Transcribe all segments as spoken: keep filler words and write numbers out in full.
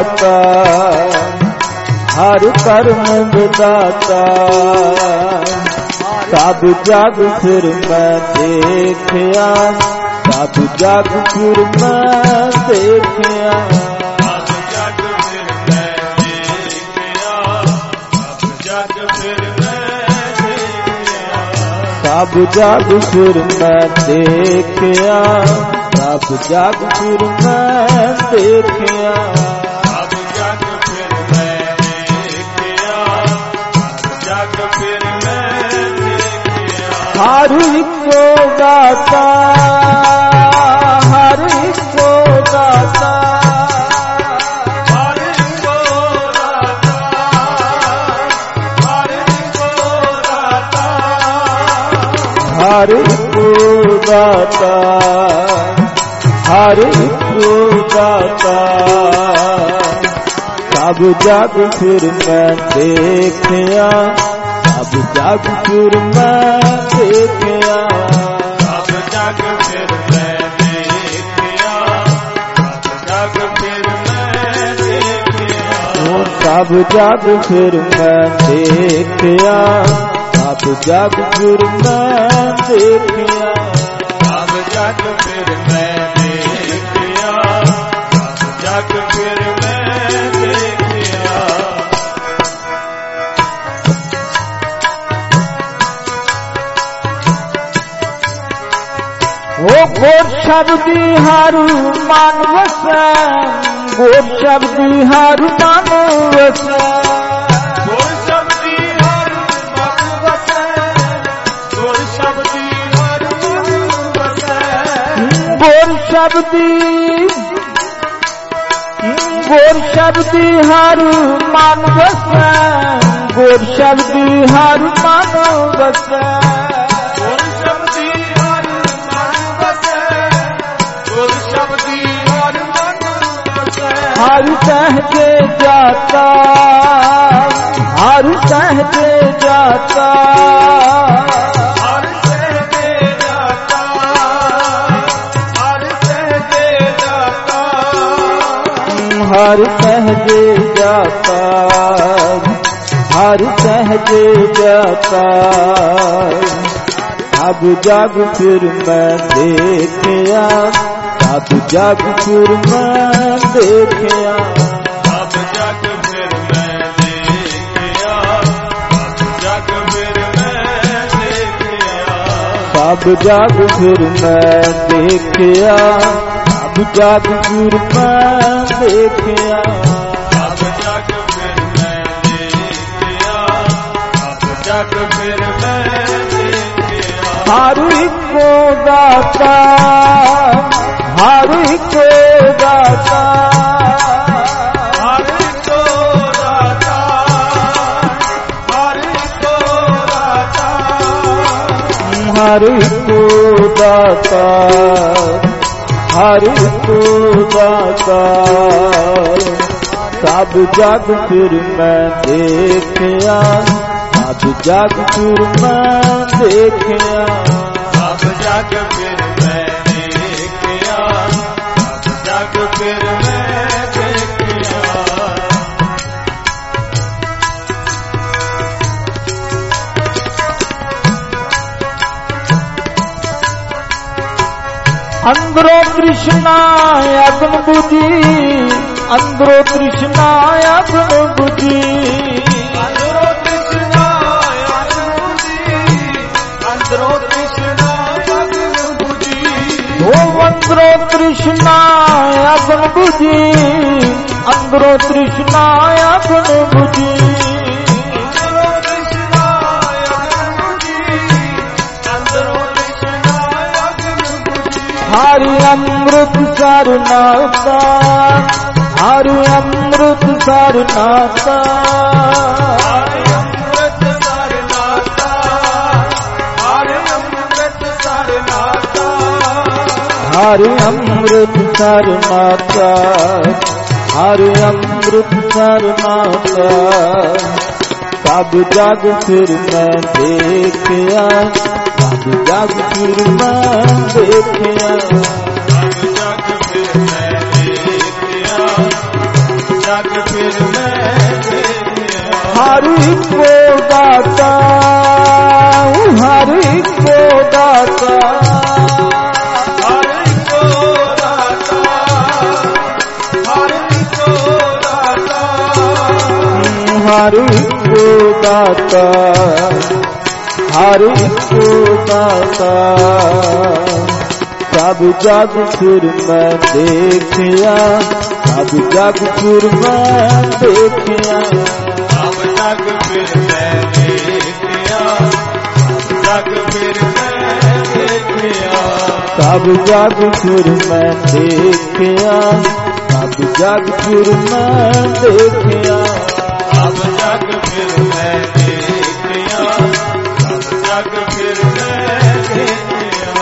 दाता हर कर्म विदाता सब जग फिर मैं देखिया सब जग फिर मैं देखिया सब जग फिर मैं देखिया सब जग फिर मैं देखिया सब जग फिर मैं देखिया सब जग फिर मैं देखिया हर इको दाता हर इको दाता हर इको दाता हर इको दाता हर इको दाता हर इको दाता सब जग फिर मैं देखिया सब जग फिर मैं देखिया सब जग फिर मैं देखिया सब जग फिर मैं देखिया सब जग फिर मैं देखिया सब जग फिर मैं देखिया सब जग फिर मैं देखिया सब जग फिर मैं देखिया ओ गोर शब्दी हारू मान वसै गोर शब्दी हारू मान वसै गोर शब्दी हर मन वसै गोर शब्दी हर मन वसै गोर शब्दी गोर शब्दी हारू मान वसै गोर शब्दी हारू मान वसै गोर शब्दी हर मन वसै गोर शब्दी हर मन वसै हर सहजे जाता हर सहजे जाता हर सहजे जाता हर सहजे जाता हर सहजे जाता हर सहजे जाता सब जग फिर मैं देखिया सब जग फिर मैं देखिया सब जग फिर मैं देखिया सब जग फिर मैं देखिया सब जग फिर मैं देखिया सब जग फिर मैं देखिया सब जग फिर मैं देखिया सब जग फिर मैं देखिया हर इको दाता हर इको दाता हर इको दाता हर इको दाता हर इको दाता हर इको दाता सब जग फिर मैं देखिया सब जग फिर मैं देखिया सब जग फिर मैं देखिया सब जग फिर मैं देखिया अंदरो कृष्णा अग्न बुझी अंदरो कृष्णा अग्न बुझी अंदरो कृष्णा अग्न बुझी अंदरो कृष्णा अग्न बुझी ओ अंदरो कृष्णा अग्न बुझी अंदरो कृष्णा अग्न बुझी अंदरो कृष्णा अग्न बुझी अंदरो कृष्णा अग्न बुझी हरि अमृत सरनाता हरि अमृत सरनाता हरि अमृत सरनाता हरि अमृत सरनाता हरि अमृत सरनाता हरि अमृत सरनाता सब जग फिर मैं देखिया सब जग फिर मैं देखिया सब जग फिर मैं देखिया जग फिर मैं देखिया। हरि को दाता हरि को दाता हरि को दाता हरि को दाता हरि को दाता हरि को दाता सब जग फिर मैं देखिया सब जग फिर मैं देखिया सब जग फिर मैं देखिया जग फिर मैं देखिया सब जग फिर मैं देखिया सब जग फिर मैं देखिया सब जग फिर मैं देखिया सब जग फिर मैं देखिया।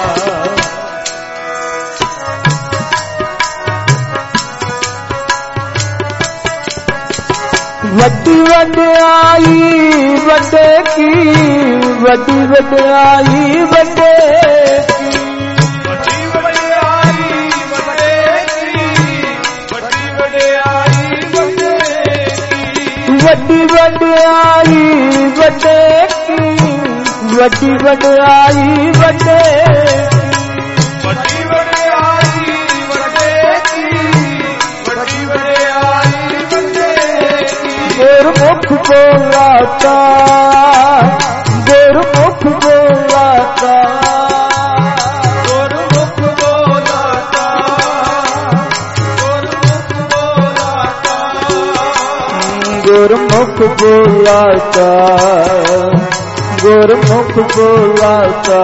वड्डी वड्याई वड्डे की वड्डी वड्याई वड्डे की वड्डी वड्याई वड्डे की वड्डी वड्याई वड्डे की वड्डी वड्याई वड्डे की वड्डी वड्याई वड्डे वड्डी वड्याई वड्डे की वड्डी वड्याई वड्डे गुरमुख बोलाता गुरमुख बोलाता गुरमुख बोलाता गुरमुख बोलाता गुरमुख बोलाता गुरमुख बोलाता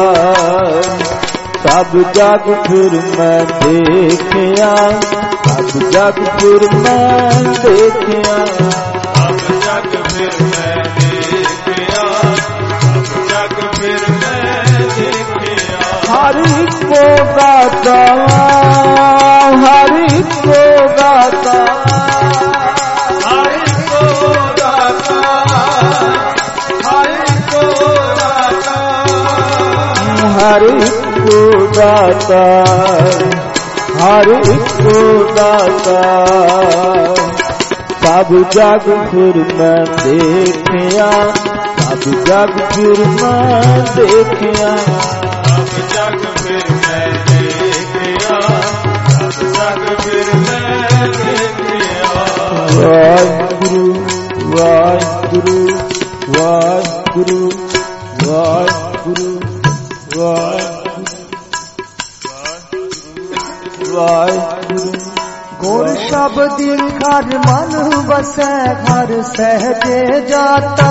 सब जग फिर मैं देखिया सब जग फिर मैं देखिया सब जग फिर मैं देखिया सब जग फिर मैं देखिया। हरि को गाता हरि को गाता हरि को दाता हरि को दाता हरि को दाता हरि को दाता सब जग फिर मैं देखिया सब जग फिर मैं देखिया सब जग फिर मैं देखिया सब जग फिर मैं देखिया। वाहिगुरु वाहिगुरु वाहिगुरु वाहिगुरु वाहिगुरु वाहिगुरु गुर शब्द घर मन बसै घर सहजे जाता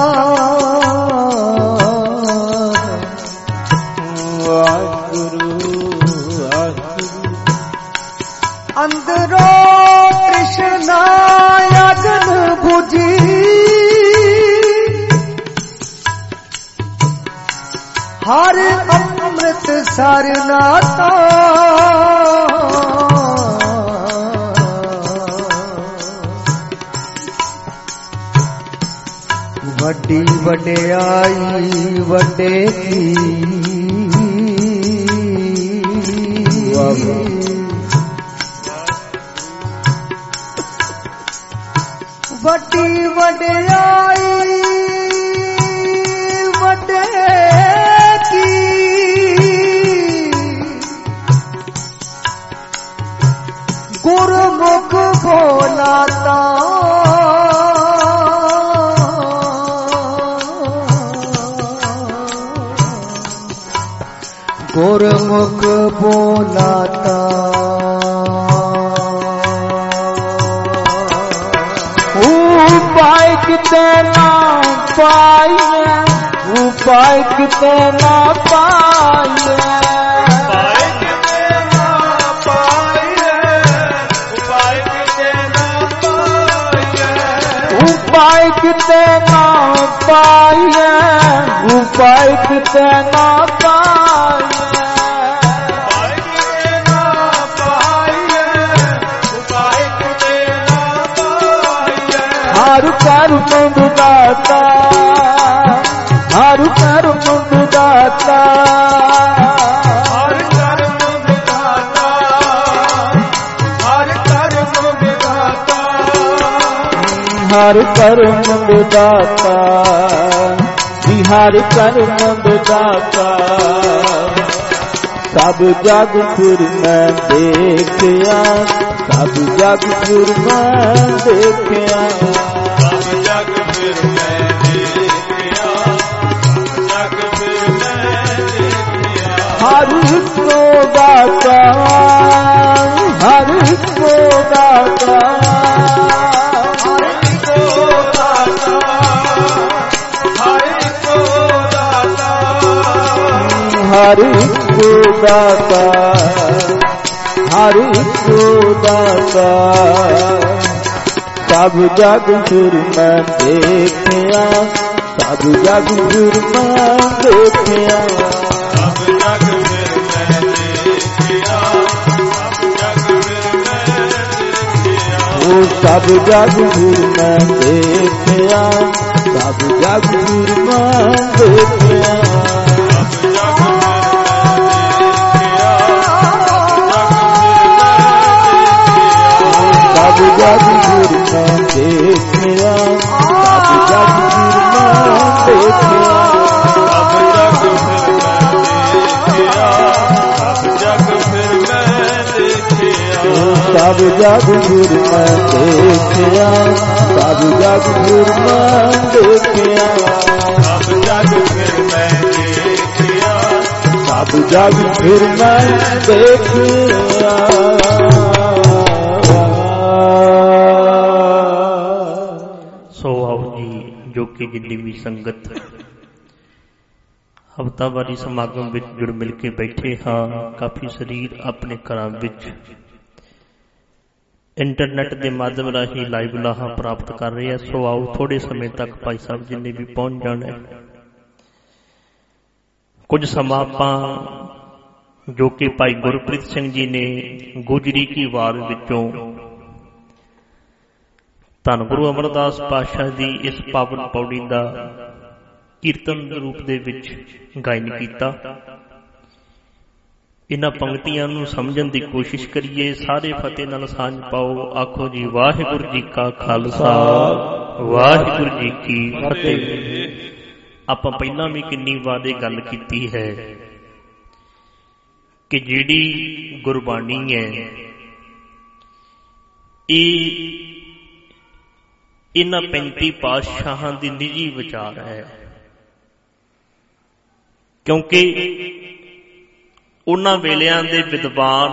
वाहिगुरु वाहिगुरु अंदरो कृष्ण अगन बुझी हर अमृत सर नाता वड्डी वड्याई वड्डे की वड्डी वड्याई वड्डे की गुरमुख बोलाता गुरमुख बोलाता उपाय कितना पाइए उपाय कितना पाइए उपाय कितना पाइए उपाय कितना पाइए उपाय कितना पाइए उपाय कितना पाइए उपाय कितना पाइए उपाय कितना पाइए। हर कर्म दाता हर कर्म दाता हर कर्म विधाता हर कर्म विधाता ਹਰ ਕਰਮ ਵਿਦਾਤਾ ਜੀ ਹਰ ਕਰਮ ਵਿਦਾਤਾ ਸਭ ਜਗ ਫਿਰ ਮੈਂ ਦੇਖਿਆ ਸਭ ਜਗ ਫਿਰ ਮੈਂ ਦੇਖਿਆ ਸਭ ਜਗ ਫਿਰ ਮੈਂ ਦੇਖਿਆ ਸਭ ਜਗ ਫਿਰ ਮੈਂ ਦੇਖਿਆ ਹਰ ਇੱਕੋ ਦਾਤਾ ਹਰ ਇੱਕੋ ਦਾਤਾ ਹਰ ਇੱਕੋ ਦਾਤਾ ਹਰ ਇੱਕੋ ਦਾਤਾ ਹਰ ਇੱਕੋ ਦਾਤਾ ਹਰ ਇੱਕੋ ਦਾਤਾ ਸਭ ਜਗ ਫਿਰ ਮੈਂ ਦੇਖਿਆ ਸਭ ਜਗ ਫਿਰ ਮੈਂ ਦੇਖਿਆ ਸਭ ਜਗ ਫਿਰ ਮੈਂ ਦੇਖਿਆ ਸਭ ਜਗ ਫਿਰ ਮੈਂ ਦੇਖਿਆ ਉਹ ਸਭ ਜਗ ਫਿਰ ਮੈਂ ਦੇਖਿਆ ਸਭ ਜਗ ਫਿਰ ਮੈਂ ਦੇਖਿਆ ਸਭ ਜਗ ਫਿਰ ਮੈਂ ਸਭ ਜਗ ਫਿਰ ਮੈਂ ਦੇਖਿਆ ਦੇਖਿਆ ਸਭ ਜਗ ਫਿਰ ਮੈਂ ਦੇਖਿਆ ਸਭ ਜਗ ਫਿਰ ਮੈਂ ਦੇਖਿਆ ਸਭ ਜਗ ਫਿਰ ਮੈਂ ਦੇਖਿਆ ਸਭ ਜਗ ਫਿਰ ਮੈਂ ਦੇਖਿਆ ਸਭ ਜਗ ਫਿਰ ਮੈਂ ਦੇਖਿਆ ਸਭ ਜਗ ਫਿਰ ਮੈਂ ਦੇਖਿਆ ਸੋ ਆਓ ਜੀ ਜੋ ਕਿ ਜਿੰਨੀ ਵੀ ਸੰਗਤ ਹਫ਼ਤਾਵਾਰੀ ਸਮਾਗਮ ਵਿੱਚ ਜੁੜ ਮਿਲ ਕੇ ਬੈਠੇ ਹਾਂ ਕਾਫੀ ਸਰੀਰ ਆਪਣੇ ਘਰਾਂ ਵਿੱਚ ਇੰਟਰਨੈਟ ਦੇ ਮਾਧਿਅਮ ਰਾਹੀਂ ਲਾਈਵ ਲਾਹਾ ਪ੍ਰਾਪਤ ਕਰ ਰਹੇ ਆ। ਸੋ ਆਓ ਥੋੜੇ ਸਮੇਂ ਤੱਕ ਭਾਈ ਸਾਹਿਬ ਜਿੰਨੇ ਵੀ ਪਹੁੰਚ ਜਾਣਾ ਕੁਝ ਸਮਾਂ ਆਪਾਂ ਜੋ ਕਿ ਭਾਈ ਗੁਰਪ੍ਰੀਤ ਸਿੰਘ ਜੀ ਨੇ ਗੁਜਰੀ ਕੀ ਵਾਰ ਵਿੱਚੋਂ ਧੰਨ ਗੁਰੂ ਅਮਰਦਾਸ ਪਾਤਸ਼ਾਹ ਦੀ ਇਸ ਪਾਵਨ ਪੌੜੀ ਦਾ ਕੀਰਤਨ ਰੂਪ ਦੇ ਵਿੱਚ ਗਾਇਨ ਕੀਤਾ। ਇਹਨਾਂ ਪੰਕਤੀਆਂ ਨੂੰ ਸਮਝਣ ਦੀ ਕੋਸ਼ਿਸ਼ ਕਰੀਏ। ਸਾਰੇ ਫਤਿਹ ਨਾਲ ਸਾਂਝ ਪਾਓ। ਆਖੋ ਜੀ ਵਾਹਿਗੁਰੂ ਜੀ ਕਾ ਖਾਲਸਾ ਵਾਹਿਗੁਰੂ ਜੀ ਕੀ ਫਤਿਹ। ਆਪਾਂ ਪਹਿਲਾਂ ਵੀ ਕਿੰਨੀ ਵਾਰ ਇਹ ਗੱਲ ਕੀਤੀ ਹੈ ਕਿ ਜਿਹੜੀ ਗੁਰਬਾਣੀ ਹੈ ਇਹ ਇਹਨਾਂ ਪੈਂਤੀ ਪਾਤਸ਼ਾਹਾਂ ਦੀ ਨਿੱਜੀ ਵਿਚਾਰ ਹੈ, ਕਿਉਂਕਿ ਉਹਨਾਂ ਵੇਲਿਆਂ ਦੇ ਵਿਦਵਾਨ,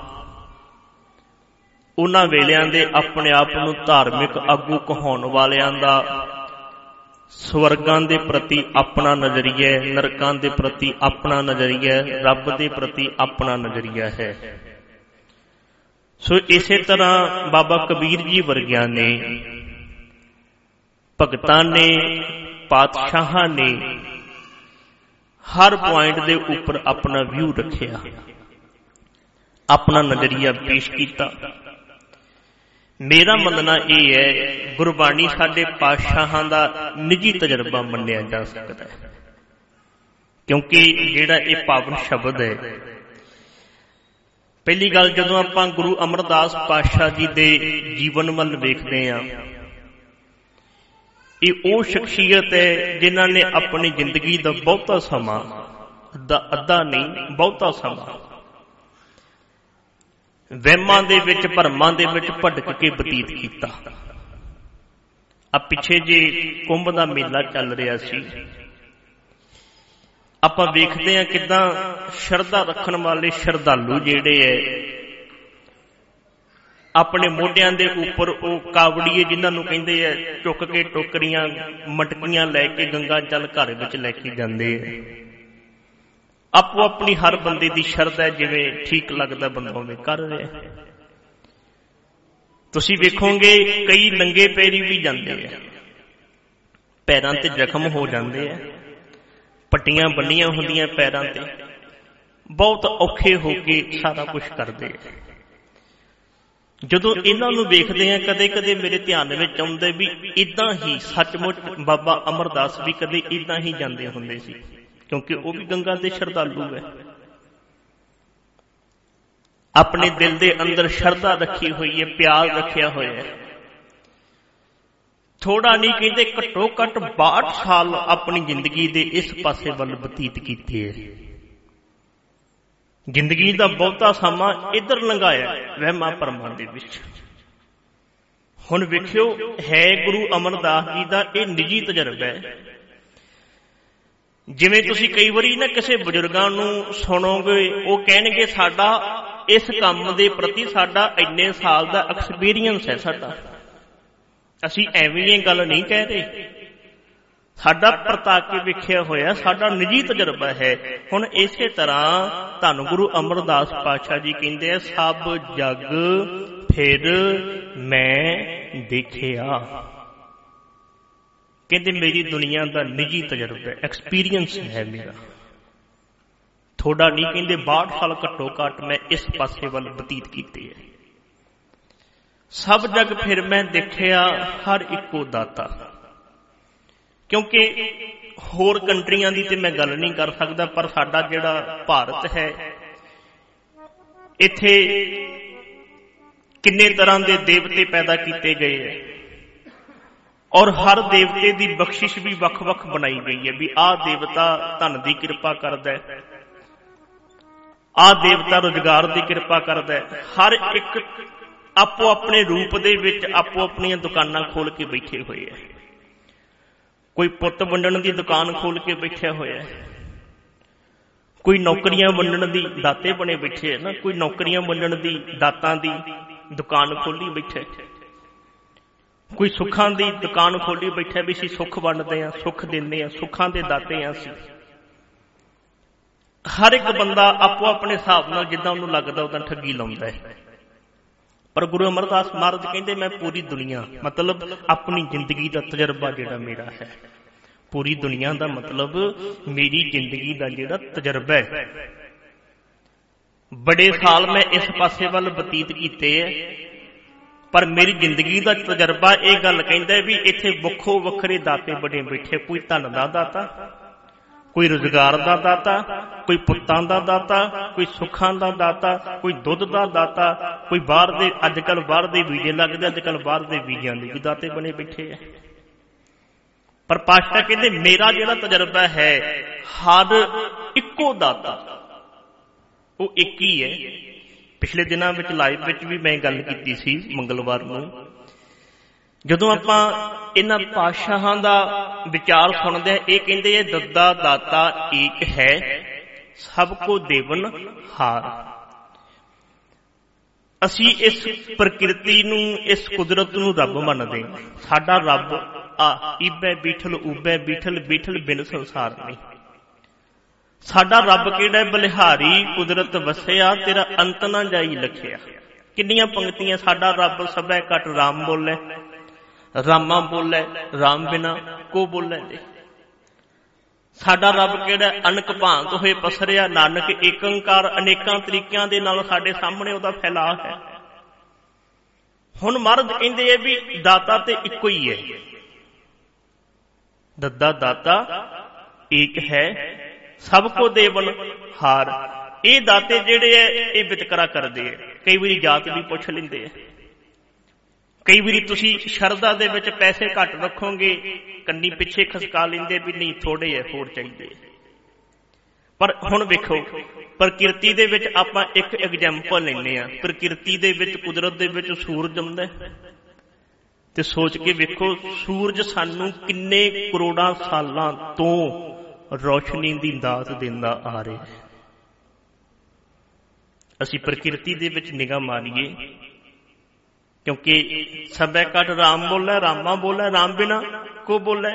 ਉਹਨਾਂ ਵੇਲਿਆਂ ਦੇ ਆਪਣੇ ਆਪ ਨੂੰ ਧਾਰਮਿਕ ਆਗੂ ਕਹਾਉਣ ਵਾਲਿਆਂ ਦਾ ਸਵਰਗਾਂ ਦੇ ਪ੍ਰਤੀ ਆਪਣਾ ਨਜ਼ਰੀਆ, ਨਰਕਾਂ ਦੇ ਪ੍ਰਤੀ ਆਪਣਾ ਨਜ਼ਰੀਆ, ਰੱਬ ਦੇ ਪ੍ਰਤੀ ਆਪਣਾ ਨਜ਼ਰੀਆ ਹੈ। ਸੋ ਇਸੇ ਤਰ੍ਹਾਂ ਬਾਬਾ ਕਬੀਰ ਜੀ ਵਰਗਿਆਂ ਨੇ, ਭਗਤਾਂ ਨੇ, ਪਾਤਸ਼ਾਹਾਂ ਨੇ ਹਰ ਪੁਆਇੰਟ ਦੇ ਉੱਪਰ ਆਪਣਾ ਵਿਊ ਰੱਖਿਆ, ਆਪਣਾ ਨਜ਼ਰੀਆ ਪੇਸ਼ ਕੀਤਾ। ਮੇਰਾ ਮੰਨਣਾ ਇਹ ਹੈ ਗੁਰਬਾਣੀ ਸਾਡੇ ਪਾਤਸ਼ਾਹਾਂ ਦਾ ਨਿੱਜੀ ਤਜਰਬਾ ਮੰਨਿਆ ਜਾ ਸਕਦਾ ਹੈ, ਕਿਉਂਕਿ ਜਿਹੜਾ ਇਹ ਪਾਵਨ ਸ਼ਬਦ ਹੈ, ਪਹਿਲੀ ਗੱਲ ਜਦੋਂ ਆਪਾਂ ਗੁਰੂ ਅਮਰਦਾਸ ਪਾਤਸ਼ਾਹ ਜੀ ਦੇ ਜੀਵਨ ਵੱਲ ਵੇਖਦੇ ਹਾਂ, ਇਹ ਉਹ ਸ਼ਖਸੀਅਤ ਹੈ ਜਿਨ੍ਹਾਂ ਨੇ ਆਪਣੀ ਜ਼ਿੰਦਗੀ ਦਾ ਬਹੁਤਾ ਸਮਾਂ, ਅੱਧਾ ਅੱਧਾ ਨਹੀਂ ਬਹੁਤਾ ਸਮਾਂ ਵਹਿਮਾਂ ਦੇ ਵਿੱਚ, ਭਰਮਾਂ ਦੇ ਵਿੱਚ ਭਟਕ ਕੇ ਬਤੀਤ ਕੀਤਾ। ਆ ਪਿੱਛੇ ਜੇ ਕੁੰਭ ਦਾ ਮੇਲਾ ਚੱਲ ਰਿਹਾ ਸੀ, ਆਪਾਂ ਵੇਖਦੇ ਹਾਂ ਕਿੱਦਾਂ ਸ਼ਰਧਾ ਰੱਖਣ ਵਾਲੇ ਸ਼ਰਧਾਲੂ ਜਿਹੜੇ ਹੈ ਆਪਣੇ ਮੋਢਿਆਂ ਦੇ ਉੱਪਰ ਉਹ ਕਾਵੜੀਏ ਜਿਨ੍ਹਾਂ ਨੂੰ ਕਹਿੰਦੇ ਆ, ਚੁੱਕ ਕੇ ਟੋਕਰੀਆਂ ਮਟਕੀਆਂ ਲੈ ਕੇ ਗੰਗਾ ਜਲ ਘਰ ਵਿੱਚ ਲੈ ਕੇ ਜਾਂਦੇ ਆ। ਆਪੋ ਆਪਣੀ ਹਰ ਬੰਦੇ ਦੀ ਸ਼ਰਧਾ, ਜਿਵੇਂ ਠੀਕ ਲੱਗਦਾ ਬੰਦਾ ਉਵੇਂ ਕਰ ਰਿਹਾ। ਤੁਸੀਂ ਵੇਖੋਗੇ ਕਈ ਨੰਗੇ ਪੈਰੀ ਵੀ ਜਾਂਦੇ ਆ, ਪੈਰਾਂ ਤੇ ਜ਼ਖਮ ਹੋ ਜਾਂਦੇ ਆ, ਪੱਟੀਆਂ ਬੰਨੀਆਂ ਹੁੰਦੀਆਂ ਪੈਰਾਂ ਤੇ, ਬਹੁਤ ਔਖੇ ਹੋ ਕੇ ਸਾਰਾ ਕੁਝ ਕਰਦੇ ਆ। ਜਦੋਂ ਇਹਨਾਂ ਨੂੰ ਵੇਖਦੇ ਆ, ਕਦੇ ਕਦੇ ਮੇਰੇ ਧਿਆਨ ਵਿੱਚ ਆਉਂਦਾ ਵੀ ਇਦਾਂ ਹੀ ਸੱਚਮੁੱਚ ਬਾਬਾ ਅਮਰਦਾਸ ਵੀ ਕਦੇ ਇਦਾਂ ਹੀ ਜਾਂਦੇ ਹੁੰਦੇ ਸੀ, ਕਿਉਂਕਿ ਉਹ ਵੀ ਗੰਗਾ ਦੇ ਸ਼ਰਧਾਲੂ ਹੈ। ਆਪਣੇ ਦਿਲ ਦੇ ਅੰਦਰ ਸ਼ਰਧਾ ਰੱਖੀ ਹੋਈ ਹੈ, ਪਿਆਰ ਰੱਖਿਆ ਹੋਇਆ ਹੈ। ਥੋੜਾ ਨਹੀਂ ਕਹਿੰਦੇ, ਘੱਟੋ ਘੱਟ ਬਾਹਠ ਸਾਲ ਆਪਣੀ ਜ਼ਿੰਦਗੀ ਦੇ ਇਸ ਪਾਸੇ ਵੱਲ ਬਤੀਤ ਕੀਤੇ ਹੈ। ਜ਼ਿੰਦਗੀ ਦਾ ਬਹੁਤਾ ਸਮਾਂ ਇੱਧਰ ਲੰਘਾਇਆ ਵਹਿਮਾਂ ਭਰਮਾਂ ਦੇ ਵਿੱਚ। ਹੁਣ ਵੇਖਿਓ, ਹੈ ਗੁਰੂ ਅਮਰਦਾਸ ਜੀ ਦਾ ਇਹ ਨਿੱਜੀ ਤਜਰਬਾ ਹੈ। ਜਿਵੇਂ ਤੁਸੀਂ ਕਈ ਵਾਰੀ ਨਾ ਕਿਸੇ ਬਜ਼ੁਰਗਾਂ ਨੂੰ ਸੁਣੋਗੇ, ਉਹ ਕਹਿਣਗੇ ਸਾਡਾ ਇਸ ਕੰਮ ਦੇ ਪ੍ਰਤੀ ਸਾਡਾ ਇੰਨੇ ਸਾਲ ਦਾ ਐਕਸਪੀਰੀਅੰਸ ਹੈ ਸਾਡਾ। ਅਸੀਂ ਐਵੇਂ ਇਹ ਗੱਲ ਨਹੀਂ ਕਹਿ ਰਹੇ, ਸਾਡਾ ਪਰਤਾ ਕੇ ਵੇਖਿਆ ਹੋਇਆ, ਸਾਡਾ ਨਿੱਜੀ ਤਜਰਬਾ ਹੈ। ਹੁਣ ਇਸੇ ਤਰ੍ਹਾਂ ਧੰਨ ਗੁਰੂ ਅਮਰਦਾਸ ਪਾਤਸ਼ਾਹ ਜੀ ਕਹਿੰਦੇ ਆ, ਸਭ ਜਗ ਫਿਰ ਮੈਂ ਦੇਖਿਆ। ਕਹਿੰਦੇ ਮੇਰੀ ਦੁਨੀਆ ਦਾ ਨਿੱਜੀ ਤਜਰਬਾ, ਐਕਸਪੀਰੀਅੰਸ ਹੈ ਮੇਰਾ। ਥੋੜਾ ਨਹੀਂ ਕਹਿੰਦੇ, ਬਾਹਠ ਸਾਲ ਘੱਟੋ ਘੱਟ ਮੈਂ ਇਸ ਪਾਸੇ ਵੱਲ ਬਤੀਤ ਕੀਤੇ ਹੈ। ਸਭ ਜਗ ਫਿਰ ਮੈਂ ਦੇਖਿਆ, ਹਰ ਇੱਕੋ ਦਾਤਾ। ਕਿਉਂਕਿ ਹੋਰ ਕੰਟਰੀਆਂ ਦੀ ਤੇ ਮੈਂ ਗੱਲ ਨਹੀਂ ਕਰ ਸਕਦਾ, ਪਰ ਸਾਡਾ ਜਿਹੜਾ ਭਾਰਤ ਹੈ, ਇੱਥੇ ਕਿੰਨੇ ਤਰ੍ਹਾਂ ਦੇ ਦੇਵਤੇ ਪੈਦਾ ਕੀਤੇ ਗਏ ਹੈ, ਔਰ ਹਰ ਦੇਵਤੇ ਦੀ ਬਖਸ਼ਿਸ਼ ਵੀ ਵੱਖ-ਵੱਖ ਬਣਾਈ ਗਈ ਹੈ। ਵੀ ਆਹ ਦੇਵਤਾ ਧਨ ਦੀ ਕਿਰਪਾ ਕਰਦਾ ਹੈ, ਆਹ ਦੇਵਤਾ ਰੁਜ਼ਗਾਰ ਦੀ ਕਿਰਪਾ ਕਰਦਾ ਹੈ। ਹਰ ਇੱਕ ਆਪੋ ਆਪਣੇ ਰੂਪ ਦੇ ਵਿੱਚ ਆਪੋ ਆਪਣੀਆਂ ਦੁਕਾਨਾਂ ਖੋਲ ਕੇ ਬੈਠੇ ਹੋਏ ਹੈ। ਕੋਈ ਪੁੱਤ ਵੰਡਣ ਦੀ ਦੁਕਾਨ ਖੋਲ ਕੇ ਬੈਠਿਆ ਹੋਇਆ ਹੈ, ਕੋਈ ਨੌਕਰੀਆਂ ਵੰਡਣ ਦੀ ਦਾਤੇ ਬਣੇ ਬੈਠੇ ਹੈ ਨਾ, ਕੋਈ ਨੌਕਰੀਆਂ ਵੰਡਣ ਦੀ ਦਾਤਾਂ ਦੀ ਦੁਕਾਨ ਖੋਲੀ ਬੈਠੇ, ਕੋਈ ਸੁੱਖਾਂ ਦੀ ਦੁਕਾਨ ਖੋਲੀ ਬੈਠਾ ਵੀ ਅਸੀਂ ਸੁੱਖ ਵੰਡਦੇ ਹਾਂ, ਸੁੱਖ ਦਿੰਦੇ ਹਾਂ, ਸੁੱਖਾਂ ਦੇ ਦਾਤੇ ਹਾਂ ਅਸੀਂ। ਹਰ ਇੱਕ ਬੰਦਾ ਆਪੋ ਆਪਣੇ ਹਿਸਾਬ ਨਾਲ ਜਿੱਦਾਂ ਉਹਨੂੰ ਲੱਗਦਾ ਉਦਾਂ ਠੱਗੀ ਲਾਉਂਦਾ ਹੈ। ਪਰ ਗੁਰੂ ਅਮਰਦਾਸ ਮਹਾਰਾਜ ਕਹਿੰਦੇ ਮੈਂ ਪੂਰੀ ਦੁਨੀਆ, ਮਤਲਬ ਆਪਣੀ ਜ਼ਿੰਦਗੀ ਦਾ ਤਜਰਬਾ ਜਿਹੜਾ ਮੇਰਾ ਹੈ, ਪੂਰੀ ਦੁਨੀਆ ਦਾ ਮਤਲਬ ਮੇਰੀ ਜ਼ਿੰਦਗੀ ਦਾ ਜਿਹੜਾ ਤਜਰਬਾ ਹੈ, ਬੜੇ ਸਾਲ ਮੈਂ ਇਸ ਪਾਸੇ ਵੱਲ ਬਤੀਤ ਕੀਤੇ ਹੈ। ਪਰ ਮੇਰੀ ਜ਼ਿੰਦਗੀ ਦਾ ਤਜਰਬਾ ਇਹ ਗੱਲ ਕਹਿੰਦਾ ਵੀ ਇੱਥੇ ਵੱਖੋ ਵੱਖਰੇ ਦਾਤੇ ਬਣੇ ਬੈਠੇ। ਕੋਈ ਧਨ ਦਾ ਦਾਤਾ, ਕੋਈ ਰੁਜ਼ਗਾਰ ਦਾ ਦਾਤਾ, ਕੋਈ ਪੁੱਤਾਂ ਦਾ ਦਾਤਾ, ਕੋਈ ਸੁੱਖਾਂ ਦਾ ਦਾਤਾ, ਕੋਈ ਦੁੱਧ ਦਾ ਦਾਤਾ, ਕੋਈ ਬਾਹਰ ਦੇ, ਅੱਜ ਕੱਲ੍ਹ ਬਾਹਰ ਦੇ ਵੀਜ਼ੇ ਲੱਗਦੇ, ਅੱਜ ਕੱਲ੍ਹ ਬਾਹਰ ਦੇ ਵੀਜ਼ਿਆਂ ਦੇ ਵੀ ਦਾਤੇ ਬਣੇ ਬੈਠੇ ਆ। ਪਰ ਪਾਤਸ਼ਾਹ ਕਹਿੰਦੇ ਮੇਰਾ ਜਿਹੜਾ ਤਜਰਬਾ ਹੈ, ਹਰ ਇੱਕੋ ਦਾਤਾ, ਉਹ ਇੱਕ ਹੀ ਹੈ। ਪਿਛਲੇ ਦਿਨਾਂ ਵਿੱਚ ਲਾਈਵ ਵਿੱਚ ਵੀ ਮੈਂ ਗੱਲ ਕੀਤੀ ਸੀ ਮੰਗਲਵਾਰ ਨੂੰ, ਜਦੋਂ ਆਪਾਂ ਇਹਨਾਂ ਪਾਤਸ਼ਾਹਾਂ ਦਾ ਵਿਚਾਰ ਸੁਣਦੇ, ਇਹ ਕਹਿੰਦੇ ਇਹ ਦੱਦਾ ਦਾਤਾ ਏਕ ਹੈ, ਸਭ ਕੋ ਦੇਵਨ ਹਾਰ। ਅਸੀਂ ਇਸ ਪ੍ਰਕਿਰਤੀ ਨੂੰ, ਇਸ ਕੁਦਰਤ ਨੂੰ ਰੱਬ ਮੰਨਦੇ ਹਾਂ। ਸਾਡਾ ਰੱਬ ਆ ਇਬੈ ਬੀਠਲ ਉਬੈ ਬੀਠਲ ਬੀਠਲ ਬਿਨ ਸੰਸਾਰ ਨਹੀਂ। ਸਾਡਾ ਰੱਬ ਕਿਹੜਾ? ਬਲਿਹਾਰੀ ਕੁਦਰਤ ਵਸਿਆ, ਤੇਰਾ ਅੰਤ ਨਾ ਜਾਈ ਲਖਿਆ। ਕਿੰਨੀਆਂ ਪੰਕਤੀਆਂ। ਸਾਡਾ ਰੱਬ ਸਭੈ ਘਟ ਰਾਮ ਬੋਲੇ, ਰਾਮਾ ਬੋਲੇ ਰਾਮ ਬਿਨਾ ਕੋ ਬੋਲੇ ਦੇ। ਸਾਡਾ ਰੱਬ ਕਿਹੜਾ? ਅਨਕ ਭਾਂਤ ਹੋਏ ਪਸਰਿਆ, ਨਾਨਕ ਏਕ ਓੰਕਾਰ। ਅਨੇਕਾਂ ਤਰੀਕਿਆਂ ਦੇ ਨਾਲ ਸਾਡੇ ਸਾਹਮਣੇ ਉਹਦਾ ਫੈਲਾਅ ਹੈ। ਹੁਣ ਮਹਾਰਾਜ ਕਹਿੰਦੇ ਆ ਵੀ ਦਾਤਾ ਤੇ ਇੱਕੋ ਹੀ ਹੈ, ਦੱਦਾ ਦਾਤਾ ਏਕ ਹੈ, ਸਭ ਕੋ ਦੇਵਨ ਹਾਰ। ਇਹ ਦਾਤੇ ਜਿਹੜੇ ਹੈ ਇਹ ਵਿਤਕਰਾ ਕਰਦੇ ਹੈ। ਕਈ ਵਾਰੀ ਜਾਤ ਵੀ ਪੁੱਛ ਲੈਂਦੇ ਆ, ਕਈ ਵਾਰੀ ਤੁਸੀਂ ਸ਼ਰਧਾ ਦੇ ਵਿੱਚ ਪੈਸੇ ਘੱਟ ਰੱਖੋਗੇ, ਕੰਨੀ ਪਿੱਛੇ ਖਸਕਾ ਲੈਂਦੇ ਵੀ ਨਹੀਂ ਥੋੜੇ ਹੈ, ਹੋਰ ਚਾਹੀਦੇ। ਪਰ ਹੁਣ ਵੇਖੋ, ਪ੍ਰਕਿਰਤੀ ਦੇ ਵਿੱਚ ਆਪਾਂ ਇੱਕ ਐਗਜ਼ਾਮਪਲ ਲੈਂਦੇ ਹਾਂ। ਪ੍ਰਕਿਰਤੀ ਦੇ ਵਿੱਚ, ਕੁਦਰਤ ਦੇ ਵਿੱਚ ਸੂਰਜ ਆਉਂਦਾ ਤੇ ਸੋਚ ਕੇ ਵੇਖੋ, ਸੂਰਜ ਸਾਨੂੰ ਕਿੰਨੇ ਕਰੋੜਾਂ ਸਾਲਾਂ ਤੋਂ ਰੋਸ਼ਨੀ ਦੀ ਦਾਤ ਦਿੰਦਾ ਆ ਰਿਹਾ ਹੈ। ਅਸੀਂ ਪ੍ਰਕਿਰਤੀ ਦੇ ਵਿੱਚ ਨਿਗਾਹ ਮਾਰੀਏ, ਕਿਉਂਕਿ ਸਭੈ ਘਟ ਰਾਮ ਬੋਲੇ, ਰਾਮਾ ਬੋਲੇ ਰਾਮ ਬਿਨਾ ਕੋ ਬੋਲੇ।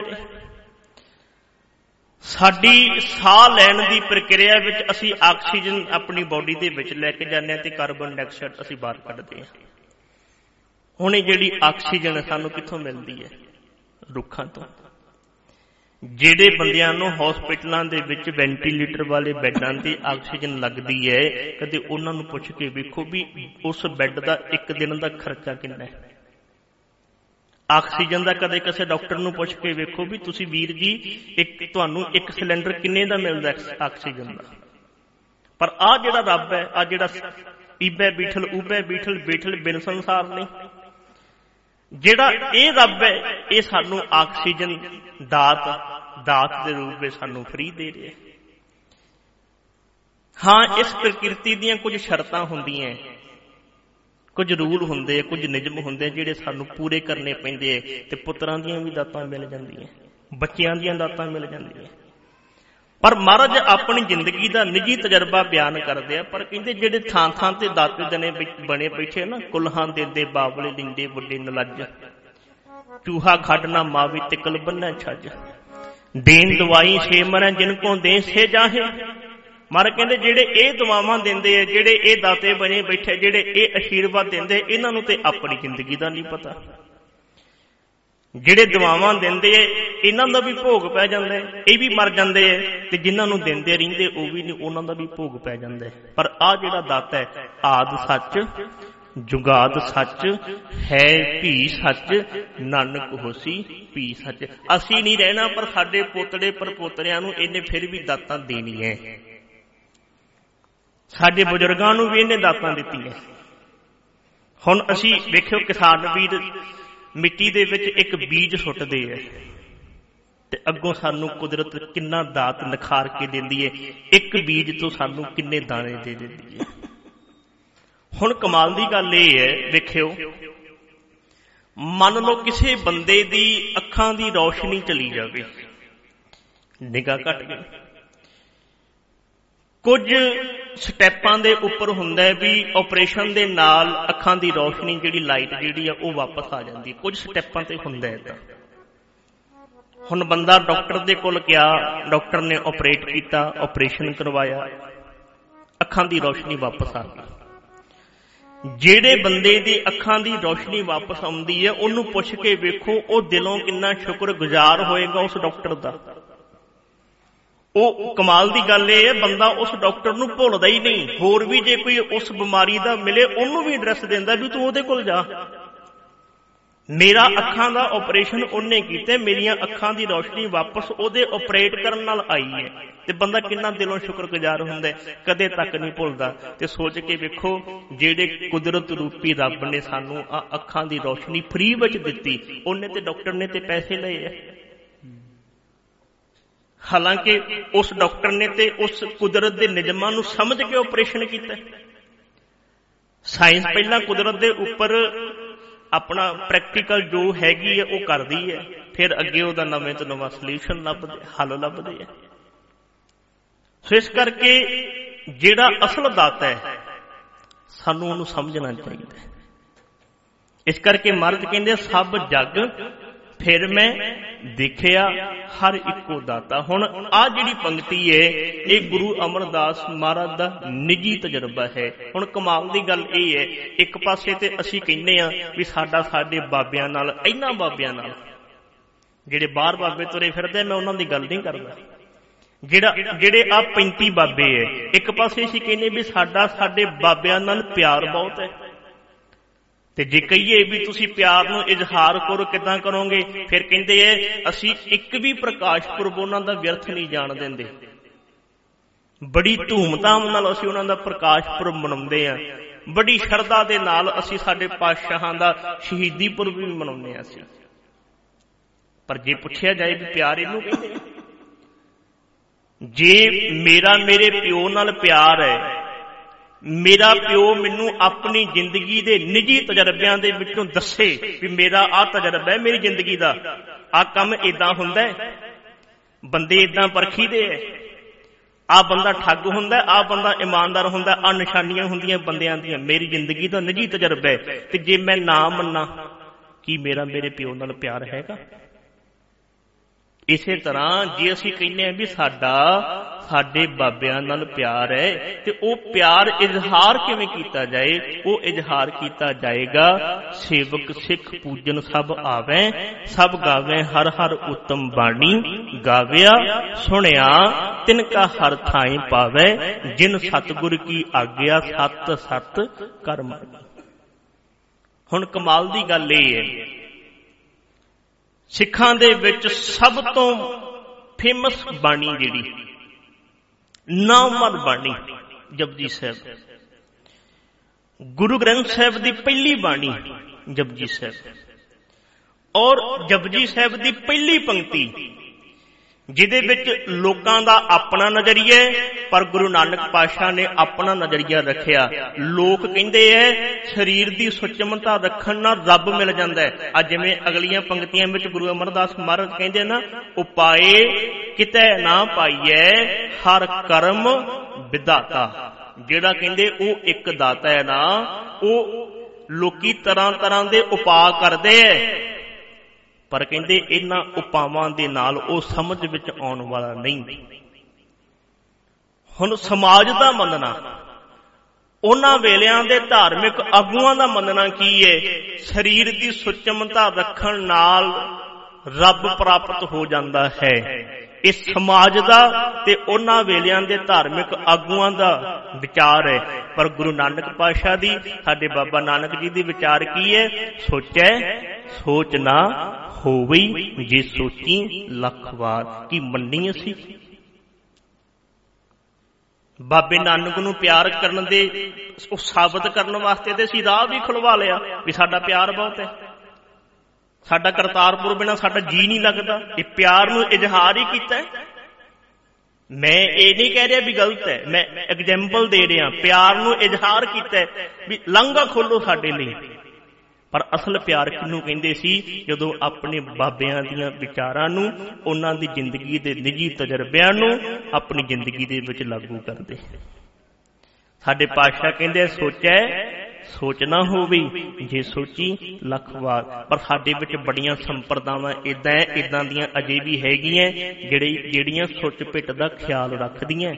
ਸਾਡੀ ਸਾਹ ਲੈਣ ਦੀ ਪ੍ਰਕਿਰਿਆ ਵਿੱਚ ਅਸੀਂ ਆਕਸੀਜਨ ਆਪਣੀ ਬੋਡੀ ਦੇ ਵਿੱਚ ਲੈ ਕੇ ਜਾਂਦੇ ਹਾਂ ਤੇ ਕਾਰਬਨ ਡਾਈਆਕਸਾਈਡ ਅਸੀਂ ਬਾਹਰ ਕੱਢਦੇ ਹਾਂ। ਹੁਣ ਇਹ ਜਿਹੜੀ ਆਕਸੀਜਨ ਸਾਨੂੰ ਕਿੱਥੋਂ ਮਿਲਦੀ ਹੈ? ਰੁੱਖਾਂ ਤੋਂ। ਜਿਹੜੇ ਬੰਦਿਆਂ ਨੂੰ ਹਸਪੀਟਲਾਂ ਦੇ ਵਿੱਚ ਵੈਂਟੀਲੇਟਰ ਵਾਲੇ ਬੈੱਡਾਂ ਤੇ ਆਕਸੀਜਨ ਲੱਗਦੀ ਹੈ, ਕਦੇ ਉਹਨਾਂ ਨੂੰ ਪੁੱਛ ਕੇ ਵੇਖੋ ਵੀ ਉਸ ਬੈੱਡ ਦਾ ਇੱਕ ਦਿਨ ਦਾ ਖਰਚਾ ਕਿੰਨਾ ਹੈ। ਆਕਸੀਜਨ ਦਾ ਕਦੇ ਕਿਸੇ ਡਾਕਟਰ ਨੂੰ ਪੁੱਛ ਕੇ ਵੇਖੋ ਵੀ ਤੁਸੀਂ ਵੀਰ ਜੀ ਇੱਕ ਤੁਹਾਨੂੰ ਇੱਕ ਸਿਲੰਡਰ ਕਿੰਨੇ ਦਾ ਮਿਲਦਾ ਆਕਸੀਜਨ ਦਾ। ਪਰ ਆਹ ਜਿਹੜਾ ਰੱਬ ਹੈ, ਆਹ ਜਿਹੜਾ ਈਬੈ ਬੀਠਲ ਉਬੈ ਬੀਠਲ ਬੀਠਲ ਬਿਨ ਸੰਸਾਰ ਨਹੀਂ, ਜਿਹੜਾ ਇਹ ਰੱਬ ਹੈ ਇਹ ਸਾਨੂੰ ਆਕਸੀਜਨ ਦਾਤ ਦਾਤ ਦੇ ਰੂਪ ਵਿੱਚ ਸਾਨੂੰ ਫ੍ਰੀ ਦੇ ਰਿਹਾ। ਹਾਂ, ਇਸ ਪ੍ਰਕਿਰਤੀ ਦੀਆਂ ਕੁਝ ਸ਼ਰਤਾਂ ਹੁੰਦੀਆਂ, ਕੁਝ ਰੂਲ ਹੁੰਦੇ, ਕੁਝ ਨਿਯਮ ਹੁੰਦੇ ਜਿਹੜੇ ਸਾਨੂੰ ਪੂਰੇ ਕਰਨੇ ਪੈਂਦੇ ਹੈ। ਤੇ ਪੁੱਤਰਾਂ ਦੀਆਂ ਵੀ ਦਾਤਾਂ ਮਿਲ ਜਾਂਦੀਆਂ, ਬੱਚਿਆਂ ਦੀਆਂ ਦਾਤਾਂ ਮਿਲ ਜਾਂਦੀਆਂ। ਪਰ ਮਹਾਰਾਜ ਆਪਣੀ ਜ਼ਿੰਦਗੀ ਦਾ ਨਿੱਜੀ ਤਜਰਬਾ ਬਿਆਨ ਕਰਦੇ ਆ। ਪਰ ਕਹਿੰਦੇ ਜਿਹੜੇ ਥਾਂ ਥਾਂ ਤੇ ਦਾਤੇ ਦਨੇ ਬਣੇ ਬੈਠੇ ਨਾ, ਕੁਲਹਾਂ ਦੇਂਦੇ ਬਾਬਲੇ ਲਿੰਦੇ ਵੱਡੇ ਨਲੱਜ, ਚੂਹਾ ਖੱਡ ਨਾ ਮਾਵੀ ਤਿਕਲ ਬੰਨੈ ਛੱਜ, ਦੇਨ ਦਵਾਈ ਛੇ ਮਰੈ ਜਿਨ ਕੋ ਦੇ ਸੇ ਜਾਹੇ। ਮਹਾਰਾਜ ਕਹਿੰਦੇ ਜਿਹੜੇ ਇਹ ਦੁਆਵਾਂ ਦਿੰਦੇ ਆ, ਜਿਹੜੇ ਇਹ ਦਾਤੇ ਬਣੇ ਬੈਠੇ, ਜਿਹੜੇ ਇਹ ਆਸ਼ੀਰਵਾਦ ਦਿੰਦੇ, ਇਹਨਾਂ ਨੂੰ ਤੇ ਆਪਣੀ ਜ਼ਿੰਦਗੀ ਦਾ ਨਹੀਂ ਪਤਾ। ਜਿਹੜੇ ਦੁਆਵਾਂ ਦਿੰਦੇ ਆ ਇਹਨਾਂ ਦਾ ਵੀ ਭੋਗ ਪੈ ਜਾਂਦਾ, ਇਹ ਵੀ ਮਰ ਜਾਂਦੇ ਆ, ਤੇ ਜਿਨ੍ਹਾਂ ਨੂੰ ਦਿੰਦੇ ਰਹਿੰਦੇ ਉਹ ਵੀ ਨਹੀਂ, ਉਹਨਾਂ ਦਾ ਵੀ ਭੋਗ ਪੈ ਜਾਂਦਾ। ਪਰ ਆਹ ਜਿਹੜਾ ਦਾਤਾ ਹੈ, ਆਦ ਸੱਚ ਜੁਗਾਦ ਸੱਚ ਹੈ ਭੀ ਸੱਚ, ਨਾਨਕ ਹੋਸੀ ਭੀ ਸੱਚ। ਅਸੀਂ ਨਹੀਂ ਰਹਿਣਾ, ਪਰ ਸਾਡੇ ਪੋਤੜੇ ਪਰਪੋਤਰਿਆਂ ਨੂੰ ਇਹਨੇ ਫਿਰ ਵੀ ਦਾਤਾਂ ਦੇਣੀਆਂ। ਸਾਡੇ ਬਜ਼ੁਰਗਾਂ ਨੂੰ ਵੀ ਇਹਨੇ ਦਾਤਾਂ ਦਿੱਤੀਆਂ। ਹੁਣ ਅਸੀਂ ਵੇਖਿਓ, ਕਿਸਾਨ ਵੀਰ ਮਿੱਟੀ ਦੇ ਵਿੱਚ ਇੱਕ ਬੀਜ ਸੁੱਟਦੇ ਹੈ ਤੇ ਅੱਗੋਂ ਸਾਨੂੰ ਕੁਦਰਤ ਕਿੰਨਾ ਦਾਤ ਨਿਖਾਰ ਕੇ ਦਿੰਦੀ ਹੈ। ਇੱਕ ਬੀਜ ਤੋਂ ਸਾਨੂੰ ਕਿੰਨੇ ਦਾਣੇ ਦੇ ਦਿੰਦੀ ਹੈ। ਹੁਣ ਕਮਾਲ ਦੀ ਗੱਲ ਇਹ ਹੈ, ਵੇਖਿਓ, ਮੰਨ ਲਓ ਕਿਸੇ ਬੰਦੇ ਦੀ ਅੱਖਾਂ ਦੀ ਰੌਸ਼ਨੀ ਚਲੀ ਜਾਵੇ, ਨਿਗਾਹ ਘਟ ਗਈ। ਕੁਝ ਸਟੈਪਾਂ ਦੇ ਉੱਪਰ ਹੁੰਦਾ ਵੀ ਆਪਰੇਸ਼ਨ ਦੇ ਨਾਲ ਅੱਖਾਂ ਦੀ ਰੌਸ਼ਨੀ ਜਿਹੜੀ ਲਾਈਟ ਜਿਹੜੀ ਆ ਉਹ ਵਾਪਸ ਆ ਜਾਂਦੀ। ਕੁਝ ਸਟੈਪਾਂ ਤੇ ਹੁੰਦਾ ਹੈ। ਤਾਂ ਹੁਣ ਬੰਦਾ ਡਾਕਟਰ ਦੇ ਕੋਲ ਗਿਆ, ਡਾਕਟਰ ਨੇ ਆਪਰੇਟ ਕੀਤਾ, ਆਪਰੇਸ਼ਨ ਕਰਵਾਇਆ, ਅੱਖਾਂ ਦੀ ਰੌਸ਼ਨੀ ਵਾਪਸ ਆ ਗਈ। ਜਿਹੜੇ ਬੰਦੇ ਦੀ ਅੱਖਾਂ ਦੀ ਰੌਸ਼ਨੀ ਵਾਪਸ ਆਉਂਦੀ ਹੈ, ਉਹਨੂੰ ਪੁੱਛ ਕੇ ਵੇਖੋ ਉਹ ਦਿਲੋਂ ਕਿੰਨਾ ਸ਼ੁਕਰਗੁਜ਼ਾਰ ਹੋਏਗਾ ਉਸ ਡਾਕਟਰ ਦਾ। ਉਹ ਕਮਾਲ ਦੀ ਗੱਲ ਇਹ ਹੈ, ਬੰਦਾ ਉਸ ਡਾਕਟਰ ਨੂੰ ਭੁੱਲਦਾ ਹੀ ਨਹੀਂ। ਹੋਰ ਵੀ ਜੇ ਕੋਈ ਉਸ ਬਿਮਾਰੀ ਦਾ ਮਿਲੇ, ਉਹਨੂੰ ਵੀ ਐਡਰੈਸ ਦਿੰਦਾ ਵੀ ਤੂੰ ਉਹਦੇ ਕੋਲ ਜਾ। ਮੇਰਾ ਅੱਖਾਂ ਦਾ ਆਪਰੇਸ਼ਨ ਉਹਨੇ ਕੀਤਾ, ਮੇਰੀਆਂ ਅੱਖਾਂ ਦੀ ਰੌਸ਼ਨੀ ਵਾਪਸ ਉਹਦੇ ਆਪਰੇਟ ਕਰਨ ਨਾਲ ਆਈ ਹੈ। ਤੇ ਬੰਦਾ ਕਿੰਨਾ ਦਿਲੋਂ ਸ਼ੁਕਰਗੁਜ਼ਾਰ ਹੁੰਦਾ, ਕਦੇ ਤੱਕ ਨਹੀਂ ਭੁੱਲਦਾ। ਤੇ ਸੋਚ ਕੇ ਵੇਖੋ, ਜਿਹੜੇ ਕੁਦਰਤ ਰੂਪੀ ਰੱਬ ਨੇ ਸਾਨੂੰ ਆ ਅੱਖਾਂ ਦੀ ਰੌਸ਼ਨੀ ਫ੍ਰੀ ਵਿੱਚ ਦਿੱਤੀ, ਉਹਨੇ ਤੇ ਡਾਕਟਰ ਨੇ ਤੇ ਪੈਸੇ ਲਏ ਆ। ਹਾਲਾਂਕਿ ਉਸ ਡਾਕਟਰ ਨੇ ਤੇ ਉਸ ਕੁਦਰਤ ਦੇ ਨਿਯਮਾਂ ਨੂੰ ਸਮਝ ਕੇ ਆਪਰੇਸ਼ਨ ਕੀਤਾ। ਸਾਇੰਸ ਪਹਿਲਾਂ ਕੁਦਰਤ ਦੇ ਉੱਪਰ ਆਪਣਾ ਪ੍ਰੈਕਟੀਕਲ ਜੋ ਹੈਗੀ ਹੈ ਉਹ ਕਰਦੀ ਹੈ, ਫਿਰ ਅੱਗੇ ਉਹਦਾ ਨਵੇਂ ਤੋਂ ਨਵਾਂ ਸੋਲੂਸ਼ਨ ਲੱਭਦੇ, ਹੱਲ ਲੱਭਦੇ ਹੈ। ਸੋ ਇਸ ਕਰਕੇ ਜਿਹੜਾ ਅਸਲ ਦਾਤਾ ਹੈ ਸਾਨੂੰ ਉਹਨੂੰ ਸਮਝਣਾ ਚਾਹੀਦਾ। ਇਸ ਕਰਕੇ ਮਹਾਰਾਜ ਕਹਿੰਦੇ ਸਭ ਜਗ ਫਿਰ ਮੈਂ ਦੇਖਿਆ ਹਰ ਇੱਕੋ ਦਾਤਾ। ਹੁਣ ਆਹ ਜਿਹੜੀ ਪੰਕਤੀ ਹੈ ਇਹ ਗੁਰੂ ਅਮਰਦਾਸ ਮਹਾਰਾਜ ਦਾ ਨਿੱਜੀ ਤਜਰਬਾ ਹੈ। ਹੁਣ ਕਮਾਲ ਦੀ ਗੱਲ ਇਹ ਹੈ, ਇੱਕ ਪਾਸੇ ਤੇ ਅਸੀਂ ਕਹਿੰਦੇ ਆ ਵੀ ਸਾਡਾ ਸਾਡੇ ਬਾਬਿਆਂ ਨਾਲ, ਇਹਨਾਂ ਬਾਬਿਆਂ ਨਾਲ ਜਿਹੜੇ ਬਾਹਰ ਬਾਬੇ ਤੁਰੇ ਫਿਰਦੇ, ਮੈਂ ਉਹਨਾਂ ਦੀ ਗੱਲ ਨਹੀਂ ਕਰਦਾ, ਜਿਹੜਾ ਜਿਹੜੇ ਆ ਪੈਂਤੀ ਬਾਬੇ ਹੈ, ਇੱਕ ਪਾਸੇ ਅਸੀਂ ਕਹਿੰਦੇ ਵੀ ਸਾਡਾ ਸਾਡੇ ਬਾਬਿਆਂ ਨਾਲ ਪਿਆਰ ਬਹੁਤ ਹੈ। ਤੇ ਜੇ ਕਹੀਏ ਵੀ ਤੁਸੀਂ ਪਿਆਰ ਨੂੰ ਇਜ਼ਹਾਰ ਕਰੋ, ਕਿੱਦਾਂ ਕਰੋਗੇ? ਫਿਰ ਕਹਿੰਦੇ ਐ ਅਸੀਂ ਇੱਕ ਵੀ ਪ੍ਰਕਾਸ਼ ਪੁਰਬ ਉਹਨਾਂ ਦਾ ਵਿਅਰਥ ਨਹੀਂ ਜਾਣ ਦਿੰਦੇ। ਬੜੀ ਧੂਮਧਾਮ ਨਾਲ ਅਸੀਂ ਉਹਨਾਂ ਦਾ ਪ੍ਰਕਾਸ਼ ਪੁਰਬ ਮਨਾਉਂਦੇ ਆ, ਬੜੀ ਸ਼ਰਧਾ ਦੇ ਨਾਲ ਅਸੀਂ ਸਾਡੇ ਪਾਤਸ਼ਾਹਾਂ ਦਾ ਸ਼ਹੀਦੀ ਪੁਰਬ ਵੀ ਮਨਾਉਂਦੇ ਆ ਅਸੀਂ। ਪਰ ਜੇ ਪੁੱਛਿਆ ਜਾਏ ਵੀ ਪਿਆਰ ਇਹਨੂੰ ਕਹਿੰਦੇ, ਜੇ ਮੇਰਾ ਮੇਰੇ ਪਿਓ ਨਾਲ ਪਿਆਰ ਹੈ, ਮੇਰਾ ਪਿਓ ਮੈਨੂੰ ਆਪਣੀ ਜ਼ਿੰਦਗੀ ਦੇ ਨਿੱਜੀ ਤਜਰਬਿਆਂ ਦੇ ਵਿੱਚੋਂ ਦੱਸੇ ਵੀ ਮੇਰਾ ਆਹ ਤਜਰਬਾ ਹੈ ਮੇਰੀ ਜ਼ਿੰਦਗੀ ਦਾ, ਆਹ ਕੰਮ ਏਦਾਂ ਹੁੰਦਾ ਹੈ, ਬੰਦੇ ਏਦਾਂ ਪਰਖੀਦੇ ਹੈ, ਆਹ ਬੰਦਾ ਠੱਗ ਹੁੰਦਾ, ਆਹ ਬੰਦਾ ਇਮਾਨਦਾਰ ਹੁੰਦਾ, ਆਹ ਨਿਸ਼ਾਨੀਆਂ ਹੁੰਦੀਆਂ ਬੰਦਿਆਂ ਦੀਆਂ, ਮੇਰੀ ਜ਼ਿੰਦਗੀ ਦਾ ਨਿੱਜੀ ਤਜਰਬਾ ਹੈ। ਤੇ ਜੇ ਮੈਂ ਨਾ ਮੰਨਾਂ, ਕੀ ਮੇਰਾ ਮੇਰੇ ਪਿਓ ਨਾਲ ਪਿਆਰ ਹੈਗਾ? ਇਸੇ ਤਰ੍ਹਾਂ ਜੇ ਅਸੀਂ ਕਹਿੰਦੇ ਹਾਂ ਵੀ ਸਾਡਾ ਸਾਡੇ ਬਾਬਿਆਂ ਨਾਲ ਪਿਆਰ ਹੈ, ਤੇ ਉਹ ਪਿਆਰ ਇਜ਼ਹਾਰ ਕਿਵੇਂ ਕੀਤਾ ਜਾਏ? ਉਹ ਇਜ਼ਹਾਰ ਕੀਤਾ ਜਾਏਗਾ, ਸੇਵਕ ਸਿੱਖ ਪੂਜਨ ਸਭ ਆਵੇ, ਸਭ ਗਾਵੇ ਹਰ ਹਰ ਉੱਤਮ ਬਾਣੀ, ਗਾਵਿਆ ਸੁਣਿਆ ਤਿਨ ਕਾ ਹਰ ਥਾਈ ਪਾਵੇ, ਜਿਨ ਸਤਿਗੁਰ ਕੀ ਆਗਿਆ ਸਤ ਸਤ ਕਰਮ। ਹੁਣ ਕਮਾਲ ਦੀ ਗੱਲ ਇਹ ਹੈ, ਸਿੱਖਾਂ ਦੇ ਵਿੱਚ ਸਭ ਤੋਂ ਫੇਮਸ ਬਾਣੀ ਜਿਹੜੀ ਨਾਮਵਰ ਬਾਣੀ ਜਪਜੀ ਸਾਹਿਬ, ਗੁਰੂ ਗ੍ਰੰਥ ਸਾਹਿਬ ਦੀ ਪਹਿਲੀ ਬਾਣੀ ਜਪਜੀ ਸਾਹਿਬ। ਔਰ ਜਪਜੀ ਸਾਹਿਬ ਦੀ ਪਹਿਲੀ ਪੰਕਤੀ ਜਿਹਦੇ ਵਿੱਚ ਲੋਕਾਂ ਦਾ ਆਪਣਾ ਨਜ਼ਰੀਆ, ਪਰ ਗੁਰੂ ਨਾਨਕ ਪਾਤਸ਼ਾਹ ਨੇ ਆਪਣਾ ਨਜ਼ਰੀਆ ਰੱਖਿਆ। ਲੋਕ ਕਹਿੰਦੇ ਐ ਸਰੀਰ ਦੀ ਸੁਚਮਤਾ ਰੱਖਣ ਨਾਲ ਰੱਬ ਮਿਲ ਜਾਂਦਾ ਹੈ। ਅੱਜ ਜਿਵੇਂ ਅਗਲੀਆਂ ਪੰਕਤੀਆਂ ਵਿੱਚ ਗੁਰੂ ਅਮਰਦਾਸ ਮਹਾਰਾਜ ਕਹਿੰਦੇ ਨਾ, ਉਪਾਏ ਕਿਤੇ ਨਾ ਪਾਈਐ ਹਰ ਕਰਮ ਵਿਧਾਤਾ। ਜਿਹੜਾ ਕਹਿੰਦੇ ਉਹ ਇੱਕ ਦਾਤਾ ਹੈ ਨਾ, ਉਹ ਲੋਕੀ ਤਰ੍ਹਾਂ ਤਰ੍ਹਾਂ ਦੇ ਉਪਾਅ ਕਰਦੇ ਐ, ਪਰ ਕਹਿੰਦੇ ਇਹਨਾਂ ਉਪਾਵਾਂ ਦੇ ਨਾਲ ਉਹ ਸਮਝ ਵਿੱਚ ਆਉਣ ਵਾਲਾ ਨਹੀਂ। ਹੁਣ ਸਮਾਜ ਦਾ ਮੰਨਣਾ, ਉਹਨਾਂ ਵੇਲਿਆਂ ਦੇ ਧਾਰਮਿਕ ਆਗੂਆਂ ਦਾ ਮੰਨਣਾ ਕੀ ਹੈ? ਸਰੀਰ ਦੀ ਸੁਚਮਤਾ ਰੱਖਣ ਨਾਲ ਰੱਬ ਪ੍ਰਾਪਤ ਹੋ ਜਾਂਦਾ ਹੈ। ਇਹ ਸਮਾਜ ਦਾ ਤੇ ਉਹਨਾਂ ਵੇਲਿਆਂ ਦੇ ਧਾਰਮਿਕ ਆਗੂਆਂ ਦਾ ਵਿਚਾਰ ਹੈ। ਪਰ ਗੁਰੂ ਨਾਨਕ ਪਾਤਸ਼ਾਹ ਦੀ, ਸਾਡੇ ਬਾਬਾ ਨਾਨਕ ਜੀ ਦੀ ਵਿਚਾਰ ਕੀ ਹੈ? ਸੋਚੈ ਸੋਚ ਨਾ ਹੋਵਈ ਜੇ ਸੋਚੀ ਲੱਖ ਵਾਰ। ਕੀ ਮੰਨੀ ਅਸੀਂ? ਬਾਬੇ ਨਾਨਕ ਨੂੰ ਪਿਆਰ ਕਰਨ ਦੇ ਉਹ ਸਾਬਤ ਕਰਨ ਵਾਸਤੇ ਤੇ ਅਸੀਂ ਰਾਹ ਵੀ ਖੁਲਵਾ ਲਿਆ ਵੀ ਸਾਡਾ ਪਿਆਰ ਬਹੁਤ ਹੈ, ਸਾਡਾ ਕਰਤਾਰਪੁਰ ਬਿਨਾਂ ਸਾਡਾ ਜੀ ਨਹੀਂ ਲੱਗਦਾ। ਇਹ ਪਿਆਰ ਨੂੰ ਇਜ਼ਹਾਰ ਹੀ ਕੀਤਾ। ਮੈਂ ਇਹ ਨਹੀਂ ਕਹਿ ਰਿਹਾ ਵੀ ਗਲਤ ਹੈ, ਮੈਂ ਐਗਜ਼ੈਂਪਲ ਦੇ ਰਿਹਾ। ਪਿਆਰ ਨੂੰ ਇਜ਼ਹਾਰ ਕੀਤਾ ਵੀ ਲਾਂਘਾ ਖੋਲੋ ਸਾਡੇ ਲਈ। ਪਰ ਅਸਲ ਪਿਆਰ ਕਿਹਨੂੰ ਕਹਿੰਦੇ ਸੀ? ਜਦੋਂ ਆਪਣੇ ਬਾਬਿਆਂ ਦੀਆਂ ਵਿਚਾਰਾਂ ਨੂੰ, ਉਹਨਾਂ ਦੀ ਜ਼ਿੰਦਗੀ ਦੇ ਨਿੱਜੀ ਤਜਰਬਿਆਂ ਨੂੰ ਆਪਣੀ ਜ਼ਿੰਦਗੀ ਦੇ ਵਿੱਚ ਲਾਗੂ ਕਰਦੇ। ਸਾਡੇ ਪਾਤਸ਼ਾਹ ਕਹਿੰਦੇ ਸੋਚੈ ਸੋਚ ਨਾ ਹੋਵੇ ਜੇ ਸੋਚੀ ਲੱਖ ਵਾਰ। ਪਰ ਸਾਡੇ ਵਿੱਚ ਬੜੀਆਂ ਸੰਪਰਦਾਵਾਂ ਏਦਾਂ ਏਦਾਂ ਦੀਆਂ ਅਜੇ ਵੀ ਹੈਗੀਆਂ ਜਿਹੜੀ ਜਿਹੜੀਆਂ ਸੁੱਚ ਪਿੱਟ ਦਾ ਖਿਆਲ ਰੱਖਦੀਆਂ,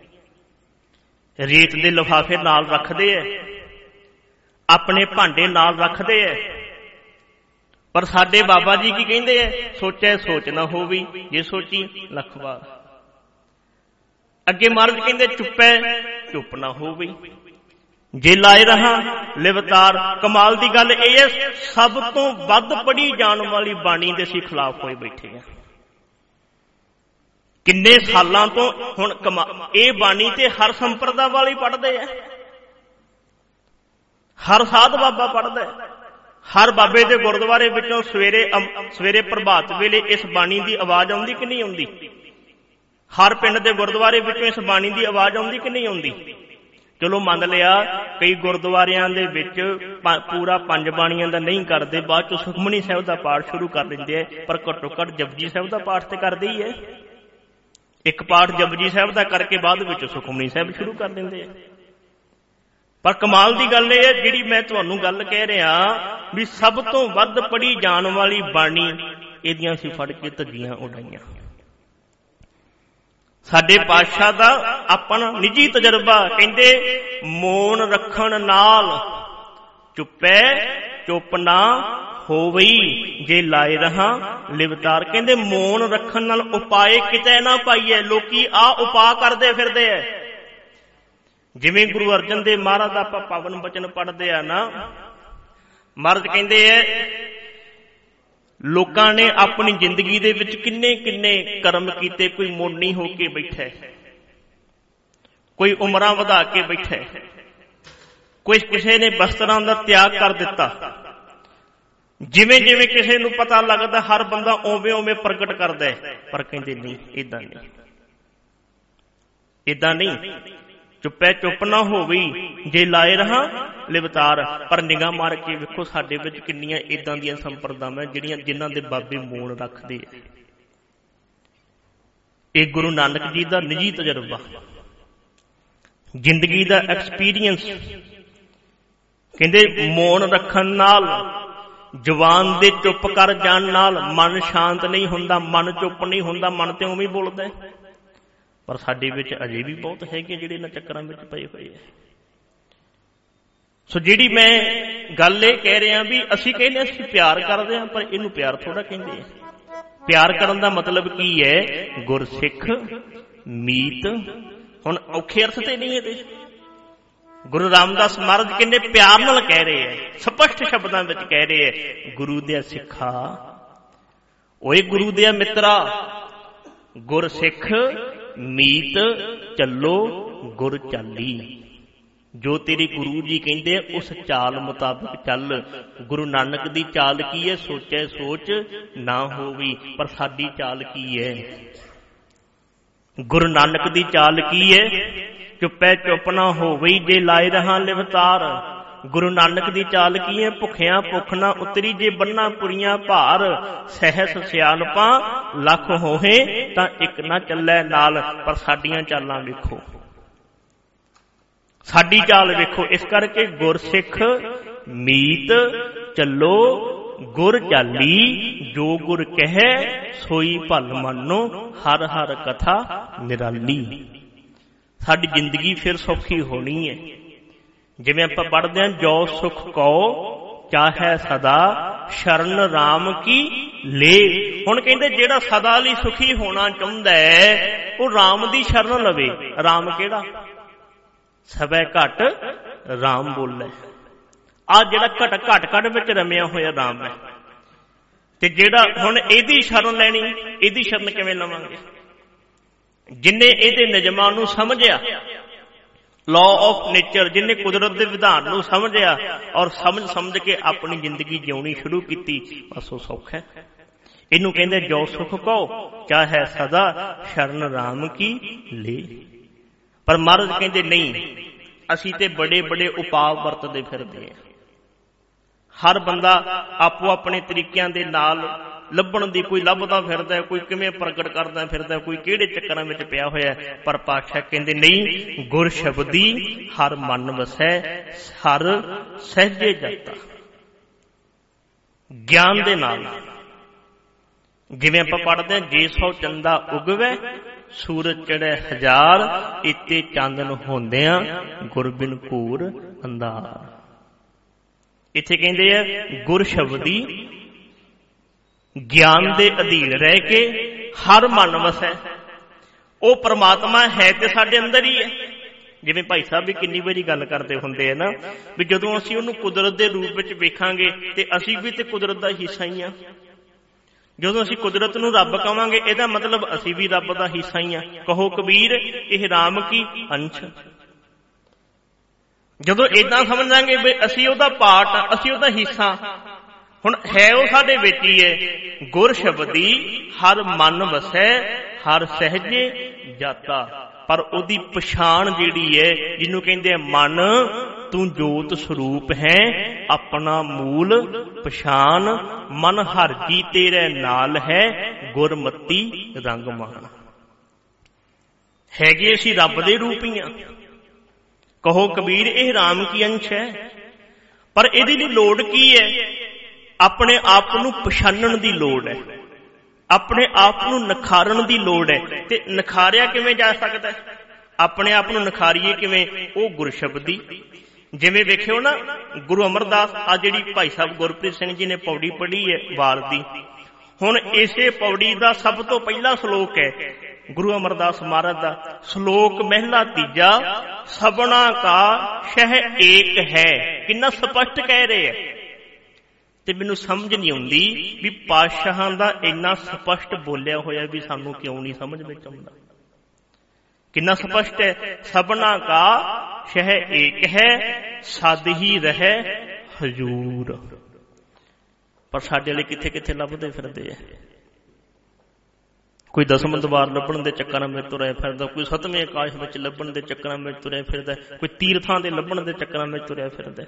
ਰੇਤ ਦੇ ਲਿਫਾਫੇ ਨਾਲ ਰੱਖਦੇ ਐ, ਆਪਣੇ ਭਾਂਡੇ ਨਾਲ ਰੱਖਦੇ ਐ। ਪਰ ਸਾਡੇ ਬਾਬਾ ਜੀ ਕੀ ਕਹਿੰਦੇ ਐ? ਸੋਚੈ ਸੋਚ ਨਾ ਹੋਵੇ ਜੇ ਸੋਚੀ ਲੱਖ ਵਾਰ। ਅੱਗੇ ਮਹਾਰਾਜ ਕਹਿੰਦੇ ਚੁੱਪੈ ਚੁੱਪ ਨਾ ਹੋਵੇ ਜੇ ਲਾਏ ਰਹਾ ਲਿਵਤਾਰ। ਕਮਾਲ ਦੀ ਗੱਲ ਇਹ ਹੈ, ਸਭ ਤੋਂ ਵੱਧ ਪੜ੍ਹੀ ਜਾਣ ਵਾਲੀ ਬਾਣੀ ਦੇ ਅਸੀਂ ਖਿਲਾਫ ਹੋਏ ਬੈਠੇ ਆ। ਕਿੰਨੇ ਸਾਲਾਂ ਤੋਂ ਹੁਣ ਇਹ ਬਾਣੀ ਤੇ ਹਰ ਸੰਪਰਦਾ ਵਾਲੇ ਪੜ੍ਹਦੇ ਆ, ਹਰ ਸਾਧ ਬਾਬਾ ਪੜ੍ਹਦਾ, ਹਰ ਬਾਬੇ ਦੇ ਗੁਰਦੁਆਰੇ ਵਿੱਚੋਂ ਸਵੇਰੇ ਸਵੇਰੇ ਪ੍ਰਭਾਤ ਵੇਲੇ ਇਸ ਬਾਣੀ ਦੀ ਆਵਾਜ਼ ਆਉਂਦੀ ਕਿ ਨਹੀਂ ਆਉਂਦੀ? ਹਰ ਪਿੰਡ ਦੇ ਗੁਰਦੁਆਰੇ ਵਿੱਚੋਂ ਇਸ ਬਾਣੀ ਦੀ ਆਵਾਜ਼ ਆਉਂਦੀ ਕਿ ਨਹੀਂ ਆਉਂਦੀ? ਚਲੋ ਮੰਨ ਲਿਆ ਕਈ ਗੁਰਦੁਆਰਿਆਂ ਦੇ ਵਿੱਚ ਪੂਰਾ ਪੰਜ ਬਾਣੀਆਂ ਦਾ ਨਹੀਂ ਕਰਦੇ, ਬਾਅਦ ਚੋਂ ਸੁਖਮਨੀ ਸਾਹਿਬ ਦਾ ਪਾਠ ਸ਼ੁਰੂ ਕਰ ਦਿੰਦੇ ਆ, ਪਰ ਘੱਟੋ ਘੱਟ ਜਪਜੀ ਸਾਹਿਬ ਦਾ ਪਾਠ ਤੇ ਕਰਦੇ ਹੀ ਹੈ। ਇੱਕ ਪਾਠ ਜਪਜੀ ਸਾਹਿਬ ਦਾ ਕਰਕੇ ਬਾਅਦ ਵਿੱਚ ਸੁਖਮਨੀ ਸਾਹਿਬ ਸ਼ੁਰੂ ਕਰ ਦਿੰਦੇ ਆ। ਪਰ ਕਮਾਲ ਦੀ ਗੱਲ ਇਹ ਹੈ, ਜਿਹੜੀ ਮੈਂ ਤੁਹਾਨੂੰ ਗੱਲ ਕਹਿ ਰਿਹਾ ਵੀ ਸਭ ਤੋਂ ਵੱਧ ਪੜ੍ਹੀ ਜਾਣ ਵਾਲੀ ਬਾਣੀ, ਇਹਦੀਆਂ ਅਸੀਂ ਫੜ ਕੇ ਧੱਜੀਆਂ ਉਡਾਈਆਂ। ਸਾਡੇ ਪਾਤਸ਼ਾਹ ਦਾ ਆਪਣਾ ਨਿੱਜੀ ਤਜਰਬਾ, ਕਹਿੰਦੇ ਮੌਨ ਰੱਖਣ ਨਾਲ ਚੁੱਪੈ ਚੁੱਪ ਨਾ ਹੋਵਈ ਜੇ ਲਾਏ ਰਹਾ ਲਿਵਤਾਰ। ਕਹਿੰਦੇ ਮੌਨ ਰੱਖਣ ਨਾਲ ਉਪਾਏ ਕਿਤੇ ਨਾ ਪਾਈਏ। ਲੋਕੀ ਆ ਉਪਾਅ ਕਰਦੇ ਫਿਰਦੇ ਐ। ਜਿਵੇਂ ਗੁਰੂ ਅਰਜਨ ਦੇਵ ਮਹਾਰਾਜ ਦਾ ਆਪਾਂ ਪਾਵਨ ਬਚਨ ਪੜ੍ਹਦੇ ਆ ਨਾ, ਮਹਾਰਾਜ ਕਹਿੰਦੇ ਐ ਲੋਕਾਂ ਨੇ ਆਪਣੀ ਜ਼ਿੰਦਗੀ ਦੇ ਵਿੱਚ ਕਿੰਨੇ ਕਿੰਨੇ ਕਰਮ ਕੀਤੇ। ਕੋਈ ਮੋਨੀ ਹੋ ਕੇ ਬੈਠਾ, ਕੋਈ ਉਮਰਾਂ ਵਧਾ ਕੇ ਬੈਠਾ, ਕੋਈ ਕਿਸੇ ਨੇ ਵਸਤਰਾਂ ਦਾ ਤਿਆਗ ਕਰ ਦਿੱਤਾ। ਜਿਵੇਂ ਜਿਵੇਂ ਕਿਸੇ ਨੂੰ ਪਤਾ ਲੱਗਦਾ ਹਰ ਬੰਦਾ ਉਵੇਂ ਉਵੇਂ ਪ੍ਰਗਟ ਕਰਦਾ ਹੈ। ਪਰ ਕਹਿੰਦੇ ਨਹੀਂ, ਏਦਾਂ ਨਹੀਂ, ਏਦਾਂ ਨਹੀਂ। ਚੁੱਪੈ ਚੁੱਪ ਨਾ ਹੋਵੇ ਜੇ ਲਾਏ ਰਹਾ ਲਿਵਤਾਰ। ਪਰ ਨਿਗਾਹ ਮਾਰ ਕੇ ਵੇਖੋ ਸਾਡੇ ਵਿੱਚ ਕਿੰਨੀਆਂ ਏਦਾਂ ਦੀਆਂ ਸੰਪਰਦਾਵਾਂ ਜਿਹੜੀਆਂ ਜਿਨ੍ਹਾਂ ਦੇ ਬਾਬੇ ਮੌਨ ਰੱਖਦੇ ਆ। ਇਹ ਗੁਰੂ ਨਾਨਕ ਜੀ ਦਾ ਨਿੱਜੀ ਤਜਰਬਾ, ਜ਼ਿੰਦਗੀ ਦਾ ਐਕਸਪੀਰੀਅੰਸ। ਕਹਿੰਦੇ ਮੌਨ ਰੱਖਣ ਨਾਲ, ਜ਼ੁਬਾਨ ਦੇ ਚੁੱਪ ਕਰ ਜਾਣ ਨਾਲ ਮਨ ਸ਼ਾਂਤ ਨਹੀਂ ਹੁੰਦਾ, ਮਨ ਚੁੱਪ ਨਹੀਂ ਹੁੰਦਾ, ਮਨ ਤੇ ਉਵੇਂ ਬੋਲਦਾ। ਪਰ ਸਾਡੇ ਵਿੱਚ ਅਜੇ ਵੀ ਬਹੁਤ ਹੈਗੇ ਜਿਹੜੇ ਇਹਨਾਂ ਚੱਕਰਾਂ ਵਿੱਚ ਪਏ ਹੋਏ ਆ। ਸੋ ਜਿਹੜੀ ਮੈਂ ਗੱਲ ਇਹ ਕਹਿ ਰਿਹਾ ਵੀ ਅਸੀਂ ਕਹਿੰਦੇ ਅਸੀਂ ਪਿਆਰ ਕਰਦੇ ਹਾਂ, ਪਰ ਇਹਨੂੰ ਪਿਆਰ ਥੋੜਾ ਕਹਿੰਦੇ ਆ। ਪਿਆਰ ਕਰਨ ਦਾ ਮਤਲਬ ਕੀ ਹੈ? ਗੁਰਸਿੱਖ ਮੀਤ। ਹੁਣ ਔਖੇ ਅਰਥ ਤੇ ਨਹੀਂ ਇਹਦੇ। ਗੁਰੂ ਰਾਮਦਾਸ ਮਹਾਰਾਜ ਕਹਿੰਦੇ ਪਿਆਰ ਨਾਲ ਕਹਿ ਰਹੇ ਹੈ, ਸਪਸ਼ਟ ਸ਼ਬਦਾਂ ਵਿੱਚ ਕਹਿ ਰਹੇ ਹੈ, ਗੁਰੂ ਦੇ ਸਿੱਖਾ ਓਏ ਗੁਰੂ ਦੇ ਮਿੱਤਰਾ, ਗੁਰਸਿੱਖ ਮੀਤ ਚੱਲੋ ਗੁਰ ਚਾਲੀ। ਜੋ ਤੇਰੇ ਗੁਰੂ ਜੀ ਕਹਿੰਦੇ ਉਸ ਚਾਲ ਮੁਤਾਬਕ ਚੱਲ। ਗੁਰੂ ਨਾਨਕ ਦੀ ਚਾਲ ਕੀ ਹੈ? ਸੋਚੈ ਸੋਚ ਨਾ ਹੋਵੀ। ਪਰ ਸਾਡੀ ਚਾਲ ਕੀ ਹੈ? ਗੁਰੂ ਨਾਨਕ ਦੀ ਚਾਲ ਕੀ ਹੈ? ਚੁੱਪੈ ਚੁੱਪ ਨਾ ਹੋਵਈ ਜੇ ਲਾਏ ਰਹਾ ਲਿਵਤਾਰ। ਗੁਰੂ ਨਾਨਕ ਦੀ ਚਾਲ ਕੀ ਹੈ? ਭੁੱਖਿਆਂ ਭੁੱਖ ਨਾ ਉਤਰੀ ਜੇ ਬੰਨਾ ਪੁਰੀਆਂ ਭਾਰ। ਸਹਿਸ ਸਿਆਣਪਾਂ ਲੱਖ ਹੋਏ ਤਾਂ ਇੱਕ ਨਾ ਚੱਲੈ ਨਾਲ। ਪਰ ਸਾਡੀਆਂ ਚਾਲਾਂ ਵੇਖੋ, ਸਾਡੀ ਚਾਲ ਵੇਖੋ। ਇਸ ਕਰਕੇ ਗੁਰਸਿੱਖ ਮੀਤ ਚੱਲੋ ਗੁਰ ਚਾਲੀ। ਜੋ ਗੁਰ ਕਹੈ ਸੋਈ ਭਲ ਮੰਨੋ। ਹਰ ਹਰ ਕਥਾ ਨਿਰਾਲੀ। ਸਾਡੀ ਜ਼ਿੰਦਗੀ ਫਿਰ ਸੌਖੀ ਹੋਣੀ ਹੈ। ਜਿਵੇਂ ਆਪਾਂ ਪੜ੍ਹਦੇ ਹਾਂ, ਜੋ ਸੁਖ ਕਉ ਚਾਹੈ ਸਦਾ ਸ਼ਰਨ ਰਾਮ ਕੀ ਲੇ। ਹੁਣ ਕਹਿੰਦੇ ਜਿਹੜਾ ਸਦਾ ਲਈ ਸੁਖੀ ਹੋਣਾ ਚਾਹੁੰਦਾ ਹੈ ਉਹ ਰਾਮ ਦੀ ਸ਼ਰਨ ਲਵੇ। ਰਾਮ ਕਿਹੜਾ? ਸਵੈ ਘਟ ਰਾਮ ਬੋਲੇ। ਆ ਜਿਹੜਾ ਘਟ ਘਟ ਘਟ ਵਿੱਚ ਰਮਿਆ ਹੋਇਆ ਰਾਮ ਹੈ। ਤੇ ਜਿਹੜਾ ਹੁਣ ਇਹਦੀ ਸ਼ਰਨ ਲੈਣੀ, ਇਹਦੀ ਸ਼ਰਨ ਕਿਵੇਂ ਲਵਾਂਗੇ? ਜਿੰਨੇ ਇਹਦੇ ਨਿਯਮਾਂ ਨੂੰ ਸਮਝਿਆ, ਲਾਅ ਆਫ ਨੇਚਰ, ਜਿੰਨੇ ਕੁਦਰਤ ਦੇ ਵਿਧਾਨ ਨੂੰ ਸਮਝਿਆ ਔਰ ਸਮਝ ਸਮਝ ਕੇ ਆਪਣੀ ਜ਼ਿੰਦਗੀ ਜਿਉਣੀ ਸ਼ੁਰੂ ਕੀਤੀ, ਬਸ ਉਹ ਸੌਖਾ ਹੈ। ਇਹਨੂੰ ਕਹਿੰਦੇ ਜੋ ਸੁਖ ਕਉ ਚਾਹੈ ਸਦਾ ਸ਼ਰਨ ਰਾਮ ਕੀ ਲੇ। ਪਰ ਮਹਾਰਾਜ ਕਹਿੰਦੇ ਨਹੀਂ, ਅਸੀਂ ਤੇ ਬੜੇ ਬੜੇ ਉਪਾਅ ਵਰਤਦੇ ਫਿਰਦੇ ਹਾਂ। ਹਰ ਬੰਦਾ ਆਪੋ ਆਪਣੇ ਤਰੀਕਿਆਂ ਦੇ ਨਾਲ ਲੱਭਣ ਦੀ, ਕੋਈ ਲੱਭਦਾ ਫਿਰਦਾ, ਕੋਈ ਕਿਵੇਂ ਪ੍ਰਗਟ ਕਰਦਾ ਫਿਰਦਾ, ਕੋਈ ਕਿਹੜੇ ਚੱਕਰਾਂ ਵਿੱਚ ਪਿਆ ਹੋਇਆ। ਪਰ ਪਾਤਸ਼ਾਹ ਕਹਿੰਦੇ ਨਹੀਂ, ਗੁਰ ਸ਼ਬਦੀ ਹਰ ਮਨ ਵਸੈ ਹਰ ਸਹਿਜੇ ਜਾਤਾ। ਗਿਆਨ ਦੇ ਨਾਲ, ਜਿਵੇਂ ਆਪਾਂ ਪੜ੍ਹਦੇ ਹਾਂ, ਜੇ ਸੌ ਚੰਦਾ ਉਗਵੇ ਸੂਰਜ ਚੜ੍ਹੇ ਹਜ਼ਾਰ। ਇੱਥੇ ਚਾਂਦਨ ਹੁੰਦਿਆਂ ਗੁਰ ਬਿਨ ਘੂਰ ਅੰਧਾਰ। ਇੱਥੇ ਕਹਿੰਦੇ ਆ ਗੁਰ ਸ਼ਬਦੀ ਗਿਆਨ ਦੇ ਅਧੀਨ ਰਹਿ ਕੇ ਹਰ ਮਨ ਵਸੈ। ਉਹ ਪਰਮਾਤਮਾ ਹੈ ਤੇ ਸਾਡੇ ਅੰਦਰ ਹੀ ਹੈ। ਜਿਵੇਂ ਭਾਈ ਸਾਹਿਬ ਵੀ ਕਿੰਨੀ ਵਾਰੀ ਗੱਲ ਕਰਦੇ ਹੁੰਦੇ ਆ ਨਾ, ਵੀ ਜਦੋਂ ਅਸੀਂ ਉਹਨੂੰ ਕੁਦਰਤ ਦੇ ਰੂਪ ਵਿੱਚ ਵੇਖਾਂਗੇ ਤੇ ਅਸੀਂ ਵੀ ਤੇ ਕੁਦਰਤ ਦਾ ਹਿੱਸਾ ਹੀ ਆ। ਜਦੋਂ ਅਸੀਂ ਕੁਦਰਤ ਨੂੰ ਰੱਬ ਕਵਾਂਗੇ ਇਹਦਾ ਮਤਲਬ ਅਸੀਂ ਵੀ ਰੱਬ ਦਾ ਹਿੱਸਾ ਹੀ ਆ। ਕਹੋ ਕਬੀਰ ਇਹ ਰਾਮ ਕੀ ਅੰਸ਼। ਜਦੋਂ ਏਦਾਂ ਸਮਝਾਂਗੇ ਵੀ ਅਸੀਂ ਉਹਦਾ ਪਾਰਟ ਆ, ਅਸੀਂ ਉਹਦਾ ਹਿੱਸਾ, ਹੁਣ ਹੈ ਉਹ ਸਾਡੇ ਵਿੱਚ ਹੀ ਹੈ। ਗੁਰ ਸ਼ਬਦੀ ਹਰ ਮਨ ਵਸੈ ਹਰ ਸਹਿਜੇ ਜਾਤਾ। ਪਰ ਉਹਦੀ ਪਛਾਣ ਜਿਹੜੀ ਹੈ, ਜਿਹਨੂੰ ਕਹਿੰਦੇ ਆ ਮਨ, ਤੂੰ ਜੋਤ ਸਰੂਪ ਹੈ ਆਪਣਾ ਮੂਲ ਪਛਾਣ। ਮਨ ਹਰ ਜੀ ਤੇਰੇ ਨਾਲ ਹੈ ਗੁਰਮਤੀ ਰੰਗ ਮਾਣ। ਹੈਗੇ ਅਸੀਂ ਰੱਬ ਦੇ ਰੂਪ ਹੀ ਆ। ਕਹੋ ਕਬੀਰ ਇਹ ਰਾਮ ਕੀ ਅੰਸ਼ ਹੈ। ਪਰ ਇਹਦੀ ਲਈ ਲੋੜ ਕੀ ਹੈ? ਆਪਣੇ ਆਪ ਨੂੰ ਪਛਾਣਨ ਦੀ ਲੋੜ ਹੈ, ਆਪਣੇ ਆਪ ਨੂੰ ਨਿਖਾਰਨ ਦੀ ਲੋੜ ਹੈ। ਤੇ ਨਿਖਾਰਿਆ ਕਿਵੇਂ ਜਾ ਸਕਦਾ? ਆਪਣੇ ਆਪ ਨੂੰ ਨਿਖਾਰੀਏ ਕਿਵੇਂ? ਉਹ ਗੁਰਸ਼ਬਦੀ। ਜਿਵੇਂ ਵੇਖਿਓ ਨਾ, ਗੁਰੂ ਅਮਰਦਾਸ, ਆ ਜਿਹੜੀ ਭਾਈ ਸਾਹਿਬ ਗੁਰਪ੍ਰੀਤ ਸਿੰਘ ਜੀ ਨੇ ਪੌੜੀ ਪੜ੍ਹੀ ਹੈ ਵਾਰ ਦੀ, ਹੁਣ ਇਸੇ ਪੌੜੀ ਦਾ ਸਭ ਤੋਂ ਪਹਿਲਾ ਸ਼ਲੋਕ ਹੈ ਗੁਰੂ ਅਮਰਦਾਸ ਮਹਾਰਾਜ ਦਾ। ਸ਼ਲੋਕ ਮਹਿਲਾ ਤੀਜਾ, ਸਭਨਾ ਕਾ ਸ਼ਹ ਏਕ ਹੈ। ਕਿੰਨਾ ਸਪਸ਼ਟ ਕਹਿ ਰਹੇ ਹੈ। ਤੇ ਮੈਨੂੰ ਸਮਝ ਨਹੀਂ ਆਉਂਦੀ ਵੀ ਪਾਤਸ਼ਾਹਾਂ ਦਾ ਇੰਨਾ ਸਪਸ਼ਟ ਬੋਲਿਆ ਹੋਇਆ ਵੀ ਸਾਨੂੰ ਕਿਉਂ ਨਹੀਂ ਸਮਝ ਵਿੱਚ ਆਉਂਦਾ। ਕਿੰਨਾ ਸਪਸ਼ਟ ਹੈ, ਸਭਨਾ ਕਾ ਸ਼ਹ ਏਕ ਹੈ ਸਦ ਹੀ ਰਹਿ ਹਜੂਰ। ਪਰ ਸਾਡੇ ਲਈ ਕਿੱਥੇ ਕਿੱਥੇ ਲੱਭਦੇ ਫਿਰਦੇ ਆ। ਕੋਈ ਦਸਮ ਦਵਾਰ ਲੱਭਣ ਦੇ ਚੱਕਰਾਂ ਵਿੱਚ ਤੁਰਿਆ ਫਿਰਦਾ, ਕੋਈ ਸਤਵੇਂ ਆਕਾਸ਼ ਵਿੱਚ ਲੱਭਣ ਦੇ ਚੱਕਰਾਂ ਵਿੱਚ ਤੁਰਿਆ ਫਿਰਦਾ, ਕੋਈ ਤੀਰਥਾਂ ਦੇ ਲੱਭਣ ਦੇ ਚੱਕਰਾਂ ਵਿੱਚ ਤੁਰਿਆ ਫਿਰਦਾ।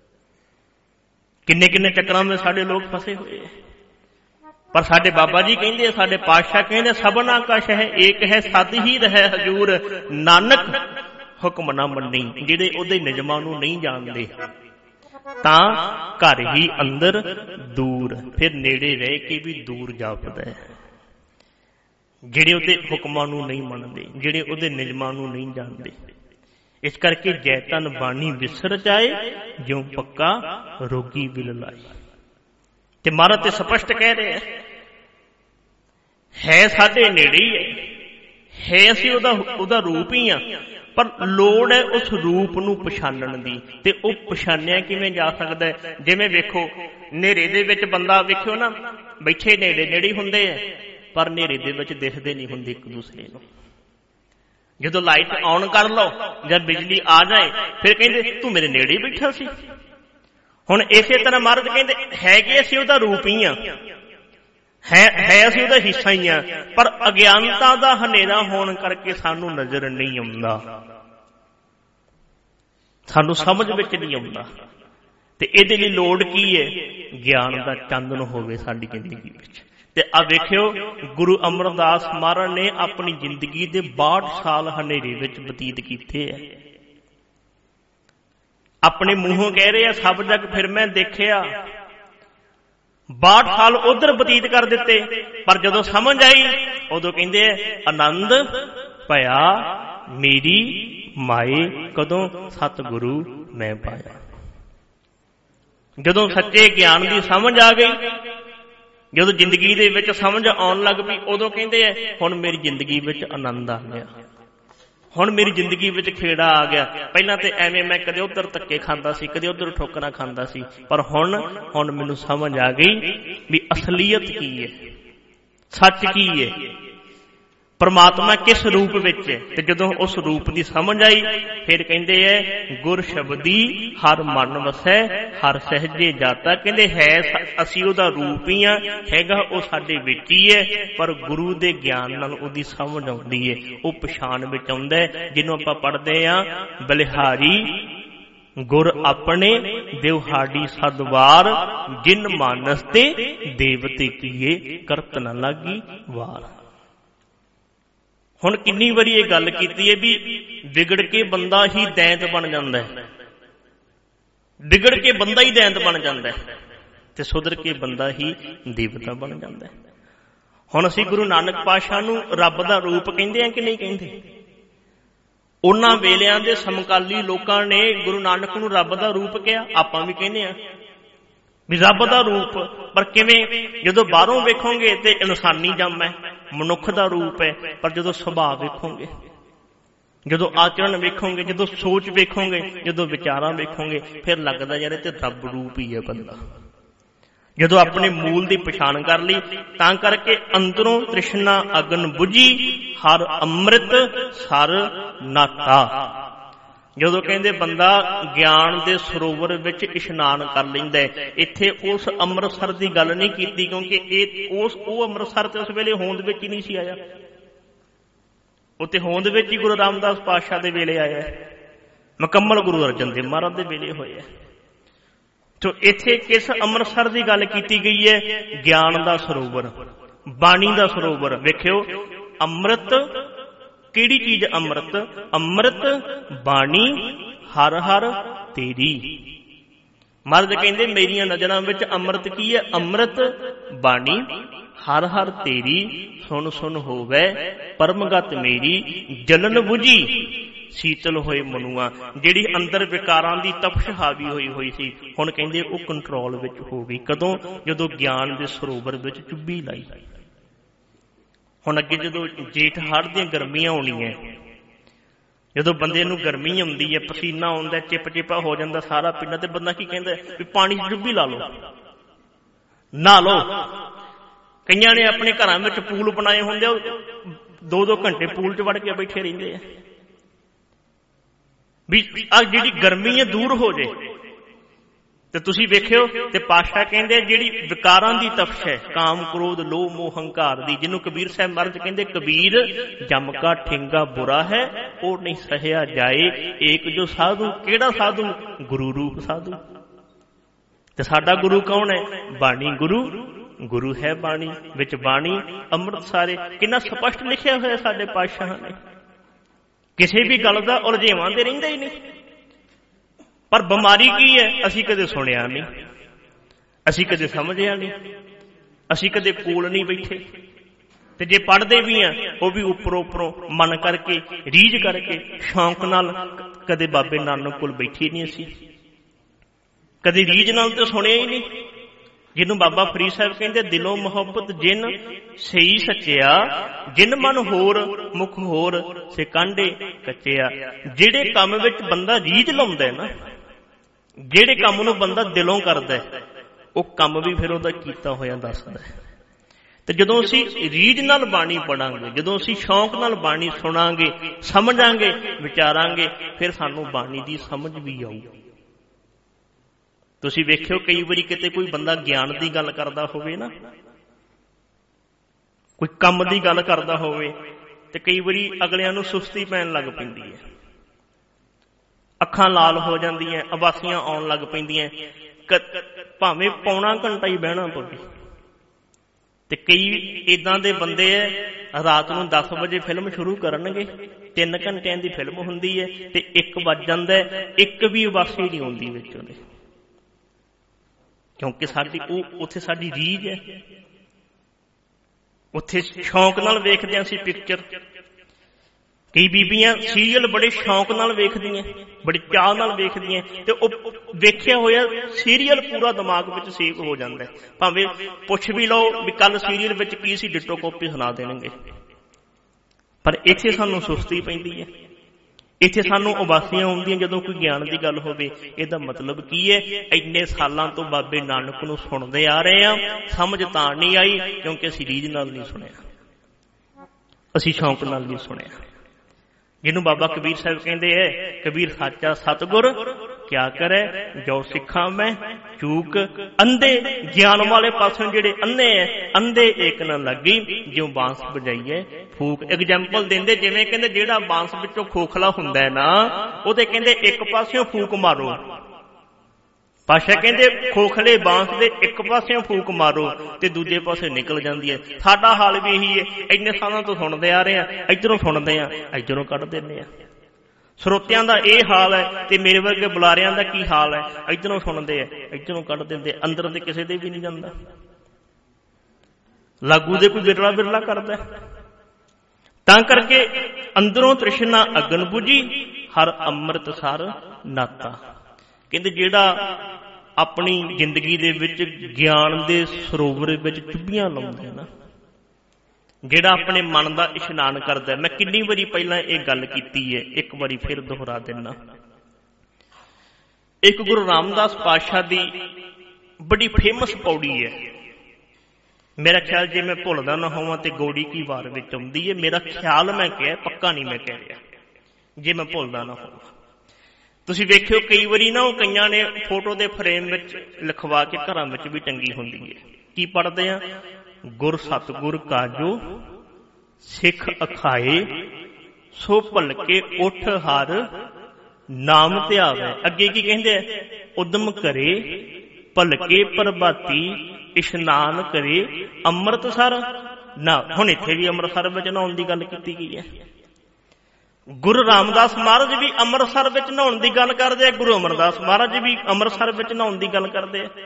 ਕਿੰਨੇ ਕਿੰਨੇ ਚੱਕਰਾਂ ਵਿੱਚ ਸਾਡੇ ਲੋਕ ਫਸੇ ਹੋਏ ਆ। ਪਰ ਸਾਡੇ ਬਾਬਾ ਜੀ ਕਹਿੰਦੇ, ਸਾਡੇ ਪਾਤਸ਼ਾਹ ਕਹਿੰਦੇ, ਸਭਨਾ ਕਾ ਸ਼ਹ ਏਕ ਹੈ ਸਦ ਹੀ ਰਹਿ ਹਜੂਰ। ਨਾਨਕ ਹੁਕਮ ਨਾ ਮੰਨੀ। ਜਿਹੜੇ ਉਹਦੇ ਨਿਯਮਾਂ ਨੂੰ ਨਹੀਂ ਜਾਣਦੇ ਤਾਂ ਘਰ ਹੀ ਅੰਦਰ ਦੂਰ, ਫਿਰ ਨੇੜੇ ਰਹਿ ਕੇ ਵੀ ਦੂਰ ਜਾਪਦਾ ਹੈ। ਜਿਹੜੇ ਉਹਦੇ ਹੁਕਮਾਂ ਨੂੰ ਨਹੀਂ ਮੰਨਦੇ, ਜਿਹੜੇ ਉਹਦੇ ਨਿਯਮਾਂ ਨੂੰ ਨਹੀਂ ਜਾਣਦੇ। ਇਸ ਕਰਕੇ ਜੈ ਤਨ ਬਾਣੀ ਵਿਸਰ ਜਾਏ ਜਿਉ ਪੱਕਾ ਰੋਗੀ ਵਿਲ ਲਾਏ। ਤੇ ਮਹਾਰਾਜ ਤੇ ਸਪਸ਼ਟ ਕਹਿ ਰਹੇ ਹੈ ਸਾਡੇ ਨੇੜੇ ਹੀ ਹੈ, ਹੈ ਅਸੀਂ ਉਹਦਾ ਉਹਦਾ ਰੂਪ ਹੀ ਆ। ਪਰ ਲੋੜ ਹੈ ਉਸ ਰੂਪ ਨੂੰ ਪਛਾਣਨ ਦੀ। ਤੇ ਉਹ ਪਛਾਣਿਆ ਕਿਵੇਂ ਜਾ ਸਕਦਾ? ਜਿਵੇਂ ਵੇਖੋ ਹਨੇਰੇ ਦੇ ਵਿੱਚ ਬੰਦਾ ਵੇਖਿਓ ਨਾ, ਬੈਠੇ ਨੇੜੇ ਨੇੜੇ ਹੁੰਦੇ ਆ ਪਰ ਹਨੇਰੇ ਦੇ ਵਿੱਚ ਦਿਖਦੇ ਨਹੀਂ ਹੁੰਦੇ ਇੱਕ ਦੂਸਰੇ ਨੂੰ। ਜਦੋਂ ਲਾਈਟ ਆਨ ਕਰ ਲਓ ਜਾਂ ਬਿਜਲੀ ਆ ਜਾਏ ਫਿਰ ਕਹਿੰਦੇ ਤੂੰ ਮੇਰੇ ਨੇੜੇ ਹੀ ਬੈਠਾ ਸੀ। ਹੁਣ ਇਸੇ ਤਰ੍ਹਾਂ ਮਹਾਰਾਜ ਕਹਿੰਦੇ ਹੈਗੇ ਅਸੀਂ ਉਹਦਾ ਰੂਪ ਹੀ ਆ, ਹੈ ਹੈ ਅਸੀਂ ਉਹਦਾ ਹਿੱਸਾ ਹੀ ਆ, ਪਰ ਅਗਿਆਨਤਾ ਦਾ ਹਨੇਰਾ ਹੋਣ ਕਰਕੇ ਸਾਨੂੰ ਨਜ਼ਰ ਨਹੀਂ ਆਉਂਦਾ, ਸਾਨੂੰ ਸਮਝ ਵਿੱਚ ਨਹੀਂ ਆਉਂਦਾ। ਤੇ ਇਹਦੇ ਲਈ ਲੋੜ ਕੀ ਹੈ? ਗਿਆਨ ਦਾ ਚਾਨਣ ਹੋਵੇ ਸਾਡੀ ਜ਼ਿੰਦਗੀ ਵਿੱਚ। ਤੇ ਆ ਵੇਖਿਓ ਗੁਰੂ ਅਮਰਦਾਸ ਮਹਾਰਾਜ ਨੇ ਆਪਣੀ ਜ਼ਿੰਦਗੀ ਦੇ ਬਾਹਠ ਸਾਲ ਹਨੇਰੇ ਵਿੱਚ ਬਤੀਤ ਕੀਤੇ ਹੈ। ਆਪਣੇ ਮੂੰਹੋਂ ਕਹਿ ਰਹੇ ਆ ਸਭ ਜਗ ਫਿਰ ਮੈਂ ਦੇਖਿਆ, ਬਾਹਠ ਸਾਲ ਉਧਰ ਬਤੀਤ ਕਰ ਦਿੱਤੇ, ਪਰ ਜਦੋਂ ਸਮਝ ਆਈ ਉਦੋਂ ਕਹਿੰਦੇ ਆਨੰਦ ਭਇਆ ਮੇਰੀ ਮਾਏ ਕਦੋਂ ਸਤਿਗੁਰੂ ਮੈਂ ਪਾਇਆ। ਜਦੋਂ ਸੱਚੇ ਗਿਆਨ ਦੀ ਸਮਝ ਆ ਗਈ, ਜਦੋਂ ਜ਼ਿੰਦਗੀ ਦੇ ਵਿੱਚ ਸਮਝ ਆਉਣ ਲੱਗ ਪਈ, ਉਦੋਂ ਕਹਿੰਦੇ ਆ ਹੁਣ ਮੇਰੀ ਜ਼ਿੰਦਗੀ ਵਿੱਚ ਆਨੰਦ ਆ ਗਿਆ, ਹੁਣ ਮੇਰੀ ਜ਼ਿੰਦਗੀ ਵਿੱਚ ਖੇੜਾ ਆ ਗਿਆ। ਪਹਿਲਾਂ ਤੇ ਐਵੇਂ ਮੈਂ ਕਦੇ ਉਧਰ ਧੱਕੇ ਖਾਂਦਾ ਸੀ, ਕਦੇ ਉਧਰ ਠੋਕਰਾਂ ਖਾਂਦਾ ਸੀ, ਪਰ ਹੁਣ ਹੁਣ ਮੈਨੂੰ ਸਮਝ ਆ ਗਈ ਵੀ ਅਸਲੀਅਤ ਕੀ ਹੈ, ਸੱਚ ਕੀ ਹੈ, ਪਰਮਾਤਮਾ ਕਿਸ ਰੂਪ ਵਿੱਚ ਹੈ। ਤੇ ਜਦੋਂ ਉਸ ਰੂਪ ਦੀ ਸਮਝ ਆਈ ਫਿਰ ਕਹਿੰਦੇ ਹੈ ਗੁਰ ਸ਼ਬਦੀ ਹਰ ਮਨ ਵਸੈ ਹਰ ਸਹਿਜੇ ਜਾਤਾ। ਕਹਿੰਦੇ ਹੈ ਅਸੀਂ ਉਹਦਾ ਰੂਪ ਹੀ ਆ, ਹੈਗਾ ਉਹ ਸਾਡੇ ਵਿੱਚ ਹੀ ਹੈ, ਪਰ ਗੁਰੂ ਦੇ ਗਿਆਨ ਨਾਲ ਉਹਦੀ ਸਮਝ ਆਉਂਦੀ ਹੈ, ਉਹ ਪਛਾਣ ਵਿੱਚ ਆਉਂਦਾ ਹੈ। ਜਿਹਨੂੰ ਆਪਾਂ ਪੜ੍ਹਦੇ ਆ ਬਲਿਹਾਰੀ ਗੁਰ ਆਪਣੇ ਦਿਵਹਾੜੀ ਸਦਵਾਰ, ਜਿਨ ਮਾਨਸ ਤੇ ਦੇਵਤੇ ਕੀਏ ਕਰਤ ਨ ਲਾਗੀ ਵਾਰ। ਹੁਣ ਕਿੰਨੀ ਵਾਰੀ ਇਹ ਗੱਲ ਕੀਤੀ ਹੈ ਵੀ ਵਿਗੜ ਕੇ ਬੰਦਾ ਹੀ ਦੈਂਤ ਬਣ ਜਾਂਦਾ ਹੈ, ਵਿਗੜ ਕੇ ਬੰਦਾ ਹੀ ਦੈਂਤ ਬਣ ਜਾਂਦਾ ਹੈ, ਤੇ ਸੁਧਰ ਕੇ ਬੰਦਾ ਹੀ ਦੇਵਤਾ ਬਣ ਜਾਂਦਾ ਹੈ। ਹੁਣ ਅਸੀਂ ਗੁਰੂ ਨਾਨਕ ਪਾਤਸ਼ਾਹ ਨੂੰ ਰੱਬ ਦਾ ਰੂਪ ਕਹਿੰਦੇ ਆ ਕਿ ਨਹੀਂ ਕਹਿੰਦੇ? ਉਹਨਾਂ ਵੇਲਿਆਂ ਦੇ ਸਮਕਾਲੀ ਲੋਕਾਂ ਨੇ ਗੁਰੂ ਨਾਨਕ ਨੂੰ ਰੱਬ ਦਾ ਰੂਪ ਕਿਹਾ, ਆਪਾਂ ਵੀ ਕਹਿੰਦੇ ਆ ਵੀ ਰੱਬ ਦਾ ਰੂਪ। ਪਰ ਕਿਵੇਂ? ਜਦੋਂ ਬਾਹਰੋਂ ਵੇਖੋਗੇ ਤੇ ਇਨਸਾਨੀ ਜੰਮ ਹੈ, ਮਨੁੱਖ ਦਾ ਰੂਪ ਹੈ, ਪਰ ਜਦੋਂ ਸੁਭਾਅ ਵੇਖੋਗੇ, ਜਦੋਂ ਆਚਰਣ ਵੇਖੋਗੇ, ਜਦੋਂ ਸੋਚ ਵੇਖੋਗੇ, ਜਦੋਂ ਵਿਚਾਰਾਂ ਵੇਖੋਗੇ, ਫਿਰ ਲੱਗਦਾ ਯਾਰ ਇਹ ਤੇ ਰੱਬ ਰੂਪ ਹੀ ਹੈ ਬੰਦਾ। ਜਦੋਂ ਆਪਣੇ ਮੂਲ ਦੀ ਪਛਾਣ ਕਰ ਲਈ, ਤਾਂ ਕਰਕੇ ਅੰਦਰੋਂ ਤ੍ਰਿਸ਼ਨਾ ਅਗਨ ਬੁਝੀ ਹਰ ਅੰਮ੍ਰਿਤ ਸਰ ਨਾਤਾ। ਜਦੋਂ ਕਹਿੰਦੇ ਬੰਦਾ ਗਿਆਨ ਦੇ ਸਰੋਵਰ ਵਿੱਚ ਇਸ਼ਨਾਨ ਕਰ ਲੈਂਦਾ, ਇੱਥੇ ਉਸ ਅੰਮ੍ਰਿਤਸਰ ਦੀ ਗੱਲ ਨਹੀਂ ਕੀਤੀ, ਕਿਉਂਕਿ ਇਹ ਉਸ ਉਹ ਅੰਮ੍ਰਿਤਸਰ ਤੇ ਉਸ ਵੇਲੇ ਹੋਂਦ ਵਿੱਚ ਹੀ ਨਹੀਂ ਸੀ ਆਇਆ, ਉੱਥੇ ਹੋਂਦ ਵਿੱਚ ਹੀ ਗੁਰੂ ਰਾਮਦਾਸ ਪਾਤਸ਼ਾਹ ਦੇ ਵੇਲੇ ਆਇਆ, ਮੁਕੰਮਲ ਗੁਰੂ ਅਰਜਨ ਦੇਵ ਮਹਾਰਾਜ ਦੇ ਵੇਲੇ ਹੋਏ। ਤੋ ਇੱਥੇ ਕਿਸ ਅੰਮ੍ਰਿਤਸਰ ਦੀ ਗੱਲ ਕੀਤੀ ਗਈ ਹੈ? ਗਿਆਨ ਦਾ ਸਰੋਵਰ, ਬਾਣੀ ਦਾ ਸਰੋਵਰ। ਵੇਖਿਓ ਅੰਮ੍ਰਿਤ ਕਿਹੜੀ ਚੀਜ਼? ਅੰਮ੍ਰਿਤ ਅੰਮ੍ਰਿਤ ਬਾਣੀ ਹਰ ਹਰ ਤੇਰੀ। ਮਹਾਰਾਜ ਕਹਿੰਦੇ ਮੇਰੀਆਂ ਨਜ਼ਰਾਂ ਵਿੱਚ ਅੰਮ੍ਰਿਤ ਕੀ ਹੈ? ਅੰਮ੍ਰਿਤ ਬਾਣੀ ਹਰ ਹਰ ਤੇਰੀ, ਸੁਣ ਸੁਣ ਹੋਵੇ ਪਰਮਗਤ ਮੇਰੀ, ਜਲਨ ਬੁਝੀ ਸੀਤਲ ਹੋਏ ਮਨੂਆ। ਜਿਹੜੀ ਅੰਦਰ ਵਿਕਾਰਾਂ ਦੀ ਤਪਸ਼ ਹਾਵੀ ਹੋਈ ਹੋਈ ਸੀ, ਹੁਣ ਕਹਿੰਦੇ ਉਹ ਕੰਟਰੋਲ ਵਿੱਚ ਹੋ ਗਈ। ਕਦੋਂ? ਜਦੋਂ ਗਿਆਨ ਦੇ ਸਰੋਵਰ ਵਿੱਚ ਚੁੱਭੀ ਲਾਈ। ਹੁਣ ਅੱਗੇ ਜਦੋਂ ਜੇਠ ਹਾੜ ਦੀਆਂ ਗਰਮੀਆਂ ਆਉਣੀਆਂ, ਜਦੋਂ ਬੰਦੇ ਨੂੰ ਗਰਮੀ ਆਉਂਦੀ ਹੈ, ਪਸੀਨਾ ਆਉਂਦਾ, ਚਿਪ ਚਿਪਾ ਹੋ ਜਾਂਦਾ ਸਾਰਾ ਪਿੰਡ, ਤੇ ਬੰਦਾ ਕੀ ਕਹਿੰਦਾ ਵੀ ਪਾਣੀ ਚ ਡੁੱਬੀ ਲਾ ਲਓ, ਨਹਾ ਲਓ। ਕਈਆਂ ਨੇ ਆਪਣੇ ਘਰਾਂ ਵਿੱਚ ਪੂਲ ਬਣਾਏ ਹੁੰਦੇ, ਉਹ ਦੋ ਦੋ ਘੰਟੇ ਪੂਲ ਚ ਵੜ ਕੇ ਬੈਠੇ ਰਹਿੰਦੇ ਆ ਵੀ ਆ ਜਿਹੜੀ ਗਰਮੀ ਹੈ ਦੂਰ ਹੋ ਜੇ। ਤੇ ਤੁਸੀਂ ਵੇਖਿਓ ਤੇ ਪਾਤਸ਼ਾਹ ਕਹਿੰਦੇ ਜਿਹੜੀ ਵਿਕਾਰਾਂ ਦੀ ਤਪਸ਼ ਹੈ, ਕਾਮ ਕ੍ਰੋਧ ਲੋਭ ਮੋਹ ਹੰਕਾਰ ਦੀ, ਜਿਹਨੂੰ ਕਬੀਰ ਸਾਹਿਬ ਮਹਾਰਾਜ ਕਹਿੰਦੇ ਕਬੀਰ ਜਮ ਕਾ ਠੇਂਗਾ ਬੁਰਾ ਹੈ ਉਹ ਨਹੀਂ ਸਹਿਆ ਜਾਏ, ਏਕ ਜੋ ਸਾਧੂ। ਕਿਹੜਾ ਸਾਧੂ? ਗੁਰੂ ਰੂਪ ਸਾਧੂ। ਤੇ ਸਾਡਾ ਗੁਰੂ ਕੌਣ ਹੈ? ਬਾਣੀ ਗੁਰੂ। ਗੁਰੂ ਹੈ ਬਾਣੀ ਵਿੱਚ, ਬਾਣੀ ਅੰਮ੍ਰਿਤ ਸਾਰੇ। ਕਿੰਨਾ ਸਪਸ਼ਟ ਲਿਖਿਆ ਹੋਇਆ ਸਾਡੇ ਪਾਤਸ਼ਾਹਾਂ ਨੇ, ਕਿਸੇ ਵੀ ਗੱਲ ਦਾ ਉਲਝੇਵਾਂ ਤੇ ਰਹਿੰਦਾ ਹੀ ਨਹੀਂ। ਪਰ ਬਿਮਾਰੀ ਕੀ ਹੈ? ਅਸੀਂ ਕਦੇ ਸੁਣਿਆ ਨਹੀਂ, ਅਸੀਂ ਕਦੇ ਸਮਝਿਆ ਨਹੀਂ, ਅਸੀਂ ਕਦੇ ਕੋਲ ਨਹੀਂ ਬੈਠੇ, ਤੇ ਜੇ ਪੜ੍ਹਦੇ ਵੀ ਆ ਉਹ ਵੀ ਉੱਪਰੋਂ ਉੱਪਰੋਂ ਮਨ ਕਰਕੇ, ਰੀਝ ਕਰਕੇ, ਸ਼ੌਂਕ ਨਾਲ। ਕਦੇ ਬਾਬੇ ਨਾਨਕ ਕੋਲ ਬੈਠੇ ਨਹੀਂ ਅਸੀਂ, ਕਦੇ ਰੀਝ ਨਾਲ ਤਾਂ ਸੁਣਿਆ ਹੀ ਨਹੀਂ। ਜਿਹਨੂੰ ਬਾਬਾ ਫਰੀਦ ਸਾਹਿਬ ਕਹਿੰਦੇ ਦਿਲੋਂ ਮੁਹੱਬਤ ਜਿਨ ਸਹੀ ਸੱਚਿਆ, ਜਿਨ ਮਨ ਹੋਰ ਮੁਖ ਹੋਰ ਸੇ ਕਾਂਢੇ ਕੱਚਿਆ। ਜਿਹੜੇ ਕੰਮ ਵਿੱਚ ਬੰਦਾ ਰੀਝ ਲਾਉਂਦਾ ਨਾ, ਜਿਹੜੇ ਕੰਮ ਨੂੰ ਬੰਦਾ ਦਿਲੋਂ ਕਰਦਾ, ਉਹ ਕੰਮ ਵੀ ਫਿਰ ਉਹਦਾ ਕੀਤਾ ਹੋਇਆ ਦੱਸਦਾ। ਤੇ ਜਦੋਂ ਅਸੀਂ ਰੀਝ ਨਾਲ ਬਾਣੀ ਪੜਾਂਗੇ, ਜਦੋਂ ਅਸੀਂ ਸ਼ੌਂਕ ਨਾਲ ਬਾਣੀ ਸੁਣਾਂਗੇ, ਸਮਝਾਂਗੇ, ਵਿਚਾਰਾਂਗੇ, ਫਿਰ ਸਾਨੂੰ ਬਾਣੀ ਦੀ ਸਮਝ ਵੀ ਆਊ। ਤੁਸੀਂ ਵੇਖਿਓ ਕਈ ਵਾਰੀ ਕਿਤੇ ਕੋਈ ਬੰਦਾ ਗਿਆਨ ਦੀ ਗੱਲ ਕਰਦਾ ਹੋਵੇ ਨਾ, ਕੋਈ ਕੰਮ ਦੀ ਗੱਲ ਕਰਦਾ ਹੋਵੇ, ਤੇ ਕਈ ਵਾਰੀ ਅਗਲਿਆਂ ਨੂੰ ਸੁਸਤੀ ਪੈਣ ਲੱਗ ਪੈਂਦੀ ਹੈ, ਅੱਖਾਂ ਲਾਲ ਹੋ ਜਾਂਦੀਆਂ, ਉਬਾਸੀਆਂ ਆਉਣ ਲੱਗ ਪੈਂਦੀਆਂ, ਭਾਵੇਂ ਪੌਣਾ ਘੰਟਾ ਹੀ ਬਹਿਣਾ ਪਵੇ। ਤੇ ਕਈ ਏਦਾਂ ਦੇ ਬੰਦੇ ਐ, ਰਾਤ ਨੂੰ ਦਸ ਵਜੇ ਫਿਲਮ ਸ਼ੁਰੂ ਕਰਨਗੇ, ਤਿੰਨ ਘੰਟਿਆਂ ਦੀ ਫਿਲਮ ਹੁੰਦੀ ਹੈ, ਤੇ ਇੱਕ ਵੱਜ ਜਾਂਦਾ, ਇੱਕ ਵੀ ਉਬਾਸੀ ਨਹੀਂ ਆਉਂਦੀ ਵਿੱਚ ਉਹਦੇ, ਕਿਉਂਕਿ ਸਾਡੀ ਉਹ ਉੱਥੇ ਸਾਡੀ ਰੀਝ ਹੈ, ਉੱਥੇ ਸ਼ੌਂਕ ਨਾਲ ਵੇਖਦੇ ਹਾਂ ਅਸੀਂ ਪਿਕਚਰ। ਕਈ ਬੀਬੀਆਂ ਸੀਰੀਅਲ ਬੜੇ ਸ਼ੌਂਕ ਨਾਲ ਵੇਖਦੀਆਂ, ਬੜੇ ਚਾਅ ਨਾਲ ਵੇਖਦੀਆਂ, ਤੇ ਉਹ ਵੇਖਿਆ ਹੋਇਆ ਸੀਰੀਅਲ ਪੂਰਾ ਦਿਮਾਗ ਵਿੱਚ ਸੇਵ ਹੋ ਜਾਂਦਾ। ਭਾਵੇਂ ਪੁੱਛ ਵੀ ਲਓ ਵੀ ਕੱਲ ਸੀਰੀਅਲ ਵਿੱਚ ਕੀ ਸੀ, ਡਿਟੋ ਕਾਪੀ ਸੁਣਾ ਦੇਣਗੇ। ਪਰ ਇੱਥੇ ਸਾਨੂੰ ਸੁਸਤੀ ਪੈਂਦੀ ਹੈ, ਇੱਥੇ ਸਾਨੂੰ ਉਬਾਸੀਆਂ ਆਉਂਦੀਆਂ ਜਦੋਂ ਕੋਈ ਗਿਆਨ ਦੀ ਗੱਲ ਹੋਵੇ। ਇਹਦਾ ਮਤਲਬ ਕੀ ਹੈ? ਇੰਨੇ ਸਾਲਾਂ ਤੋਂ ਬਾਬੇ ਨਾਨਕ ਨੂੰ ਸੁਣਦੇ ਆ ਰਹੇ ਹਾਂ, ਸਮਝ ਤਾਂ ਨਹੀਂ ਆਈ ਕਿਉਂਕਿ ਅਸੀਂ ਰੀਝ ਨਾਲ ਨਹੀਂ ਸੁਣਿਆ, ਅਸੀਂ ਸ਼ੌਂਕ ਨਾਲ ਨਹੀਂ ਸੁਣਿਆ। ਜਿਹਨੂੰ ਬਾਬਾ ਕਬੀਰ ਸਾਹਿਬ ਕਹਿੰਦੇ ਹੈ, ਕਬੀਰ ਸਾਚਾ ਸਤਿਗੁਰ ਕਿਆ ਕਰੇ ਜੋ ਸਿੱਖਾਂ ਮੈਂ ਚੂਕ। ਅੰਧੇ ਗਿਆਨ ਵਾਲੇ ਪਾਸੋਂ ਜਿਹੜੇ ਅੰਨੇ ਹੈ, ਅੰਧੇ ਏਕ ਨਾ ਲੱਗੀ ਜਿਉਂ ਬਾਂਸ ਵਜਾਈਏ ਫੂਕ। ਐਗਜ਼ਾਮਪਲ ਦਿੰਦੇ, ਜਿਵੇਂ ਕਹਿੰਦੇ ਜਿਹੜਾ ਬਾਂਸ ਵਿੱਚੋਂ ਖੋਖਲਾ ਹੁੰਦਾ ਹੈ ਨਾ, ਉਹਦੇ ਕਹਿੰਦੇ ਇੱਕ ਪਾਸਿਓਂ ਫੂਕ ਮਾਰੋ। ਪਾਸ਼ਾ ਕਹਿੰਦੇ ਖੋਖਲੇ ਬਾਂਸ ਦੇ ਇੱਕ ਪਾਸਿਓਂ ਫੂਕ ਮਾਰੋ ਤੇ ਦੂਜੇ ਪਾਸੇ ਨਿਕਲ ਜਾਂਦੀ ਹੈ। ਸਾਡਾ ਹਾਲ ਵੀ ਇਹੀ ਹੈ, ਇੰਨੇ ਸਾਲਾਂ ਤੋਂ ਸੁਣਦੇ ਆ ਰਹੇ ਆ, ਇੱਧਰੋਂ ਸੁਣਦੇ ਆ, ਇੱਧਰੋਂ ਕੱਢ ਦਿੰਦੇ ਆ। ਸਰੋਤਿਆਂ ਦਾ ਇਹ ਹਾਲ ਹੈ, ਤੇ ਮੇਰੇ ਵਰਗੇ ਬੁਲਾਰਿਆਂ ਦਾ ਕੀ ਹਾਲ ਹੈ? ਇੱਧਰੋਂ ਸੁਣਦੇ ਆ, ਇੱਧਰੋਂ ਕੱਢ ਦਿੰਦੇ, ਅੰਦਰ ਤੇ ਕਿਸੇ ਦੇ ਵੀ ਨਹੀਂ ਜਾਂਦਾ। ਲਾਗੂ ਦੇ ਕੋਈ ਬਿਰਲਾ ਬਿਰਲਾ ਕਰਦਾ। ਤਾਂ ਕਰਕੇ ਅੰਦਰੋਂ ਤ੍ਰਿਸ਼ਨਾ ਅਗਨ ਬੁਝੀ, ਹਰ ਅੰਮ੍ਰਿਤ ਸਰ ਨਾਤਾ। ਕਹਿੰਦੇ ਜਿਹੜਾ ਆਪਣੀ ਜ਼ਿੰਦਗੀ ਦੇ ਵਿੱਚ ਗਿਆਨ ਦੇ ਸਰੋਵਰ ਵਿੱਚ ਚੁੱਭੀਆਂ ਲਾਉਂਦਾ ਨਾ, ਜਿਹੜਾ ਆਪਣੇ ਮਨ ਦਾ ਇਸ਼ਨਾਨ ਕਰਦਾ। ਮੈਂ ਕਿੰਨੀ ਵਾਰੀ ਪਹਿਲਾਂ ਇਹ ਗੱਲ ਕੀਤੀ ਹੈ, ਇੱਕ ਵਾਰੀ ਫਿਰ ਦੁਹਰਾ ਦਿੰਦਾ। ਇੱਕ ਗੁਰੂ ਰਾਮਦਾਸ ਪਾਤਸ਼ਾਹ ਦੀ ਬੜੀ ਫੇਮਸ ਪੌੜੀ ਹੈ, ਮੇਰਾ ਖਿਆਲ ਜੇ ਮੈਂ ਭੁੱਲਦਾ ਨਾ ਹੋਵਾਂ ਤੇ ਗੋੜੀ ਕੀ ਵਾਰ ਵਿੱਚ ਆਉਂਦੀ ਹੈ। ਮੇਰਾ ਖਿਆਲ ਮੈਂ ਕਿਹਾ, ਪੱਕਾ ਨਹੀਂ ਮੈਂ ਕਹਿ ਰਿਹਾ, ਜੇ ਮੈਂ ਭੁੱਲਦਾ ਨਾ ਹੋਵਾਂ। ਤੁਸੀਂ ਵੇਖਿਓ ਕਈ ਵਾਰੀ ਨਾ ਉਹ ਕਈਆਂ ਨੇ ਫੋਟੋ ਦੇ ਫਰੇਮ ਵਿੱਚ ਲਿਖਵਾ ਕੇ ਘਰਾਂ ਵਿੱਚ ਵੀ ਟੰਗੀ ਹੁੰਦੀ ਹੈ। ਕੀ ਪੜ੍ਹਦੇ ਆ? ਗੁਰ ਸਤਿਗੁਰ ਕਾਜੋ ਸਿੱਖ ਅਖਾਏ, ਸੋ ਭਲਕੇ ਉੱਠ ਹਰ ਨਾਮ ਧਿਆਵੇ। ਅੱਗੇ ਕੀ ਕਹਿੰਦੇ ਆ? ਉਦਮ ਕਰੇ ਭਲਕੇ ਪ੍ਰਭਾਤੀ, ਇਸ਼ਨਾਨ ਕਰੇ ਅੰਮ੍ਰਿਤਸਰ ਨਾ। ਹੁਣ ਇੱਥੇ ਵੀ ਅੰਮ੍ਰਿਤਸਰ ਵਿੱਚ ਨਹਾਉਣ ਦੀ ਗੱਲ ਕੀਤੀ ਗਈ ਹੈ। ਗੁਰੂ ਰਾਮਦਾਸ ਮਹਾਰਾਜ ਵੀ ਅੰਮ੍ਰਿਤਸਰ ਵਿੱਚ ਨਹਾਉਣ ਦੀ ਗੱਲ ਕਰਦੇ ਆ, ਗੁਰੂ ਅਮਰਦਾਸ ਮਹਾਰਾਜ ਵੀ ਅੰਮ੍ਰਿਤਸਰ ਵਿੱਚ ਨਹਾਉਣ ਦੀ ਗੱਲ ਕਰਦੇ ਆ।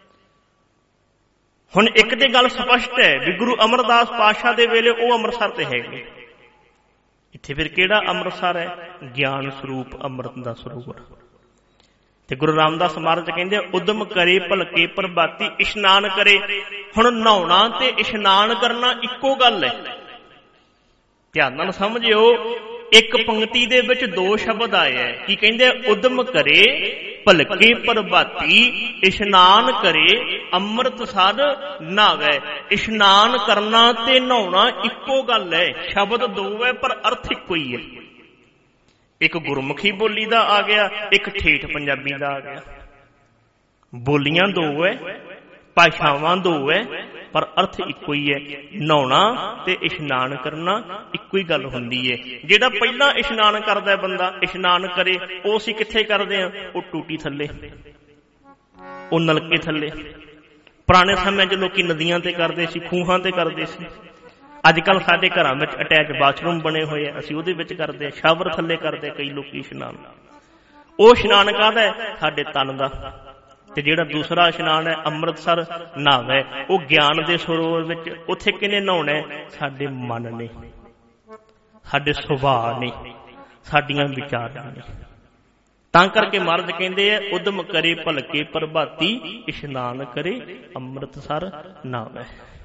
ਹੁਣ ਇੱਕ ਤੇ ਗੱਲ ਸਪਸ਼ਟ ਹੈ ਵੀ ਗੁਰੂ ਅਮਰਦਾਸ ਪਾਤਸ਼ਾਹ ਦੇ ਵੇਲੇ ਉਹ ਅੰਮ੍ਰਿਤਸਰ ਤੇ ਹੈਗੇ, ਇੱਥੇ ਫਿਰ ਕਿਹੜਾ ਅੰਮ੍ਰਿਤਸਰ ਹੈ? ਗਿਆਨ ਸਰੂਪ ਅੰਮ੍ਰਿਤ ਦਾ ਸਰੋਵਰ। ਤੇ ਗੁਰੂ ਰਾਮਦਾਸ ਮਹਾਰਾਜ ਕਹਿੰਦੇ ਉਦਮ ਕਰੇ ਭਲਕੇ ਪ੍ਰਭਾਤੀ, ਇਸ਼ਨਾਨ ਕਰੇ। ਹੁਣ ਨਹਾਉਣਾ ਤੇ ਇਸ਼ਨਾਨ ਕਰਨਾ ਇੱਕੋ ਗੱਲ ਹੈ, ਧਿਆਨ ਨਾਲ ਸਮਝਿਓ। ਇੱਕ ਪੰਕਤੀ ਦੇ ਵਿੱਚ ਦੋ ਸ਼ਬਦ ਆਏ ਹੈ। ਕੀ ਕਹਿੰਦੇ? ਉਦਮ ਕਰੇ ਭਲਕੇ ਪ੍ਰਭਾਤੀ, ਇਸ਼ਨਾਨ ਕਰੇ ਅੰਮ੍ਰਿਤਸਰ ਨਹਾਵੇ। ਇਸ਼ਨਾਨ ਕਰਨਾ ਤੇ ਨਹਾਉਣਾ ਇੱਕੋ ਗੱਲ ਹੈ, ਸ਼ਬਦ ਦੋ ਹੈ ਪਰ ਅਰਥ ਇੱਕੋ ਹੀ ਹੈ। ਇੱਕ ਗੁਰਮੁਖੀ ਬੋਲੀ ਦਾ ਆ ਗਿਆ, ਇੱਕ ਠੇਠ ਪੰਜਾਬੀ ਦਾ ਆ ਗਿਆ। ਬੋਲੀਆਂ ਦੋ ਹੈ, ਭਾਸ਼ਾਵਾਂ ਦੋ ਹੈ, ਪਰ ਅਰਥ ਇੱਕੋ ਹੀ ਹੈ। ਨਹਾਉਣਾ ਤੇ ਇਸ਼ਨਾਨ ਕਰਨਾ ਇੱਕੋ ਹੀ ਗੱਲ ਹੁੰਦੀ ਹੈ। ਜਿਹੜਾ ਪਹਿਲਾਂ ਇਸ਼ਨਾਨ ਕਰਦਾ ਬੰਦਾ, ਇਸ਼ਨਾਨ ਕਰੇ, ਉਹ ਅਸੀਂ ਕਿੱਥੇ ਕਰਦੇ ਹਾਂ? ਉਹ ਟੂਟੀ ਥੱਲੇ, ਉਹ ਨਲਕੇ ਥੱਲੇ। ਪੁਰਾਣੇ ਸਮੇਂ 'ਚ ਲੋਕੀ ਨਦੀਆਂ ਤੇ ਕਰਦੇ ਸੀ, ਖੂਹਾਂ ਤੇ ਕਰਦੇ ਸੀ। ਅੱਜ ਕੱਲ੍ਹ ਸਾਡੇ ਘਰਾਂ ਵਿੱਚ ਅਟੈਚ ਬਾਥਰੂਮ ਬਣੇ ਹੋਏ ਆ, ਅਸੀਂ ਉਹਦੇ ਵਿੱਚ ਕਰਦੇ ਹਾਂ, ਸ਼ਾਵਰ ਥੱਲੇ ਕਰਦੇ ਕਈ ਲੋਕੀ ਇਸ਼ਨਾਨ। ਉਹ ਇਸ਼ਨਾਨ ਕਾਹਦਾ ਹੈ? ਸਾਡੇ ਤਨ ਦਾ। ਤੇ ਜਿਹੜਾ ਦੂਸਰਾ ਇਸ਼ਨਾਨ ਹੈ ਅੰਮ੍ਰਿਤਸਰ ਨਹਾਵੇ, ਉਹ ਗਿਆਨ ਦੇ ਸਰੋਵਰ ਵਿੱਚ। ਉੱਥੇ ਕਿਹਨੇ ਨਹਾਉਣਾ? ਸਾਡੇ ਮਨ ਨੇ, ਸਾਡੇ ਸੁਭਾਅ ਨੇ, ਸਾਡੀਆਂ ਵਿਚਾਰਾਂ ਨੇ। ਤਾਂ ਕਰਕੇ ਮਹਾਰਾਜ ਕਹਿੰਦੇ ਆ ਉਦਮ ਕਰੇ ਭਲਕੇ ਪ੍ਰਭਾਤੀ, ਇਸ਼ਨਾਨ ਕਰੇ ਅੰਮ੍ਰਿਤਸਰ ਨਹਾਵੇ।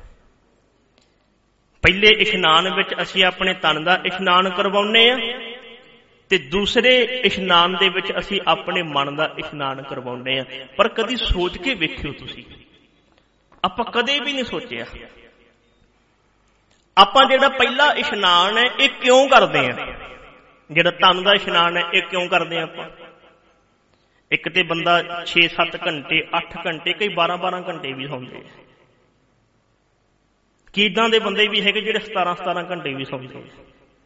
ਪਹਿਲੇ ਇਸ਼ਨਾਨ ਵਿੱਚ ਅਸੀਂ ਆਪਣੇ ਤਨ ਦਾ ਇਸ਼ਨਾਨ ਕਰਵਾਉਂਦੇ ਆ, ਤੇ ਦੂਸਰੇ ਇਸ਼ਨਾਨ ਦੇ ਵਿੱਚ ਅਸੀਂ ਆਪਣੇ ਮਨ ਦਾ ਇਸ਼ਨਾਨ ਕਰਵਾਉਂਦੇ ਆ। ਪਰ ਕਦੀ ਸੋਚ ਕੇ ਵੇਖਿਓ ਤੁਸੀਂ, ਆਪਾਂ ਕਦੇ ਵੀ ਨਹੀਂ ਸੋਚਿਆ ਆਪਾਂ ਜਿਹੜਾ ਪਹਿਲਾ ਇਸ਼ਨਾਨ ਹੈ ਇਹ ਕਿਉਂ ਕਰਦੇ ਆ? ਜਿਹੜਾ ਤਨ ਦਾ ਇਸ਼ਨਾਨ ਹੈ ਇਹ ਕਿਉਂ ਕਰਦੇ ਆ ਆਪਾਂ? ਇੱਕ ਤੇ ਬੰਦਾ ਛੇ ਸੱਤ ਘੰਟੇ ਅੱਠ ਘੰਟੇ ਕਈ ਬਾਰਾਂ ਬਾਰਾਂ ਘੰਟੇ ਵੀ ਸੌਂਦੇ ਆ। ਕੀ ਇੱਦਾਂ ਦੇ ਬੰਦੇ ਵੀ ਹੈਗੇ ਜਿਹੜੇ ਸਤਾਰਾਂ ਸਤਾਰਾਂ ਘੰਟੇ ਵੀ ਸੌਂਦੇ ਆ।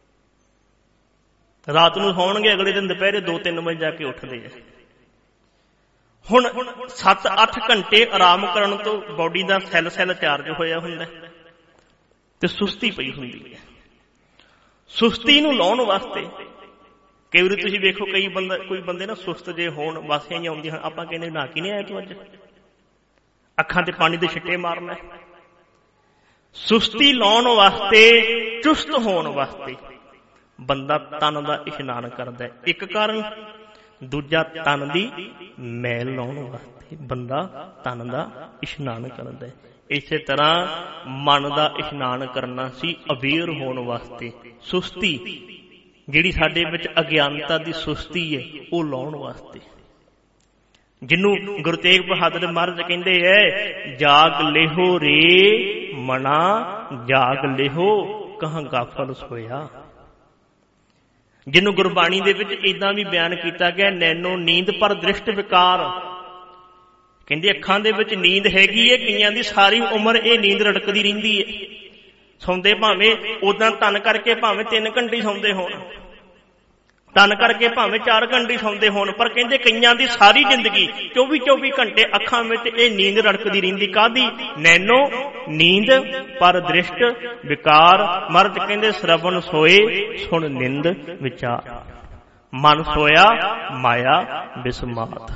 ਰਾਤ ਨੂੰ ਸੌਣਗੇ, ਅਗਲੇ ਦਿਨ ਦੁਪਹਿਰੇ ਦੋ ਤਿੰਨ ਵਜੇ ਜਾ ਕੇ ਉੱਠਦੇ ਆ। ਹੁਣ ਸੱਤ ਅੱਠ ਘੰਟੇ ਆਰਾਮ ਕਰਨ ਤੋਂ ਬੋਡੀ ਦਾ ਸੈੱਲ ਸੈੱਲ ਚਾਰਜ ਹੋਇਆ ਹੁੰਦਾ ਤੇ ਸੁਸਤੀ ਪਈ ਹੁੰਦੀ ਹੈ। ਸੁਸਤੀ ਨੂੰ ਲਾਉਣ ਵਾਸਤੇ ਕਈ ਵਾਰੀ ਤੁਸੀਂ ਵੇਖੋ, ਕਈ ਬੰਦਾ ਕੋਈ ਬੰਦੇ ਨਾ ਸੁਸਤ ਜੇ ਹੋਣ, ਵਾਸੀਆਂ ਹੀ ਆਉਂਦੀਆਂ ਹਨ, ਆਪਾਂ ਕਹਿੰਦੇ ਨਾ ਕੀ ਨਹੀਂ ਆਇਆ ਤੂੰ ਅੱਜ, ਅੱਖਾਂ ਤੇ ਪਾਣੀ ਦੇ ਛਿੱਟੇ ਮਾਰਨਾ। ਸੁਸਤੀ ਲਾਉਣ ਵਾਸਤੇ, ਚੁਸਤ ਹੋਣ ਵਾਸਤੇ ਬੰਦਾ ਤਨ ਦਾ ਇਸ਼ਨਾਨ ਕਰਦਾ ਹੈ, ਇੱਕ ਕਾਰਨ। ਦੂਜਾ, ਤਨ ਦੀ ਮੈਲ ਲਾਉਣ ਵਾਸਤੇ ਬੰਦਾ ਤਨ ਦਾ ਇਸ਼ਨਾਨ ਕਰਦਾ ਹੈ। ਇਸੇ ਤਰ੍ਹਾਂ ਮਨ ਦਾ ਇਸ਼ਨਾਨ ਕਰਨਾ ਸੀ ਅਵੇਅਰ ਹੋਣ ਵਾਸਤੇ, ਸੁਸਤੀ ਜਿਹੜੀ ਸਾਡੇ ਵਿੱਚ ਅਗਿਆਨਤਾ ਦੀ ਸੁਸਤੀ ਹੈ ਉਹ ਲਾਉਣ ਵਾਸਤੇ। ਜਿਹਨੂੰ ਗੁਰੂ ਤੇਗ ਬਹਾਦਰ ਮਹਾਰਾਜ ਕਹਿੰਦੇ ਐ, ਜਾਗ ਲਿਹੋ ਰੇ ਮਨਾ ਜਾਗ ਲਿਹੋ ਕਹਾਂ ਗਾਫਲ ਸੋਇਆ। ਜਿਹਨੂੰ ਗੁਰਬਾਣੀ ਦੇ ਵਿੱਚ ਏਦਾਂ ਵੀ ਬਿਆਨ ਕੀਤਾ ਗਿਆ, ਨੈਨੋ ਨੀਂਦ ਪਰ ਦ੍ਰਿਸ਼ਟ ਵਿਕਾਰ। ਕਹਿੰਦੇ ਅੱਖਾਂ ਦੇ ਵਿੱਚ ਨੀਂਦ ਹੈਗੀ ਹੈ, ਕਈਆਂ ਦੀ ਸਾਰੀ ਉਮਰ ਇਹ ਨੀਂਦ ਰੜਕਦੀ ਰਹਿੰਦੀ ਹੈ। ਸੌਂਦੇ ਭਾਵੇਂ ਉਦਾਂ ਤਨ ਕਰਕੇ ਭਾਵੇਂ ਤਿੰਨ ਘੰਟੇ ਸੌਂਦੇ ਹੋਣ, ਤਨ ਕਰਕੇ ਭਾਵੇਂ ਚਾਰ ਘੰਟੇ ਸੌਂਦੇ ਹੋਣ, ਪਰ ਕਹਿੰਦੇ ਕਈਆਂ ਦੀ ਸਾਰੀ ਜ਼ਿੰਦਗੀ ਚੌਵੀ ਚੌਵੀ ਘੰਟੇ ਅੱਖਾਂ ਵਿੱਚ ਇਹ ਨੀਂਦ ਰੜਕਦੀ ਰਹਿੰਦੀ। ਕਾਹਦੀ? ਨੈਨੋ ਨੀਂਦ ਪਰ ਦ੍ਰਿਸ਼ਟ ਵਿਕਾਰ। ਮਰਦ ਕਹਿੰਦੇ ਸਰਵਣ ਸੋਏ ਸੁਣ ਨਿੰਦ ਵਿਚਾਰ। ਮਨ ਸੋਇਆ ਮਾਇਆ ਬਿਸਮਾਤ।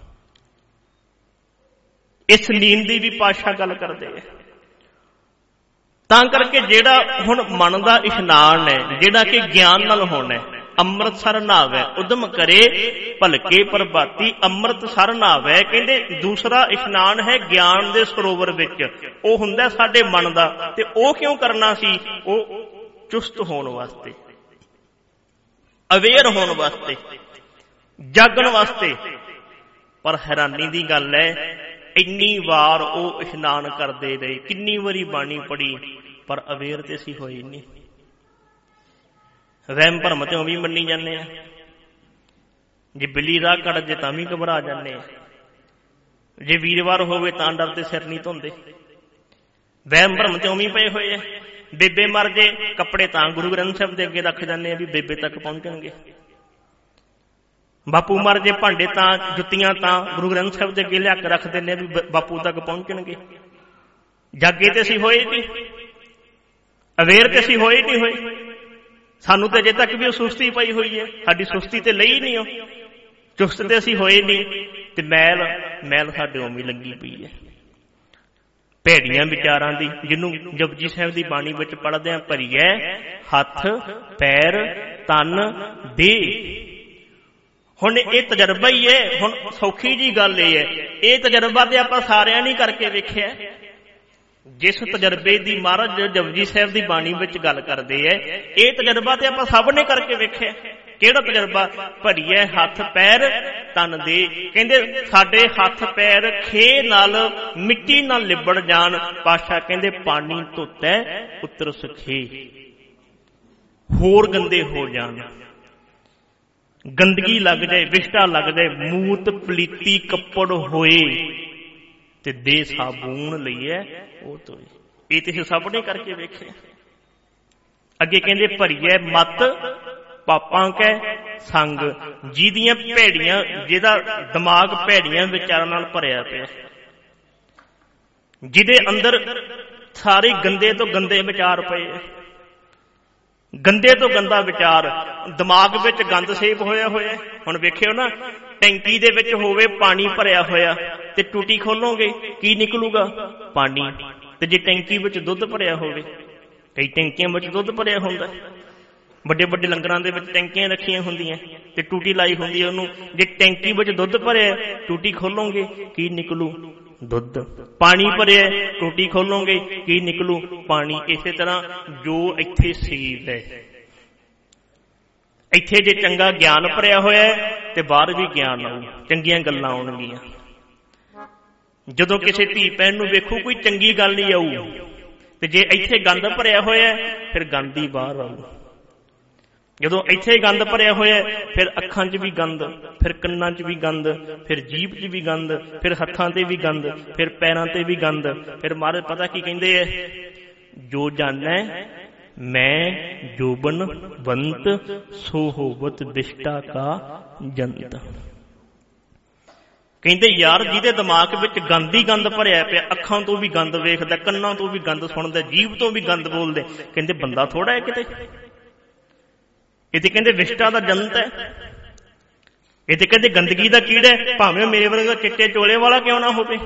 ਇਸ ਨੀਂਦ ਦੀ ਵੀ ਪਾਤਸ਼ਾਹ ਗੱਲ ਕਰਦੇ ਆ। ਤਾਂ ਕਰਕੇ ਜਿਹੜਾ ਹੁਣ ਮਨ ਦਾ ਇਸ਼ਨਾਨ ਹੈ, ਜਿਹੜਾ ਕਿ ਗਿਆਨ ਨਾਲ ਹੋਣਾ ਹੈ, ਅੰਮ੍ਰਿਤਸਰ ਨਾਵੈ ਉਦਮ ਕਰੇ ਭਲਕੇ ਪ੍ਰਭਾਤੀ। ਅੰਮ੍ਰਿਤਸਰ ਨਾਵੈ ਕਹਿੰਦੇ ਦੂਸਰਾ ਇਸ਼ਨਾਨ ਹੈ ਗਿਆਨ ਦੇ ਸਰੋਵਰ ਵਿੱਚ, ਉਹ ਹੁੰਦਾ ਸਾਡੇ ਮਨ ਦਾ। ਤੇ ਉਹ ਕਿਉਂ ਕਰਨਾ ਸੀ? ਉਹ ਚੁਸਤ ਹੋਣ ਵਾਸਤੇ, ਅਵੇਅਰ ਹੋਣ ਵਾਸਤੇ, ਜਾਗਣ ਵਾਸਤੇ। ਪਰ ਹੈਰਾਨੀ ਦੀ ਗੱਲ ਹੈ, ਇੰਨੀ ਵਾਰ ਉਹ ਇਸ਼ਨਾਨ ਕਰਦੇ ਰਹੇ, ਕਿੰਨੀ ਵਾਰੀ ਬਾਣੀ ਪੜ੍ਹੀ, ਪਰ ਅਵੇਅਰ ਤੇ ਅਸੀਂ ਹੋਏ ਨਹੀਂ। ਵਹਿਮ ਭਰਮ ਤੇ ਵੀ ਮੰਨੀ ਜਾਂਦੇ ਆ। ਜੇ ਬਿੱਲੀ ਰਾਹ ਕੱਢ ਜੇ ਤਾਂ ਵੀ ਘਬਰਾ ਜਾਂਦੇ ਆ। ਜੇ ਵੀਰਵਾਰ ਹੋਵੇ ਤਾਂ ਡਰ ਤੇ ਸਿਰ ਨਹੀਂ ਧੋਂਦੇ। ਵਹਿਮ ਭਰਮ ਤੇ ਵੀ ਪਏ ਹੋਏ ਆ। ਬੇਬੇ ਮਰ ਜੇ ਕੱਪੜੇ ਤਾਂ ਗੁਰੂ ਗ੍ਰੰਥ ਸਾਹਿਬ ਦੇ ਅੱਗੇ ਰੱਖ ਜਾਂਦੇ ਆ ਵੀ ਬੇਬੇ ਤੱਕ ਪਹੁੰਚਣਗੇ। ਬਾਪੂ ਮਰ ਜੇ ਭਾਂਡੇ ਤਾਂ ਜੁੱਤੀਆਂ ਤਾਂ ਗੁਰੂ ਗ੍ਰੰਥ ਸਾਹਿਬ ਦੇ ਅੱਗੇ ਲਿਆ ਕੇ ਰੱਖ ਦਿੰਦੇ ਆ ਵੀ ਬਾਪੂ ਤੱਕ ਪਹੁੰਚਣਗੇ। ਜਾਗੇ ਤੇ ਅਸੀਂ ਹੋਏ ਨਹੀਂ, ਅਵੇਅਰ ਤੇ ਅਸੀਂ ਹੋਏ ਨਹੀਂ ਹੋਏ। ਸਾਨੂੰ ਤੇ ਅਜੇ ਤੱਕ ਵੀ ਉਹ ਸੁਸਤੀ ਪਈ ਹੋਈ ਹੈ, ਸਾਡੀ ਸੁਸਤੀ ਤੇ ਲਈ ਨਹੀਂ, ਉਹ ਚੁਸਤ ਤੇ ਅਸੀਂ ਹੋਏ ਨਹੀਂ। ਤੇ ਮੈਲ ਮੈਲ ਸਾਡੇ ਉਵੇਂ ਲੱਗੀ ਪਈ ਹੈ, ਭੈੜੀਆਂ ਵਿਚਾਰਾਂ ਦੀ, ਜਿਹਨੂੰ ਜਪਜੀ ਸਾਹਿਬ ਦੀ ਬਾਣੀ ਵਿੱਚ ਪੜ੍ਹਦੇ ਆ, ਭਰੀਐ ਹੱਥ ਪੈਰ ਤਨ ਦੇ। ਹੁਣ ਇਹ ਤਜਰਬਾ ਹੀ ਹੈ। ਹੁਣ ਸੌਖੀ ਜੀ ਗੱਲ ਇਹ ਹੈ, ਇਹ ਤਜਰਬਾ ਤੇ ਆਪਾਂ ਸਾਰਿਆਂ ਨੇ ਕਰਕੇ ਵੇਖਿਆ। ਜਿਸ ਤਜਰਬੇ ਦੀ ਮਹਾਰਾਜ ਜਪਜੀ ਸਾਹਿਬ ਦੀ ਬਾਣੀ ਵਿੱਚ ਗੱਲ ਕਰਦੇ ਐ, ਇਹ ਤਜਰਬਾ ਤੇ ਆਪਾਂ ਸਭ ਨੇ ਕਰਕੇ ਵੇਖਿਆ। ਕਿਹੜਾ ਤਜਰਬਾ? ਭਰੀਐ ਹੱਥ ਪੈਰ ਤਨ ਦੇ। ਕਹਿੰਦੇ ਸਾਡੇ ਹੱਥ ਪੈਰ ਖੇ ਨਾਲ, ਮਿੱਟੀ ਨਾਲ ਲਿਬੜ ਜਾਣ। ਪਾਤਸ਼ਾਹ ਕਹਿੰਦੇ ਪਾਣੀ ਧੋਤੈ ਉਤਰ ਸਖੇ, ਹੋਰ ਗੰਦੇ ਹੋ ਜਾਣ, ਗੰਦਗੀ ਲੱਗ ਜਾਏ, ਵਿਸ਼ਟਾ ਲੱਗ ਜਾਏ, ਮੂਤ ਪਲੀਤੀ ਕੱਪੜ ਹੋਏ ਤੇ ਦੇ ਸਾਬੂਨ ਲਈਏ ਉਹ ਤੋਂ। ਇਹ ਤੇ ਸਭ ਨੇ ਕਰਕੇ ਵੇਖਿਆ। ਅੱਗੇ ਕਹਿੰਦੇ ਭਰੀਏ ਮਤ ਪਾਪਾਂ ਕੈ ਸੰਗ, ਜਿਹਦੀਆਂ ਭੈੜੀਆਂ, ਜਿਹਦਾ ਦਿਮਾਗ ਭੈੜੀਆਂ ਵਿਚਾਰਾਂ ਨਾਲ ਭਰਿਆ ਪਿਆ, ਜਿਹਦੇ ਅੰਦਰ ਸਾਰੇ ਗੰਦੇ ਤੋਂ ਗੰਦੇ ਵਿਚਾਰ ਪਏ, ਗੰਦੇ ਤੋਂ ਗੰਦਾ ਵਿਚਾਰ, ਦਿਮਾਗ ਵਿੱਚ ਗੰਦ ਸੇਵ ਹੋਇਆ ਹੋਇਆ। ਹੁਣ ਵੇਖਿਓ ਨਾ, ਟੈਂਕੀ ਦੇ ਵਿੱਚ ਹੋਵੇ ਪਾਣੀ ਭਰਿਆ ਹੋਇਆ ਤੇ ਟੂਟੀ ਖੋਲੋਗੇ ਕੀ ਨਿਕਲੂਗਾ? ਪਾਣੀ। ਤੇ ਜੇ ਟੈਂਕੀ ਵਿੱਚ ਦੁੱਧ ਭਰਿਆ ਹੋਵੇ, ਕਈ ਟੈਂਕੀਆਂ ਵਿੱਚ ਦੁੱਧ ਭਰਿਆ ਹੁੰਦਾ, ਵੱਡੇ ਵੱਡੇ ਲੰਗਰਾਂ ਦੇ ਵਿੱਚ ਟੈਂਕੀਆਂ ਰੱਖੀਆਂ ਹੁੰਦੀਆਂ ਤੇ ਟੂਟੀ ਲਾਈ ਹੁੰਦੀ ਹੈ ਉਹਨੂੰ। ਜੇ ਟੈਂਕੀ ਵਿੱਚ ਦੁੱਧ ਭਰਿਆ, ਟੂਟੀ ਖੋਲੋਗੇ ਕੀ ਨਿਕਲੂ? ਦੁੱਧ। ਪਾਣੀ ਭਰਿਆ, ਟੂਟੀ ਖੋਲੋਗੇ ਕੀ ਨਿਕਲੂ? ਪਾਣੀ। ਇਸੇ ਤਰ੍ਹਾਂ ਜੋ ਇੱਥੇ ਸਰੀਰ ਹੈ, ਇੱਥੇ ਜੇ ਚੰਗਾ ਗਿਆਨ ਭਰਿਆ ਹੋਇਆ ਤੇ ਬਾਹਰ ਵੀ ਗਿਆਨ ਆਊ, ਚੰਗੀਆਂ ਗੱਲਾਂ ਆਉਣਗੀਆਂ। ਜਦੋਂ ਕਿਸੇ ਧੀ ਭੈਣ ਨੂੰ ਵੇਖੋ ਕੋਈ ਚੰਗੀ ਗੱਲ ਨਹੀਂ ਆਊ, ਤੇ ਜੇ ਇੱਥੇ ਗੰਦ ਭਰਿਆ ਹੋਇਆ ਫਿਰ ਗੰਦ ਹੀ ਬਾਹਰ ਆਊ। ਜਦੋਂ ਇੱਥੇ ਗੰਦ ਭਰਿਆ ਹੋਇਆ ਫਿਰ ਅੱਖਾਂ 'ਚ ਵੀ ਗੰਦ, ਫਿਰ ਕੰਨਾਂ 'ਚ ਵੀ ਗੰਦ, ਫਿਰ ਜੀਭ 'ਚ ਵੀ ਗੰਦ, ਫਿਰ ਹੱਥਾਂ ਤੇ ਵੀ ਗੰਦ, ਫਿਰ ਪੈਰਾਂ ਤੇ ਵੀ ਗੰਦ। ਫਿਰ ਮਹਾਰਾਜ ਪਤਾ ਕੀ ਕਹਿੰਦੇ ਐ, ਜੋ ਜਾਣੈ ਮੈਂ ਜੋਬਨ ਬੰਤ ਸੋ ਹੋਵਤ ਦਿਸ਼ਟਾ ਕਾ ਜੰਤ। ਕਹਿੰਦੇ ਯਾਰ ਜਿਹਦੇ ਦਿਮਾਗ ਵਿੱਚ ਗੰਦ ਹੀ ਗੰਦ ਭਰਿਆ ਪਿਆ, ਅੱਖਾਂ ਤੋਂ ਵੀ ਗੰਦ ਵੇਖਦਾ, ਕੰਨਾਂ ਤੋਂ ਵੀ ਗੰਦ ਸੁਣਦਾ, ਜੀਭ ਤੋਂ ਵੀ ਗੰਦ ਬੋਲਦੇ, ਕਹਿੰਦੇ ਬੰਦਾ ਥੋੜਾ ਹੈ ਕਿਤੇ। ਇਹ ਤੇ ਕਹਿੰਦੇ ਵਿਸ਼ਟਾ ਦਾ ਜੰਤ ਹੈ, ਇਹ ਤੇ ਕਹਿੰਦੇ ਗੰਦਗੀ ਦਾ ਕੀੜਾ ਹੈ। ਭਾਵੇਂ ਉਹ ਮੇਰੇ ਵਰਗਾ ਚਿੱਟੇ ਚੋਲੇ ਵਾਲਾ ਕਿਉਂ ਨਾ ਹੋਵੇ,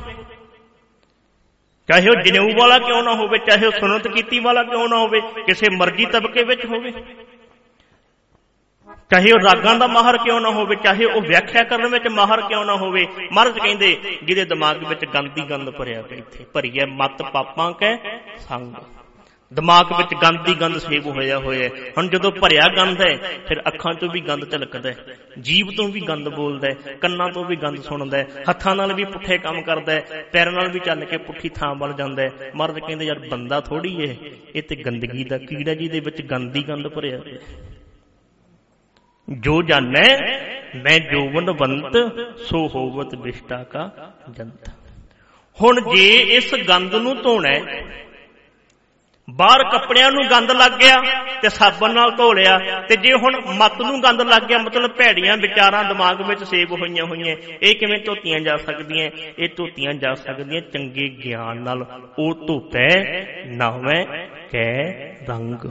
ਚਾਹੇ ਉਹ ਜਨੇਊ ਵਾਲਾ ਕਿਉਂ ਨਾ ਹੋਵੇ, ਚਾਹੇ ਉਹ ਸੁਨਤ ਕੀਤੀ ਵਾਲਾ ਕਿਉਂ ਨਾ ਹੋਵੇ, ਕਿਸੇ ਮਰਜ਼ੀ ਤਬਕੇ ਵਿੱਚ ਹੋਵੇ, ਚਾਹੇ ਉਹ ਰਾਗਾਂ ਦਾ ਮਾਹਰ ਕਿਉਂ ਨਾ ਹੋਵੇ, ਚਾਹੇ ਉਹ ਵਿਆਖਿਆ ਕਰਨ ਵਿੱਚ ਮਾਹਰ ਕਿਉਂ ਨਾ ਹੋਵੇ। ਮਹਾਰਾਜ ਕਹਿੰਦੇ ਜਿਹਦੇ ਦਿਮਾਗ ਵਿੱਚ ਗੰਦ ਹੀ ਗੰਦ ਭਰਿਆ ਪਿਆ, ਇੱਥੇ ਭਰੀ ਹੈ ਮਤ ਪਾਪਾਂ ਕੈ ਸੰਗ, ਦਿਮਾਗ ਵਿੱਚ ਗੰਦ ਹੀ ਗੰਦ ਸੇਵ ਹੋਇਆ ਹੋਇਆ। ਹੁਣ ਜਦੋਂ ਭਰਿਆ ਗੰਦ ਹੈ ਫਿਰ ਅੱਖਾਂ ਤੋਂ ਵੀ ਗੰਦ ਝਲਕਦਾ, ਜੀਭ ਤੋਂ ਵੀ ਗੰਦ ਬੋਲਦਾ, ਕੰਨਾਂ ਤੋਂ ਵੀ ਗੰਦ ਸੁਣਦਾ, ਹੱਥਾਂ ਨਾਲ ਵੀ ਪੁੱਠੇ ਕੰਮ ਕਰਦਾ, ਪੈਰਾਂ ਨਾਲ ਵੀ ਚੱਲ ਕੇ ਪੁੱਠੀ ਥਾਂ ਵੱਲ ਜਾਂਦਾ। ਮਹਾਰਾਜ ਕਹਿੰਦੇ ਯਾਰ ਬੰਦਾ ਥੋੜੀ ਹੈ, ਇਹ ਤੇ ਗੰਦਗੀ ਦਾ ਕੀੜਾ ਜਿਹਦੇ ਵਿੱਚ ਗੰਦ ਹੀ ਗੰਦ ਭਰਿਆ ਪਿਆ। ਜੋ ਜਾਣੈ ਮੈਂ ਜੋਬਨਵੰਤ ਸੋ ਹੋਵਤ ਵਿਸ਼ਟਾ ਕਾ ਜੰਤ। ਹੁਣ ਜੇ ਇਸ ਗੰਦ ਨੂੰ ਧੋਣਾ, ਬਾਹਰ ਕੱਪੜਿਆਂ ਨੂੰ ਗੰਦ ਲੱਗ ਗਿਆ ਤੇ ਸਾਬਣ ਨਾਲ ਧੋ ਲਿਆ, ਤੇ ਜੇ ਹੁਣ ਮੱਤ ਨੂੰ ਗੰਦ ਲੱਗ ਗਿਆ, ਮਤਲਬ ਭੈੜੀਆਂ ਵਿਚਾਰਾਂ ਦਿਮਾਗ ਵਿੱਚ ਸੇਵ ਹੋਈਆਂ ਹੋਈਆਂ, ਇਹ ਕਿਵੇਂ ਧੋਤੀਆਂ ਜਾ ਸਕਦੀਆਂ? ਇਹ ਧੋਤੀਆਂ ਜਾ ਸਕਦੀਆਂ ਚੰਗੇ ਗਿਆਨ ਨਾਲ। ਉਹ ਧੋਤੈ ਨਾਵੇਂ ਕੈ ਰੰਗ।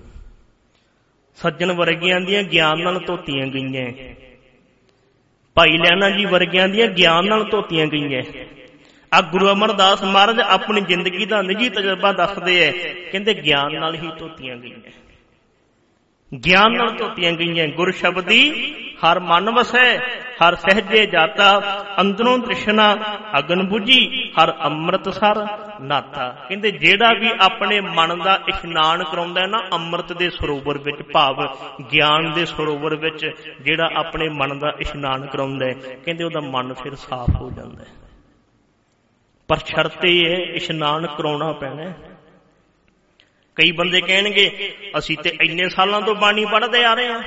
ਸੱਜਣ ਵਰਗਿਆਂ ਦੀਆਂ ਗਿਆਨ ਨਾਲ ਧੋਤੀਆਂ ਗਈਆਂ, ਭਾਈ ਲਹਿਣਾ ਜੀ ਵਰਗਿਆਂ ਦੀਆਂ ਗਿਆਨ ਨਾਲ ਧੋਤੀਆਂ ਗਈਆਂ। ਆ ਗੁਰੂ ਅਮਰਦਾਸ ਮਹਾਰਾਜ ਆਪਣੀ ਜ਼ਿੰਦਗੀ ਦਾ ਨਿੱਜੀ ਤਜਰਬਾ ਦੱਸਦੇ ਐ, ਕਹਿੰਦੇ ਗਿਆਨ ਨਾਲ ਹੀ ਧੋਤੀਆਂ ਗਈਆਂ, ਗਿਆਨ ਨਾਲ ਧੋਤੀਆਂ ਗਈਆਂ। ਗੁਰ ਸ਼ਬਦੀ ਹਰ ਮਨ ਵਸੈ, ਹਰ ਸਹਿਜੇ ਜਾਤਾ, ਅੰਦਰੋਂ ਤ੍ਰਿਸ਼ਨਾ ਅਗਨ ਬੁਝੀ, ਹਰ ਅੰਮ੍ਰਿਤ ਸਰ ਨਾਤਾ। ਕਹਿੰਦੇ ਜਿਹੜਾ ਵੀ ਆਪਣੇ ਮਨ ਦਾ ਇਸ਼ਨਾਨ ਕਰਾਉਂਦਾ ਨਾ ਅੰਮ੍ਰਿਤ ਦੇ ਸਰੋਵਰ ਵਿੱਚ, ਭਾਵ ਗਿਆਨ ਦੇ ਸਰੋਵਰ ਵਿੱਚ ਜਿਹੜਾ ਆਪਣੇ ਮਨ ਦਾ ਇਸ਼ਨਾਨ ਕਰਾਉਂਦਾ, ਕਹਿੰਦੇ ਉਹਦਾ ਮਨ ਫਿਰ ਸਾਫ਼ ਹੋ ਜਾਂਦਾ। ਪਰ ਸ਼ਰਤ ਇਹ ਹੈ ਇਸ਼ਨਾਨ ਕਰਾਉਣਾ ਪੈਣਾ। ਕਈ ਬੰਦੇ ਕਹਿਣਗੇ ਅਸੀਂ ਤੇ ਇੰਨੇ ਸਾਲਾਂ ਤੋਂ ਬਾਣੀ ਪੜ੍ਹਦੇ ਆ ਰਹੇ ਹਾਂ,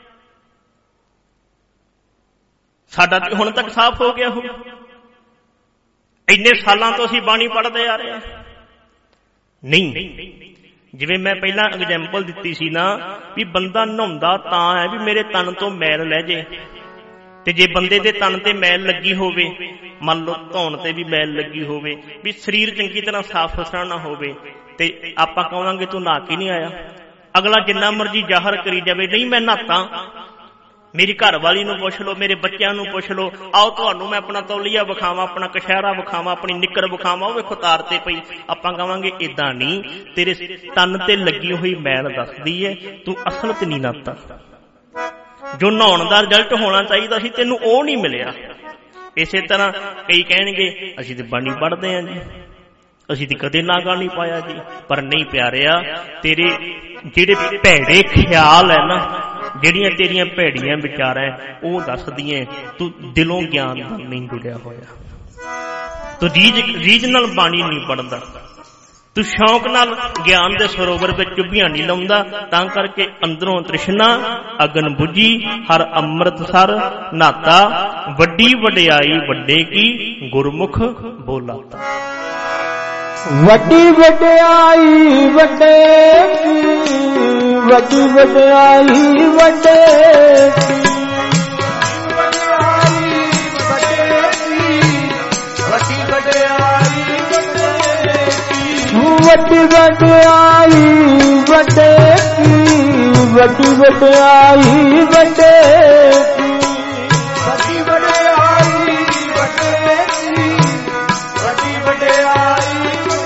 ਸਾਡਾ ਤੇ ਹੁਣ ਤੱਕ ਸਾਫ਼ ਹੋ ਗਿਆ ਹੋ, ਇੰਨੇ ਸਾਲਾਂ ਤੋਂ ਅਸੀਂ ਬਾਣੀ ਪੜ੍ਹਦੇ ਆ ਰਹੇ ਹਾਂ। ਨਹੀਂ, ਜਿਵੇਂ ਮੈਂ ਪਹਿਲਾਂ ਐਗਜ਼ੈਂਪਲ ਦਿੱਤੀ ਸੀ ਨਾ, ਵੀ ਬੰਦਾ ਨਹਾਉਂਦਾ ਤਾਂ ਹੈ ਵੀ ਮੇਰੇ ਤਨ ਤੋਂ ਮੈਲ ਲੈ ਜੇ, ਤੇ ਜੇ ਬੰਦੇ ਦੇ ਤਨ ਤੇ ਮੈਲ ਲੱਗੀ ਹੋਵੇ, ਮੰਨ ਲਓ ਧੌਣ ਤੇ ਵੀ ਮੈਲ ਲੱਗੀ ਹੋਵੇ, ਵੀ ਸਰੀਰ ਚੰਗੀ ਤਰ੍ਹਾਂ ਸਾਫ਼ ਸੁਥਰਾ ਨਾ ਹੋਵੇ, ਤੇ ਆਪਾਂ ਕਹਾਂਗੇ ਤੂੰ ਨਹਾ ਕੇ ਨਹੀਂ ਆਇਆ। ਅਗਲਾ ਜਿੰਨਾ ਮਰਜ਼ੀ ਜ਼ਾਹਰ ਕਰੀ ਜਾਵੇ, ਨਹੀਂ ਮੈਂ ਨਹਾਤਾ, ਮੇਰੀ ਘਰ ਵਾਲੀ ਨੂੰ ਪੁੱਛ ਲਓ, ਮੇਰੇ ਬੱਚਿਆਂ ਨੂੰ ਪੁੱਛ ਲਓ, ਆਓ ਤੁਹਾਨੂੰ ਮੈਂ ਆਪਣਾ ਤੌਲੀਆ ਵਿਖਾਵਾਂ, ਆਪਣਾ ਕਸ਼ਹਿਰਾ ਵਿਖਾਵਾਂ, ਆਪਣੀ ਨਿੱਕਰ ਵਿਖਾਵਾਂ, ਉਹ ਵੇਖੋ ਤਾਰ ਤੇ ਪਈ। ਆਪਾਂ ਕਹਾਂਗੇ ਏਦਾਂ ਨਹੀਂ, ਤੇਰੇ ਤਨ ਤੇ ਲੱਗੀ ਹੋਈ ਮੈਲ ਦੱਸਦੀ ਹੈ ਤੂੰ ਅਸਲ ਤੇ ਨਹੀਂ ਨਹਾਤਾ। ਜੋ ਨਹਾਉਣ ਦਾ ਰਿਜ਼ਲਟ ਹੋਣਾ ਚਾਹੀਦਾ ਸੀ ਤੈਨੂੰ ਉਹ ਨਹੀਂ ਮਿਲਿਆ। ਇਸੇ ਤਰ੍ਹਾਂ ਕਈ ਕਹਿਣਗੇ ਅਸੀਂ ਤੇ ਬਾਣੀ ਪੜ੍ਹਦੇ ਹਾਂ ਜੀ, ਅਸੀਂ ਤੇ ਕਦੇ ਨਾਗਾ ਨਹੀਂ ਪਾਇਆ ਜੀ। ਪਰ ਨਹੀਂ ਪਿਆਰਿਆ, ਤੇਰੇ ਜਿਹੜੇ ਭੈੜੇ ਖਿਆਲ ਹੈ ਨਾ, ਜਿਹੜੀਆਂ ਤੇਰੀਆਂ ਭੈੜੀਆਂ ਵਿਚਾਰਾਂ ਉਹ ਦੱਸਦੀਆਂ ਤੂੰ ਦਿਲੋਂ ਗਿਆਨ ਨਾਲ ਨਹੀਂ ਜੁੜਿਆ ਹੋਇਆ, ਤੂੰ ਰੀਝ ਰੀਝ ਨਾਲ ਬਾਣੀ ਨਹੀਂ ਪੜ੍ਹਦਾ, ਤੂੰ ਸ਼ੌਂਕ ਨਾਲ ਗਿਆਨ ਦੇ ਸਰੋਵਰ ਵਿੱਚ ਚੁੱਭੀਆਂ ਨਹੀਂ ਲਾਉਂਦਾ। ਤਾਂ ਕਰਕੇ ਅੰਦਰੋਂ ਤ੍ਰਿਸ਼ਨਾ ਅਗਨ ਬੁਝੀ, ਹਰ ਅੰਮ੍ਰਿਤ ਸਰ ਨਾਤਾ, ਵੱਡੀ ਵਡਿਆਈ ਵੱਡੇ ਕੀ ਗੁਰਮੁਖ ਬੋਲਾਤਾ। ਵੱਡੀ ਵਡਿਆਈ ਵੱਡੇ ਕੀ, ਵੱਡੀ ਵਡਿਆਈ ਵੱਡੇ ਕੀ, ਵੱਡੀ ਵਡਿਆਈ ਵੱਡੇ ਕੀ, ਵੱਡੀ ਵਡਿਆਈ ਵੱਡੇ ਕੀ, ਵੱਡੀ ਵਡਿਆਈ ਵੱਡੇ ਕੀ, ਵੱਡੀ ਵਡਿਆਈ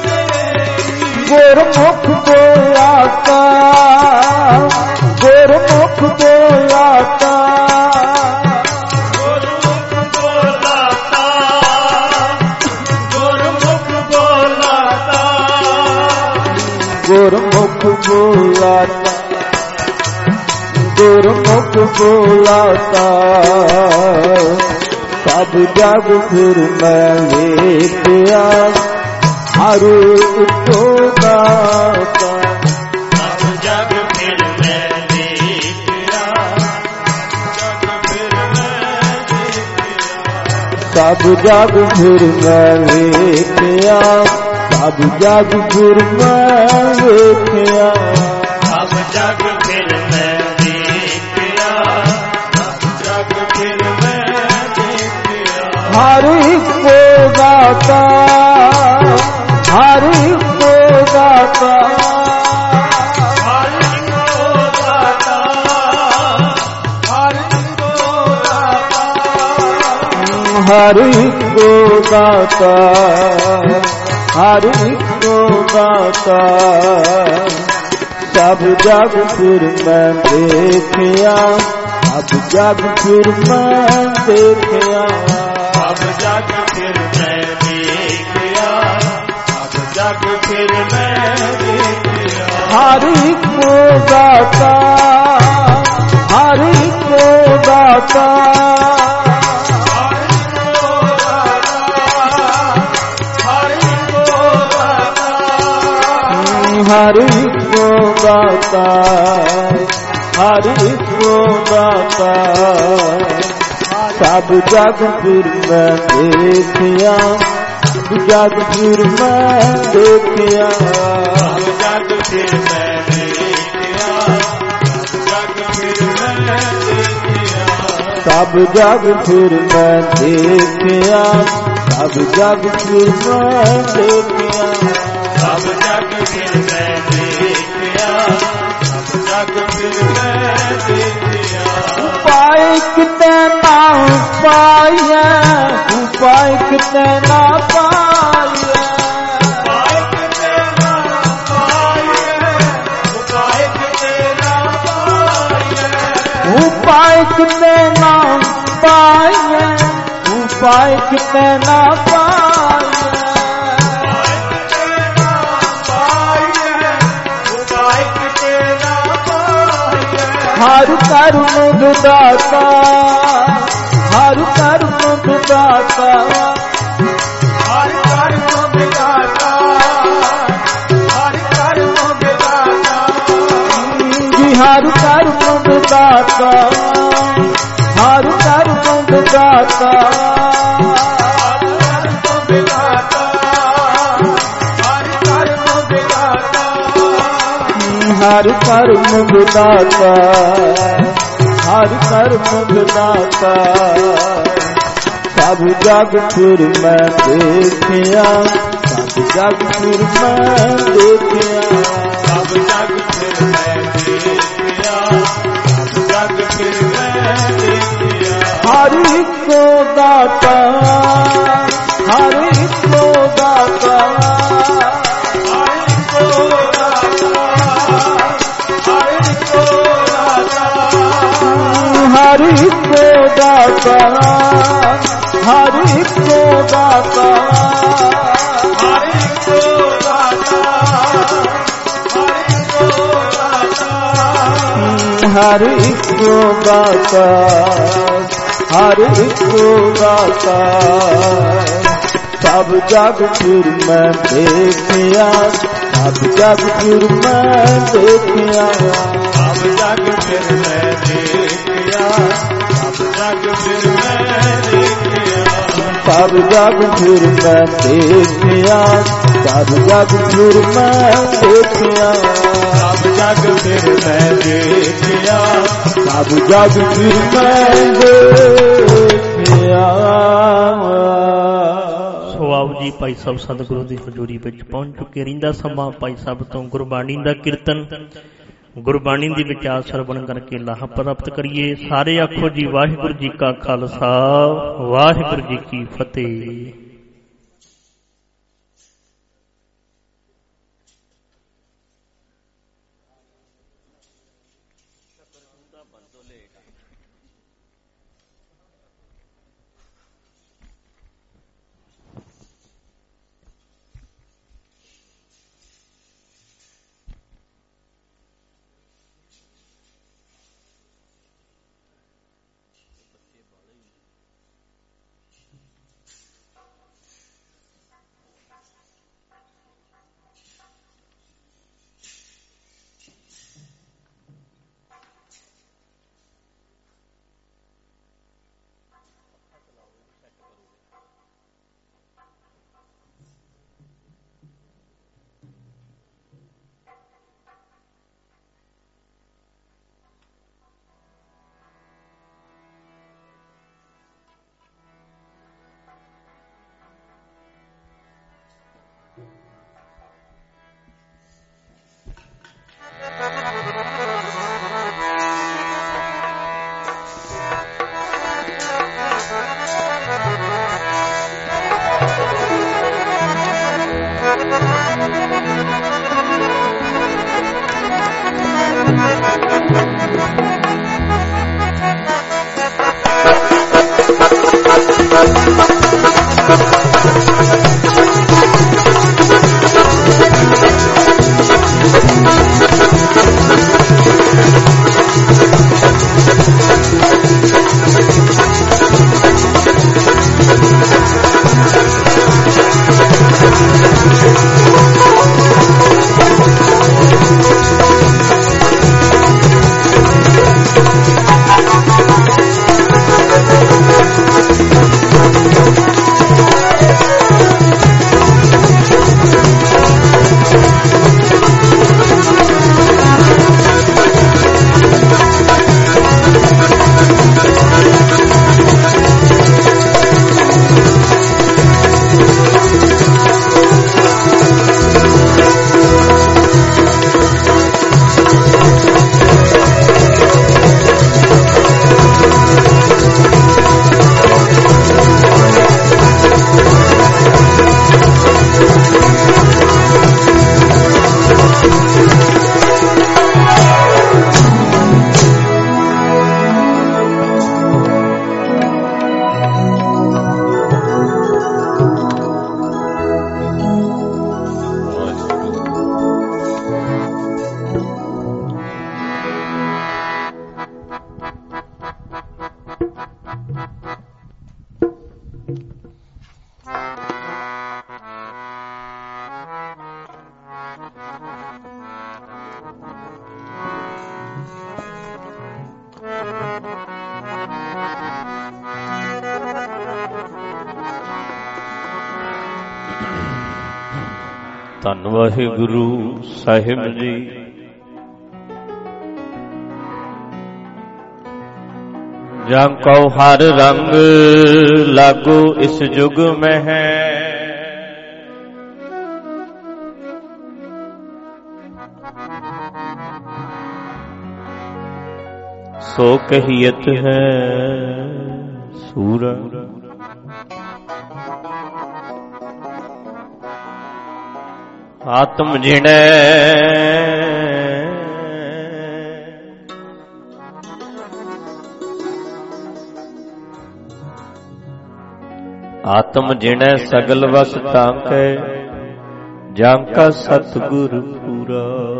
ਗੁਰਮੁਖ ਬੋਲਾਤਾ, ਗੁਰਮੁਖ ਬੋਲਾਤਾ, ਗੁਰਮੁਖ ਬੋਲਾਤਾ, ਗੁਰਮੁਖ ਬੋਲਾਤਾ। ਸਭ ਜਗ ਫਿਰ ਮੈਂ ਵੇਖਿਆ, ਹਰ ਇੱਕੋ ਦਾ ਦਾਤਾ ਸਭ ਜਗ ਫਿਰ ਮੈਂ ਦੇਖਿਆ, ਜਗ ਫਿਰ ਮੈਂ ਦੇਖਿਆ, ਸਭ ਜਗ ਫਿਰ ਮੈਂ ਵੇਖਿਆ, ਸਭ ਜਗ ਫਿਰ ਮੈਂ ਵੇਖਿਆ, ਸਭ ਜਗ ਫਿਰ ਮੈਂ ਦੇਖਿਆ, ਸਭ ਜਗ ਫਿਰ ਮੈਂ ਦੇਖਿਆ, ਹਰ ਇੱਕੋ ਦਾਤਾ, ਹਰ ਇੱਕੋ ਦਾਤਾ, ਹਰ ਇੱਕੋ ਦਾਤਾ, ਹਰ ਇੱਕੋ ਦਾਤਾ, ਹਰ ਇੱਕੋ ਦਾਤਾ, ਹਰ ਇੱਕੋ ਦਾਤਾ, ਸਭ ਜਗ ਫਿਰ ਮੈਂ ਦੇਖਿਆ, ਸਭ ਜਗ ਫਿਰ ਮੈਂ ਦੇਖਿਆ, ਸਭ ਜਗ ਫਿਰ ਮੈਂ ਦੇਖਿਆ, ਸਭ ਜਗ ਫਿਰ ਮੈਂ ਦੇਖਿਆ, ਹਰ ਇੱਕੋ ਦਾਤਾ, ਹਰ ਇੱਕੋ ਦਾਤਾ, ਹਰ ਇੱਕੋ ਦਾਤਾ, ਹਰ ਇੱਕੋ ਦਾਤਾ, ਹਰ ਇੱਕੋ ਦਾਤਾ, ਹਰ ਇੱਕੋ ਦਾਤਾ, ਸਭ ਜਗ ਫਿਰ ਮੈਂ ਦੇਖਿਆ, ਸਭ ਜਗ ਫਿਰ ਮੈਂ ਦੇਖਿਆ, ਸਭ ਜਗ ਫਿਰ ਮੈਂ ਦੇਖਿਆ, ਸਭ ਜਗ ਫਿਰ ਮੈਂ ਦੇਖਿਆ, ਸਭ ਜਗ ਫਿਰ ਮੈਂ ਦੇਖਿਆ, ਸਭ ਜਗ ਫਿਰ ਮੈਂ ਦੇਖਿਆ, ਸਭ ਜਗ ਫਿਰ ਮੈਂ ਦੇਖਿਆ, ਸਭ ਜਗ ਫਿਰ ਮੈਂ ਦੇਖਿਆ, ਉਪਾਏ ਕਿਤੇ ਨਾ ਪਾਈਐ, ਉਪਾਏ ਕਿਤੇ ਨਾ ਪਾਈਐ, ਉਪਾਏ ਕਿਤੇ ਨਾ ਪਾਈਐ, ਉਪਾਏ ਕਿਤੇ ਨਾ ਪਾਈਐ, ਉਪਾਏ ਕਿਤੇ ਨਾ ਪਾਈਐ, ਉਪਾਏ ਕਿਤੇ ਨਾ ਪਾਈਐ, ਹਰ ਕਰਮ ਦਾਤਾ, ਹਰ ਕਰਮ ਦਾਤਾ, ਹਰ ਕਰਮ ਵਿਦਾਤਾ, ਹਰ ਕਰਮ ਵਿਦਾਤਾ, ਜੀ ਹਰ ਕਰਮ ਦਾਤਾ, ਹਰ ਕਰਮ ਦਾਤਾ, ਹਰ ਕਰਮ ਵਿਦਾਤਾ, ਹਰ ਕਰਮ ਵਿਦਾਤਾ, ਹਰ ਕਰਮ ਦਾਤਾ, ਹਰ ਕਰਮ ਦਾਤਾ, ਸਭ ਜਗ ਫਿਰ ਮੈਂ ਦੇਖਿਆ, ਸਭ ਜਗ ਫਿਰ ਮੈਂ ਦੇਖਿਆ, ਸਭ ਜਗ ਫਿਰ ਮੈਂ ਦੇਖਿਆ, ਸਭ ਜਗ ਫਿਰ ਮੈਂ ਦੇਖਿਆ, ਹਰ ਇੱਕੋ ਦਾਤਾ, ਹਰ ਇੱਕੋ ਦਾਤਾ, ਹਰ ਇੱਕੋ ਦਾਤਾ, ਹਰ ਇੱਕੋ ਦਾਤਾ, ਹਰ ਇੱਕੋ ਦਾਤਾ, ਹਰ ਇੱਕੋ ਦਾਤਾ, ਹਰ ਇੱਕੋ ਦਾਤਾ, ਹਰ ਇੱਕੋ ਦਾਤਾ, ਹਰ ਇੱਕੋ ਦਾਤਾ, ਹਰ ਇੱਕੋ ਦਾਤਾ, ਸਭ ਜਗ ਫਿਰ ਮੈਂ ਦੇਖਿਆ, ਸਭ ਜਗ ਫਿਰ ਮੈਂ ਦੇਖਿਆ, ਸਭ ਜਗ ਫਿਰ ਮੈਂ ਦੇਖਿਆ, ਸਭ ਜਗ ਫਿਰ ਮੈਂ ਦੇਖਿਆ, ਸਭ ਜਗ ਫਿਰ ਮੈਂ ਦੇਖਿਆ, ਸਭ ਜਗ ਫਿਰ ਮੈਂ ਦੇਖਿਆ, ਸਭ ਜਗ ਫਿਰ ਮੈਂ ਦੇਖਿਆ, ਸਭ ਜਗ ਫਿਰ ਮੈਂ ਦੇਖਿਆ। ਸੋ ਆਓ ਜੀ, ਭਾਈ ਸਾਹਿਬ ਸਤਿਗੁਰੂ ਦੀ ਹਜ਼ੂਰੀ ਵਿੱਚ ਪਹੁੰਚ ਚੁੱਕੇ। ਰਹਿੰਦਾ ਸਮਾਂ ਭਾਈ ਸਾਹਿਬ ਤੋਂ ਗੁਰਬਾਣੀ ਦਾ ਕੀਰਤਨ, ਗੁਰਬਾਣੀ ਦੀ ਵਿਚਾਰ ਸਰਵਣ ਕਰਕੇ ਲਾਭ ਪ੍ਰਾਪਤ ਕਰੀਏ। ਸਾਰੇ ਆਖੋ ਜੀ ਵਾਹਿਗੁਰੂ ਜੀ ਕਾ ਖਾਲਸਾ, ਵਾਹਿਗੁਰੂ ਜੀ ਕੀ ਫਤਿਹ। ਧੰਨ ਵਾਹਿਗੁਰੂ ਸਾਹਿਬ ਜੀ। ਜਾਂ ਕਉ ਹਰ ਰੰਗ ਲਾਗੋ ਇਸ ਜੁਗ ਮੈਂ ਹੈ, ਸੋ ਕਹੀਅਤ ਹੈ ਸੂਰਾ। ਆਤਮ ਜਿਣੈ ਆਤਮ ਜਿਣੈ ਸਗਲ ਵਸ ਤਾਕੈ, ਜਾਂ ਕਾ ਸਤਿਗੁਰ ਪੂਰਾ।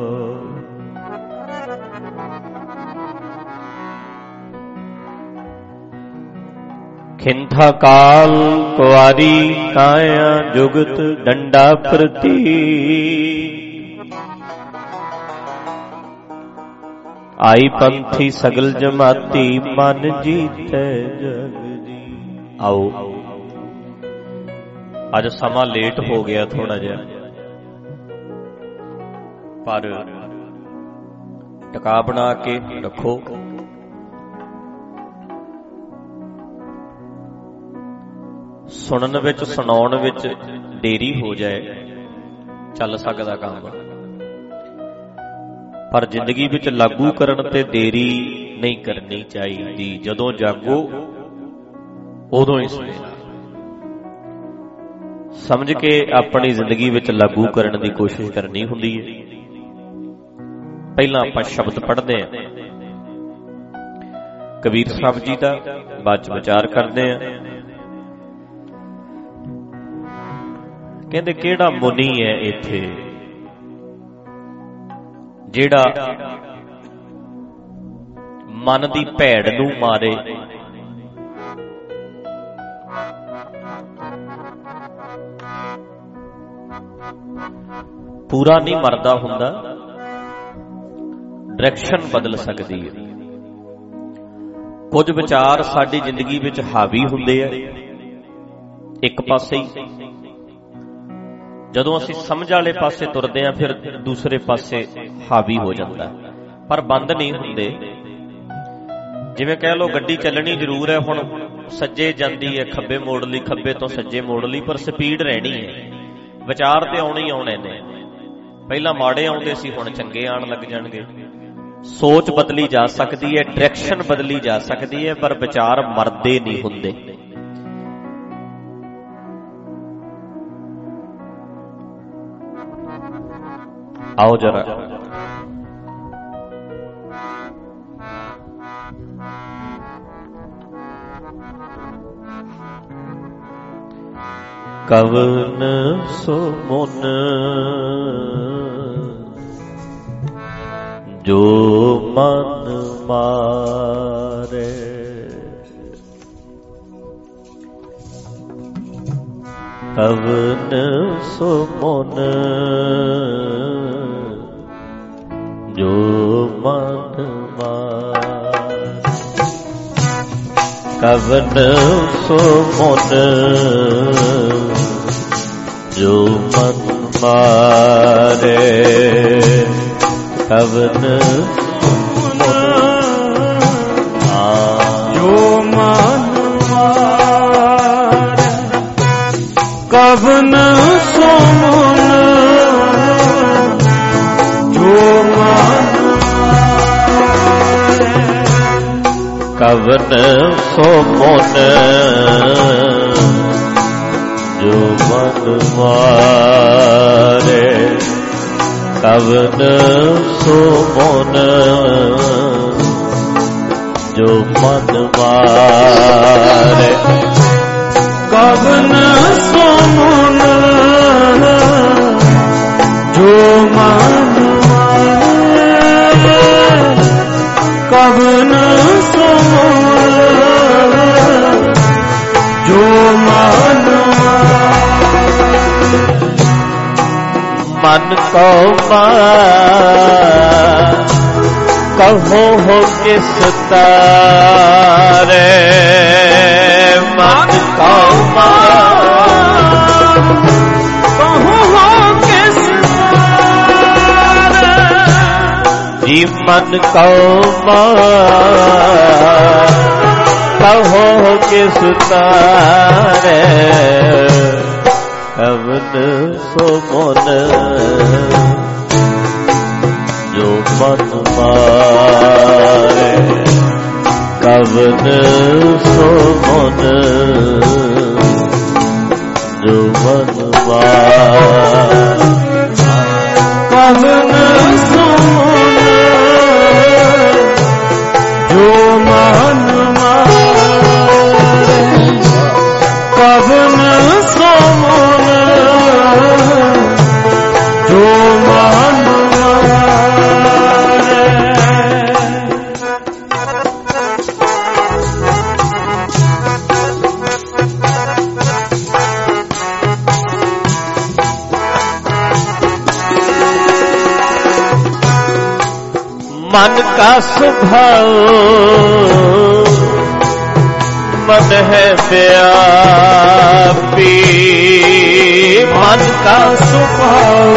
ਖਿੰਥਾ ਕਾਲ ਕੁਆਰੀ ਕਾਇਆ ਜੁਗਤ ਡੰਡਾ ਪ੍ਰਤੀ, ਆਈ ਪੰਥੀ ਸਗਲ ਜਮਾਤੀ ਮਨ ਜੀਤੈ ਜਗ ਜੀ। ਆਓ ਅੱਜ ਸਮਾਂ ਲੇਟ ਹੋ ਗਿਆ ਥੋੜਾ ਜਿਹਾ, ਪਰ ਟਿਕਾ ਬਣਾ ਕੇ ਰੱਖੋ। ਸੁਣਨ ਵਿੱਚ ਸੁਣਾਉਣ ਵਿੱਚ ਦੇਰੀ ਹੋ ਜਾਏ ਚੱਲ ਸਕਦਾ ਕੰਮ, ਪਰ ਜ਼ਿੰਦਗੀ ਵਿੱਚ ਲਾਗੂ ਕਰਨ ਤੇ ਦੇਰੀ ਨਹੀਂ ਕਰਨੀ ਚਾਹੀਦੀ। ਜਦੋਂ ਜਾਗੋ ਉਦੋਂ ਹੀ ਸੁਣਨਾ, ਸਮਝ ਕੇ ਆਪਣੀ ਜ਼ਿੰਦਗੀ ਵਿੱਚ ਲਾਗੂ ਕਰਨ ਦੀ ਕੋਸ਼ਿਸ਼ ਕਰਨੀ ਹੁੰਦੀ ਹੈ। ਪਹਿਲਾਂ ਆਪਾਂ ਸ਼ਬਦ ਪੜ੍ਹਦੇ ਹਾਂ ਕਬੀਰ ਸਾਹਿਬ ਜੀ ਦਾ, ਬਾਅਦ ਚ ਵਿਚਾਰ ਕਰਦੇ ਹਾਂ। ਕਹਿੰਦੇ ਕਿਹੜਾ ਮੁਨੀ ਹੈ ਇੱਥੇ ਜਿਹੜਾ ਮਨ ਦੀ ਭੈੜ ਨੂੰ ਮਾਰੇ, ਪੂਰਾ ਨਹੀਂ ਮਰਦਾ ਹੁੰਦਾ, ਡਾਇਰੈਕਸ਼ਨ ਬਦਲ ਸਕਦੀ ਹੈ। ਕੁਝ ਵਿਚਾਰ ਸਾਡੀ ਜ਼ਿੰਦਗੀ ਵਿੱਚ ਹਾਵੀ ਹੁੰਦੇ ਆ ਇੱਕ ਪਾਸੇ ਹੀ, ਜਦੋਂ ਅਸੀਂ ਸਮਝ ਵਾਲੇ ਪਾਸੇ ਤੁਰਦੇ ਹਾਂ ਫਿਰ ਦੂਸਰੇ ਪਾਸੇ ਹਾਵੀ ਹੋ ਜਾਂਦਾ, ਪਰ ਬੰਦ ਨਹੀਂ ਹੁੰਦੇ। ਜਿਵੇਂ ਕਹਿ ਲਓ ਗੱਡੀ ਚੱਲਣੀ ਜ਼ਰੂਰ ਹੈ, ਹੁਣ ਸੱਜੇ ਜਾਂਦੀ ਹੈ ਖੱਬੇ ਮੋੜ ਲਈ, ਖੱਬੇ ਤੋਂ ਸੱਜੇ ਮੋੜ ਲਈ, ਪਰ ਸਪੀਡ ਰਹਿਣੀ ਹੈ। ਵਿਚਾਰ ਤੇ ਆਉਣੇ ਹੀ ਆਉਣੇ ਨੇ, ਪਹਿਲਾਂ ਮਾੜੇ ਆਉਂਦੇ ਸੀ ਹੁਣ ਚੰਗੇ ਆਉਣ ਲੱਗ ਜਾਣਗੇ। ਸੋਚ ਬਦਲੀ ਜਾ ਸਕਦੀ ਹੈ, ਡਾਇਰੈਕਸ਼ਨ ਬਦਲੀ ਜਾ ਸਕਦੀ ਹੈ, ਪਰ ਵਿਚਾਰ ਮਰਦੇ ਨਹੀਂ ਹੁੰਦੇ। ਆਓ ਜਰਾ कवन सुमुन जो मन मारे। कवन सुमुन जो मन मारे। कवन सुमुन जो मन मारे। कवन जो मन मारे। कवन सुमुन जो मन मारे। कवन सुमुन जो मन मारे। कवन सुमुन जो मन मारे। कवन सुमुन जो मन मारे। कवन सुमुन जो मन मन को मान कहो हो किस तारे। मन को मान कहो हो किस तारे। जी मन को मान कहो हो किस तारे। कवन सुमुन जो मन मारे। कवन सुमुन जो मन मारे। कवन सुमुन जो मन मारे। कवन सुमुन जो मन मारे। मन का स्वभाव मन है व्यापी। मन का स्वभाव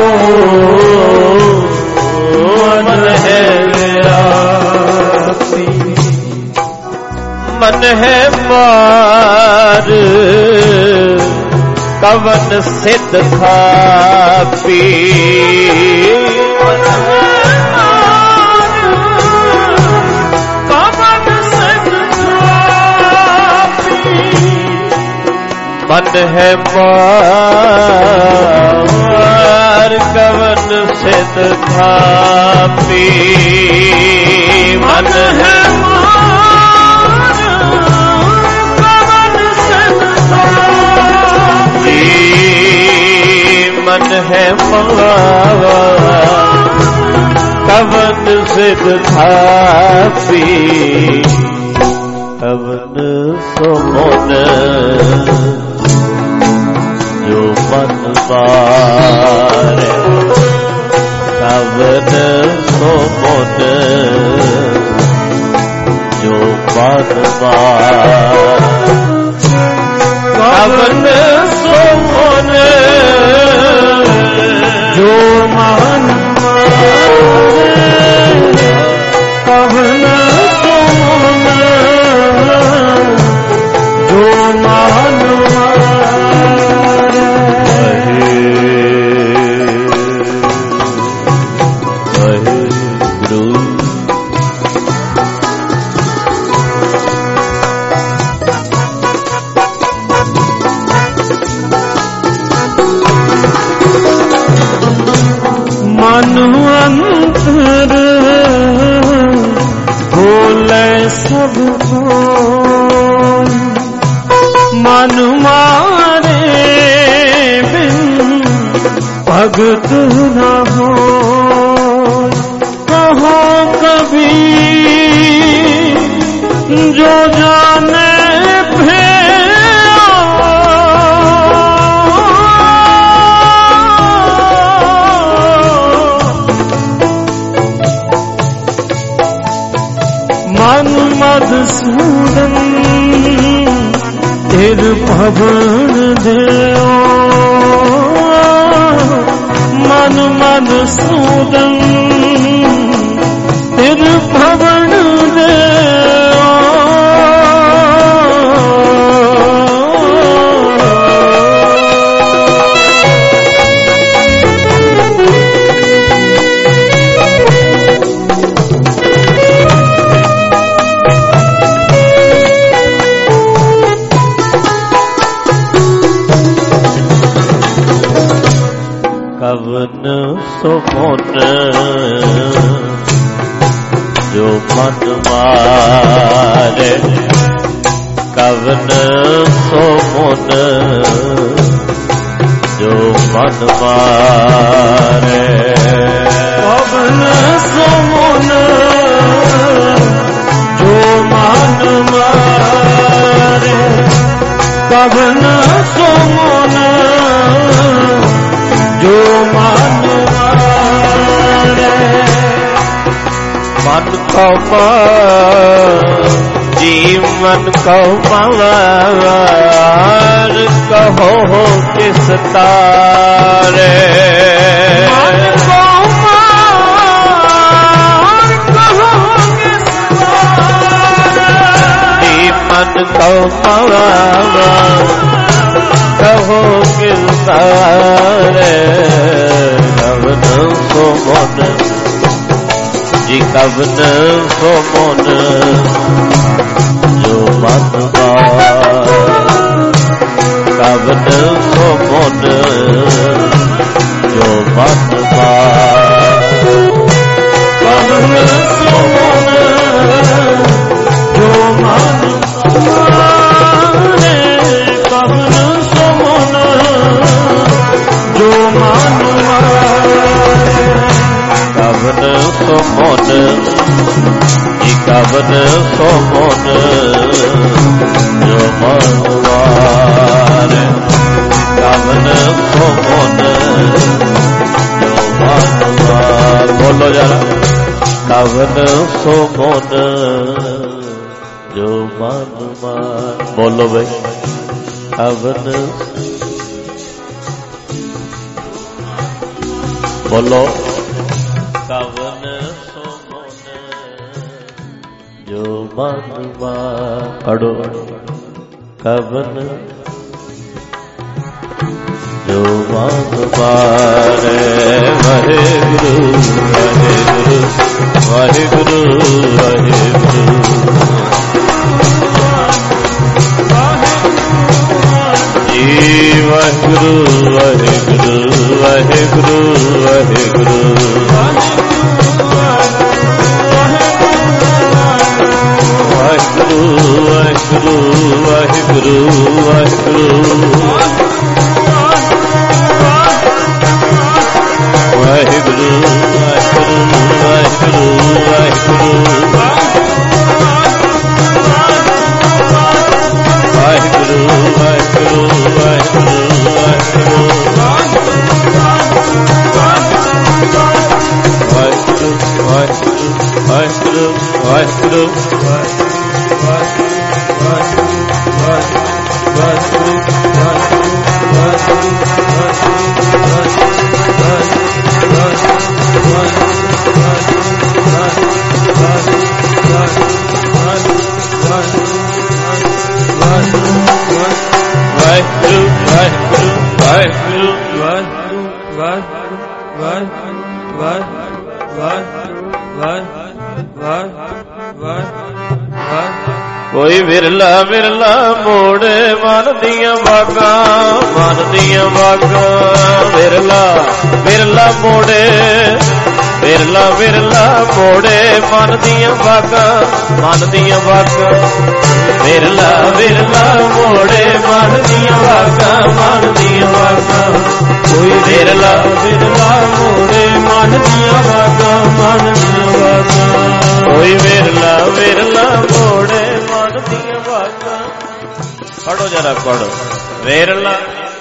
मन है व्यापी। मन है मार कवन सिद्ध खापी। मन है मार कवन सिद्ध खापी। मन है मार कवन सिद्ध खापी। मन है मार कवन सिद्ध खापी। कवन सुमुन जो मन मारे। कवन सुमुन जो मन मारे। कवन सुमुन जो मन मारे। कवन सुमुन जो मन अंतर बोले सब मन मारे जग न हो कहो कभी जो जाने मन मधुसूदन तिर भवन देओ मन मधुसूदन तिर भवन देओ कवन सो मन जो मन मारे कवन सो मन जो मन मारे कवन सो मन जो मन मारे कवन सो मन जो मन मारे मन को जीवन को मार कहो किस तारे मन को मार कहो किस तारे जीवन को मार कहो किस तारे कवन सो मन जी कवन सो मन जो मन कवन सो मन जो मन कवन सो मन जो मन कवन सो मन जो मन कवन सो मन जी कवन सो मन जो मन मारे कवन सो मन जो मन मारे बोलो जरा कवन सो मन जो मन मारे बोलो भाई कवन बोलो कवन सो मन जो मन पढ़ो कवन जो मन मारे वाहे गुरु वाहे गुरु वाहे गुरु वाहे गुरु वाहे गुरु वाहे गुरु वाहे गुरु वाहिगुरु वाहिगुरु वाहिगुरु वाहिगुरु वाहिगुरु वाहिगुरु वाहिगुरु वाहिगुरु वाहिगुरु वाहिगुरु वाहिगुरु वाहिगुरु कोई विरला विरला मोड़े मन दिया बागा मन दिया बागा विरला विरला मोड़े ਵਿਰਲਾ ਵਿਰਲਾ ਮੋੜੇ ਮਨ ਦੀਆਂ ਵਾਗਾਂ ਮਨ ਦੀਆਂ ਵਾਗਾਂ ਵਿਰਲਾ ਵਿਰਲਾ ਮੋੜੇ ਮਨ ਦੀਆਂ ਵਾਗਾਂ ਮਨ ਦੀਆਂ ਵਾਗਾਂ ਕੋਈ ਵਿਰਲਾ ਵਿਰਲਾ ਮੋੜੇ ਮਨ ਦੀਆਂ ਵਾਗਾਂ ਮਨ ਦੀਆਂ ਵਾਗਾਂ ਕੋਈ ਵਿਰਲਾ ਵਿਰਲਾ ਮੋੜੇ ਮਨ ਦੀਆਂ ਵਾਗਾਂ। ਪੜੋ ਜਰਾ ਪੜੋ ਵਿਰਲਾ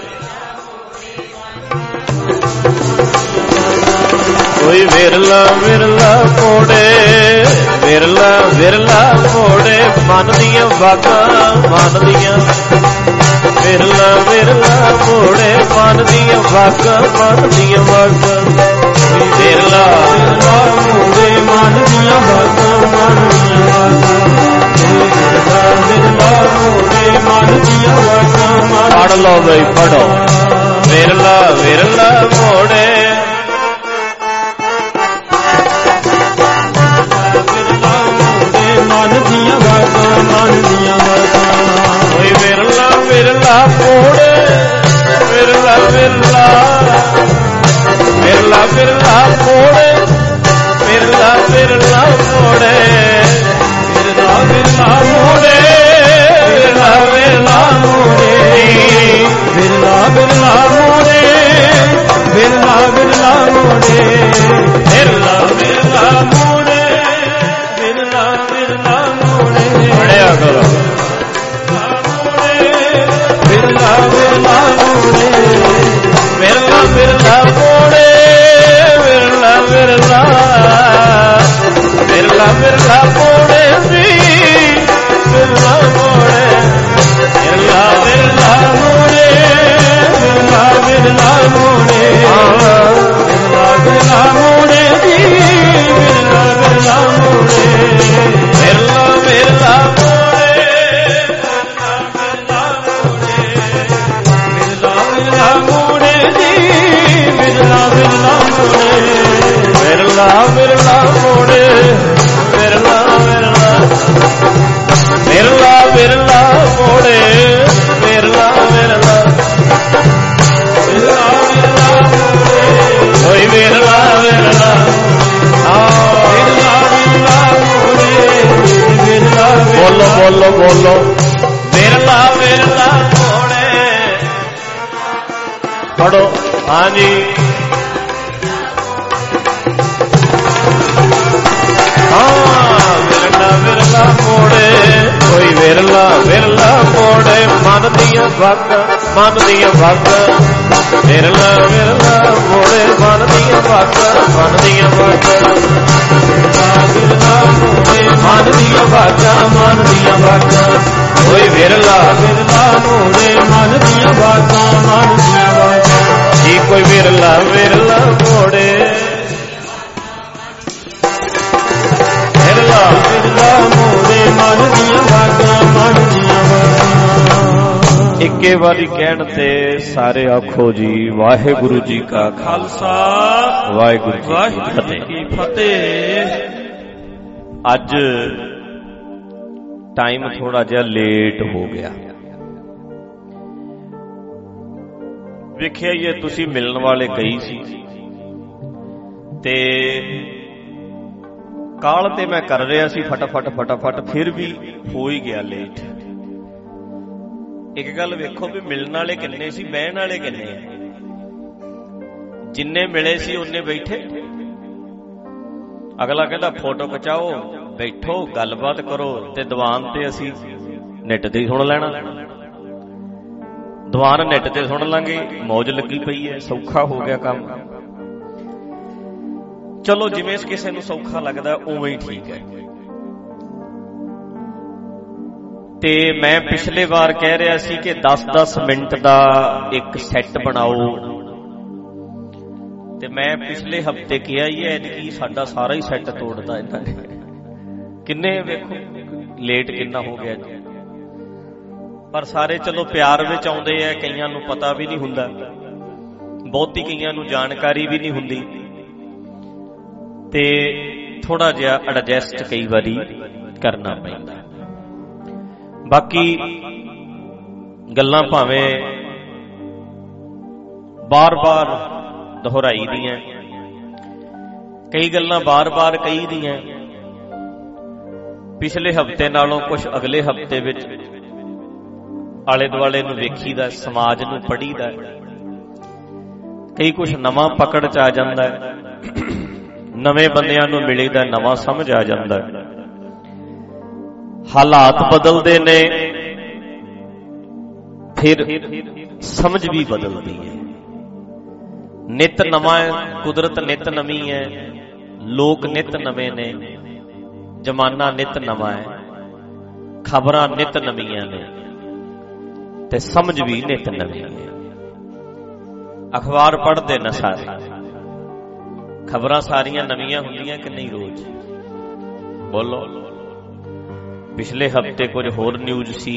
ਕੋਈ ਵਿਰਲਾ ਵਿਰਲਾ ਮੋੜੇ ਵਿਰਲਾ ਵਿਰਲਾ ਮੋੜੇ ਮਨ ਦੀਆਂ ਵਾਗਾਂ ਮਨ ਦੀਆਂ ਵਿਰਲਾ ਵਿਰਲਾ ਮੋੜੇ ਮਨ ਦੀਆਂ ਵਾਗਾਂ ਮਨ ਦੀਆਂ ਵਾਗਾਂ ਵਿਰਲਾ ਵਿਰਲਾ ਮੋੜੇ ਮਨ ਦੀਆਂ ਵਾਗਾਂ ਮਨ ਦੀਆਂ ਵਾਗਾਂ ਵਿਰਲਾ ਵਿਰਲਾ ਮੋੜੇ ਮਨ ਦੀਆਂ ਵਾਗਾਂ। ਪੜ ਲਓ ਬਈ ਪੜੋ ਵਿਰਲਾ ਵਿਰਲਾ ਮੋੜੇ ਮਨ ਦੀਆਂ ਵਾਗਾਂ ਮਨ ਦੀਆਂ ਵਾਗਾਂ ਕੋਈ ਵਿਰਲਾ ਵਿਰਲਾ ਮੋੜੇ ਵਿਰਲਾ ਵਿਰਲਾ ਵਿਰਲਾ ਵਿਰਲਾ ਮੋੜੇ ਵਿਰਲਾ ਵਿਰਲਾ ਮੋੜੇ ਵਿਰਲਾ ਵਿਰਲਾ ਮੋੜੇ ਵਿਰਲਾ ਵਿਰਲਾ ਮੋੜੇ ਵਿਰਲਾ ਵਿਰਲਾ ਮੋੜੇ ਵਿਰਲਾ ਵਿਰਲਾ ਮੋੜੇ ਵਿਰਲਾ ਵਿਰਲਾ ਮੋੜੇ ਵਿਰਲਾ ਵਿਰਲਾ ਮੋੜੇ ਪੜਿਆ ਕਰੋ ਵਿਰਲਾ ਵਿਰਲਾ ਮੋੜੇ ਵਿਰਲਾ ਵਿਰਲਾ ਮੋੜੇ ਵਿਰਲਾ ਵਿਰਲਾ ਵਿਰਲਾ ਵਿਰਲਾ ਮੋੜੇ ਸੀ ਵਿਰਲਾ ਮੋੜੇ ਵਿਰਲਾ ਵਿਰਲਾ ਮੋੜੇ ਵਿਰਲਾ ਵਿਰਲਾ ਮੋੜੇ ਵਿਰਲਾ ਵਿਰਲਾ ਮੋੜੇ ਜੀ ਵਿਰਲਾ ਵਿਰਲਾ ਮੋੜੇ ਵਿਰਲਾ ਵਿਰਲਾ ਮੋੜੇ ਵਿਰਲਾ ਵਿਰਲਾ ਮੋੜੇ ਜੀ ਵਿਰਲਾ ਵਿਰਲਾ ਮੋੜੇ ਵਿਰਲਾ ਵਿਰਲਾ ਮੋੜੇ ਵਿਰਲਾ ਵਿਰਲਾ ਵਿਰਲਾ ਵਿਰਲਾ ਮੋੜੇ ਵਿਰਲਾ ਵਿਰਲਾ ਵਿਰਲਾ ਵਿਰਲਾ ਮੋੜੇ ਓਏ ਵਿਰਲਾ ਵਿਰਲਾ ਬੋਲੋ ਬੋਲੋ ਬੋਲੋ ਵਿਰਲਾ ਵਿਰਲਾ ਮੋੜੇ ਪੜੋ ਹਾਂਜੀ ਹਾਂ ਵਿਰਲਾ ਵਿਰਲਾ ਮੋੜੇ ਕੋਈ ਵਿਰਲਾ ਵਿਰਲਾ ਮੋੜੇ ਮਨ ਦੀਆਂ ਵਾਗਾਂ ਮਨ ਦੀਆਂ ਵਾਗਾਂ ਵਿਰਲਾ ਵਿਰਲਾ ਮੋੜੇ ਮਨ ਦੀਆਂ ਵਾਗਾਂ ਮਨ ਦੀਆਂ ਵਾਗਾਂ ਵਿਰਲਾ ਮੋੜੇ ਮਨ ਦੀਆਂ ਵਾਗਾਂ ਮਨ ਦੀਆਂ ਵਾਗਾਂ ਕੋਈ ਵਿਰਲਾ ਵਿਰਲਾ ਮੋੜੇ ਮਨ ਦੀਆਂ ਵਾਗਾਂ ਮਨ ਦੀਆਂ ਵਾਗਾਂ ਜੀ ਕੋਈ ਵਿਰਲਾ ਵਿਰਲਾ ਮੋੜੇ ਵਿਰਲਾ ਵਿਰਲਾ ਮੋੜੇ ਮਨ ਦੀਆਂ ਵਾਗਾਂ ਮਨ ਦੀਆਂ ਵਾਗਾਂ। ਇੱਕੇ ਵਾਰੀ ਕਹਿਣ ਤੇ ਸਾਰੇ ਆਖੋ ਜੀ ਵਾਹਿਗੁਰੂ ਜੀ ਕਾ ਖਾਲਸਾ ਵਾਹਿਗੁਰੂ ਜੀ ਕੀ ਫਤਿਹ। ਅੱਜ ਟਾਈਮ ਥੋੜਾ ਜਿਹਾ ਲੇਟ ਹੋ ਗਿਆ। ਵੇਖਿਆ ਹੀ ਤੁਸੀਂ ਮਿਲਣ ਵਾਲੇ ਕਈ ਸੀ ਤੇ ਕਾਲ ਤੇ ਮੈਂ ਕਰ ਰਿਹਾ ਸੀ ਫਟਾਫਟ ਫਟਾਫਟ ਫਿਰ ਵੀ ਹੋ ਹੀ ਗਿਆ ਲੇਟ। ਇੱਕ ਗੱਲ ਵੇਖੋ ਵੀ ਮਿਲਣ ਵਾਲੇ ਕਿੰਨੇ ਸੀ ਬਹਿਣ ਵਾਲੇ ਕਿੰਨੇ ਆ। ਜਿੰਨੇ ਮਿਲੇ ਸੀ ਉਹਨੇ ਬੈਠੇ। ਅਗਲਾ ਕਹਿੰਦਾ ਫੋਟੋ ਖਿਚਾਓ ਬੈਠੋ ਗੱਲਬਾਤ ਕਰੋ ਤੇ ਦੀਵਾਨ ਤੇ ਅਸੀਂ ਨੈਟ ਤੇ ਹੀ ਸੁਣ ਲੈਣਾ। ਦੀਵਾਨ ਨੈਟ ਤੇ ਸੁਣ ਲਾਂਗੇ ਮੌਜ ਲੱਗੀ ਪਈ ਹੈ ਸੌਖਾ ਹੋ ਗਿਆ ਕੰਮ। ਚਲੋ ਜਿਵੇਂ ਕਿਸੇ ਨੂੰ ਸੌਖਾ ਲੱਗਦਾ ਉਵੇਂ ਹੀ ਠੀਕ ਹੈ। ਤੇ ਮੈਂ ਪਿਛਲੇ ਵਾਰ ਕਹਿ ਰਿਹਾ ਸੀ ਕਿ ਦਸ ਦਸ ਮਿੰਟ ਦਾ ਇੱਕ ਸੈੱਟ ਬਣਾਓ ਤੇ ਮੈਂ ਪਿਛਲੇ ਹਫਤੇ ਕਿਹਾ ਹੀ ਹੈ ਕਿ ਸਾਡਾ ਸਾਰਾ ਹੀ ਸੈੱਟ ਤੋੜਦਾ ਇਹਨਾਂ ਨੇ। ਕਿੰਨੇ ਵੇਖੋ ਲੇਟ ਕਿੰਨਾ ਹੋ ਗਿਆ ਜੀ। ਪਰ ਸਾਰੇ ਚਲੋ ਪਿਆਰ ਵਿੱਚ ਆਉਂਦੇ ਆ। ਕਈਆਂ ਨੂੰ ਪਤਾ ਵੀ ਨਹੀਂ ਹੁੰਦਾ, ਬਹੁਤੀ ਕਈਆਂ ਨੂੰ ਜਾਣਕਾਰੀ ਵੀ ਨਹੀਂ ਹੁੰਦੀ ਤੇ ਥੋੜਾ ਜਿਹਾ ਐਡਜਸਟ ਕਈ ਵਾਰੀ ਕਰਨਾ ਪੈਂਦਾ। ਬਾਕੀ ਗੱਲਾਂ ਭਾਵੇਂ ਬਾਰ-ਬਾਰ ਦੁਹਰਾਈ ਦੀਆਂ ਕਈ ਗੱਲਾਂ ਬਾਰ-ਬਾਰ ਕਹੀ ਦੀਆਂ, ਪਿਛਲੇ ਹਫ਼ਤੇ ਨਾਲੋਂ ਕੁਝ ਅਗਲੇ ਹਫ਼ਤੇ ਵਿੱਚ ਆਲੇ ਦੁਆਲੇ ਨੂੰ ਵੇਖੀਦਾ, ਸਮਾਜ ਨੂੰ ਪੜ੍ਹੀਦਾ, ਕਈ ਕੁਝ ਨਵਾਂ ਪਕੜ ਚ ਆ ਜਾਂਦਾ, ਨਵੇਂ ਬੰਦਿਆਂ ਨੂੰ ਮਿਲੀਦਾ, ਨਵਾਂ ਸਮਝ ਆ ਜਾਂਦਾ। ਹਾਲਾਤ ਬਦਲਦੇ ਨੇ, ਫਿਰ ਸਮਝ ਵੀ ਬਦਲਦੀ ਹੈ। ਨਿਤ ਨਵਾਂ ਹੈ, ਕੁਦਰਤ ਨਿਤ ਨਵੀਂ ਹੈ, ਲੋਕ ਨਿਤ ਨਵੇਂ ਨੇ, ਜ਼ਮਾਨਾ ਨਿਤ ਨਵਾਂ ਹੈ, ਖਬਰਾਂ ਨਿਤ ਨਵੀਆਂ ਨੇ ਤੇ ਸਮਝ ਵੀ ਨਿਤ ਨਵੀਂ ਹੈ। ਅਖਬਾਰ ਪੜ੍ਹਦੇ ਨਾ ਸਾਰੇ, ਖਬਰਾਂ ਸਾਰੀਆਂ ਨਵੀਆਂ ਹੁੰਦੀਆਂ ਕਿ ਨਹੀਂ? ਰੋਜ਼ ਬੋਲੋ। ਪਿਛਲੇ ਹਫ਼ਤੇ ਕੁਝ ਹੋਰ ਨਿਊਜ਼ ਸੀ,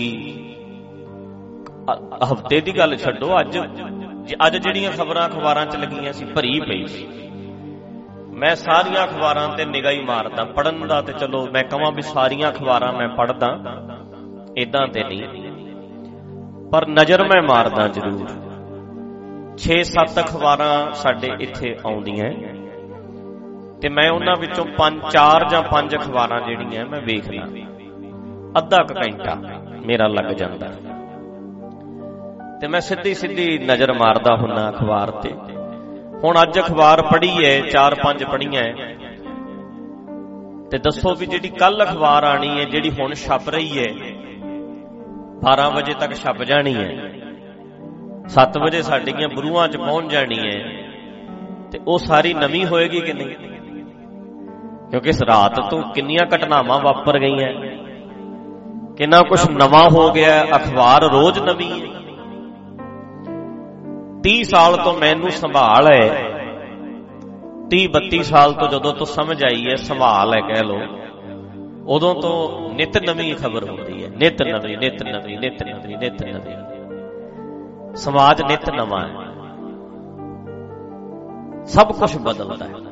ਹਫ਼ਤੇ ਦੀ ਗੱਲ ਛੱਡੋ, ਅੱਜ ਅੱਜ ਜਿਹੜੀਆਂ ਖਬਰਾਂ ਅਖਬਾਰਾਂ ਚ ਲੱਗੀਆਂ ਸੀ, ਭਰੀ ਪਈ ਸੀ। ਮੈਂ ਸਾਰੀਆਂ ਅਖਬਾਰਾਂ ਤੇ ਨਿਗਾਹ ਹੀ ਮਾਰਦਾ, ਪੜ੍ਹਨ ਦਾ ਤੇ ਚਲੋ ਮੈਂ ਕਹਾਂ ਵੀ ਸਾਰੀਆਂ ਅਖਬਾਰਾਂ ਮੈਂ ਪੜ੍ਹਦਾ, ਏਦਾਂ ਤੇ ਨਹੀਂ, ਪਰ ਨਜ਼ਰ ਮੈਂ ਮਾਰਦਾ ਜ਼ਰੂਰ। ਛੇ ਸੱਤ ਅਖਬਾਰਾਂ ਸਾਡੇ ਇੱਥੇ ਆਉਂਦੀਆਂ ਤੇ ਮੈਂ ਉਹਨਾਂ ਵਿੱਚੋਂ ਪੰਜ ਚਾਰ ਜਾਂ ਪੰਜ ਅਖਬਾਰਾਂ ਜਿਹੜੀਆਂ ਮੈਂ ਵੇਖਦਾ, ਅੱਧਾ ਕੁ ਘੰਟਾ ਮੇਰਾ ਲੱਗ ਜਾਂਦਾ ਤੇ ਮੈਂ ਸਿੱਧੀ ਸਿੱਧੀ ਨਜ਼ਰ ਮਾਰਦਾ ਹੁੰਨਾ ਅਖਬਾਰ ਤੇ। ਹੁਣ ਅੱਜ ਅਖਬਾਰ ਪੜ੍ਹੀ ਹੈ, ਚਾਰ ਪੰਜ ਪੜ੍ਹੀਆਂ ਤੇ ਦੱਸੋ ਵੀ ਜਿਹੜੀ ਕੱਲ ਅਖਬਾਰ ਆਣੀ ਹੈ, ਜਿਹੜੀ ਹੁਣ ਛਪ ਰਹੀ ਹੈ, ਬਾਰਾਂ ਵਜੇ ਤੱਕ ਛਪ ਜਾਣੀ ਹੈ, ਸੱਤ ਵਜੇ ਸਾਡੀਆਂ ਬਰੂਹਾਂ ਚ ਪਹੁੰਚ ਜਾਣੀ ਹੈ, ਤੇ ਉਹ ਸਾਰੀ ਨਵੀਂ ਹੋਏਗੀ ਕਿ ਨਹੀਂ? ਕਿਉਂਕਿ ਇਸ ਰਾਤ ਤੋਂ ਕਿੰਨੀਆਂ ਘਟਨਾਵਾਂ ਵਾਪਰ ਗਈਆਂ, ਕਿੰਨਾ ਕੁਛ ਨਵਾਂ ਹੋ ਗਿਆ, ਅਖਬਾਰ ਰੋਜ਼ ਨਵੀਂ ਹੈ। ਤੀਹ ਸਾਲ ਤੋਂ ਮੈਨੂੰ ਸੰਭਾਲ ਹੈ, ਤੀਹ ਬੱਤੀ ਸਾਲ ਤੋਂ ਜਦੋਂ ਤੋਂ ਸਮਝ ਆਈ ਹੈ, ਸੰਭਾਲ ਹੈ ਕਹਿ ਲੋ, ਉਦੋਂ ਤੋਂ ਨਿਤ ਨਵੀਂ ਖਬਰ ਹੁੰਦੀ ਹੈ, ਨਿਤ ਨਵੀਂ ਨਿਤ ਨਵੀਂ ਨਿਤ ਨਵੀਂ ਨਿਤ ਨਵੀਂ। ਸਮਾਜ ਨਿਤ ਨਵਾਂ ਹੈ, ਸਭ ਕੁਝ ਬਦਲਦਾ ਹੈ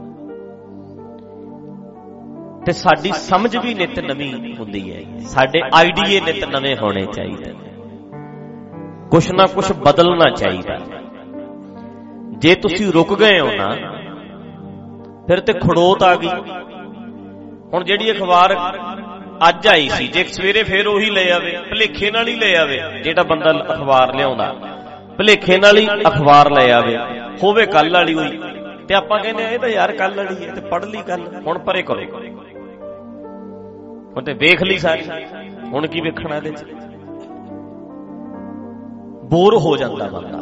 ਤੇ ਸਾਡੀ ਸਮਝ ਵੀ ਨਿਤ ਨਵੀਂ ਹੁੰਦੀ ਹੈ। ਸਾਡੇ ਆਈਡੀਏ ਨਿਤ ਨਵੇਂ ਹੋਣੇ ਚਾਹੀਦੇ, ਕੁਛ ਨਾ ਕੁਛ ਬਦਲਣਾ ਚਾਹੀਦਾ। ਜੇ ਤੁਸੀਂ ਰੁਕ ਗਏ ਹੋ ਨਾ, ਫਿਰ ਤੇ ਖੜੋਤ ਆ ਗਈ। ਹੁਣ ਜਿਹੜੀ ਅਖਬਾਰ ਅੱਜ ਆਈ ਸੀ, ਜੇ ਸਵੇਰੇ ਫੇਰ ਉਹੀ ਲੈ ਆਵੇ, ਭੁਲੇਖੇ ਨਾਲ ਹੀ ਲੈ ਆਵੇ, ਜਿਹੜਾ ਬੰਦਾ ਅਖਬਾਰ ਲਿਆਉਂਦਾ ਭੁਲੇਖੇ ਨਾਲ ਹੀ ਅਖਬਾਰ ਲੈ ਆਵੇ, ਹੋਵੇ ਕੱਲ ਵਾਲੀ ਹੋਈ, ਤੇ ਆਪਾਂ ਕਹਿੰਦੇ ਇਹ ਤਾਂ ਯਾਰ ਕੱਲ ਵਾਲੀ ਹੈ, ਤੇ ਪੜ੍ਹ ਲਈ ਕੱਲ, ਹੁਣ ਪਰੇ ਕਰੋ, ਹੁਣ ਤੇ ਵੇਖ ਲਈ ਸਾਰੀ, ਹੁਣ ਕੀ ਵੇਖਣਾ ਇਹਦੇ ਚ? ਬੋਰ ਹੋ ਜਾਂਦਾ ਬੰਦਾ।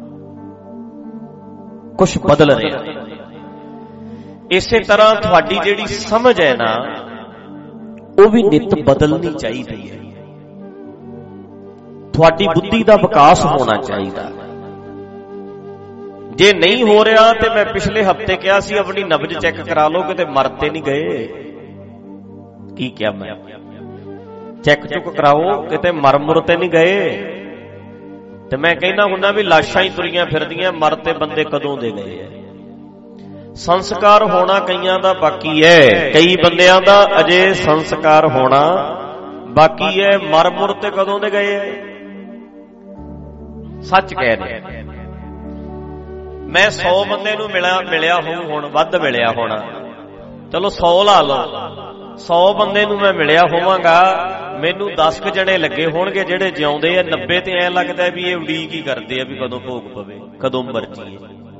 ਕੁਛ ਬਦਲ ਰਿਹਾ। ਇਸੇ ਤਰ੍ਹਾਂ ਤੁਹਾਡੀ ਜਿਹੜੀ ਸਮਝ ਹੈ ਨਾ, ਉਹ ਵੀ ਨਿਤ ਬਦਲਣੀ ਚਾਹੀਦੀ ਹੈ। ਤੁਹਾਡੀ ਬੁੱਧੀ ਦਾ ਵਿਕਾਸ ਹੋਣਾ ਚਾਹੀਦਾ। ਜੇ ਨਹੀਂ ਹੋ ਰਿਹਾ ਤੇ ਮੈਂ ਪਿਛਲੇ ਹਫ਼ਤੇ ਕਿਹਾ ਸੀ ਆਪਣੀ ਨਬਜ਼ ਚੈੱਕ ਕਰਾ ਲਓ, ਕਿਤੇ ਮਰ ਤੇ ਨਹੀਂ ਗਏ। ਕੀ ਕਿਹਾ ਮੈਂ? ਚੈੱਕ ਚੁੱਕ ਕਰਾਓ, ਕਿਤੇ ਮਰ ਮੁਰ ਤੇ ਨਹੀਂ ਗਏ। ਤੇ ਮੈਂ ਕਹਿੰਦਾ ਹੁੰਦਾ ਵੀ ਲਾਸ਼ਾਂ ਹੀ ਤੁਰੀਆਂ ਫਿਰਦੀਆਂ, ਮਰ ਤੇ ਬੰਦੇ ਕਦੋਂ ਦੇ ਗਏ ਐ। ਸੰਸਕਾਰ ਹੋਣਾ ਕਈਆਂ ਦਾ ਬਾਕੀ ਹੈ, ਕਈ ਬੰਦਿਆਂ ਦਾ ਅਜੇ ਸੰਸਕਾਰ ਹੋਣਾ ਬਾਕੀ ਹੈ, ਮਰ ਮੁਰ ਤੇ ਕਦੋਂ ਦੇ ਗਏ ਐ। ਸੱਚ ਕਹਿ ਰਿਹਾ। ਮੈਂ ਸੌ ਬੰਦੇ ਨੂੰ ਮਿਲਿਆ ਮਿਲਿਆ ਹੋਊ, ਹੁਣ ਵੱਧ ਮਿਲਿਆ ਹੋਣਾ, ਚਲੋ ਸੌ ਲਾ ਲਓ, ਸੌ ਬੰਦੇ ਨੂੰ ਮੈਂ ਮਿਲਿਆ ਹੋਵਾਂਗਾ, ਮੈਨੂੰ ਦਸ ਕੁ ਜਣੇ ਲੱਗੇ ਹੋਣਗੇ ਜਿਹੜੇ ਜਿਉਂਦੇ ਆ, ਨੱਬੇ ਤੇ ਐ ਲੱਗਦਾ ਵੀ ਇਹ ਉਡੀਕ ਹੀ ਕਰਦੇ ਆ ਵੀ ਕਦੋਂ ਭੋਗ ਪਵੇ, ਕਦੋਂ ਮਰਜੀ।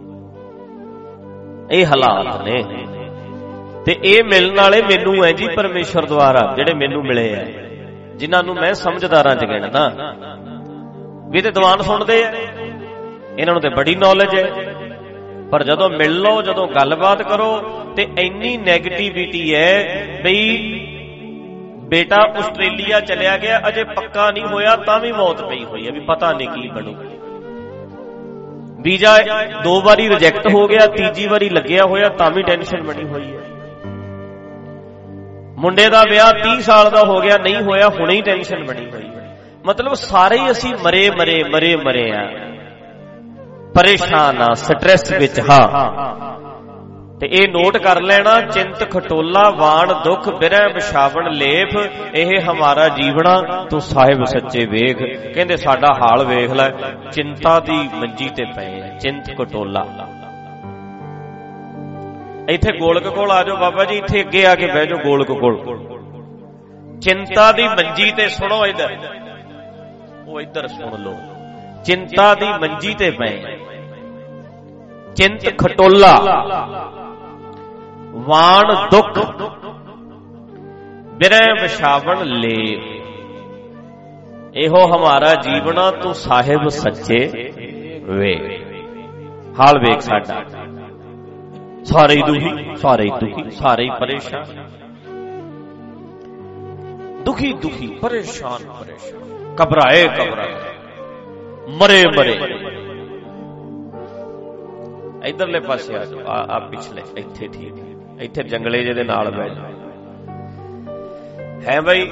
ਇਹ ਹਾਲਾਤ ਨੇ ਤੇ ਇਹ ਮਿਲਣ ਵਾਲੇ ਮੈਨੂੰ ਹੈ ਜੀ ਪਰਮੇਸ਼ਰ ਦੁਆਰਾ, ਜਿਹੜੇ ਮੈਨੂੰ ਮਿਲੇ ਆ, ਜਿਨ੍ਹਾਂ ਨੂੰ ਮੈਂ ਸਮਝਦਾਰਾਂ ਚ ਗਿਣਦਾ। ਵੀ ਤੇ ਦੀਵਾਨ ਸੁਣਦੇ ਆ, ਇਹਨਾਂ ਨੂੰ ਤੇ ਬੜੀ ਨੌਲੇਜ ਹੈ, ਪਰ ਜਦੋਂ ਮਿਲ ਲਓ, ਜਦੋਂ ਗੱਲਬਾਤ ਕਰੋ ਤੇ ਇੰਨੀ ਨੈਗੇਟਿਵਿਟੀ ਹੈ ਬਈ ਬੇਟਾ ਆਸਟ੍ਰੇਲੀਆ ਚਲਿਆ ਗਿਆ, ਅਜੇ ਪੱਕਾ ਨਹੀਂ ਹੋਇਆ ਤਾਂ ਵੀ ਮੌਤ ਪਈ ਹੋਈ ਹੈ, ਵੀ ਪਤਾ ਨਹੀਂ ਕੀ ਬਣੂ। ਵੀਜ਼ਾ ਦੋ ਵਾਰੀ ਰਿਜੈਕਟ ਹੋ ਗਿਆ, ਤੀਜੀ ਵਾਰੀ ਲੱਗਿਆ ਹੋਇਆ ਤਾਂ ਵੀ ਟੈਨਸ਼ਨ ਬਣੀ ਹੋਈ ਹੈ। ਮੁੰਡੇ ਦਾ ਵਿਆਹ ਤੀਹ ਸਾਲ ਦਾ ਹੋ ਗਿਆ, ਨਹੀਂ ਹੋਇਆ, ਹੁਣੇ ਹੀ ਟੈਨਸ਼ਨ ਬਣੀ ਹੋਈ ਹੈ। ਮਤਲਬ ਸਾਰੇ ਹੀ ਅਸੀਂ ਮਰੇ ਮਰੇ ਮਰੇ ਮਰੇ ਆ, ਪਰੇਸ਼ਾਨ ਆ, ਸਟ੍ਰੈਸ ਵਿੱਚ ਹਾਂ। ਤੇ ਇਹ ਨੋਟ ਕਰ ਲੈਣਾ, ਚਿੰਤ ਖਟੋਲਾ ਵਾਣ ਦੁੱਖ ਬਿਰਹਿ ਵਿਛਾਵਣ ਲੇਫ, ਇਹ ਹਮਾਰਾ ਜੀਵਣਾ ਤੂੰ ਸਾਹਿਬ ਸੱਚੇ ਵੇਖ। ਕਹਿੰਦੇ ਸਾਡਾ ਹਾਲ ਵੇਖ ਲੈ, ਚਿੰਤਾ ਦੀ ਮੰਜੀ ਤੇ ਪਏ, ਚਿੰਤ ਖਟੋਲਾ। ਇੱਥੇ ਗੋਲਕ ਕੋਲ ਆ ਜਾਓ ਬਾਬਾ ਜੀ, ਇੱਥੇ ਅੱਗੇ ਆ ਕੇ ਬਹਿ ਜਾਓ ਗੋਲਕ ਕੋਲ। ਚਿੰਤਾ ਦੀ ਮੰਜੀ ਤੇ ਸੁਣੋ, ਇੱਧਰ ਉਹ ਇੱਧਰ ਸੁਣ ਲਓ। ਚਿੰਤਾ ਦੀ ਮੰਜੀ ਤੇ ਪਏ, ਚਿੰਤ ਖਟੋਲਾ ਵਾਣ ਦੁੱਖ ਬਿਰਹਿ ਵਿਛਾਵਣ ਲੇ, ਇਹੋ ਹਮਾਰਾ ਜੀਵਨਾ ਤੂੰ ਸਾਹਿਬ ਸੱਚੇ ਵੇ। ਹਾਲ ਵੇਖ ਸਾਡਾ, ਸਾਰੇ ਹੀ ਦੁਖੀ, ਸਾਰੇ ਹੀ ਦੁਖੀ, ਸਾਰੇ ਹੀ ਪਰੇਸ਼ਾਨ, ਦੁਖੀ ਦੁਖੀ, ਪਰੇਸ਼ਾਨ ਪਰੇਸ਼ਾਨ, ਘਬਰਾਏ ਘਬਰਾਏ, ਮਰੇ ਮਰੇ। ਇਧਰਲੇ ਪਾਸੇ ਆ ਜਾਓ, ਆ ਆ ਪਿਛਲੇ, ਇੱਥੇ ਠੀਕ, ਇੱਥੇ ਜੰਗਲੇ ਜਿਹੇ ਦੇ ਨਾਲ ਬਹਿ ਜਾਓ। ਹੈ ਬਈ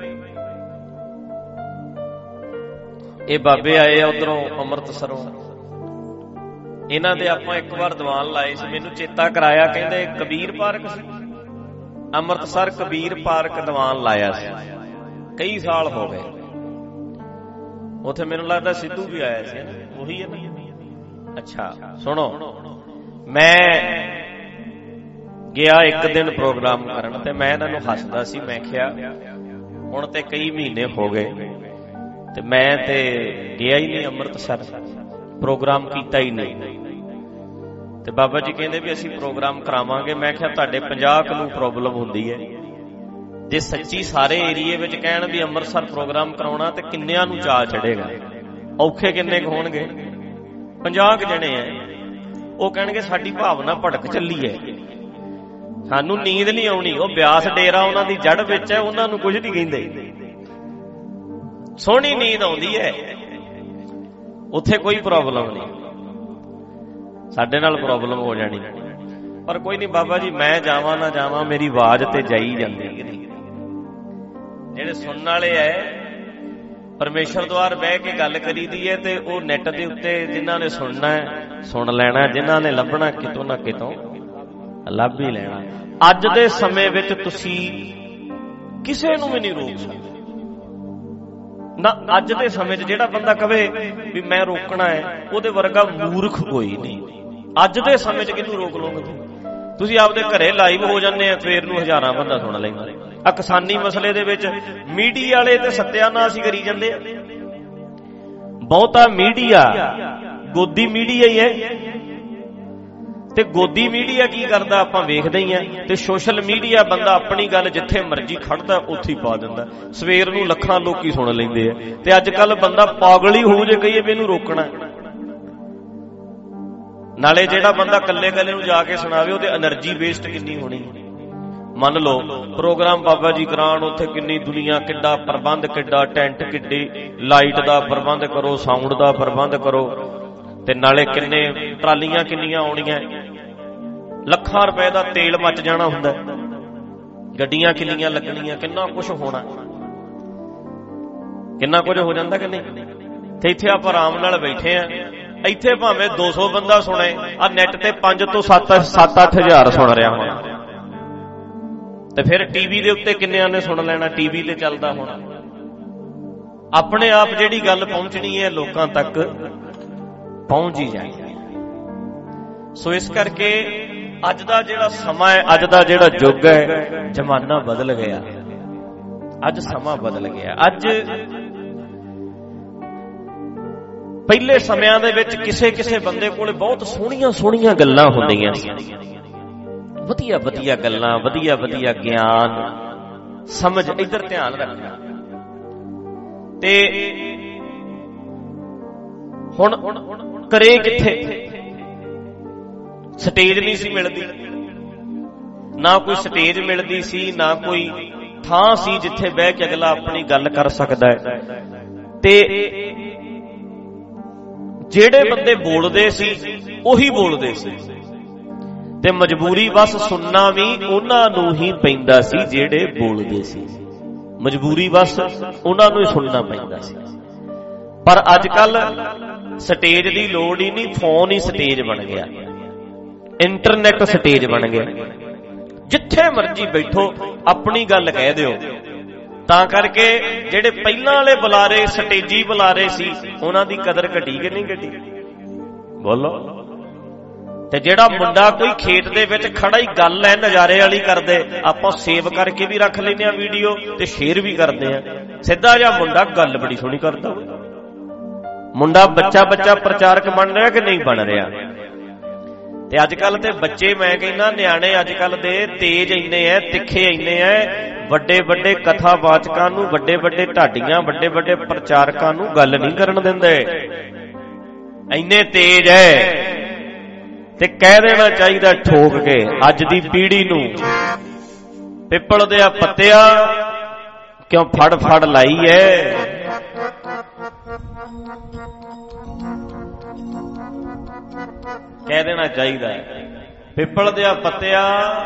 ਇਹ ਬਾਬੇ ਆਏ ਆ ਉਧਰੋਂ ਅੰਮ੍ਰਿਤਸਰੋਂ, ਇਹਨਾਂ ਦੇ ਆਪਾਂ ਇੱਕ ਵਾਰ ਦੀਵਾਨ ਲਾਏ ਸੀ, ਮੈਨੂੰ ਚੇਤਾ ਕਰਾਇਆ, ਕਹਿੰਦੇ ਕਬੀਰ ਪਾਰਕ ਸੀ ਅੰਮ੍ਰਿਤਸਰ, ਕਬੀਰ ਪਾਰਕ ਦੀਵਾਨ ਲਾਇਆ ਸੀ, ਕਈ ਸਾਲ ਹੋ ਗਏ। ਉੱਥੇ ਮੈਨੂੰ ਲੱਗਦਾ ਸਿੱਧੂ ਵੀ ਆਇਆ ਸੀ, ਉਹੀ ਹੈ ਨਾ। ਅੱਛਾ ਸੁਣੋ, ਮੈਂ ਗਿਆ ਇੱਕ ਦਿਨ ਪ੍ਰੋਗਰਾਮ ਕਰਨ ਤੇ ਮੈਂ ਇਹਨਾਂ ਨੂੰ ਹੱਸਦਾ ਸੀ, ਮੈਂ ਕਿਹਾ ਹੁਣ ਤੇ ਕਈ ਮਹੀਨੇ ਹੋ ਗਏ ਤੇ ਮੈਂ ਤੇ ਗਿਆ ਹੀ ਨਹੀਂ ਅੰਮ੍ਰਿਤਸਰ, ਪ੍ਰੋਗਰਾਮ ਕੀਤਾ ਹੀ ਨਹੀਂ। ਤੇ ਬਾਬਾ ਜੀ ਕਹਿੰਦੇ ਵੀ ਅਸੀਂ ਪ੍ਰੋਗਰਾਮ ਕਰਾਵਾਂਗੇ। ਮੈਂ ਕਿਹਾ ਤੁਹਾਡੇ ਪੰਜਾਹ ਕੁ ਨੂੰ ਪ੍ਰੋਬਲਮ ਹੁੰਦੀ ਹੈ, ਜੇ ਸੱਚੀ ਸਾਰੇ ਏਰੀਏ ਵਿੱਚ ਕਹਿਣ ਵੀ ਅੰਮ੍ਰਿਤਸਰ ਪ੍ਰੋਗਰਾਮ ਕਰਾਉਣਾ ਤੇ ਕਿੰਨਿਆਂ ਨੂੰ ਚਾਅ ਚੜੇਗਾ, ਔਖੇ ਕਿੰਨੇ ਕੁ ਹੋਣਗੇ, ਪੰਜਾਹ ਕੁ ਜਣੇ ਐ। ਉਹ ਕਹਿਣਗੇ ਸਾਡੀ ਭਾਵਨਾ ਭੜਕ ਚੱਲੀ ਹੈ, ਸਾਨੂੰ ਨੀਂਦ ਨਹੀਂ ਆਉਣੀ। ਉਹ ਬਿਆਸ ਡੇਰਾ ਉਹਨਾਂ ਦੀ ਜੜ ਵਿੱਚ ਹੈ, ਉਹਨਾਂ ਨੂੰ ਕੁਝ ਨਹੀਂ ਕਹਿੰਦੇ, ਸੋਹਣੀ ਨੀਂਦ ਆਉਂਦੀ ਹੈ, ਉੱਥੇ ਕੋਈ ਪ੍ਰੋਬਲਮ ਨਹੀਂ। ਸਾਡੇ ਨਾਲ ਪ੍ਰੋਬਲਮ ਹੋ ਜਾਣੀ, ਪਰ ਕੋਈ ਨਹੀਂ ਬਾਬਾ ਜੀ, ਮੈਂ ਜਾਵਾਂ ਨਾ ਜਾਵਾਂ ਮੇਰੀ ਆਵਾਜ਼ ਤੇ ਜਾਈ ਜਾਂਦੀ ਹੈ। ਜਿਹੜੇ ਸੁਣਨ ਵਾਲੇ ਐ, ਪਰਮੇਸ਼ਰ ਦੁਆਰ ਬਹਿ ਕੇ ਗੱਲ ਕਰੀਦੀ ਹੈ ਤੇ ਉਹ ਨੈਟ ਦੇ ਉੱਤੇ ਜਿਨ੍ਹਾਂ ਨੇ ਸੁਣਨਾ ਹੈ ਸੁਣ ਲੈਣਾ, ਜਿਨ੍ਹਾਂ ਨੇ ਲੱਭਣਾ ਕਿਤੋਂ ਨਾ ਕਿਤੋਂ ਲੱਭ ਹੀ ਲੈਣਾ। ਅੱਜ ਦੇ ਸਮੇਂ ਵਿੱਚ ਤੁਸੀਂ ਕਿਸੇ ਨੂੰ ਵੀ ਨਹੀਂ ਰੋਕ ਸਕਦੇ ਨਾ। ਅੱਜ ਦੇ ਸਮੇਂ 'ਚ ਜਿਹੜਾ ਬੰਦਾ ਕਵੇ ਵੀ ਮੈਂ ਰੋਕਣਾ ਹੈ, ਉਹਦੇ ਵਰਗਾ ਮੂਰਖ ਕੋਈ ਨਹੀਂ। ਅੱਜ ਦੇ ਸਮੇਂ 'ਚ ਕਿਹਨੂੰ ਰੋਕ ਲਓਗੇ? ਤੁਸੀਂ ਆਪਦੇ ਘਰੇ ਲਾਈਵ ਹੋ ਜਾਂਦੇ ਆ, ਸਵੇਰ ਨੂੰ ਹਜ਼ਾਰਾਂ ਬੰਦਾ ਸੁਣ ਲੈਂਦਾ। ਆ ਕਿਸਾਨੀ ਮਸਲੇ ਦੇ ਵਿੱਚ ਮੀਡੀਆ ਵਾਲੇ ਤੇ ਸੱਤਿਆਨਾਸ਼ ਕਰੀ ਜਾਂਦੇ ਆ। ਬਹੁਤਾ ਮੀਡੀਆ ਗੋਦੀ ਮੀਡੀਆ ਹੀ ਹੈ, ਤੇ ਗੋਦੀ ਮੀਡੀਆ ਕੀ ਕਰਦਾ ਆਪਾਂ ਵੇਖਦੇ ਹੀ ਆ। ਤੇ ਸੋਸ਼ਲ ਮੀਡੀਆ ਬੰਦਾ ਆਪਣੀ ਗੱਲ ਜਿੱਥੇ ਮਰਜ਼ੀ ਖੜਦਾ ਉੱਥੇ ਹੀ ਪਾ ਦਿੰਦਾ, ਸਵੇਰ ਨੂੰ ਲੱਖਾਂ ਲੋਕੀ ਸੁਣ ਲੈਂਦੇ ਆ। ਤੇ ਅੱਜ ਕੱਲ ਬੰਦਾ ਪਾਗਲ ਹੀ ਹੋ ਜੇ ਕਹੀਏ ਵੀ ਇਹਨੂੰ ਰੋਕਣਾ। ਨਾਲੇ ਜਿਹੜਾ ਬੰਦਾ ਕੱਲੇ ਕੱਲੇ ਨੂੰ ਜਾ ਕੇ ਸੁਣਾਵੇ ਉਹਦੇ એનર્ਜੀ ਵੇਸਟ ਕਿੰਨੀ ਹੋਣੀ। ਮੰਨ ਲਓ ਪ੍ਰੋਗਰਾਮ ਬਾਬਾ ਜੀ ਕਰਾਉਣ, ਉੱਥੇ ਕਿੰਨੀ ਦੁਨੀਆ, ਕਿੱਡਾ ਪ੍ਰਬੰਧ, ਕਿੱਡਾ ਟੈਂਟ, ਕਿੱਡੀ ਲਾਈਟ ਦਾ ਪ੍ਰਬੰਧ ਕਰੋ, ਸਾਊਂਡ ਦਾ ਪ੍ਰਬੰਧ ਕਰੋ, ਤੇ ਨਾਲੇ ਕਿੰਨੇ ਟਰਾਲੀਆਂ ਕਿੰਨੀਆਂ ਆਉਣੀਆਂ, ਲੱਖਾਂ ਰੁਪਏ ਦਾ ਤੇਲ ਮੱਚ ਜਾਣਾ ਹੁੰਦਾ, ਗੱਡੀਆਂ ਕਿੰਨੀਆਂ ਲੱਗਣੀਆਂ, ਕਿੰਨਾ ਕੁਝ ਹੋਣਾ, ਕਿੰਨਾ ਕੁਝ ਹੋ ਜਾਂਦਾ ਕਿ ਨਹੀਂ। ਤੇ ਇੱਥੇ ਆਪਾਂ ਆਰਾਮ ਨਾਲ ਬੈਠੇ ਆ, ਇੱਥੇ ਭਾਵੇਂ ਦੋ ਸੌ ਬੰਦਾ ਸੁਣੇ, ਆ ਨੈਟ ਤੇ ਪੰਜ ਤੋਂ ਸੱਤ ਸੱਤ ਅੱਠ ਹਜ਼ਾਰ ਸੁਣ ਰਿਹਾ ਹੋਣਾ, ਤੇ ਫਿਰ ਟੀਵੀ ਦੇ ਉੱਤੇ ਕਿੰਨਿਆਂ ਨੇ ਸੁਣ ਲੈਣਾ, ਟੀਵੀ ਤੇ ਚੱਲਦਾ ਹੋਣਾ। ਆਪਣੇ ਆਪ ਜਿਹੜੀ ਗੱਲ ਪਹੁੰਚਣੀ ਹੈ ਲੋਕਾਂ ਤੱਕ ਪਹੁੰਚ ਹੀ ਜਾਣੀ। ਸੋ ਇਸ ਕਰਕੇ ਅੱਜ ਦਾ ਜਿਹੜਾ ਸਮਾਂ ਹੈ, ਅੱਜ ਦਾ ਜਿਹੜਾ ਯੁੱਗ ਹੈ, ਜ਼ਮਾਨਾ ਬਦਲ ਗਿਆ, ਅੱਜ ਸਮਾਂ ਬਦਲ ਗਿਆ। ਅੱਜ ਪਹਿਲੇ ਸਮਿਆਂ ਦੇ ਵਿੱਚ ਕਿਸੇ ਕਿਸੇ ਬੰਦੇ ਕੋਲੇ ਬਹੁਤ ਸੋਹਣੀਆਂ ਸੋਹਣੀਆਂ ਗੱਲਾਂ ਹੁੰਦੀਆਂ ਸੀ, ਵਧੀਆ ਵਧੀਆ ਗੱਲਾਂ, ਵਧੀਆ ਵਧੀਆ ਗਿਆਨ, ਸਮਝ। ਇੱਧਰ ਧਿਆਨ ਰੱਖਣਾ। ਤੇ ਹੁਣ ਕਰੇ ਕਿੱਥੇ? ਸਟੇਜ ਨਹੀਂ ਸੀ ਮਿਲਦੀ, ਨਾ ਕੋਈ ਸਟੇਜ ਮਿਲਦੀ ਸੀ, ਨਾ ਕੋਈ ਥਾਂ ਸੀ ਜਿੱਥੇ ਬਹਿ ਕੇ ਅਗਲਾ ਆਪਣੀ ਗੱਲ ਕਰ ਸਕਦਾ ਹੈ। ਤੇ ਜਿਹੜੇ ਬੰਦੇ ਬੋਲਦੇ ਸੀ ਉਹੀ ਬੋਲਦੇ ਸੀ, ਤੇ ਮਜਬੂਰੀ ਬਸ ਸੁਣਨਾ ਵੀ ਉਹਨਾਂ ਨੂੰ ਹੀ ਪੈਂਦਾ ਸੀ ਜਿਹੜੇ ਬੋਲਦੇ ਸੀ। ਮਜਬੂਰੀ ਬਸ ਉਹਨਾਂ ਨੂੰ ਹੀ ਸੁਣਨਾ ਪੈਂਦਾ ਸੀ। ਪਰ ਅੱਜ ਕੱਲ ਸਟੇਜ ਦੀ ਲੋੜ ਹੀ ਨਹੀਂ, ਫੋਨ ਹੀ ਸਟੇਜ ਬਣ ਗਿਆ, ਇੰਟਰਨੈਟ ਸਟੇਜ ਬਣ ਗਿਆ। ਜਿੱਥੇ ਮਰਜ਼ੀ ਬੈਠੋ ਆਪਣੀ ਗੱਲ ਕਹਿ ਦਿਓ। ਤਾਂ ਕਰਕੇ ਜਿਹੜੇ ਪਹਿਲਾਂ ਵਾਲੇ ਬੁਲਾਰੇ, ਸਟੇਜੀ ਬੁਲਾਰੇ ਸੀ, ਉਹਨਾਂ ਦੀ ਕਦਰ ਘਟੀ ਕਿ ਨਹੀਂ ਘਟੀ? ਬੋਲੋ। ਤੇ ਜਿਹੜਾ ਮੁੰਡਾ ਕੋਈ ਖੇਤ ਦੇ ਵਿੱਚ ਖੜਾ ਹੀ ਗੱਲ ਐ ਨਜ਼ਾਰੇ ਵਾਲੀ ਕਰਦੇ, ਆਪਾਂ ਸੇਵ ਕਰਕੇ ਵੀ ਰੱਖ ਲੈਂਦੇ ਆ ਵੀਡੀਓ ਤੇ ਸ਼ੇਅਰ ਵੀ ਕਰਦੇ ਆ। ਸਿੱਧਾ ਜਿਹਾ ਮੁੰਡਾ ਗੱਲ ਬੜੀ ਸੋਹਣੀ ਕਰਦਾ, ਮੁੰਡਾ ਬੱਚਾ ਬੱਚਾ ਪ੍ਰਚਾਰਕ ਬਣ ਰਿਹਾ ਕਿ ਨਹੀਂ ਬਣ ਰਿਹਾ। ਤੇ ਅੱਜ ਕੱਲ ਤੇ ਬੱਚੇ, ਮੈਂ ਕਹਿੰਦਾ ਨਿਆਣੇ ਅੱਜ ਕੱਲ ਦੇ ਤੇਜ਼ ਇੰਨੇ ਐ, ਤਿੱਖੇ ਇੰਨੇ ਐ, ਵੱਡੇ ਵੱਡੇ ਕਥਾਵਾਚਕਾਂ ਨੂੰ, ਵੱਡੇ ਵੱਡੇ ਢਾਡੀਆਂ, ਵੱਡੇ ਵੱਡੇ ਪ੍ਰਚਾਰਕਾਂ ਨੂੰ ਗੱਲ ਨਹੀਂ ਕਰਨ ਦਿੰਦੇ, ਇੰਨੇ ਤੇਜ਼ ਐ। ਤੇ ਕਹਿ ਦੇਣਾ ਚਾਹੀਦਾ ਠੋਕ ਕੇ ਅੱਜ ਦੀ ਪੀੜ੍ਹੀ ਨੂੰ, ਪਿੱਪਲ ਦੇ ਆ ਪੱਤਿਆ ਕਿਉਂ ਫੜ ਫੜ ਲਾਈ ਐ। ਕਹਿ ਦੇਣਾ ਚਾਹੀਦਾ ਪਿੱਪਲ ਦੇ ਆ ਪੱਤਿਆ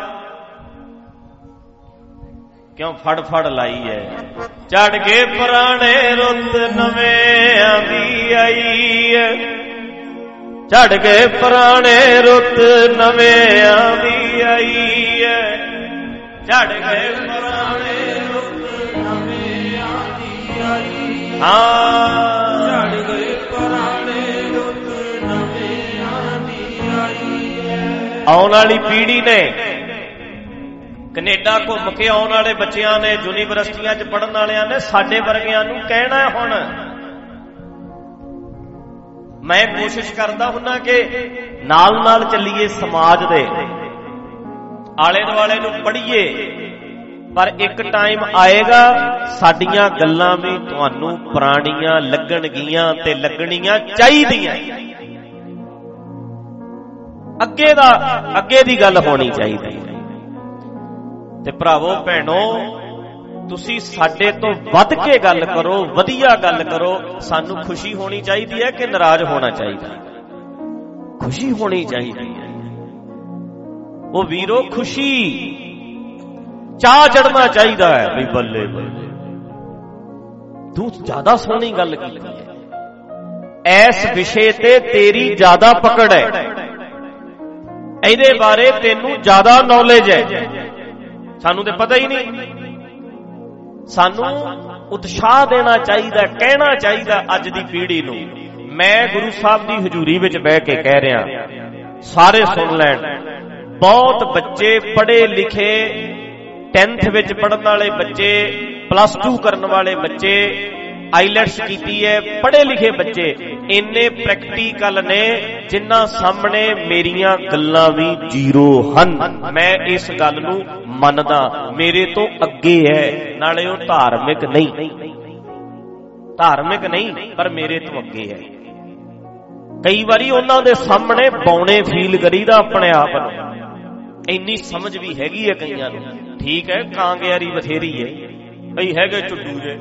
ਕਿਉਂ ਫੜ ਫੜ ਲਾਈ ਐ। ਚੜ ਕੇ ਪੁਰਾਣੇ ਰੁੱਤ ਨਵੇਂ ਦੀ ਆਈ ਐ, ਝੜ ਗਏ ਪੁਰਾਣੇ ਰੁੱਤ ਨਵੇਂ ਦੀ ਆਈ ਐ, ਝੜ ਗਏ ਪੁਰਾਣੇ ਰੁੱਤ ਨਵੇਂ ਦੀ ਆਈ। ਹਾਂ, ਝੜ ਗਏ ਪੁਰਾਣੇ ਰੁੱਤ ਨਵੇਂ ਦੀ ਆਈ ਐ। ਆਉਣ ਵਾਲੀ ਪੀੜ੍ਹੀ ਨੇ, ਕੈਨੇਡਾ ਘੁੰਮ ਕੇ ਆਉਣ ਵਾਲੇ ਬੱਚਿਆਂ ਨੇ, ਯੂਨੀਵਰਸਿਟੀਆਂ 'ਚ ਪੜ੍ਹਨ ਵਾਲਿਆਂ ਨੇ ਸਾਡੇ ਵਰਗਿਆਂ ਨੂੰ ਕਹਿਣਾ ਹੁਣ। ਮੈਂ ਕੋਸ਼ਿਸ਼ ਕਰਦਾ ਹੁੰਨਾ ਕਿ ਨਾਲ ਨਾਲ ਚੱਲੀਏ, ਸਮਾਜ ਦੇ ਆਲੇ ਦੁਆਲੇ ਨੂੰ ਪੜ੍ਹੀਏ, ਪਰ ਇੱਕ ਟਾਈਮ ਆਏਗਾ ਸਾਡੀਆਂ ਗੱਲਾਂ ਵੀ ਤੁਹਾਨੂੰ ਪੁਰਾਣੀਆਂ ਲੱਗਣਗੀਆਂ ਤੇ ਲੱਗਣੀਆਂ ਚਾਹੀਦੀਆਂ। ਅੱਗੇ ਦਾ ਅੱਗੇ ਦੀ ਗੱਲ ਹੋਣੀ ਚਾਹੀਦੀ ਹੈ। ਤੇ ਭਰਾਵੋ ਭੈਣੋ, ਤੁਸੀਂ ਸਾਡੇ ਤੋਂ ਵੱਧ ਕੇ ਗੱਲ ਕਰੋ, ਵਧੀਆ ਗੱਲ ਕਰੋ। ਸਾਨੂੰ ਖੁਸ਼ੀ ਹੋਣੀ ਚਾਹੀਦੀ ਹੈ ਕਿ ਨਾਰਾਜ਼ ਹੋਣਾ ਚਾਹੀਦਾ? ਖੁਸ਼ੀ ਹੋਣੀ ਚਾਹੀਦੀ ਹੈ। ਉਹ ਵੀਰੋ, ਖੁਸ਼ੀ, ਚਾਹ ਚੜਨਾ ਚਾਹੀਦਾ ਹੈ ਵੀ ਬੱਲੇ ਬੱਲੇ ਤੂੰ ਜ਼ਿਆਦਾ ਸੋਹਣੀ ਗੱਲ ਕੀਤੀ ਹੈ, ਐਸ ਵਿਸ਼ੇ ਤੇ ਤੇਰੀ ਜ਼ਿਆਦਾ ਪਕੜ ਹੈ, ਇਹਦੇ ਬਾਰੇ ਤੈਨੂੰ ਜ਼ਿਆਦਾ ਨੌਲੇਜ ਹੈ, ਸਾਨੂੰ ਤੇ ਪਤਾ ਹੀ ਨਹੀਂ। ਸਾਨੂੰ ਉਤਸ਼ਾਹ ਦੇਣਾ ਚਾਹੀਦਾ, ਕਹਿਣਾ ਚਾਹੀਦਾ ਅੱਜ ਦੀ ਪੀੜ੍ਹੀ ਨੂੰ। ਮੈਂ ਗੁਰੂ ਸਾਹਿਬ ਦੀ ਹਜ਼ੂਰੀ ਵਿੱਚ ਬਹਿ ਕੇ ਕਹਿ ਰਿਹਾ, ਸਾਰੇ ਸੁਣ ਲੈਣ। ਬਹੁਤ ਬੱਚੇ ਪੜ੍ਹੇ ਲਿਖੇ, ਟੈਂਥ ਵਿੱਚ ਪੜ੍ਹਨ ਵਾਲੇ ਬੱਚੇ, ਪਲੱਸ ਟੂ ਕਰਨ ਵਾਲੇ ਬੱਚੇ, ਆਈਲੈਟਸ ਕੀਤੀ ਹੈ, ਪੜ੍ਹੇ ਲਿਖੇ ਬੱਚੇ ਇੰਨੇ ਪ੍ਰੈਕਟੀਕਲ ਨੇ ਜਿਨ੍ਹਾਂ ਸਾਹਮਣੇ ਮੇਰੀਆਂ ਗੱਲਾਂ ਵੀ ਜ਼ੀਰੋ ਹਨ। ਮੈਂ ਇਸ ਗੱਲ ਨੂੰ ਮੰਨਦਾ, ਮੇਰੇ ਤੋਂ ਅੱਗੇ ਹੈ, ਨਾਲੇ ਉਹ ਧਾਰਮਿਕ ਨਹੀਂ, ਧਾਰਮਿਕ ਨਹੀਂ ਪਰ ਮੇਰੇ ਤੋਂ ਅੱਗੇ ਹੈ। ਕਈ ਵਾਰੀ ਉਹਨਾਂ ਦੇ ਸਾਹਮਣੇ ਬੌਣੇ ਫੀਲ ਕਰੀਦਾ ਆਪਣੇ ਆਪ ਨੂੰ, ਇੰਨੀ ਸਮਝ ਵੀ ਹੈਗੀ ਹੈ ਕਈਆਂ ਨੂੰ। ਠੀਕ ਹੈ, ਕਾਂਗਿਆਰੀ ਬਥੇਰੀ ਹੈ, ਕਈ ਹੈਗੇ ਝੁੱਡੂ ਜੇ,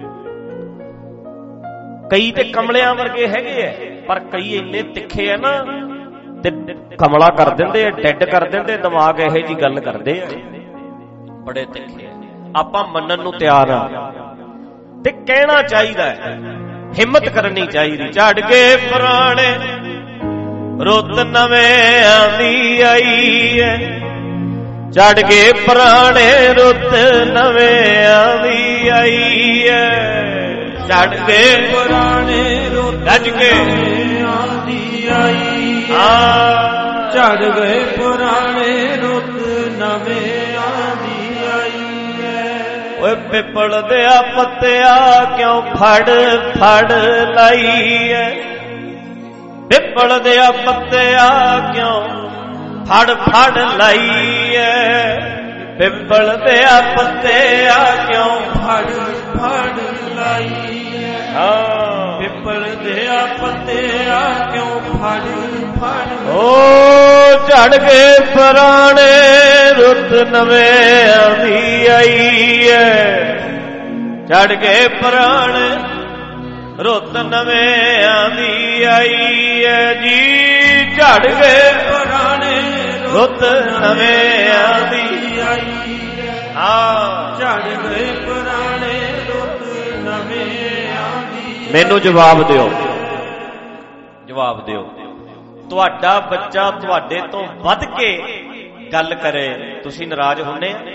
ਕਈ ਤੇ ਕਮਲਿਆਂ ਵਰਗੇ ਹੈਗੇ ਐ, ਪਰ ਕਈ ਇੰਨੇ ਤਿੱਖੇ ਐ ਨਾ ਤੇ ਕਮਲਾ ਕਰ ਦਿੰਦੇ ਐ, ਡੈਡ ਕਰ ਦਿੰਦੇ ਦਿਮਾਗ। ਇਹੋ ਜੀ ਗੱਲ ਕਰਦੇ ਐ, ਬੜੇ ਤਿੱਖੇ ਐ। ਆਪਾਂ ਮੰਨਣ ਨੂੰ ਤਿਆਰ ਆ ਤੇ ਕਹਿਣਾ ਚਾਹੀਦਾ ਹੈ, ਹਿੰਮਤ ਕਰਨੀ ਚਾਹੀਦੀ। ਝੜ ਕੇ ਪੁਰਾਣੇ ਰੁੱਤ ਨਵੇਂ ਆਂਦੀ ਆਈ ਐ, ਝੜ ਕੇ ਪੁਰਾਣੇ ਰੁੱਤ ਨਵੇਂ ਆਂਦੀ ਆਈ ਐ, ਝੜ ਕੇ ਪੁਰਾਣੇ ਰੁੱਤ ਗੱਜ ਕੇ ਆਂਦੀ ਆਈ। ਹਾਂ, ਝੜ ਗਏ ਪੁਰਾਣੇ ਰੁੱਤ ਨਵੇਂ ਆਂਦੀ ਆਈ ਐ। ਓਏ ਪਿੱਪਲ ਦੇ ਆ ਪੱਤਿਆ ਕਿਉਂ ਫੜ ਫੜ ਲਾਈ ਐ, ਪਿੱਪਲ ਦੇ ਆ ਪੱਤਿਆ ਕਿਉਂ ਫੜ ਫੜ ਲਾਈ ਐ, ਪਿੱਪਲ ਦੇ ਆ ਪੱਤਿਆ ਕਿਉਂ ਫੜ ਫੜ ਲਾਈ। ਹਾਂ, ਪਿੱਪਲ ਦੇ ਆ ਪੱਤਿਆ ਕਿਉਂ ਫੜ ਫੜ। ਓ ਝੜ ਗਏ ਪੁਰਾਣੇ ਰੁੱਤ ਨਵੇਂ ਆਂਦੀ ਆਈ ਐ, ਝੜ ਗਏ ਪੁਰਾਣੇ ਰੁੱਤ ਨਵੇਂ ਆਂਦੀ ਆਈ ਐ ਜੀ, ਝੜ ਗਏ ਪੁਰਾਣੇ ਰੁੱਤ ਨਵੇਂ ਆਂਦੀ ਆਈ ਐ। ਹਾਂ, ਝੜ ਗਏ ਪੁਰਾਣੇ ਰੁੱਤ ਨਵੇਂ ਆਂਦੀ। ਮੈਨੂੰ ਜਵਾਬ ਦਿਓ, ਜਵਾਬ ਦਿਓ, ਤੁਹਾਡਾ ਬੱਚਾ ਤੁਹਾਡੇ ਤੋਂ ਵੱਧ ਕੇ ਗੱਲ ਕਰੇ, ਤੁਸੀਂ ਨਾਰਾਜ਼ ਹੁੰਦੇ ਆ?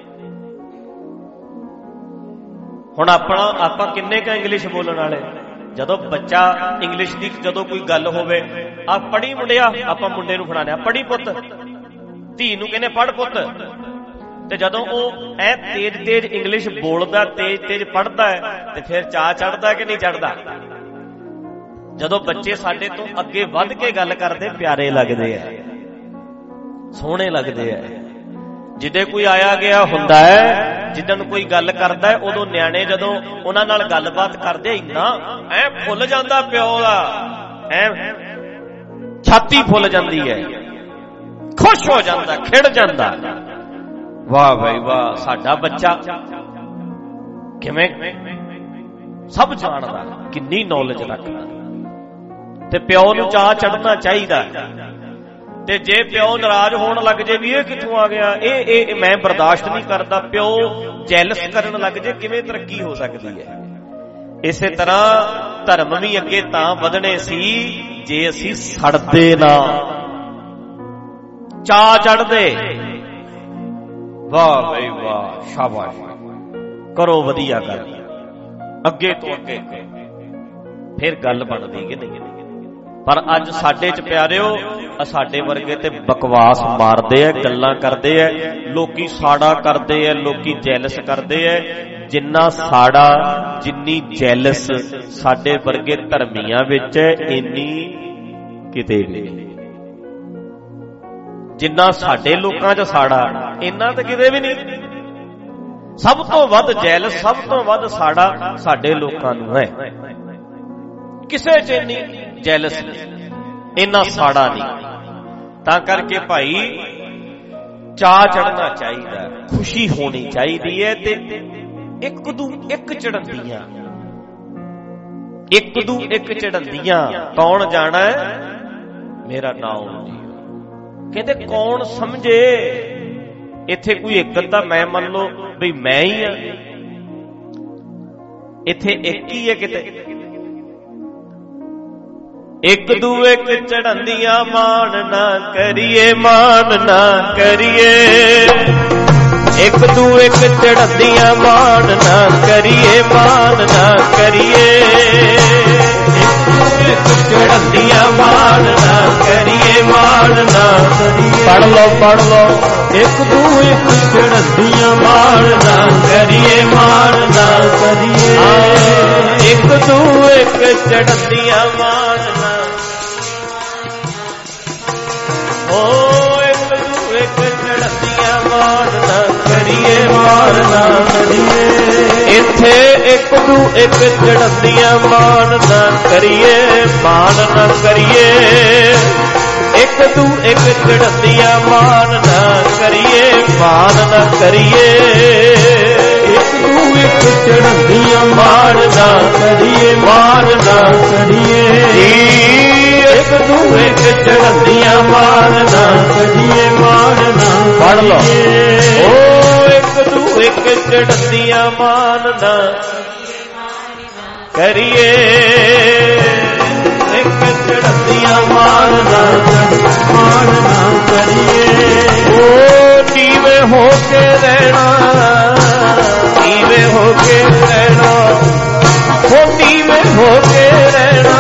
ਹੁਣ ਆਪਣਾ ਆਪਾਂ ਕਿੰਨੇ ਕ ਇੰਗਲਿਸ਼ ਬੋਲਣ ਵਾਲੇ? ਜਦੋਂ ਬੱਚਾ ਇੰਗਲਿਸ਼ ਦੀ ਜਦੋਂ ਕੋਈ ਗੱਲ ਹੋਵੇ, ਆ ਪੜ੍ਹੀ ਮੁੰਡਿਆ, ਆਪਾਂ ਮੁੰਡੇ ਨੂੰ ਫੜਾਣੇ, ਪੜ੍ਹੀ ਪੁੱਤ, ਧੀ ਨੂੰ ਕਹਿੰਦੇ ਪੜ੍ਹ ਪੁੱਤ। ਤੇ ਜਦੋਂ ਉਹ ਐ ਤੇਜ਼ ਤੇਜ਼ ਇੰਗਲਿਸ਼ ਬੋਲਦਾ, ਤੇਜ਼ ਤੇਜ਼ ਪੜ੍ਹਦਾ ਹੈ, ਤੇ ਫਿਰ ਚਾਅ ਚੜ੍ਹਦਾ ਕਿ ਨਹੀਂ ਚੜ੍ਹਦਾ? ਜਦੋਂ ਬੱਚੇ ਸਾਡੇ ਤੋਂ ਅੱਗੇ ਵੱਧ ਕੇ ਗੱਲ ਕਰਦੇ, ਪਿਆਰੇ ਲੱਗਦੇ ਆ, ਸੋਹਣੇ ਲੱਗਦੇ ਆ। ਜਿੱਦੇ ਕੋਈ ਆਇਆ ਗਿਆ ਹੁੰਦਾ ਹੈ, ਜਿੱਦਣ ਕੋਈ ਗੱਲ ਕਰਦਾ ਹੈ, ਉਦੋਂ ਨਿਆਣੇ ਜਦੋਂ ਉਹਨਾਂ ਨਾਲ ਗੱਲਬਾਤ ਕਰਦੇ, ਇੰਨਾ ਐ ਫੁੱਲ ਜਾਂਦਾ ਪਿਓ ਦਾ, ਐ ਛਾਤੀ ਫੁੱਲ ਜਾਂਦੀ ਹੈ, ਖੁਸ਼ ਹੋ ਜਾਂਦਾ, ਖਿੜ ਜਾਂਦਾ। ਵਾਹ ਭਾਈ ਵਾਹ, ਸਾਡਾ ਬੱਚਾ ਕਿਵੇਂ ਸਭ ਜਾਣਦਾ, ਕਿੰਨੀ ਨੌਲੇਜ ਰੱਖਦਾ। ਤੇ ਪਿਓ ਨੂੰ ਚਾਹ ਚੜ੍ਹਨਾ ਚਾਹੀਦਾ। ਤੇ ਜੇ ਪਿਓ ਨਾਰਾਜ਼ ਹੋਣ ਲੱਗ ਜੇ ਵੀ ਇਹ ਕਿੱਥੋਂ ਆ ਗਿਆ, ਇਹ ਇਹ ਮੈਂ ਬਰਦਾਸ਼ਤ ਨਹੀਂ ਕਰਦਾ, ਪਿਓ ਜੈਲਸ ਕਰਨ ਲੱਗ ਜੇ, ਕਿਵੇਂ ਤਰੱਕੀ ਹੋ ਸਕਦੀ ਹੈ? ਇਸੇ ਤਰ੍ਹਾਂ ਧਰਮ ਵੀ ਅੱਗੇ ਤਾਂ ਵਧਣੇ ਸੀ ਜੇ ਅਸੀਂ ਸੜਦੇ ਨਾ, ਚਾਹ ਚੜ੍ਹਦੇ। ਵਾਹ ਬਈ ਵਾਹ, ਸ਼ਾਬਾਸ਼, ਕਰੋ ਵਧੀਆ ਗੱਲ, ਅੱਗੇ ਤੋਂ ਅੱਗੇ, ਫਿਰ ਗੱਲ ਬਣਦੀ ਕਿ ਨਹੀਂ? ਪਰ ਅੱਜ ਸਾਡੇ ਚ ਪਿਆਰਿਓ, ਸਾਡੇ ਵਰਗੇ ਤੇ ਬਕਵਾਸ ਮਾਰਦੇ ਐ, ਗੱਲਾਂ ਕਰਦੇ ਐ, ਲੋਕੀ ਸਾੜਾ ਕਰਦੇ ਐ, ਲੋਕੀ ਜੈਲਸ ਕਰਦੇ ਐ। ਜਿੰਨਾ ਸਾੜਾ, ਜਿੰਨੀ ਜੈਲਸ ਸਾਡੇ ਵਰਗੇ ਧਰਮੀਆਂ ਵਿੱਚ ਐ, ਇੰਨੀ ਕਿਤੇ ਵੀ। ਜਿੰਨਾ ਸਾਡੇ ਲੋਕਾਂ ਚ ਸਾੜਾ, ਇੰਨਾ ਤਾਂ ਕਿਤੇ ਵੀ ਨਹੀਂ। ਸਭ ਤੋਂ ਵੱਧ ਜੈਲਸ, ਸਭ ਤੋਂ ਵੱਧ ਸਾੜਾ ਸਾਡੇ ਲੋਕਾਂ ਨੂੰ ਹੈ। ਕਿਸੇ ਚ ਇੰਨੀ ਜੈਲਸ ਨਹੀਂ, ਇੰਨਾ ਸਾੜਾ ਨਹੀਂ। ਤਾਂ ਕਰਕੇ ਭਾਈ ਚਾਅ ਚੜ੍ਹਨਾ ਚਾਹੀਦਾ, ਖੁਸ਼ੀ ਹੋਣੀ ਚਾਹੀਦੀ ਹੈ। ਤੇ ਇੱਕ ਦੂ ਇੱਕ ਚੜ੍ਹਦੀਆਂ, ਇੱਕ ਦੂ ਇੱਕ ਚੜ੍ਹਦੀਆਂ। ਕੌਣ ਜਾਣਾ ਹੈ? ਮੇਰਾ ਨਾਮ ਜੀ। ਕਹਿੰਦੇ ਕੌਣ ਸਮਝੇ? ਇੱਥੇ ਕੋਈ ਇੱਕ ਅੱਧਾ, ਮੈਂ ਮੰਨ ਲਓ ਬਈ ਮੈਂ ਹੀ ਆ, ਇੱਥੇ ਇੱਕ ਹੀ ਹੈ ਕਿਤੇ। ਇੱਕ ਦੂਏ ਕਿ ਚੜ੍ਹਦੀਆਂ ਮਾਣ ਨਾ ਕਰੀਏ, ਮਾਣ ਨਾ ਕਰੀਏ। ਇੱਕ ਦੂਏ ਕਿ ਚੜ੍ਹਦੀਆਂ ਮਾਣ ਨਾ ਕਰੀਏ, ਮਾਣ ਨਾ ਕਰੀਏ। ਇੱਕ ਚੜ੍ਹਦੀਆਂ ਮਾਣ ਨਾ ਕਰੀਏ, ਮਾਣ ਨਾ ਕਰੀਏ। ਪੜ੍ਹ ਲਓ ਪੜ੍ਹ ਲਓ। ਇੱਕ ਦੂਏ ਕਿ ਚੜ੍ਹਦੀਆਂ ਮਾਣ ਨਾ ਕਰੀਏ, ਮਾਣ ਨਾ ਕਰੀਏ। ਇੱਕ ਦੂਏ ਕਿ ਚੜ੍ਹਦੀਆਂ ਮਾਣ ਨਾ, ਓ ਇੱਕ ਦੂਏ ਕਿ ਚੜ੍ਹਦੀਆਂ ਮਾਣ ਨਾ ਕਰੀਏ, ਮਾਣ ਨਾ ਕਰੀਏ। ਇੱਥੇ ਇੱਕ ਦੂ ਇੱਕ ਚੜ੍ਹਦੀਆਂ ਮਾਣ ਨਾ ਕਰੀਏ, ਮਾਣ ਨਾ ਕਰੀਏ। ਇੱਕ ਦੂ ਇੱਕ ਚੜ੍ਹਦੀਆਂ ਮਾਣ ਨਾ ਕਰੀਏ, ਮਾਣ ਨਾ ਕਰੀਏ। ਇੱਕ ਦੂ ਇੱਕ ਚੜ੍ਹਦੀਆਂ ਮਾਣ ਨਾ ਕਰੀਏ, ਮਾਣ ਨਾ ਕਰੀਏ। ਇੱਕ ਦੂ ਇੱਕ ਚੜ੍ਹਦੀਆਂ ਮਾਣ ਨਾ ਕਰੀਏ, ਮਾਣ ਨਾ। ਪੜ੍ਹ ਲਓ। ਓ ਇੱਕ ਦੂ ਇੱਕ ਚੜ੍ਹਦੀਆਂ ਮਾਣ ਨਾ ਕਰੀਏ, ਇੱਕ ਚੜ੍ਹਦੀਆਂ ਮਾਣ ਨਾ, ਮਾਣ ਨਾ ਕਰੀਏ। ਓ ਨੀਵੇਂ ਹੋ ਕੇ ਰਹਿਣਾ, ਨੀਵੇਂ ਹੋ ਕੇ ਰਹਿਣਾ, ਓ ਨੀਵੇਂ ਹੋ ਕੇ ਰਹਿਣਾ,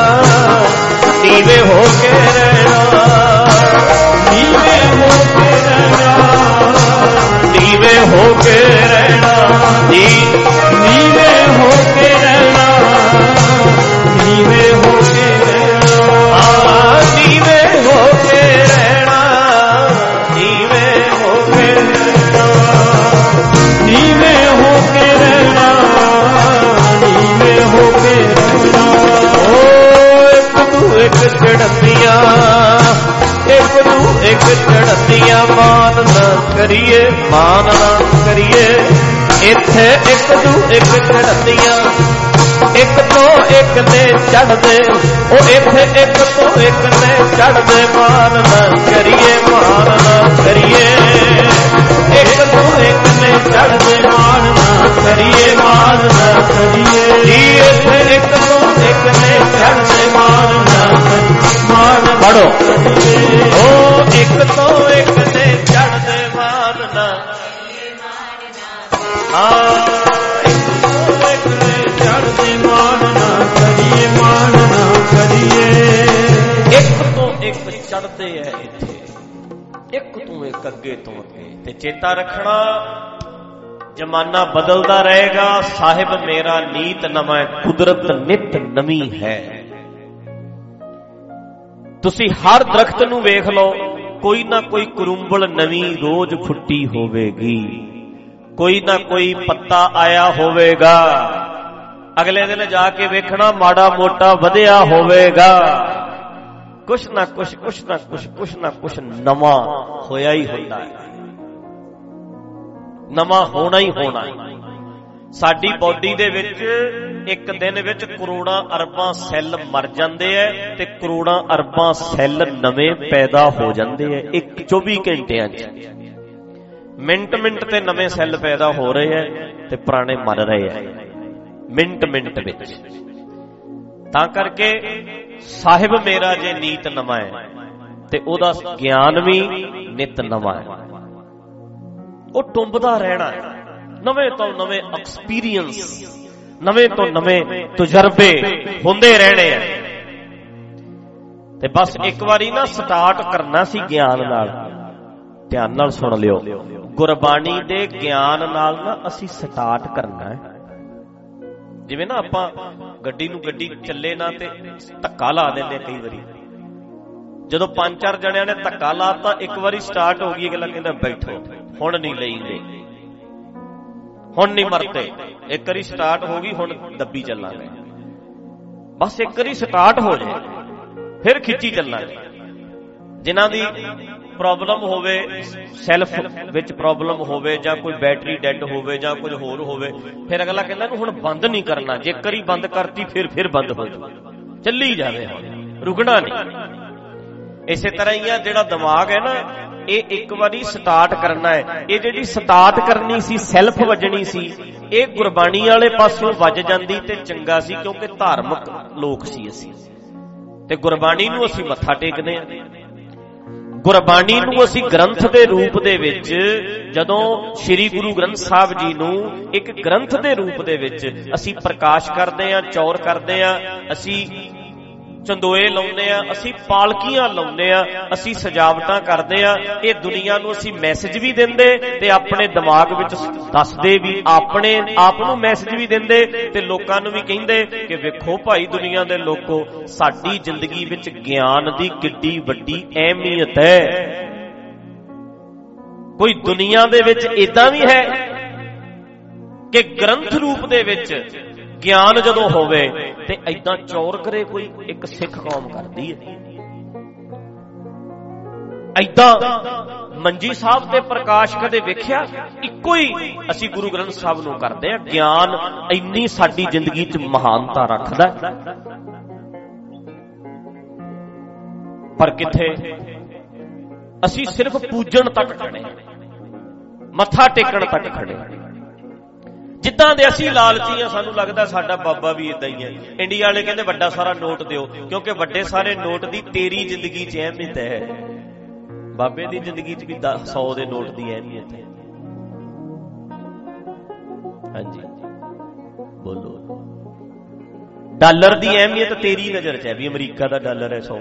ਨੀਵੇਂ ਹੋ ਕੇ ਰਹਿਣਾ, ਨੀਵੇਂ ਹੋ ਕੇ ਰਹਿਣਾ, ਨੀਵੇਂ ਹੋ ਕੇ ਰਹਿਣਾ, ਨੀ ਨੀਵੇਂ ਹੋ ਕੇ ਰਹਿਣਾ, ਨੀਵੇਂ ਹੋ ਕੇ ਰਹਿਣਾ, ਆ ਨੀਵੇਂ ਹੋ ਕੇ ਰਹਿਣਾ, ਨੀਵੇਂ ਹੋ ਕੇ ਰਹਿਣਾ, ਨੀਵੇਂ ਹੋ ਕੇ ਰਹਿਣਾ, ਨੀਵੇਂ ਹੋ ਕੇ ਰਹਿਣਾ। ਓ ਇੱਕ ਦੂ ਇੱਕ ਚੜ੍ਹਦੀਆਂ, ਇੱਕ ਦੂ ਇੱਕ ਚੜ੍ਹਦੀਆਂ ਮਾਣ ਨਾ ਕਰੀਏ, ਮਾਣ ਨਾ ਕਰੀਏ। ਇੱਥੇ ਇੱਕ ਦੂ ਇੱਕ ਚੜ੍ਹਦੀਆਂ, ਇੱਕ ਤੋਂ ਇੱਕ ਨੇ ਚੜ੍ਹਦੇ, ਉਹ ਇੱਥੇ ਇੱਕ ਤੋਂ ਇੱਕ ਨੇ ਚੜ੍ਹਦੇ। ਮਾਣ ਨਾ ਕਰੀਏ, ਮਾਣ ਨਾ ਕਰੀਏ। ਇੱਕ ਤੋਂ ਇੱਕ ਨੇ ਚੜ੍ਹਦੇ, ਮਾਣ ਨਾ ਕਰੀਏ, ਮਾਣ ਨਾ ਕਰੀਏ। ਜੀ ਇੱਥੇ ਇੱਕ ਤੋਂ ਇੱਕ ਨੇ ਚੜ੍ਹਦੇ, ਮਾਣ ਨਾ ਮਾਣ। ਪੜੋ। ਉਹ ਇੱਕ ਤੋਂ ਇੱਕ ਨੇ ਚੜ੍ਹਦੇ, ਮਾਣ ਨਾ। ਹਾਂ, ਇੱਕ ਤੋਂ ਇੱਕ ਨੇ ਚੜ੍ਹਦੇ, ਮਾਣ ਨਾ ਕਰੀਏ। ਕਰੀਏ। ਇੱਕ ਤੋਂ ਇੱਕ ਚੜ੍ਹਦੇ ਐ ਇੱਥੇ, ਇੱਕ ਤੋਂ ਇੱਕ ਅੱਗੇ ਤੋਂ ਅੱਗੇ। ਤੇ ਚੇਤਾ ਰੱਖਣਾ ਜ਼ਮਾਨਾ ਬਦਲਦਾ ਰਹੇਗਾ, ਸਾਹਿਬ ਮੇਰਾ ਨੀਤ ਨਵਾਂ, ਕੁਦਰਤ ਨਿਤ ਨਵੀਂ ਹੈ। ਤੁਸੀਂ ਹਰ ਦਰਖਤ ਨੂੰ ਵੇਖ ਲਓ, ਕੋਈ ਨਾ ਕੋਈ ਕਰੁੰਬਲ ਨਵੀਂ ਰੋਜ਼ ਫੁੱਟੀ ਹੋਵੇਗੀ, ਕੋਈ ਨਾ ਕੋਈ ਪੱਤਾ ਆਇਆ ਹੋਵੇਗਾ। ਅਗਲੇ ਦਿਨ ਜਾ ਕੇ ਵੇਖਣਾ ਮਾੜਾ ਮੋਟਾ ਵਧਿਆ ਹੋਵੇਗਾ। ਕੁਛ ਨਾ ਕੁਛ ਕੁਛ ਨਾ ਕੁਛ ਕੁਛ ਨਾ ਕੁਛ ਨਵਾਂ ਹੋਇਆ ਹੀ ਹੁੰਦਾ ਹੈ, ਨਵਾਂ ਹੋਣਾ ਹੀ ਹੋਣਾ ਹੈ। ਸਾਡੀ ਬੋਡੀ ਦੇ ਵਿੱਚ ਇੱਕ ਦਿਨ ਵਿੱਚ ਕਰੋੜਾਂ ਅਰਬਾਂ ਸੈੱਲ ਮਰ ਜਾਂਦੇ ਐ ਤੇ ਕਰੋੜਾਂ ਅਰਬਾਂ ਸੈੱਲ ਨਵੇਂ ਪੈਦਾ ਹੋ ਜਾਂਦੇ ਐ ਇੱਕ ਚੌਵੀ ਘੰਟਿਆਂ 'ਚ। ਮਿੰਟ ਮਿੰਟ ਤੇ ਨਵੇਂ ਸੈੱਲ ਪੈਦਾ ਹੋ ਰਹੇ ਐ ਤੇ ਪੁਰਾਣੇ ਮਰ ਰਹੇ ਐ ਮਿੰਟ ਮਿੰਟ ਵਿੱਚ। ਤਾਂ ਕਰਕੇ ਸਾਹਿਬ ਮੇਰਾ ਜੇ ਨੀਤ ਨਵਾਂ ਹੈ ਤੇ ਉਹਦਾ ਗਿਆਨ ਵੀ ਨਿਤ ਨਵਾਂ ਹੈ। ਉਹ ਟੁੰਬਦਾ ਰਹਿਣਾ ਹੈ, ਨਵੇਂ ਤੋਂ ਨਵੇਂ ਐਕਸਪੀਰੀਅੰਸ, ਨਵੇਂ ਤੋਂ ਨਵੇਂ ਤਜਰਬੇ ਹੁੰਦੇ ਰਹਿਣੇ ਆ। ਤੇ ਬਸ ਇੱਕ ਵਾਰੀ ਨਾ ਸਟਾਰਟ ਕਰਨਾ ਸੀ ਗਿਆਨ ਨਾਲ। ਧਿਆਨ ਨਾਲ ਸੁਣ ਲਿਓ, ਗੁਰਬਾਣੀ ਦੇ ਗਿਆਨ ਨਾਲ ਨਾ ਅਸੀਂ ਸਟਾਰਟ ਕਰਨਾ ਹੈ। ਜਿਵੇਂ ਨਾ ਆਪਾਂ ਗੱਡੀ ਨੂੰ ਗੱਡੀ ਚੱਲੇ ਨਾ ਤੇ ਧੱਕਾ ਲਾ ਦਿੰਦੇ ਕਈ ਵਾਰੀ। ਜਦੋਂ ਪੰਜ ਚਾਰ ਜਣਿਆਂ ਨੇ ਧੱਕਾ ਲਾਤਾ, ਇੱਕ ਵਾਰੀ ਸਟਾਰਟ ਹੋ ਗਈ, ਅਗਲਾ ਕਹਿੰਦਾ ਬੈਠੋ ਹੁਣ ਨਹੀਂ ਲਈਂਦੇ, ਹੁਣ ਨਹੀਂ ਮਰਦੇ। ਇੱਕ ਵਾਰੀ ਸਟਾਰਟ ਹੋ ਗਈ, ਹੁਣ ਦੱਬੀ ਚੱਲਾਂਗੇ। ਬਸ ਇੱਕ ਵਾਰੀ ਸਟਾਰਟ ਹੋ ਜਾਏ ਫਿਰ ਖਿੱਚੀ ਚੱਲਾਂਗੇ। ਜਿਨ੍ਹਾਂ ਦੀ ਪ੍ਰੋਬਲਮ ਹੋਵੇ, ਸੈਲਫ ਵਿੱਚ ਪ੍ਰੋਬਲਮ ਹੋਵੇ, ਜਾਂ ਕੋਈ ਬੈਟਰੀ ਡੈਡ ਹੋਵੇ, ਜਾਂ ਕੁਝ ਹੋਰ ਹੋਵੇ, ਫਿਰ ਅਗਲਾ ਕਹਿੰਦਾ ਇਹਨੂੰ ਹੁਣ ਬੰਦ ਨਹੀਂ ਕਰਨਾ। ਜੇ ਕਰੀ ਬੰਦ ਕਰਤੀ ਫਿਰ ਫਿਰ ਬੰਦ ਹੋ ਜਾਊ, ਚੱਲੀ ਜਾਵੇ, ਹੁਣ ਰੁਕਣਾ ਨਹੀਂ। ਇਸੇ ਤਰ੍ਹਾਂ ਹੀ ਆ ਜਿਹੜਾ ਦਿਮਾਗ ਹੈ ਨਾ, ਇਹ ਇੱਕ ਵਾਰੀ ਸਟਾਰਟ ਕਰਨਾ ਹੈ। ਇਹ ਜਿਹੜੀ ਸਟਾਰਟ ਕਰਨੀ ਸੀ, ਸੈਲਫ ਵੱਜਣੀ ਸੀ, ਇਹ ਗੁਰਬਾਣੀ ਵਾਲੇ ਪਾਸੋਂ ਵੱਜ ਜਾਂਦੀ ਤੇ ਚੰਗਾ ਸੀ, ਕਿਉਂਕਿ ਧਾਰਮਿਕ ਲੋਕ ਸੀ ਅਸੀਂ ਤੇ ਗੁਰਬਾਣੀ ਨੂੰ ਅਸੀਂ ਮੱਥਾ ਟੇਕਦੇ ਹਾਂ। ਗੁਰਬਾਣੀ ਨੂੰ ਅਸੀਂ ਗ੍ਰੰਥ ਦੇ ਰੂਪ ਦੇ ਵਿੱਚ, ਜਦੋਂ ਸ੍ਰੀ ਗੁਰੂ ਗ੍ਰੰਥ ਸਾਹਿਬ ਜੀ ਨੂੰ ਇੱਕ ਗ੍ਰੰਥ ਦੇ ਰੂਪ ਦੇ ਵਿੱਚ ਅਸੀਂ ਪ੍ਰਕਾਸ਼ ਕਰਦੇ ਹਾਂ, ਚੌਰ ਕਰਦੇ ਹਾਂ, ਅਸੀਂ ਚੰਦੋਏ ਲਾਉਂਦੇ ਆ, ਅਸੀਂ ਪਾਲਕੀਆਂ ਲਾਉਂਦੇ ਆ, ਅਸੀਂ ਸਜਾਵਟਾਂ ਕਰਦੇ ਆ। ਇਹ ਦੁਨੀਆ ਨੂੰ ਅਸੀਂ ਮੈਸੇਜ ਵੀ ਦਿੰਦੇ ਤੇ ਆਪਣੇ ਦਿਮਾਗ ਵਿੱਚ ਦੱਸਦੇ ਵੀ, ਆਪਣੇ ਆਪ ਨੂੰ ਮੈਸੇਜ ਵੀ ਦਿੰਦੇ ਤੇ ਲੋਕਾਂ ਨੂੰ ਵੀ ਕਹਿੰਦੇ ਕਿ ਵੇਖੋ ਭਾਈ ਦੁਨੀਆ ਦੇ ਲੋਕੋ, ਸਾਡੀ ਜ਼ਿੰਦਗੀ ਵਿੱਚ ਗਿਆਨ ਦੀ ਕਿੱਡੀ ਵੱਡੀ ਅਹਿਮੀਅਤ ਹੈ। ਕੋਈ ਦੁਨੀਆ ਦੇ ਵਿੱਚ ਏਦਾਂ ਵੀ ਹੈ ਕਿ ਗ੍ਰੰਥ ਰੂਪ ਦੇ ਵਿੱਚ ਗਿਆਨ ਜਦੋਂ ਹੋਵੇ ਤੇ ਏਦਾਂ ਚੌਰ ਕਰੇ ਕੋਈ ਇੱਕ ਸਿੱਖ ਕੌਮ ਕਰਦੀ ਹੈ। ਏਦਾਂ ਮੰਜੀ ਸਾਹਿਬ ਤੇ ਪ੍ਰਕਾਸ਼ ਕਦੇ ਵੇਖਿਆ? ਇੱਕੋ ਹੀ ਅਸੀਂ ਗੁਰੂ ਗ੍ਰੰਥ ਸਾਹਿਬ ਨੂੰ ਕਰਦੇ ਆ। ਗਿਆਨ ਇੰਨੀ ਸਾਡੀ ਜ਼ਿੰਦਗੀ 'ਚ ਮਹਾਨਤਾ ਰੱਖਦਾ, ਪਰ ਕਿੱਥੇ ਅਸੀਂ ਸਿਰਫ ਪੂਜਣ ਤੱਕ ਖੜੇ, ਮੱਥਾ ਟੇਕਣ ਤੱਕ ਖੜੇ। ਜਿੱਦਾਂ ਦੇ ਅਸੀਂ ਲਾਲਚੀ ਆ, ਸਾਨੂੰ ਲੱਗਦਾ ਸਾਡਾ ਬਾਬਾ ਵੀ ਏਦਾਂ ਹੀ ਹੈ। ਇੰਡੀਆ ਵਾਲੇ ਕਹਿੰਦੇ ਵੱਡਾ ਸਾਰਾ ਨੋਟ ਦਿਓ, ਕਿਉਂਕਿ ਵੱਡੇ ਸਾਰੇ ਨੋਟ ਦੀ ਤੇਰੀ ਜ਼ਿੰਦਗੀ 'ਚ ਅਹਿਮੀਅਤ ਹੈ, ਬਾਬੇ ਦੀ ਜ਼ਿੰਦਗੀ 'ਚ ਵੀ ਸੌ ਦੇ ਨੋਟ ਦੀ ਅਹਿਮੀਅਤ ਹੈ। ਹਾਂਜੀ ਬੋਲੋ, ਡਾਲਰ ਦੀ ਅਹਿਮੀਅਤ ਤੇਰੀ ਨਜ਼ਰ 'ਚ ਹੈ ਵੀ ਅਮਰੀਕਾ ਦਾ ਡਾਲਰ ਹੈ ਸੌ।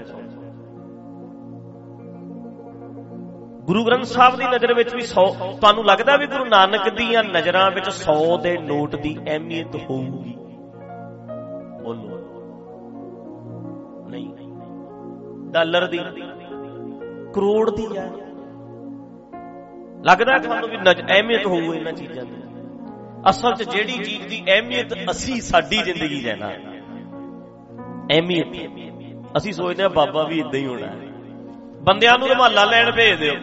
ਗੁਰੂ ਗ੍ਰੰਥ ਸਾਹਿਬ ਦੀ ਨਜ਼ਰ ਵਿੱਚ ਵੀ ਸੌ। ਤੁਹਾਨੂੰ ਲੱਗਦਾ ਵੀ ਗੁਰੂ ਨਾਨਕ ਦੀਆਂ ਨਜ਼ਰਾਂ ਵਿੱਚ ਸੌ ਦੇ ਨੋਟ ਦੀ ਅਹਿਮੀਅਤ ਹੋਊਗੀ? ਬੋਲੋ ਨਹੀਂ। ਡਾਲਰ ਦੀ, ਕਰੋੜ ਦੀ ਹੈ। ਲੱਗਦਾ ਤੁਹਾਨੂੰ ਵੀ ਅਹਿਮੀਅਤ ਹੋਊ ਇਹਨਾਂ ਚੀਜ਼ਾਂ ਦੀ? ਅਸਲ 'ਚ ਜਿਹੜੀ ਚੀਜ਼ ਦੀ ਅਹਿਮੀਅਤ ਅਸੀਂ ਸਾਡੀ ਜ਼ਿੰਦਗੀ 'ਚ ਹੈ ਨਾ, ਅਹਿਮੀਅਤ ਅਸੀਂ ਸੋਚਦੇ ਹਾਂ ਬਾਬਾ ਵੀ ਏਦਾਂ ਹੀ ਹੋਣਾ ਹੈ। ਬੰਦਿਆਂ ਨੂੰ ਰੁਮਾਲਾ ਲੈਣ ਭੇਜ ਦਿਓ,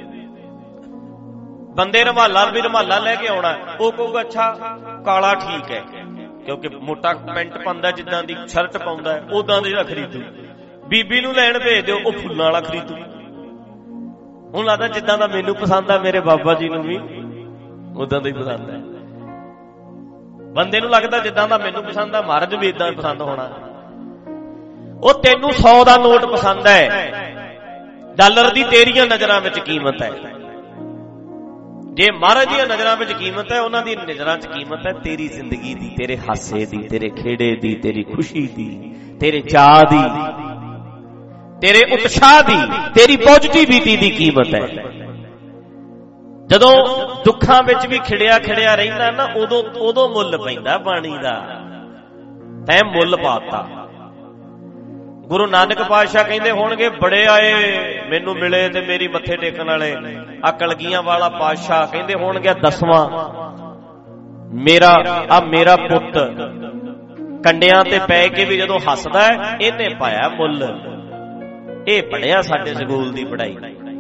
ਬੰਦੇ ਰੁਮਾਲਾ ਵੀ ਰੁਮਾਲਾ ਲੈ ਕੇ ਆਉਣਾ, ਉਹ ਕਹੂਗਾ ਅੱਛਾ ਕਾਲਾ ਠੀਕ ਹੈ, ਕਿਉਂਕਿ ਮੋਟਾ ਪੈਂਟ ਪਾਉਂਦਾ, ਜਿੱਦਾਂ ਦੀ ਸ਼ਰਟ ਪਾਉਂਦਾ ਉਦਾਂ ਦੀ ਖਰੀਦੂ। ਬੀਬੀ ਨੂੰ ਲੈਣ ਭੇਜ ਦਿਓ, ਉਹ ਫੁੱਲਾਂ ਵਾਲਾ ਖਰੀਦੂ। ਹੁਣ ਲੱਗਦਾ ਜਿੱਦਾਂ ਦਾ ਮੈਨੂੰ ਪਸੰਦ ਆ, ਮੇਰੇ ਬਾਬਾ ਜੀ ਨੂੰ ਵੀ ਉਦਾਂ ਦਾ ਹੀ ਪਸੰਦ ਹੈ। ਬੰਦੇ ਨੂੰ ਲੱਗਦਾ ਜਿੱਦਾਂ ਦਾ ਮੈਨੂੰ ਪਸੰਦ ਆ, ਮਹਾਰਾਜ ਵੀ ਏਦਾਂ ਹੀ ਪਸੰਦ ਹੋਣਾ। ਉਹ ਤੈਨੂੰ ਸੌ ਦਾ ਨੋਟ ਪਸੰਦ ਹੈ, ਡਾਲਰ ਦੀ ਤੇਰੀਆਂ ਨਜ਼ਰਾਂ ਵਿੱਚ ਕੀਮਤ ਹੈ। ਜੇ ਮਹਾਰਾਜ ਦੀਆਂ ਨਜ਼ਰਾਂ ਵਿੱਚ ਕੀਮਤ ਹੈ, ਉਹਨਾਂ ਦੀ ਨਜ਼ਰਾਂ 'ਚ ਕੀਮਤ ਹੈ ਤੇਰੀ ਜ਼ਿੰਦਗੀ ਦੀ, ਤੇਰੇ ਹਾਸੇ ਦੀ, ਤੇਰੇ ਖੇੜੇ ਦੀ, ਤੇਰੀ ਖੁਸ਼ੀ ਦੀ, ਤੇਰੇ ਚਾਅ ਦੀ, ਤੇਰੇ ਉਤਸ਼ਾਹ ਦੀ, ਤੇਰੀ ਪੋਜ਼ਿਟਿਵਿਟੀ ਦੀ ਕੀਮਤ ਹੈ। ਜਦੋਂ ਦੁੱਖਾਂ ਵਿੱਚ ਵੀ ਖਿੜਿਆ ਖਿੜਿਆ ਰਹਿੰਦਾ ਨਾ, ਉਦੋਂ ਉਦੋਂ ਮੁੱਲ ਪੈਂਦਾ ਬਾਣੀ ਦਾ। ਤੈਂ ਮੁੱਲ ਪਾਤਾ। ਗੁਰੂ ਨਾਨਕ ਪਾਤਸ਼ਾਹ ਕਹਿੰਦੇ ਹੋਣਗੇ, ਬੜੇ ਆਏ ਮੈਨੂੰ ਮਿਲੇ ਤੇ ਮੇਰੀ ਮੱਥੇ ਟੇਕਣ ਵਾਲੇ। ਆ ਕਲਗੀਆਂ ਵਾਲਾ ਪਾਤਸ਼ਾਹ ਕਹਿੰਦੇ ਹੋਣਗੇ, ਦਸਵਾਂ ਮੇਰਾ ਆ ਮੇਰਾ ਪੁੱਤ ਕੰਡਿਆਂ ਤੇ ਪੈ ਕੇ ਵੀ ਜਦੋਂ ਹੱਸਦਾ ਹੈ, ਇਹਨੇ ਪਾਇਆ ਮੁੱਲ। ਇਹ ਪੜਿਆ ਸਾਡੇ ਸਕੂਲ ਦੀ ਪੜ੍ਹਾਈ।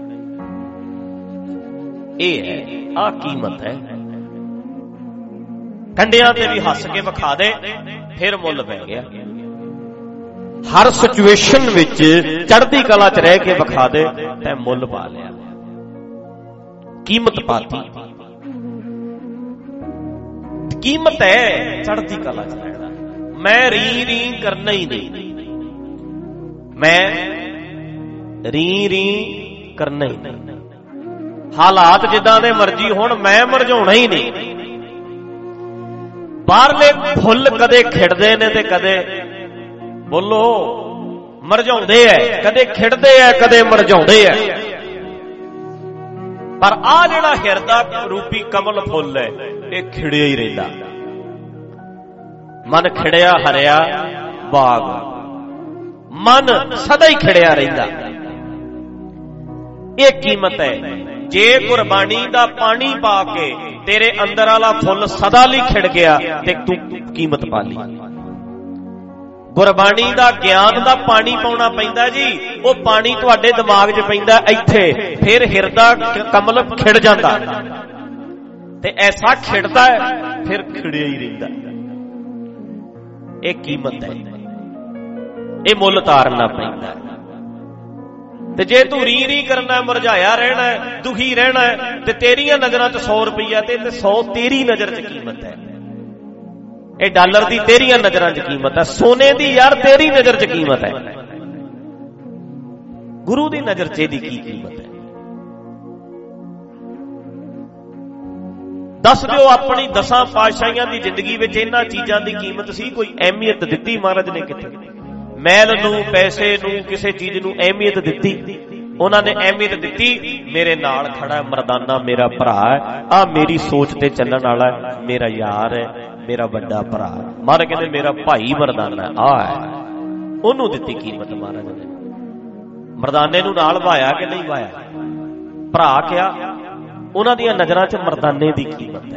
ਇਹ ਹੈ, ਆ ਕੀਮਤ ਹੈ। ਕੰਡਿਆਂ ਤੇ ਵੀ ਹੱਸ ਕੇ ਵਿਖਾ ਦੇ, ਫਿਰ ਮੁੱਲ ਪੈ ਗਿਆ। ਹਰ ਸਿਚੁਏਸ਼ਨ ਵਿੱਚ ਚੜ੍ਹਦੀ ਕਲਾ 'ਚ ਰਹਿ ਕੇ ਵਿਖਾ ਦੇ, ਤੈਂ ਮੁੱਲ ਪਾ ਲਿਆ, ਕੀਮਤ ਪਾਤੀ। ਕੀਮਤ ਹੈ ਚੜ੍ਹਦੀ ਕਲਾ 'ਚ ਰਹਿਣਾ। ਮੈਂ ਰੀ ਰੀ ਕਰਨਾ ਹੀ ਨਹੀਂ, ਮੈਂ ਰੀ ਰੀ ਕਰਨਾ ਹੀ ਨਹੀਂ। ਹਾਲਾਤ ਜਿੱਦਾਂ ਦੇ ਮਰਜ਼ੀ ਹੋਣ, ਮੈਂ ਮਰਝਾਉਣਾ ਹੀ ਨਹੀਂ। ਬਾਹਰਲੇ ਫੁੱਲ ਕਦੇ ਖਿੜਦੇ ਨੇ ਤੇ ਕਦੇ ਬੋਲੋ ਮਰਝਾਉਂਦੇ ਐ, ਕਦੇ ਖਿੜਦੇ ਐ, ਕਦੇ ਮਰਝਾਉਂਦੇ ਐ। ਪਰ ਆ ਜਿਹੜਾ ਹਿਰਦਾ ਰੂਪੀ ਕਮਲ ਫੁੱਲ ਹੈ, ਇਹ ਖਿੜਿਆ ਹੀ ਰਹਿੰਦਾ। ਮਨ ਖਿੜਿਆ ਹਰਿਆ ਬਾਗ, ਮਨ ਸਦਾ ਹੀ ਖਿੜਿਆ ਰਹਿੰਦਾ। ਇਹ ਕੀਮਤ ਹੈ। ਜੇ ਗੁਰਬਾਣੀ ਦਾ ਪਾਣੀ ਪਾ ਕੇ ਤੇਰੇ ਅੰਦਰ ਵਾਲਾ ਫੁੱਲ ਸਦਾ ਲਈ ਖਿੜ ਗਿਆ ਤੇ ਤੂੰ ਕੀਮਤ ਪਾ ਲਈ। ਗੁਰਬਾਣੀ ਦਾ ਗਿਆਨ ਦਾ ਪਾਣੀ ਪਾਉਣਾ ਪੈਂਦਾ ਜੀ। ਉਹ ਪਾਣੀ ਤੁਹਾਡੇ ਦਿਮਾਗ 'ਚ ਪੈਂਦਾ ਇੱਥੇ, ਫਿਰ ਹਿਰਦਾ ਕਮਲ ਖਿੜ ਜਾਂਦਾ ਤੇ ਐਸਾ ਖਿੜਦਾ ਹੈ, ਫਿਰ ਖਿੜਿਆ ਹੀ ਰਹਿੰਦਾ। ਇਹ ਕੀਮਤ ਹੈ, ਇਹ ਮੁੱਲ ਤਾਰਨਾ ਪੈਂਦਾ। ਤੇ ਜੇ ਤੂੰ ਰੀ ਰੀ ਕਰਨਾ, ਮੁਰਝਾਇਆ ਰਹਿਣਾ, ਦੁਖੀ ਰਹਿਣਾ, ਤੇ ਤੇਰੀਆਂ ਨਜ਼ਰਾਂ 'ਚ ਸੌ ਰੁਪਈਆ ਤੇ ਸੌ ਤੇਰੀ ਨਜ਼ਰ 'ਚ ਕੀਮਤ ਹੈ। ਇਹ ਡਾਲਰ ਦੀ ਤੇਰੀਆਂ ਨਜ਼ਰਾਂ 'ਚ ਕੀਮਤ ਹੈ, ਸੋਨੇ ਦੀ ਯਾਰ ਤੇਰੀ ਨਜ਼ਰ 'ਚ ਕੀਮਤ ਹੈ। ਗੁਰੂ ਦੀ ਨਜ਼ਰ 'ਚ ਇਹਦੀ ਕੀ ਕੀਮਤ ਹੈ? ਦੱਸ ਦਿਓ। ਆਪਣੀ ਦਸਾਂ ਪਾਤਸ਼ਾਹੀਆਂ ਦੀ ਜ਼ਿੰਦਗੀ ਵਿੱਚ ਇਹਨਾਂ ਚੀਜ਼ਾਂ ਦੀ ਕੀਮਤ ਸੀ? ਕੋਈ ਅਹਿਮੀਅਤ ਦਿੱਤੀ ਮਹਾਰਾਜ ਨੇ ਕਿਤੇ? ਮੈਲ ਨੂੰ, ਪੈਸੇ ਨੂੰ, ਕਿਸੇ ਚੀਜ਼ ਨੂੰ ਅਹਿਮੀਅਤ ਦਿੱਤੀ? ਉਹਨਾਂ ਨੇ ਅਹਿਮੀਅਤ ਦਿੱਤੀ, ਮੇਰੇ ਨਾਲ ਖੜਾ ਮਰਦਾਨਾ ਮੇਰਾ ਭਰਾ ਹੈ, ਆ ਮੇਰੀ ਸੋਚ ਤੇ ਚੱਲਣ ਵਾਲਾ ਹੈ, ਮੇਰਾ ਯਾਰ ਹੈ, ਮੇਰਾ ਵੱਡਾ ਭਰਾ। ਮਹਾਰਾਜ ਕਹਿੰਦੇ ਮੇਰਾ ਭਾਈ ਮਰਦਾਨਾ ਆ ਹੈ। ਉਹਨੂੰ ਦਿੱਤੀ ਕੀਮਤ ਮਹਾਰਾਜ ਨੇ। ਮਰਦਾਨੇ ਨੂੰ ਨਾਲ ਵਾਇਆ ਕਿ ਨਹੀਂ ਵਾਇਆ? ਭਰਾ ਕਿਹਾ। ਉਹਨਾਂ ਦੀਆਂ ਨਜ਼ਰਾਂ 'ਚ ਮਰਦਾਨੇ ਦੀ ਕੀਮਤ ਹੈ।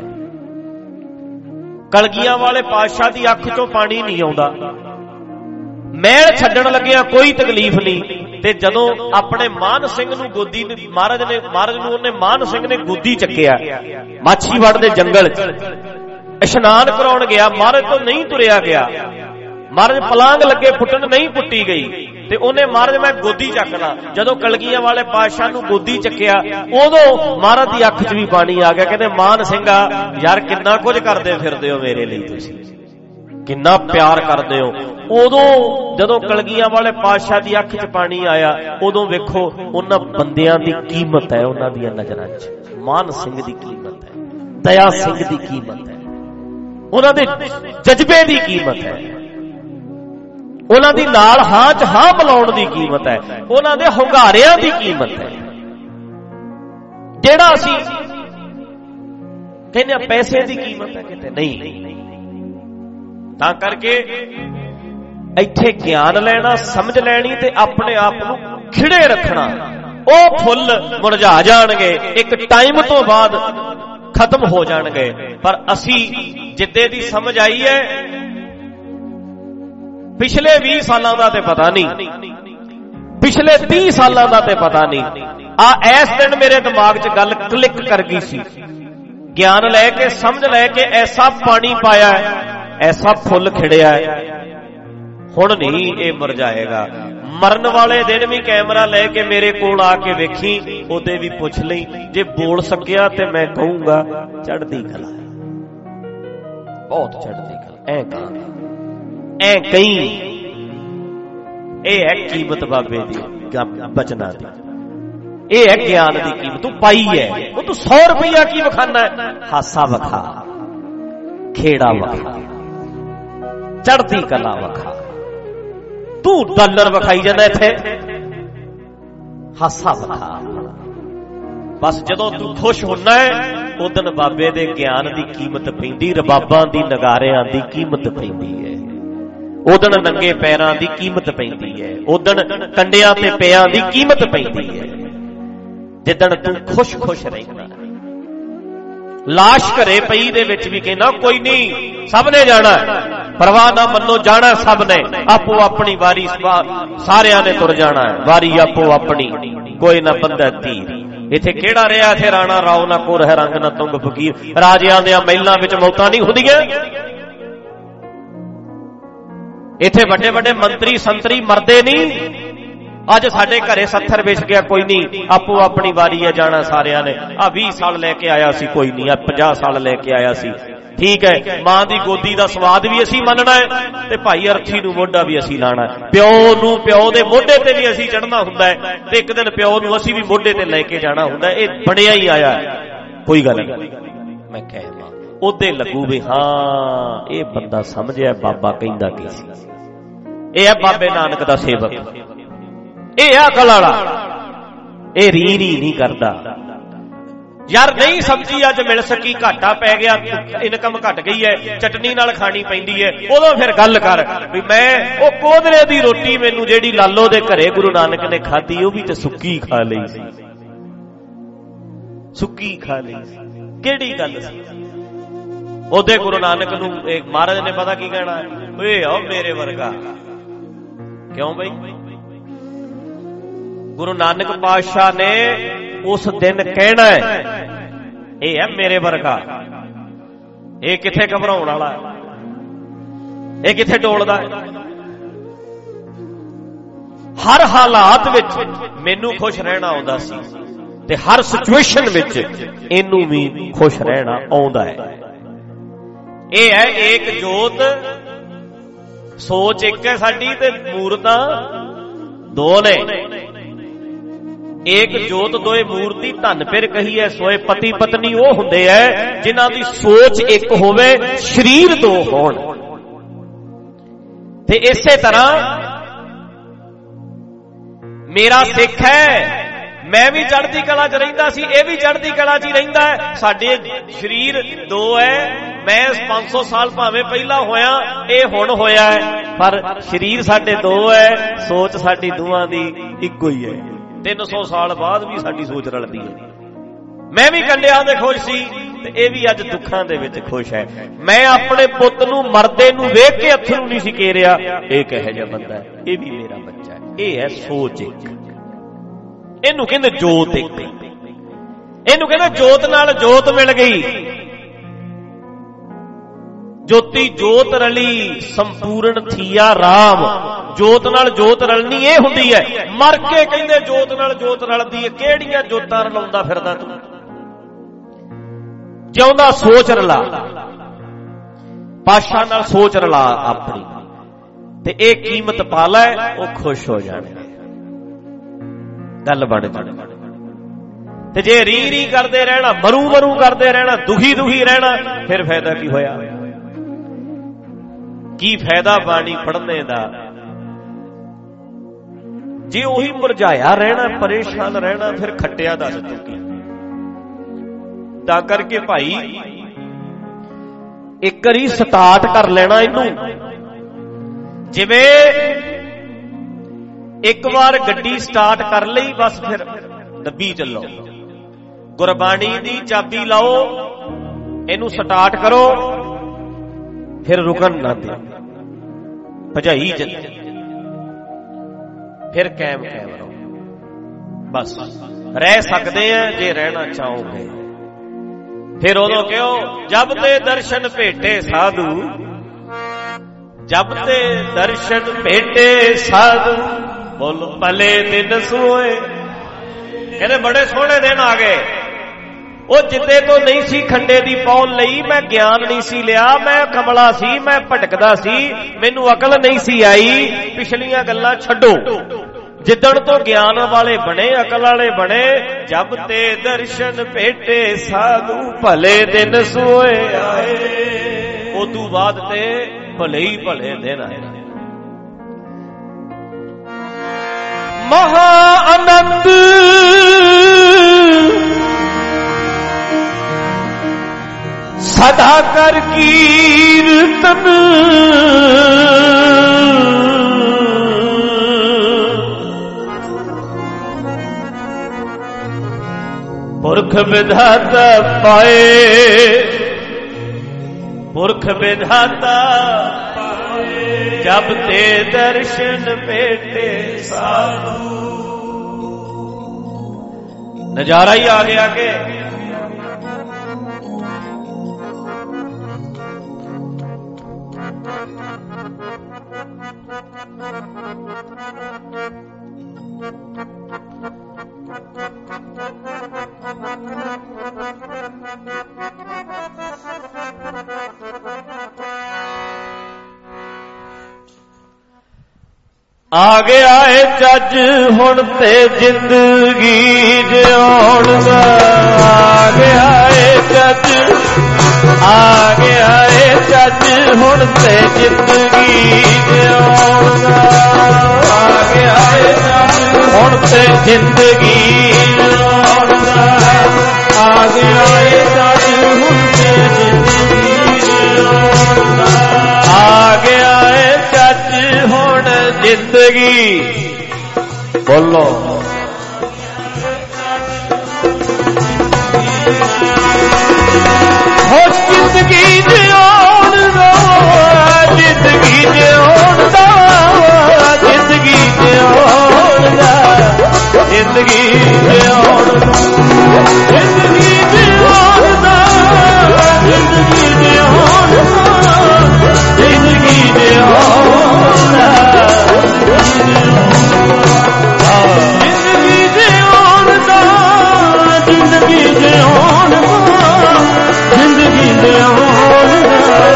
ਕਲਗੀਆਂ ਵਾਲੇ ਪਾਤਸ਼ਾਹ ਦੀ ਅੱਖ 'ਚੋਂ ਪਾਣੀ ਨਹੀਂ ਆਉਂਦਾ। ਮਹਿਲ ਛੱਡਣ ਲੱਗਿਆ ਕੋਈ ਤਕਲੀਫ ਨਹੀਂ, ਤੇ ਜਦੋਂ ਆਪਣੇ ਮਾਨ ਸਿੰਘ ਨੂੰ ਗੋਦੀ ਮਹਾਰਾਜ ਨੇ ਮਹਾਰਾਜ ਨੂੰ ਉਹਨੇ ਮਾਨ ਸਿੰਘ ਨੇ ਗੋਦੀ ਚੱਕਿਆ, ਮਾਛੀਵਾੜ ਦੇ ਜੰਗਲ 'ਚ ਇਸ਼ਨਾਨ ਕਰਾਉਣ ਗਿਆ, ਮਹਾਰਾਜ ਤੋਂ ਨਹੀਂ ਤੁਰਿਆ ਗਿਆ। ਮਹਾਰਾਜ ਪਲਾਂਗ ਲੱਗੇ ਫੁੱਟਣ, ਨਹੀਂ ਪੁੱਟੀ ਗਈ, ਤੇ ਉਹਨੇ ਮਹਾਰਾਜ ਮੈਂ ਗੋਦੀ ਚੱਕਣਾ। ਜਦੋਂ ਕਲਗੀਆਂ ਵਾਲੇ ਪਾਤਸ਼ਾਹ ਨੂੰ ਗੋਦੀ ਚੱਕਿਆ, ਉਦੋਂ ਮਹਾਰਾਜ ਦੀ ਅੱਖ 'ਚ ਵੀ ਪਾਣੀ ਆ ਗਿਆ। ਕਹਿੰਦੇ ਮਾਨ ਸਿੰਘਾ ਯਾਰ ਕਿੰਨਾ ਕੁਝ ਕਰਦੇ ਫਿਰਦੇ ਹੋ ਮੇਰੇ ਲਈ, ਤੁਸੀਂ ਕਿੰਨਾ ਪਿਆਰ ਕਰਦੇ ਹੋ। ਉਦੋਂ ਜਦੋਂ ਕਲਗੀਆਂ ਵਾਲੇ ਪਾਤਸ਼ਾਹ ਦੀ ਅੱਖ 'ਚ ਪਾਣੀ ਆਇਆ, ਉਦੋਂ ਵੇਖੋ ਉਹਨਾਂ ਬੰਦਿਆਂ ਦੀ ਕੀਮਤ ਹੈ ਉਹਨਾਂ ਦੀਆਂ ਨਜ਼ਰਾਂ 'ਚ। ਮਾਨ ਸਿੰਘ ਦੀ ਕੀਮਤ ਹੈ, ਦਇਆ ਸਿੰਘ ਦੀ ਕੀਮਤ ਹੈ, ਉਹਨਾਂ ਦੇ ਜਜ਼ਬੇ ਦੀ ਕੀਮਤ ਹੈ, ਉਹਨਾਂ ਦੀ ਨਾਲ ਹਾਂ 'ਚ ਹਾਂ ਮਿਲਾਉਣ ਦੀ ਕੀਮਤ ਹੈ, ਉਹਨਾਂ ਦੇ ਹੁੰਗਾਰਿਆਂ ਦੀ ਕੀਮਤ ਹੈ। ਜਿਹੜਾ ਅਸੀਂ ਕਹਿੰਦੇ ਪੈਸੇ ਦੀ ਕੀਮਤ ਹੈ, ਕਿਤੇ ਨਹੀਂ। ਤਾਂ ਕਰਕੇ ਇੱਥੇ ਗਿਆਨ ਲੈਣਾ, ਸਮਝ ਲੈਣੀ ਤੇ ਆਪਣੇ ਆਪ ਨੂੰ ਖਿੜੇ ਰੱਖਣਾ। ਉਹ ਫੁੱਲ ਮੁਰਝਾ ਜਾਣਗੇ, ਇੱਕ ਟਾਈਮ ਤੋਂ ਬਾਅਦ ਖਤਮ ਹੋ ਜਾਣਗੇ। ਪਰ ਅਸੀਂ ਜਿੱਦੇ ਦੀ ਸਮਝ ਆਈ ਹੈ, ਪਿਛਲੇ ਵੀਹ ਸਾਲਾਂ ਦਾ ਤੇ ਪਤਾ ਨਹੀਂ, ਪਿਛਲੇ ਤੀਹ ਸਾਲਾਂ ਦਾ ਤੇ ਪਤਾ ਨਹੀਂ। ਆ ਇਸ ਦਿਨ ਮੇਰੇ ਦਿਮਾਗ 'ਚ ਗੱਲ ਕਲਿੱਕ ਕਰ ਗਈ ਸੀ। ਗਿਆਨ ਲੈ ਕੇ, ਸਮਝ ਲੈ ਕੇ ਐਸਾ ਪਾਣੀ ਪਾਇਆ, ਐਸਾ ਫੁੱਲ ਖਿੜਿਆ, ਹੁਣ ਨਹੀਂ ਇਹ ਮੁਰਝਾਏਗਾ। ਮਰਨ ਵਾਲੇ ਦਿਨ ਵੀ ਕੈਮਰਾ ਲੈ ਕੇ ਮੇਰੇ ਕੋਲ ਆ ਕੇ ਵੇਖੀ, ਉਹਦੇ ਵੀ ਪੁੱਛ ਲਈ, ਜੇ ਬੋਲ ਸਕਿਆ ਤੇ ਮੈਂ ਕਹੂੰਗਾ ਚੜ੍ਹਦੀ ਕਲਾ, ਬਹੁਤ ਚੜ੍ਹਦੀ ਕਲਾ। ਐ ਕਹਾਂਗਾ, ਐ ਕਈ। ਇਹ ਹੈ ਕੀਮਤ ਬਾਬੇ ਦੀ ਬਚਨਾਂ ਦੀ। ਇਹ ਹੈ ਗਿਆਨ ਦੀ ਕੀਮਤ। ਤੂੰ ਪਾਈ ਹੈ, ਉਹ ਤੂੰ ਸੌ ਰੁਪਈਆ ਕੀ ਵਿਖਾਨਾ? ਹਾਸਾ ਵਿਖਾ, ਖੇੜਾ ਵਿਖਾ, ਚੜ੍ਹਦੀ ਕਲਾ ਵਿਖਾ। ਤੂੰ ਡਾਲਰ ਵਿਖਾਈ ਜਾਂਦਾ ਇੱਥੇ, ਹਾਸਾ ਵਿਖਾ। ਬਸ ਜਦੋਂ ਤੂੰ ਖੁਸ਼ ਹੁੰਦਾ ਹੈ ਉਦਣ ਬਾਬੇ ਦੇ ਗਿਆਨ ਦੀ ਕੀਮਤ ਪੈਂਦੀ, ਰਬਾਬਾਂ ਦੀ, ਨਗਾਰਿਆਂ ਦੀ ਕੀਮਤ ਪੈਂਦੀ ਹੈ। ਉਦਣ ਨੰਗੇ ਪੈਰਾਂ ਦੀ ਕੀਮਤ ਪੈਂਦੀ ਹੈ, ਉਦਣ ਕੰਡਿਆਂ ਤੇ ਪਿਆਂ ਦੀ ਕੀਮਤ ਪੈਂਦੀ ਹੈ। ਜਿੱਦਣ ਤੂੰ ਖੁਸ਼ ਖੁਸ਼ ਰਹਿੰਦਾ। ਲਾਸ਼ ਘਰੇ ਪਈ ਦੇ ਵਿੱਚ ਵੀ ਕਹਿੰਦਾ ਕੋਈ ਨਹੀਂ, ਸਭ ਨੇ ਜਾਣਾ, ਪਰਵਾਹ ਨਾ ਮੰਨੋ, ਜਾਣਾ ਸਭ ਨੇ, ਆਪੋ ਆਪਣੀ ਵਾਰੀ, ਸਾਰਿਆਂ ਨੇ ਤੁਰ ਜਾਣਾ, ਵਾਰੀ ਆਪੋ ਆਪਣੀ, ਕੋਈ ਨਾ ਬੰਦਾ ਧੀਰ। ਇੱਥੇ ਕਿਹੜਾ ਰਿਹਾ ਇੱਥੇ ਰਾਣਾ ਰਾਓ ਨਾ ਕੋਰ ਹੈ ਰੰਗ ਨਾ ਤੁੰਗ ਫਕੀਰ। ਰਾਜਿਆਂ ਦੀਆਂ ਮਹਿਲਾਂ ਵਿੱਚ ਮੌਤਾਂ ਨਹੀਂ ਹੁੰਦੀਆਂ। ਇੱਥੇ ਵੱਡੇ ਵੱਡੇ ਮੰਤਰੀ ਸੰਤਰੀ ਮਰਦੇ ਨਹੀਂ। ਅੱਜ ਸਾਡੇ ਘਰੇ ਸੱਥਰ ਵਿਛ ਗਿਆ, ਕੋਈ ਨਹੀਂ, ਆਪੋ ਆਪਣੀ ਵਾਰੀ ਹੈ, ਜਾਣਾ ਸਾਰਿਆਂ ਨੇ। ਆ ਵੀਹ ਸਾਲ ਲੈ ਕੇ ਆਇਆ ਸੀ, ਕੋਈ ਨਹੀਂ, ਆ ਪੰਜਾਹ ਸਾਲ ਲੈ ਕੇ ਆਇਆ ਸੀ, ਠੀਕ ਹੈ। ਮਾਂ ਦੀ ਗੋਦੀ ਦਾ ਸਵਾਦ ਵੀ ਅਸੀਂ ਮੰਨਣਾ ਹੈ ਤੇ ਭਾਈ ਅਰਥੀ ਨੂੰ ਮੋਢਾ ਵੀ ਅਸੀਂ ਲਾਣਾ। ਪਿਓ ਨੂੰ ਪਿਓ ਦੇ ਮੋਢੇ ਤੇ ਵੀ ਅਸੀਂ ਚੜ੍ਹਨਾ ਹੁੰਦਾ ਹੈ ਤੇ ਇੱਕ ਦਿਨ ਪਿਓ ਨੂੰ ਅਸੀਂ ਵੀ ਮੋਢੇ ਤੇ ਲੈ ਕੇ ਜਾਣਾ ਹੁੰਦਾ। ਇਹ ਬਣਿਆ ਹੀ ਆਇਆ, ਕੋਈ ਗੱਲ ਨਹੀਂ। ਮੈਂ ਕਹਿਣਾ ਉਹਦੇ ਲੱਗੂ ਵੀ ਹਾਂ ਇਹ ਬੰਦਾ ਸਮਝਿਆ ਬਾਬਾ ਕਹਿੰਦਾ ਕੀ ਸੀ। ਇਹ ਹੈ ਬਾਬੇ ਨਾਨਕ ਦਾ ਸੇਵਕ, ਇਹ ਆ ਅਕਲ ਵਾਲਾ, ਇਹ ਰੀ ਰੀ ਨਹੀਂ ਕਰਦਾ। ਯਾਰ ਨਹੀਂ ਸਮਝੀ, ਅੱਜ ਮਿਲ ਸਕੀ, ਘਾਟਾ ਪੈ ਗਿਆ, ਇਨਕਮ ਘਟ ਗਈ ਹੈ, ਚਟਨੀ ਨਾਲ ਖਾਣੀ ਪੈਂਦੀ ਹੈ, ਉਦੋਂ ਫਿਰ ਗੱਲ ਕਰ ਵੀ ਮੈਂ ਉਹ ਕੋਧਰੇ ਦੀ ਰੋਟੀ ਮੈਨੂੰ ਜਿਹੜੀ ਲਾਲੋ ਦੇ ਘਰੇ ਗੁਰੂ ਨਾਨਕ ਨੇ ਖਾਧੀ ਉਹ ਵੀ ਤੇ ਸੁੱਕੀ ਖਾ ਲਈ ਸੀ, ਸੁੱਕੀ ਖਾ ਲਈ ਸੀ। ਕਿਹੜੀ ਗੱਲ ਸੀ? ਉਹਦੇ ਗੁਰੂ ਨਾਨਕ ਨੂੰ ਇੱਕ ਮਹਾਰਾਜ ਨੇ ਪਤਾ ਕੀ ਕਹਿਣਾ, ਓਏ ਆਓ ਮੇਰੇ ਵਰਗਾ। ਕਿਉਂ ਬਈ? ਗੁਰੂ ਨਾਨਕ ਪਾਤਸ਼ਾਹ ਨੇ ਉਸ ਦਿਨ ਕਹਿਣਾ ਹੈ ਇਹ ਹੈ ਮੇਰੇ ਵਰਗਾ। ਇਹ ਕਿੱਥੇ ਘਬਰਾਉਣ ਵਾਲਾ, ਇਹ ਕਿੱਥੇ ਡੋਲਦਾ ਹੈ? ਹਰ ਹਾਲਾਤ ਵਿੱਚ ਮੈਨੂੰ ਖੁਸ਼ ਰਹਿਣਾ ਆਉਂਦਾ ਸੀ ਤੇ ਹਰ ਸਿਚੁਏਸ਼ਨ ਵਿੱਚ ਇਹਨੂੰ ਵੀ ਖੁਸ਼ ਰਹਿਣਾ ਆਉਂਦਾ ਹੈ। ਇਹ ਹੈ ਏਕ ਜੋਤ, ਸੋਚ ਇੱਕ ਹੈ ਸਾਡੀ ਤੇ ਮੂਰਤਾਂ ਦੋ ਨੇ। ਏਕ ਜੋਤ ਦੋਏ ਮੂਰਤੀ, ਧਨ ਫਿਰ ਕਹੀ ਹੈ ਸੋਏ ਪਤੀ ਪਤਨੀ। ਉਹ ਹੁੰਦੇ ਐ ਜਿਨ੍ਹਾਂ ਦੀ ਸੋਚ ਇੱਕ ਹੋਵੇ, ਸਰੀਰ ਦੋ ਹੋਣ। ਤੇ ਇਸੇ ਤਰ੍ਹਾਂ ਮੇਰਾ ਸਿੱਖ ਹੈ, ਮੈਂ ਵੀ ਚੜ੍ਹਦੀ ਕਲਾ 'ਚ ਰਹਿੰਦਾ ਸੀ, ਇਹ ਵੀ ਚੜ੍ਹਦੀ ਕਲਾ 'ਚ ਹੀ ਰਹਿੰਦਾ ਹੈ। ਸਾਡੇ ਸਰੀਰ ਦੋ ਹੈ, ਮੈਂ ਪੰਜ ਸੌ ਸਾਲ ਭਾਵੇਂ ਪਹਿਲਾਂ ਹੋਇਆ, ਇਹ ਹੁਣ ਹੋਇਆ ਹੈ, ਪਰ ਸਰੀਰ ਸਾਡੇ ਦੋ ਹੈ, ਸੋਚ ਸਾਡੀ ਦੋਵਾਂ ਦੀ ਇੱਕੋ ਹੀ ਹੈ। ਤਿੰਨ ਸੌ ਸਾਲ ਬਾਅਦ ਵੀ ਸਾਡੀ ਸੋਚ ਰਲਦੀ ਹੈ। ਮੈਂ ਵੀ ਕੰਡਿਆਂ ਦੇ ਖੁਸ਼ ਸੀ ਤੇ ਇਹ ਵੀ ਅੱਜ ਦੁੱਖਾਂ ਦੇ ਵਿੱਚ ਖੁਸ਼ ਹੈ। ਮੈਂ ਆਪਣੇ ਪੁੱਤ ਨੂੰ ਮਰਦੇ ਨੂੰ ਵੇਖ ਕੇ ਅਥਰੂ ਨਹੀਂ ਸੀ ਘੇਰਿਆ, ਇਹ ਕਿਹੋ ਜਿਹਾ ਬੰਦਾ ਹੈ, ਇਹ ਵੀ ਮੇਰਾ ਬੱਚਾ ਹੈ। ਇਹ ਹੈ ਸੋਚ ਇੱਕ। ਇਹਨੂੰ ਕਹਿੰਦੇ ਜੋਤ ਇੱਕ, ਇਹਨੂੰ ਕਹਿੰਦੇ ਜੋਤ ਨਾਲ ਜੋਤ ਮਿਲ ਗਈ। ਜੋਤੀ ਜੋਤ ਰਲੀ ਸੰਪੂਰਨ ਥੀਆ ਰਾਮ। ਜੋਤ ਨਾਲ ਜੋਤ ਰਲਣੀ ਇਹ ਹੁੰਦੀ ਹੈ। ਮਰ ਕੇ ਕਹਿੰਦੇ ਜੋਤ ਨਾਲ ਜੋਤ ਰਲਦੀ ਹੈ। ਕਿਹੜੀਆਂ ਜੋਤਾਂ ਰਲਾਉਂਦਾ ਫਿਰਦਾ ਤੂੰ? ਜਿਉਂਦਾ ਸੋਚ ਰਲਾ, ਪਾਤਸ਼ਾਹ ਨਾਲ ਸੋਚ ਰਲਾ ਆਪਣੀ, ਤੇ ਇਹ ਕੀਮਤ ਪਾ ਲੈ, ਉਹ ਖੁਸ਼ ਹੋ ਜਾਣੇ, ਗੱਲ ਬਣ ਜਾਣੀ। ਤੇ ਜੇ ਰੀ ਰੀ ਕਰਦੇ ਰਹਿਣਾ, ਮਰੂ ਮਰੂ ਕਰਦੇ ਰਹਿਣਾ, ਦੁਖੀ ਦੁਖੀ ਰਹਿਣਾ, ਫਿਰ ਫਾਇਦਾ ਕੀ ਹੋਇਆ? ਕੀ ਫਾਇਦਾ ਬਾਣੀ ਪੜ੍ਹਨੇ ਦਾ ਜੇ ਉਹੀ ਮੁਰਝਾਇਆ ਰਹਿਣਾ, ਪਰੇਸ਼ਾਨ ਰਹਿਣਾ, ਫਿਰ ਖੱਟਿਆ ਦੱਸ ਤੂੰ ਕੀ? ਤਾਂ ਕਰਕੇ ਭਾਈ ਇੱਕ ਵਾਰੀ ਸਟਾਰਟ ਕਰ ਲੈਣਾ ਇਹਨੂੰ। ਜਿਵੇਂ ਇੱਕ ਵਾਰ ਗੱਡੀ ਸਟਾਰਟ ਕਰ ਲਈ, ਬਸ ਫਿਰ ਦੱਬੀ ਚੱਲੋ। ਗੁਰਬਾਣੀ ਦੀ ਚਾਬੀ ਲਾਓ, ਇਹਨੂੰ ਸਟਾਰਟ ਕਰੋ, ਫਿਰ ਰੁਕਣ ਨਾ ਦਿਓ, ਭਜਾਈ ਚੱਲੇ, ਫਿਰ ਕਾਇਮ ਕਾਇਮ ਰਹੋ। ਬਸ ਰਹਿ ਸਕਦੇ ਆ ਜੇ ਰਹਿਣਾ ਚਾਹੋਗੇ। ਫਿਰ ਉਦੋਂ ਕਿਉਂ ਜਬ ਤੇ ਦਰਸ਼ਨ ਭੇਟੇ ਸਾਧੂ, ਜਬ ਤੇ ਦਰਸ਼ਨ ਭੇਟੇ ਸਾਧੂ, ਬੋਲੋ ਭਲੇ ਦਿਨ ਸੋਏ। ਕਹਿੰਦੇ ਬੜੇ ਸੋਹਣੇ ਦਿਨ ਆ ਗਏ। ਉਹ ਜਿੱਦੇ ਤੋਂ ਨਹੀਂ ਸੀ ਖੰਡੇ ਦੀ ਪੌਲ ਲਈ, ਮੈਂ ਗਿਆਨ ਨਹੀਂ ਸੀ ਲਿਆ, ਮੈਂ ਕਮਲਾ ਸੀ, ਮੈਂ ਭਟਕਦਾ ਸੀ, ਮੈਨੂੰ ਅਕਲ ਨਹੀਂ ਸੀ ਆਈ। ਪਿਛਲੀਆਂ ਗੱਲਾਂ ਛੱਡੋ, ਜਿੱਦਣ ਤੋਂ ਗਿਆਨ ਵਾਲੇ ਬਣੇ, ਅਕਲ ਵਾਲੇ ਬਣੇ, ਜਬ ਤੇ ਦਰਸ਼ਨ ਭੇਟੇ ਸਾਧੂ ਭਲੇ ਦਿਨ ਸੋਏ ਆਏ। ਉਦੋਂ ਬਾਅਦ ਤੇ ਭਲੇ ਹੀ ਭਲੇ ਦਿਨ ਆਏ। ਮਹਾ ਆਨੰਦ ਸਦਾ ਕਰ ਕੀਰਤਨ, ਪੁਰਖ ਵਿਧਾਤਾ ਪਾਏ, ਪੁਰਖ ਵਿਧਾਤਾ ਪਾਏ, ਜਬ ਤੇ ਦਰਸ਼ਨ ਭੇਟੇ ਸਾਧੂ। ਨਜ਼ਾਰਾ ਹੀ ਆ ਗਿਆ ਕਿ ਆ ਗਿਆ ਏ ਚੱਜ ਹੁਣ ਤੇ ਜ਼ਿੰਦਗੀ ਜਿਉਣ ਦਾ। ਆ ਗਿਆ ਏ ਚੱਜ, ਆ ਗਿਆ ਏ ਚੱਜ ਹੁਣ ਤੇ ਜ਼ਿੰਦਗੀ ਜਿਉਣ ਦਾ। ਆ ਗਿਆ ਏ ਚੱਜ ਹੁਣ ਤੇ ਜ਼ਿੰਦਗੀ ਜਿਉਣ ਦਾ। ਆ ਗਿਆ ਏ ਚੱਜ ਹੁਣ ਤੇ ਜ਼ਿੰਦਗੀ ਜਿਉਣ ਦਾ। ਆ ਗਿਆ ਏ ਚੱਜ ਹੁਣ ਜ਼ਿੰਦਗੀ, ਬੋਲੋ ਹੋ ਜ਼ਿੰਦਗੀ ਜਿਉਣ ਦਾ, ਜ਼ਿੰਦਗੀ ਜਿਉਣ ਦਾ, ਜ਼ਿੰਦਗੀ ਜਿਉਣ ਦਾ, ਜ਼ਿੰਦਗੀ ਜਿਉਣ ਦਾ, ਜ਼ਿੰਦਗੀ ਜਿਉਣ ਦਾ, ਜ਼ਿੰਦਗੀ ਜਿਉਣ ਦਾ, ਜ਼ਿੰਦਗੀ ਜਿਉਣ ਦਾ। ਜ਼ਿੰਦਗੀ ਜਿਉਣ ਦਾ, ਜ਼ਿੰਦਗੀ ਜਿਉਣ ਦਾ, ਜ਼ਿੰਦਗੀ ਜਿਉਣ ਦਾ,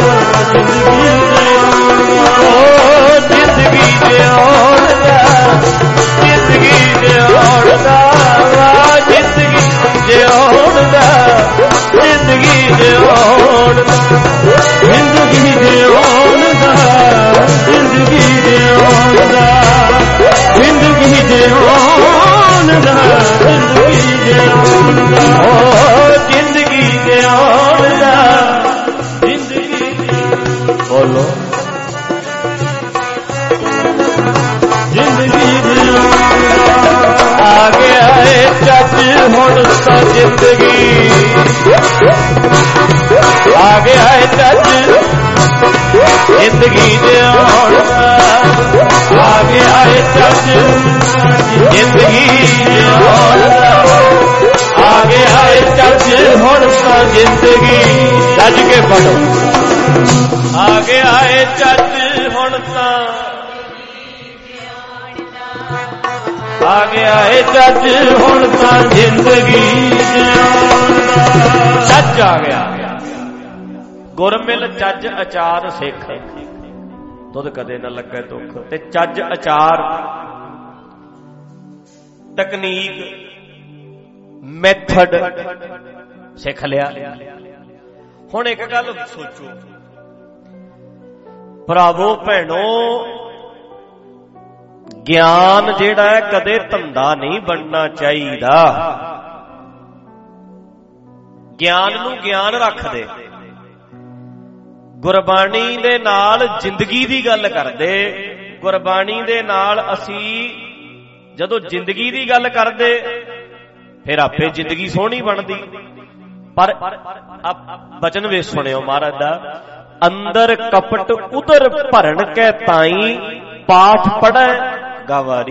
ਜ਼ਿੰਦਗੀ ਜਿਉਣ ਦਾ, ਜ਼ਿੰਦਗੀ ਜਿਉਣ ਦਾ, ਜ਼ਿੰਦਗੀ ਜਿਉਣ ਦਾ, ਜ਼ਿੰਦਗੀ ਜਿਉਣ ਦਾ, ਜ਼ਿੰਦਗੀ ਜਿਉਣ ਦਾ, ਜ਼ਿੰਦਗੀ ਜਿਉਣ ਦਾ, ਜ਼ਿੰਦਗੀ ਜਿਉਣ ਦਾ, ਜ਼ਿੰਦਗੀ ਜਿਉਣ ਦਾ, ਓ ਜ਼ਿੰਦਗੀ ਜਿਉਣ ਦਾ, ਜ਼ਿੰਦਗੀ ਬੋਲੋ ਜ਼ਿੰਦਗੀ ਜਿਉਣ ਦਾ। ਆ ਗਿਆ ਏ ਚੱਜ ਹੁਣ ਤਾਂ ਜ਼ਿੰਦਗੀ, ਆ ਗਿਆ ਏ ਚੱਜ ਜ਼ਿੰਦਗੀ ਜਿਉਣ ਦਾ। ਆ ਗਿਆ ਏ ਚੱਜ ਜ਼ਿੰਦਗੀ ਜਿਉਣ ਦਾ। ਆ ਗਿਆ ਏ ਚੱਜ ਹੁਣ ਤਾਂ ਜ਼ਿੰਦਗੀ, ਰੱਜ ਕੇ ਪੜੋ। ਆ ਗਿਆ ਏ ਚੱਜ ਹੁਣ ਤਾਂ, ਆ ਗਿਆ ਏ ਚੱਜ ਹੁਣ ਤਾਂ ਜ਼ਿੰਦਗੀ ਜਿਉਣ ਦਾ। ਚੱਜ ਆ ਗਿਆ, ਗੁਰਮਿਲ ਚੱਜ ਅਚਾਰ ਸਿੱਖ, ਦੁੱਧ ਕਦੇ ਨਾ ਲੱਗੇ ਦੁੱਖ। ਤੇ ਚੱਜ ਅਚਾਰ, ਤਕਨੀਕ, ਮੈਥਡ ਸਿੱਖ ਲਿਆ। ਹੁਣ ਇੱਕ ਗੱਲ ਸੋਚੋ ਭਰਾਵੋ ਭੈਣੋ, ਗਿਆਨ ਜਿਹੜਾ ਹੈ ਕਦੇ ਧੰਦਾ ਨਹੀਂ ਬਣਨਾ ਚਾਹੀਦਾ। ਗਿਆਨ ਨੂੰ ਗਿਆਨ ਰੱਖਦੇ, ਗੁਰਬਾਣੀ ਦੇ ਨਾਲ ਜ਼ਿੰਦਗੀ ਦੀ ਗੱਲ ਕਰਦੇ। ਗੁਰਬਾਣੀ ਦੇ ਨਾਲ ਅਸੀਂ ਜਦੋਂ ਜ਼ਿੰਦਗੀ ਦੀ ਗੱਲ ਕਰਦੇ ਫਿਰ ਆਪੇ ਜ਼ਿੰਦਗੀ ਸੋਹਣੀ ਬਣਦੀ। ਪਰ ਬਚਨ ਵੇ ਸੁਣਿਓ ਮਹਾਰਾਜ ਦਾ, ਅੰਦਰ ਕਪਟ ਉਦਰ ਭਰਨ ਕੈ ਤਾਈ, ਪਾਠ ਪੜੈ ਗਵਾਰੀ।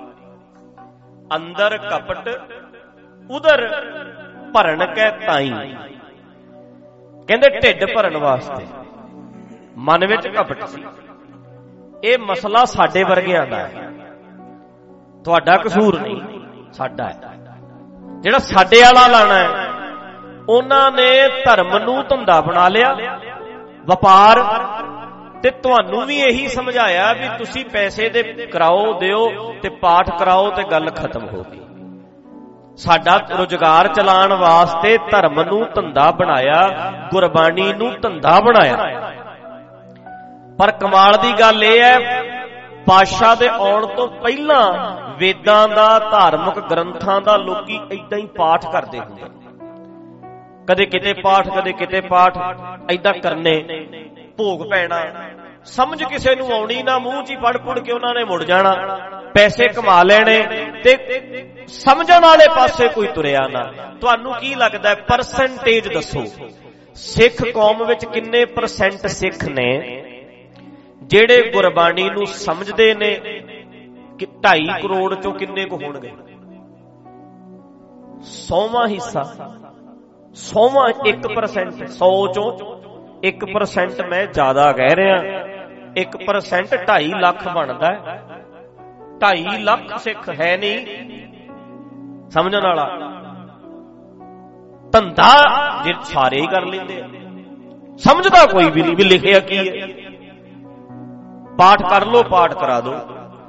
ਅੰਦਰ ਕਪਟ ਉਦਰ ਭਰਨ ਕੈ ਤਾਈ, ਕਹਿੰਦੇ ਢਿੱਡ ਭਰਨ ਵਾਸਤੇ, ਮਨ ਵਿੱਚ ਕਪਟ ਸੀ। ਇਹ ਮਸਲਾ ਸਾਡੇ ਵਰਗਿਆਂ ਦਾ ਹੈ, ਤੁਹਾਡਾ ਕਸੂਰ ਨਹੀਂ, ਸਾਡਾ ਹੈ। ਜਿਹੜਾ ਸਾਡੇ ਵਾਲਾ ਲਾਣਾ ਹੈ, ਉਹਨਾਂ ਨੇ ਧਰਮ ਨੂੰ ਧੰਦਾ ਬਣਾ ਲਿਆ, ਵਪਾਰ, ਤੇ ਤੁਹਾਨੂੰ ਵੀ ਇਹੀ ਸਮਝਾਇਆ ਵੀ ਤੁਸੀਂ ਪੈਸੇ ਦੇ ਕਰਾਓ ਦਿਓ ਤੇ ਪਾਠ ਕਰਾਓ ਤੇ ਗੱਲ ਖਤਮ ਹੋ ਗਈ। ਸਾਡਾ ਰੁਜ਼ਗਾਰ ਚਲਾਉਣ ਵਾਸਤੇ ਧਰਮ ਨੂੰ ਧੰਦਾ ਬਣਾਇਆ, ਗੁਰਬਾਣੀ ਨੂੰ ਧੰਦਾ ਬਣਾਇਆ। ਪਰ ਕਮਾਲ ਦੀ ਗੱਲ ਇਹ ਹੈ, ਪਾਤਸ਼ਾਹ ਦੇ ਆਉਣ ਤੋਂ ਪਹਿਲਾਂ ਵੇਦਾਂ ਦਾ, ਧਾਰਮਿਕ ਗ੍ਰੰਥਾਂ ਦਾ ਲੋਕੀ ਏਦਾਂ ਹੀ ਪਾਠ ਕਰਦੇ ਹੁੰਦੇ, ਕਦੇ ਕਿਤੇ ਪਾਠ ਕਦੇ ਕਿਤੇ ਪਾਠ, ਏਦਾਂ ਕਰਨੇ, ਭੋਗ ਪੈਣਾ, ਸਮਝ ਕਿਸੇ ਨੂੰ ਆਉਣੀ ਨਾ, ਮੂੰਹ 'ਚ ਹੀ ਪੜ ਪੁੜ ਕੇ ਉਹਨਾਂ ਨੇ ਮੁੜ ਜਾਣਾ, ਪੈਸੇ ਕਮਾ ਲੈਣੇ ਤੇ ਸਮਝਣ ਵਾਲੇ ਪਾਸੇ ਕੋਈ ਤੁਰਿਆ ਨਾ। ਤੁਹਾਨੂੰ ਕੀ ਲੱਗਦਾ ਪਰਸੈਂਟੇਜ ਦੱਸੋ, ਸਿੱਖ ਕੌਮ ਵਿੱਚ ਕਿੰਨੇ ਪਰਸੈਂਟ ਸਿੱਖ ਨੇ ਜਿਹੜੇ ਗੁਰਬਾਣੀ ਨੂੰ ਸਮਝਦੇ ਨੇ? ਕਿ ਢਾਈ ਕਰੋੜ ਚੋਂ ਕਿੰਨੇ ਕੁ ਹੋਣਗੇ? ਸੌਵਾਂ ਹਿੱਸਾ, ਸੌਵਾਂ ਇੱਕ ਪਰਸੈਂਟ, ਸੌ ਚੋਂ ਇੱਕ ਪਰਸੈਂਟ। ਮੈਂ ਜ਼ਿਆਦਾ ਕਹਿ ਰਿਹਾ, ਇੱਕ ਪਰਸੈਂਟ ਢਾਈ ਲੱਖ ਬਣਦਾ ਹੈ। ਢਾਈ ਲੱਖ ਸਿੱਖ ਹੈ ਨਹੀਂ ਸਮਝਣ ਵਾਲਾ। ਧੰਦਾ ਜੇ ਸਾਰੇ ਹੀ ਕਰ ਲੈਂਦੇ, ਸਮਝਦਾ ਕੋਈ ਵੀ ਨਹੀਂ ਵੀ ਲਿਖਿਆ ਕੀ ਹੈ। ਪਾਠ ਕਰ ਲੋ, ਪਾਠ ਕਰਾ ਦੋ,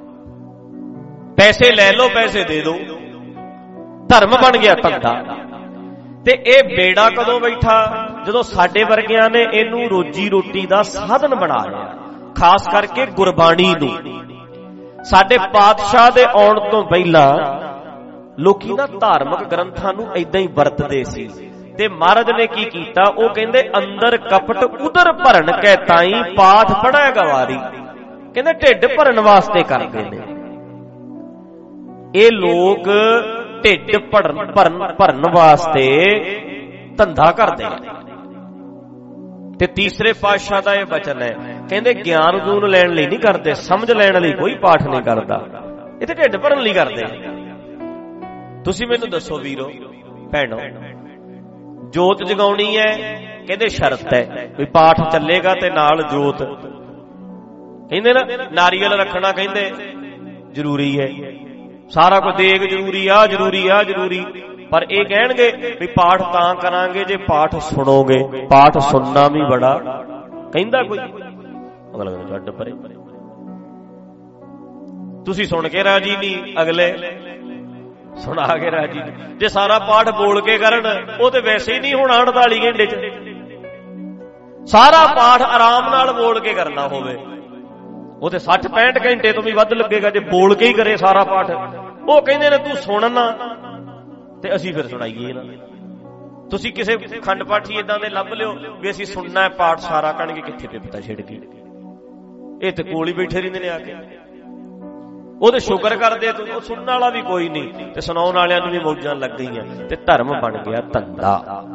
ਪੈਸੇ ਲੈ ਲੋ, ਪੈਸੇ ਦੇ ਦੋ, ਧਰਮ ਬਣ ਗਿਆ ਧੰਦਾ। ਤੇ ਇਹ ਬੇੜਾ ਕਦੋਂ ਬੈਠਾ? ਜਦੋਂ ਸਾਡੇ ਵਰਗਿਆਂ ਨੇ ਇਹਨੂੰ ਰੋਜੀ ਰੋਟੀ ਦਾ ਸਾਧਨ ਬਣਾ ਲਿਆ, ਖਾਸ ਕਰਕੇ ਗੁਰਬਾਣੀ ਨੂੰ। ਸਾਡੇ ਪਾਤਸ਼ਾਹ ਦੇ ਆਉਣ ਤੋਂ ਪਹਿਲਾਂ ਲੋਕੀ ਨਾ ਧਾਰਮਿਕ ਗ੍ਰੰਥਾਂ ਨੂੰ ਏਦਾਂ ਹੀ ਵਰਤਦੇ ਸੀ। ਤੇ ਮਹਾਰਾਜ ਨੇ ਕੀ ਕੀਤਾ? ਉਹ ਕਹਿੰਦੇ ਅੰਦਰ ਕਪਟ ਉਦਰ ਭਰਨ ਕੈ ਤਾਈ ਪਾਠ ਪੜ੍ਹੈ ਗਵਾਰੀ। ਕਹਿੰਦੇ ਢਿੱਡ ਭਰਨ ਵਾਸਤੇ ਕਰਦੇ ਨੇ ਇਹ ਲੋਕ, ਢਿੱਡ ਭਰਨ ਭਰਨ ਭਰਨ ਵਾਸਤੇ ਧੰਦਾ ਕਰਦੇ ਆ। ਤੇ ਤੀਸਰੇ ਪਾਤਸ਼ਾਹ ਦਾ ਇਹ ਬਚਨ ਹੈ, ਕਹਿੰਦੇ ਗਿਆਨ ਗੂਨ ਲੈਣ ਲਈ ਨਹੀਂ ਕਰਦੇ, ਸਮਝ ਲੈਣ ਲਈ ਕੋਈ ਪਾਠ ਨਹੀਂ ਕਰਦਾ, ਇਹ ਤੇ ਢਿੱਡ ਭਰਨ ਲਈ ਕਰਦੇ। ਤੁਸੀਂ ਮੈਨੂੰ ਦੱਸੋ ਵੀਰੋ ਭੈਣੋ, ਜੋਤ ਜਗਾਉਣੀ ਹੈ, ਕਹਿੰਦੇ ਸ਼ਰਤ ਹੈ ਵੀ ਪਾਠ ਚੱਲੇਗਾ ਤੇ ਨਾਲ ਜੋਤ। ਕਹਿੰਦੇ ਨਾ ਨਾਰੀਅਲ ਰੱਖਣਾ ਕਹਿੰਦੇ ਜ਼ਰੂਰੀ ਹੈ, ਸਾਰਾ ਕੁਝ ਦੇਗ ਜ਼ਰੂਰੀ ਆ, ਜ਼ਰੂਰੀ ਆ, ਜ਼ਰੂਰੀ। ਪਰ ਇਹ ਕਹਿਣਗੇ ਵੀ ਪਾਠ ਤਾਂ ਕਰਾਂਗੇ ਜੇ ਪਾਠ ਸੁਣੋਗੇ। ਪਾਠ ਸੁਣਨਾ ਵੀ ਬੜਾ ਕਹਿੰਦਾ ਕੋਈ, ਅਗਲਾ ਛੱਡ ਪਰੇ, ਤੁਸੀਂ ਸੁਣ ਕੇ ਰਾਜੀ ਨਹੀਂ, ਅਗਲੇ ਸੁਣਾ ਕੇ ਰਾਜੀ ਨਹੀਂ। ਜੇ ਸਾਰਾ ਪਾਠ ਬੋਲ ਕੇ ਕਰਨ ਉਹ ਤੇ ਵੈਸੇ ਹੀ ਨਹੀਂ ਹੋਣਾ ਅੜਤਾਲੀ ਘੰਟੇ ਚ। ਸਾਰਾ ਪਾਠ ਆਰਾਮ ਨਾਲ ਬੋਲ ਕੇ ਕਰਨਾ ਹੋਵੇ ਉਹ ਤੇ ਸੱਠ ਪੈਂਹਠ ਘੰਟੇ ਤੋਂ ਵੀ ਵੱਧ ਲੱਗੇਗਾ ਜੇ ਬੋਲ ਕੇ ਹੀ ਕਰੇ ਸਾਰਾ ਪਾਠ। ਉਹ ਕਹਿੰਦੇ ਨੇ ਤੂੰ ਸੁਣਨਾ ਤੇ ਅਸੀਂ ਫਿਰ ਸੁਣਾਈਏ ਨਾ। ਤੁਸੀਂ ਕਿਸੇ ਖੰਡ ਪਾਠੀ ਏਦਾਂ ਦੇ ਲੱਭ ਲਿਓ ਵੀ ਅਸੀਂ ਸੁਣਨਾ ਹੈ ਪਾਠ ਸਾਰਾ, ਕਹਿਣਗੇ ਕਿੱਥੇ ਪਿਪਤਾ ਛਿੜ ਗਈ, ਇਹ ਤੇ ਕੋਲ ਹੀ ਬੈਠੇ ਰਹਿੰਦੇ ਨੇ ਆ ਕੇ। ਉਹਦੇ ਸ਼ੁਕਰ ਕਰਦੇ ਤੂੰ, ਉਹ ਸੁਣਨ ਵਾਲਾ ਵੀ ਕੋਈ ਨਹੀਂ ਤੇ ਸੁਣਾਉਣ ਵਾਲਿਆਂ ਨੂੰ ਵੀ ਮੌਜਾਂ ਲੱਗ ਗਈਆਂ। ਤੇ ਧਰਮ ਬਣ ਗਿਆ ਧੰਦਾ,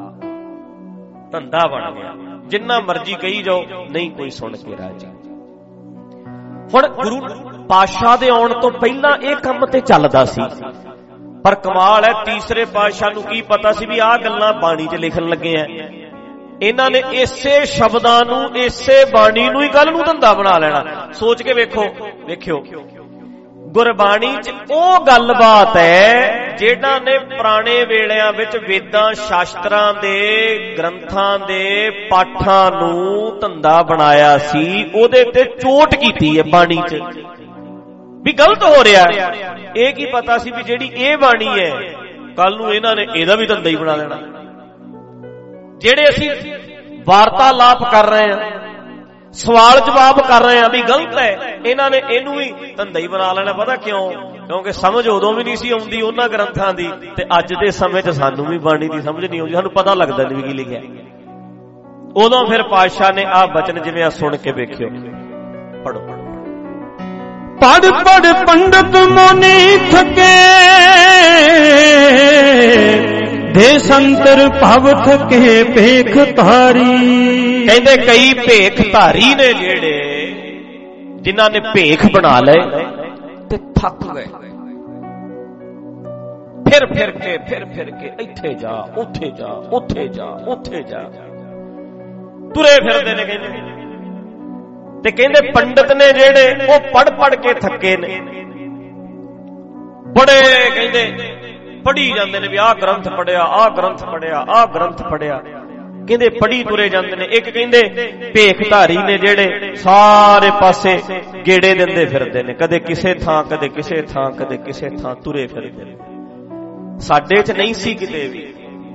ਧੰਦਾ ਬਣ ਗਿਆ। ਜਿੰਨਾ ਮਰਜ਼ੀ ਕਹੀ ਜਾਓ, ਨਹੀਂ ਕੋਈ ਸੁਣ ਕੇ ਰਾਜੀ। ਹੁਣ ਗੁਰੂ ਪਾਤਸ਼ਾਹ ਦੇ ਆਉਣ ਤੋਂ ਪਹਿਲਾਂ ਇਹ ਕੰਮ ਤੇ ਚੱਲਦਾ ਸੀ। ਪਰ ਕਮਾਲ ਹੈ, ਤੀਸਰੇ ਪਾਤਸ਼ਾਹ ਨੂੰ ਕੀ ਪਤਾ ਸੀ ਵੀ ਆਹ ਗੱਲਾਂ ਬਾਣੀ 'ਚ ਲਿਖਣ ਲੱਗੇ ਆ। ਇਹਨਾਂ ਨੇ ਇਸੇ ਸ਼ਬਦਾਂ ਨੂੰ, ਇਸੇ ਬਾਣੀ ਨੂੰ ਹੀ ਕੱਲ ਨੂੰ ਧੰਦਾ ਬਣਾ ਲੈਣਾ। ਸੋਚ ਕੇ ਵੇਖੋ, ਵੇਖਿਓ ਗੁਰਬਾਣੀ 'ਚ ਉਹ ਗੱਲਬਾਤ ਹੈ ਜਿਹੜਾ ਨੇ ਪੁਰਾਣੇ ਵੇਲਿਆਂ ਵਿੱਚ ਵੇਦਾਂ ਸ਼ਾਸਤਰਾਂ ਦੇ ਗ੍ਰੰਥਾਂ ਦੇ ਪਾਠਾਂ ਨੂੰ ਧੰਦਾ ਬਣਾਇਆ ਸੀ, ਉਹਦੇ ਤੇ ਚੋਟ ਕੀਤੀ ਹੈ ਬਾਣੀ 'ਚ ਵੀ ਗਲਤ ਹੋ ਰਿਹਾ। ਇਹ ਕੀ ਪਤਾ ਸੀ ਵੀ ਜਿਹੜੀ ਇਹ ਬਾਣੀ ਹੈ ਕੱਲ ਨੂੰ ਇਹਨਾਂ ਨੇ ਇਹਦਾ ਵੀ ਧੰਦਾ ਹੀ ਬਣਾ ਲੈਣਾ। ਜਿਹੜੇ ਅਸੀਂ ਵਾਰਤਾਲਾਪ ਕਰ ਰਹੇ ਹਾਂ, ਸਵਾਲ ਜਵਾਬ ਕਰ ਰਹੇ ਹਾਂ ਵੀ ਗਲਤ ਹੈ, ਇਹਨਾਂ ਨੇ ਇਹਨੂੰ ਵੀ ਧੰਦਾ ਹੀ ਬਣਾ ਲੈਣਾ। ਪਤਾ ਕਿਉਂ? ਕਿਉਂਕਿ ਸਮਝ ਉਦੋਂ ਵੀ ਨਹੀਂ ਸੀ ਆਉਂਦੀ ਉਹਨਾਂ ਗ੍ਰੰਥਾਂ ਦੀ, ਤੇ ਅੱਜ ਦੇ ਸਮੇਂ 'ਚ ਸਾਨੂੰ ਵੀ ਬਾਣੀ ਦੀ ਸਮਝ ਨਹੀਂ ਆਉਂਦੀ, ਸਾਨੂੰ ਪਤਾ ਲੱਗਦਾ ਨਹੀਂ ਵੀ ਕੀ ਲਿਖਿਆ। ਉਦੋਂ ਫਿਰ ਪਾਤਸ਼ਾਹ ਨੇ ਆਹ ਬਚਨ ਜਿਵੇਂ ਆ ਸੁਣ ਕੇ ਵੇਖਿਓ, ਪੜੋ। ਪੜ ਪੜ ਪੰਡਤ ਮੋਨੀ ਥਕੇ, ਦੇ ਸੰਤਰ ਭਵ ਥਕੇ ਭੇਖ ਧਾਰੀ। ਕਹਿੰਦੇ ਕਈ ਭੇਖ ਧਾਰੀ ਨੇ ਜਿਹੜੇ ਜਿਨ੍ਹਾਂ ਨੇ ਭੇਖ ਬਣਾ ਲਏ ਤੇ ਥੱਕ ਗਏ। ਫਿਰ ਫਿਰ ਕੇ ਫਿਰ ਫਿਰ ਕੇ ਇੱਥੇ ਜਾ, ਉੱਥੇ ਜਾ, ਉੱਥੇ ਜਾ, ਉੱਥੇ ਜਾ, ਤੁਰੇ ਫਿਰਦੇ ਨੇ। ਕਹਿੰਦੇ ਤੇ ਕਹਿੰਦੇ ਪੰਡਤ ਨੇ ਜਿਹੜੇ ਉਹ ਪੜ ਪੜ ਕੇ ਥੱਕੇ ਨੇ, ਬੜੇ ਕਹਿੰਦੇ ਪੜ੍ਹੀ ਜਾਂਦੇ ਨੇ ਵੀ ਆਹ ਗ੍ਰੰਥ ਪੜਿਆ, ਆਹ ਗ੍ਰੰਥ ਪੜਿਆ, ਆਹ ਗ੍ਰੰਥ ਪੜਿਆ। ਕਹਿੰਦੇ ਪੜੀ ਤੁਰੇ ਜਾਂਦੇ ਨੇ। ਇੱਕ ਕਹਿੰਦੇ ਭੇਖਧਾਰੀ ਨੇ ਜਿਹੜੇ ਸਾਰੇ ਪਾਸੇ ਗੇੜੇ ਦਿੰਦੇ ਫਿਰਦੇ ਨੇ, ਕਦੇ ਕਿਸੇ ਥਾਂ ਕਦੇ ਕਿਸੇ ਥਾਂ ਕਦੇ ਕਿਸੇ ਥਾਂ ਤੁਰੇ ਫਿਰਦੇ ਨੇ। ਸਾਡੇ 'ਚ ਨਹੀਂ ਸੀ ਕਿਤੇ ਵੀ।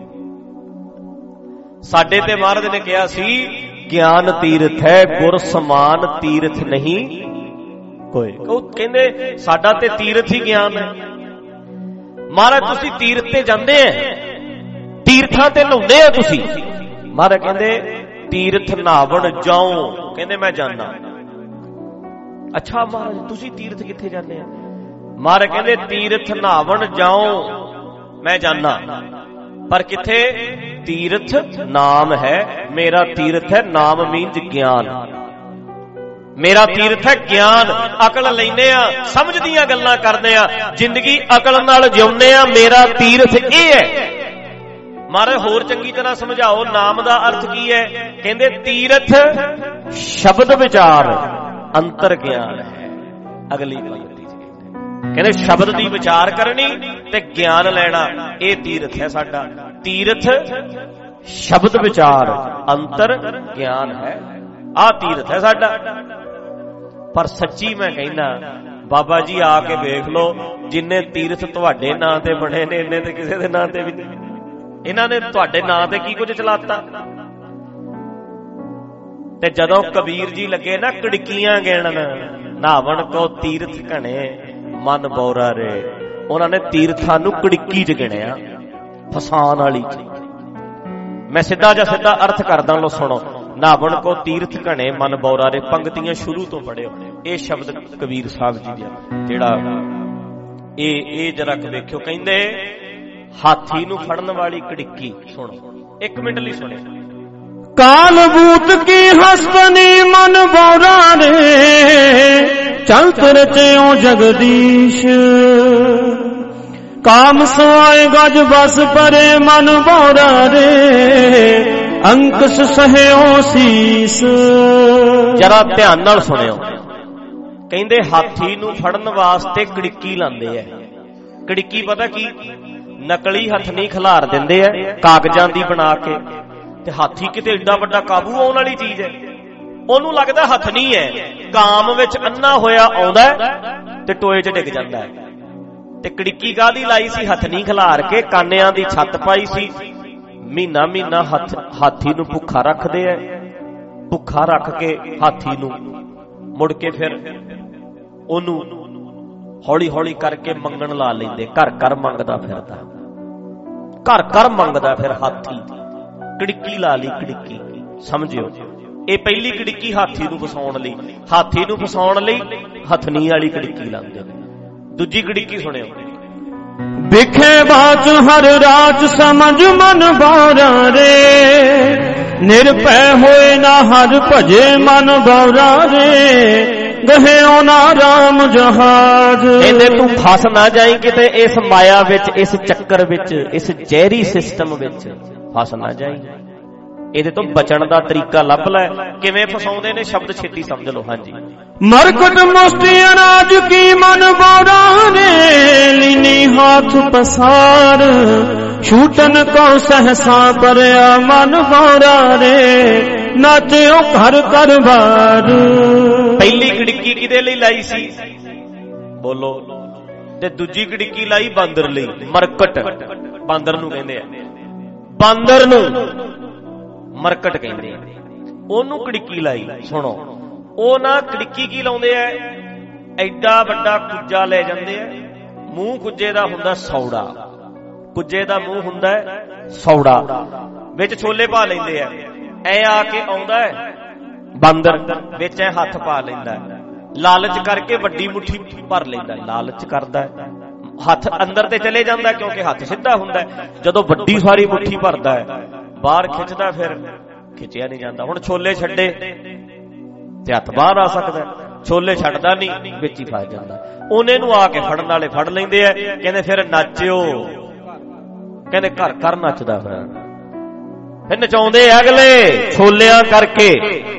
ਸਾਡੇ ਤੇ ਮਹਾਰਾਜ ਨੇ ਕਿਹਾ ਸੀ ਗਿਆਨ ਤੀਰਥ ਹੈ, ਗੁਰ ਸਮਾਨ ਤੀਰਥ ਨਹੀਂ ਕੋਈ। ਉਹ ਕਹਿੰਦੇ ਸਾਡਾ ਤੇ ਤੀਰਥ ਹੀ ਗਿਆਨ ਹੈ। ਮਹਾਰਾਜ ਤੁਸੀਂ ਤੀਰਥ ਤੇ ਜਾਂਦੇ ਐ, ਤੀਰਥਾਂ ਤੇ ਨਹਾਉਂਦੇ ਆ ਤੁਸੀਂ। ਮਹਾਰਾਜ ਕਹਿੰਦੇ ਤੀਰਥ ਨਹਾਵਣ ਜਾਓ, ਕਹਿੰਦੇ ਮੈਂ ਜਾਣਾ। ਅੱਛਾ ਮਹਾਰਾਜ ਤੁਸੀਂ ਤੀਰਥ ਕਿੱਥੇ ਜਾਂਦੇ ਆ? ਮਹਾਰਾਜ ਕਹਿੰਦੇ ਤੀਰਥ ਨਹਾਵਣ ਜਾਓ ਮੈਂ ਜਾਣਾ, ਪਰ ਕਿੱਥੇ? ਤੀਰਥ ਨਾਮ ਹੈ, ਮੇਰਾ ਤੀਰਥ ਹੈ। ਨਾਮ ਮੀਨਸ ਗਿਆਨ, ਮੇਰਾ ਤੀਰਥ ਹੈ ਗਿਆਨ। ਅਕਲ ਲੈਨੇ ਆ, ਸਮਝ ਦੀਆਂ ਗੱਲਾਂ ਕਰਦੇ ਆ, ਜ਼ਿੰਦਗੀ ਅਕਲ ਨਾਲ ਜਿਉਂਦੇ ਆ। ਮੇਰਾ ਤੀਰਥ ਇਹ ਹੈ। ਮਾਰੇ ਹੋਰ ਚੰਗੀ ਤਰ੍ਹਾਂ ਸਮਝਾਓ ਨਾਮ ਦਾ ਅਰਥ ਕੀ ਹੈ? ਕਹਿੰਦੇ ਤੀਰਥ ਸ਼ਬਦ ਵਿਚਾਰ ਅੰਤਰ ਗਿਆਨ ਹੈ। ਅਗਲੀ ਪੰਕਤੀ ਕਹਿੰਦੇ ਸ਼ਬਦ ਦੀ ਵਿਚਾਰ ਕਰਨੀ ਤੇ ਗਿਆਨ ਲੈਣਾ, ਇਹ ਤੀਰਥ ਹੈ ਸਾਡਾ। ਤੀਰਥ ਸ਼ਬਦ ਵਿਚਾਰ ਅੰਤਰ ਗਿਆਨ ਹੈ, ਆਹ ਤੀਰਥ ਹੈ ਸਾਡਾ। ਪਰ ਸੱਚੀ ਮੈਂ ਕਹਿੰਦਾ ਬਾਬਾ ਜੀ ਆ ਕੇ ਵੇਖ ਲਓ, ਜਿੰਨੇ ਤੀਰਥ ਤੁਹਾਡੇ ਨਾਂ ਤੇ ਬਣੇ ਨੇ ਇੰਨੇ ਤੇ ਕਿਸੇ ਦੇ ਨਾਂ ਤੇ ਵੀ ਨਹੀਂ। ਇਹਨਾਂ ਨੇ ਤੁਹਾਡੇ ਨਾਂ ਤੇ ਕੀ ਕੁਝ ਚਲਾਤਾ। ਤੇ ਜਦੋਂ ਕਬੀਰ ਜੀ ਲੱਗੇ ਨਾ ਕੜਕੀਆਂ ਗਿਣਨ, ਨਾਵਣ ਕੋ ਤੀਰਥ ਘਣੇ ਮਨ ਬੌਰਾ ਰੇ, ਉਹਨਾਂ ਨੇ ਤੀਰਥਾਂ ਨੂੰ ਕੜਕੀ ਚ ਗਿਣਿਆ, ਫਸਾਨ ਵਾਲੀ ਚ। ਮੈਂ ਸਿੱਧਾ ਜਾਂ ਸਿੱਧਾ ਅਰਥ ਕਰਦਾ, ਲੋ ਸੁਣੋ। ਨਾਵਣ ਕੋ ਤੀਰਥ ਘਣੇ ਮਨ ਬੌਰਾ ਰੇ, ਪੰਕਤੀਆਂ ਸ਼ੁਰੂ ਤੋਂ ਪੜਿਓ। ਇਹ ਸ਼ਬਦ ਕਬੀਰ ਸਾਹਿਬ ਜੀ ਦਾ ਜਿਹੜਾ ਇਹ ਇਹ ਜਰਾ ਵੇਖਿਓ। ਕਹਿੰਦੇ ਹਾਥੀ ਨੂੰ ਫੜਨ ਵਾਲੀ ਕੜਕੀ, ਸੁਣੋ ਇੱਕ ਮਿੰਟ ਲਈ ਸੁਣਿਓ। ਕਾਲ ਬੂਤ ਕੀ ਹਸਤਨੀ ਮਨ ਬੌਰਾ ਰੇ, ਚਲਤ ਰਚਿਓ ਜਗਦੀਸ਼। ਕਾਮ ਸਵਾਏ ਗਜ ਬਸ ਪਰੇ ਮਨ ਬੌਰਾ ਰੇ, ਅੰਕਸ ਸਹਿਓ ਸੀਸ। ਜਰਾ ਧਿਆਨ ਨਾਲ ਸੁਣਿਓ। ਕਹਿੰਦੇ ਹਾਥੀ ਨੂੰ ਫੜਨ ਵਾਸਤੇ ਕੜਕੀ ਲਾਉਂਦੇ ਐ। ਕੜਕੀ ਪਤਾ ਕੀ? ਨਕਲੀ ਹਥਨੀ ਖਿਲਾਰ ਦਿੰਦੇ ਐ ਕਾਗਜ਼ਾਂ ਦੀ ਬਣਾ ਕੇ, ਤੇ ਹਾਥੀ ਕਿਤੇ ਏਡਾ ਵੱਡਾ ਕਾਬੂ ਆਉਣ ਵਾਲੀ ਚੀਜ਼ ਹੈ। ਉਹਨੂੰ ਲੱਗਦਾ ਹਥਨੀ ਹੈ, ਕਾਮ ਵਿੱਚ ਅੰਨਾ ਹੋਇਆ ਆਉਂਦਾ ਤੇ ਟੋਏ 'ਚ ਡਿੱਗ ਜਾਂਦਾ ਹੈ। ਤੇ ਕੜਕੀ ਕਾਹਦੀ ਲਾਈ ਸੀ? ਹਥਨੀ ਖਿਲਾਰ ਕੇ ਕਾਨਿਆਂ ਦੀ ਛੱਤ ਪਾਈ ਸੀ। ਮਹੀਨਾ ਮਹੀਨਾ ਹੱਥ ਹਾਥੀ ਨੂੰ ਭੁੱਖਾ ਰੱਖਦੇ ਐ। ਭੁੱਖਾ ਰੱਖ ਕੇ ਹਾਥੀ ਨੂੰ ਮੁੜ ਕੇ ਫਿਰ ਉਹਨੂੰ ਹੌਲੀ ਹੌਲੀ ਕਰਕੇ ਮੰਗਣ ਲਾ ਲੈਂਦੇ। ਘਰ ਘਰ ਮੰਗਦਾ ਫਿਰਦਾ, ਘਰ ਘਰ ਮੰਗਦਾ ਫਿਰ ਹਾਥੀ। ਕੜਕੀ ਲਾ ਲਈ ਕੜਕੀ, ਸਮਝਿਓ। ਇਹ ਪਹਿਲੀ ਕੜਕੀ ਹਾਥੀ ਨੂੰ ਫਸਾਉਣ ਲਈ, ਹਾਥੀ ਨੂੰ ਫਸਾਉਣ ਲਈ ਹਥਨੀ ਵਾਲੀ ਕੜਕੀ ਲਾਉਂਦੇ। ਦੂਜੀ ਕੜਕੀ ਸੁਣਿਓ। ਵਿਖੇ ਬਾਚ ਹਰ ਰਾਜ ਸਮਝ ਮਨ ਬੌਰਾ ਰੇ, ਨਿਰਭੈ ਹੋਏ ਨਾ ਹਰ ਭਜੇ ਮਨ ਬੌਰਾ ਰੇ, ਗਹਿਓ ਨਾ ਰਾਮ ਜਹਾਜ। ਇਹਦੇ ਤੂੰ ਫਸ ਨਾ ਜਾਈ ਕਿਤੇ ਇਸ ਮਾਇਆ ਵਿੱਚ, ਇਸ ਚੱਕਰ ਵਿੱਚ, ਇਸ ਜ਼ਹਿਰੀ ਸਿਸਟਮ ਵਿੱਚ ਫਸ ਨਾ ਜਾਈ। ਇਹਦੇ ਤੋਂ ਬਚਣ ਦਾ ਤਰੀਕਾ ਲੱਭ ਲੈ। ਕਿਵੇਂ ਫਸਾਉਂਦੇ ਨੇ? ਸ਼ਬਦ ਛੇਤੀ ਸਮਝ ਲਓ। ਹਾਂਜੀ। ਮਰਕਟ ਮੁਸਤੀ ਅਨਾਜ ਕੀ ਮਨ ਬੌਰਾ ਰੇ, ਲੀਨੀ ਹਾਥ ਪਸਾਰ, ਛੂਟਨ ਕੋ ਸਹਸਾ ਪਰਿਆ ਮਨ ਬੌਰਾ ਰੇ, ਨਾਚਿਓ ਘਰ ਘਰ ਬਾਰ। ਪਹਿਲੀ ਕੜਕੀ ਕਿਹਦੇ ਲਈ ਲਾਈ ਸੀ? ਬੋਲੋ। ਤੇ ਦੂਜੀ ਕੜਕੀ ਲਾਈ ਬਾਂਦਰ ਲਈ। ਮਰਕਟ ਬਾਂਦਰ ਨੂੰ ਕਹਿੰਦੇ ਆ, ਬਾਂਦਰ ਨੂੰ ਮਰਕਟ ਕਹਿੰਦੇ ਆ। ਉਹਨੂੰ ਕੜਕੀ ਲਾਈ। ਸੁਣੋ, ਉਹ ਨਾ ਕੜਕੀ ਕੀ ਲਾਉਂਦੇ ਆ? ਐਡਾ ਵੱਡਾ ਕੁੱਜਾ ਲੈ ਜਾਂਦੇ ਆ। ਮੂੰਹ ਕੁੱਜੇ ਦਾ ਹੁੰਦਾ ਸੌੜਾ, ਕੁੱਜੇ ਦਾ ਮੂੰਹ ਹੁੰਦਾ ਸੌੜਾ, ਵਿੱਚ ਛੋਲੇ ਪਾ ਲੈਂਦੇ ਆ। ਐ ਆ ਕੇ ਆਉਂਦਾ ਬਾਂਦਰ, ਵਿੱਚ ਐ ਹੱਥ ਪਾ ਲੈਂਦਾ, ਲਾਲਚ ਕਰਕੇ ਵੱਡੀ ਮੁੱਠੀ ਭਰ ਲੈਂਦਾ। ਲਾਲਚ ਕਰਦਾ, ਹੱਥ ਅੰਦਰ ਤੇ ਚਲੇ ਜਾਂਦਾ ਕਿਉਂਕਿ ਹੱਥ ਸਿੱਧਾ ਹੁੰਦਾ। ਜਦੋਂ ਵੱਡੀ ਸਾਰੀ ਮੁੱਠੀ ਭਰਦਾ ਹੈ, ਬਾਹਰ ਖਿੱਚਦਾ, ਫਿਰ ਖਿੱਚਿਆ ਨਹੀਂ ਜਾਂਦਾ। ਹੁਣ ਛੋਲੇ ਛੱਡੇ ਤੇ ਹੱਥ ਬਾਹਰ ਆ ਸਕਦਾ, ਛੋਲੇ ਛੱਡਦਾ ਨਹੀਂ, ਵਿੱਚ ਹੀ ਫਸ ਜਾਂਦਾ। ਉਹਨੇ ਨੂੰ ਆ ਕੇ ਫੜਨ ਵਾਲੇ ਫੜ ਲੈਂਦੇ ਆ। ਕਹਿੰਦੇ ਫਿਰ ਨਾਚਿਓ, ਕਹਿੰਦੇ ਘਰ ਘਰ ਨੱਚਦਾ ਫਿਰ ਫਿਰ ਨਚਾਉਂਦੇ ਅਗਲੇ ਛੋਲਿਆਂ ਕਰਕੇ।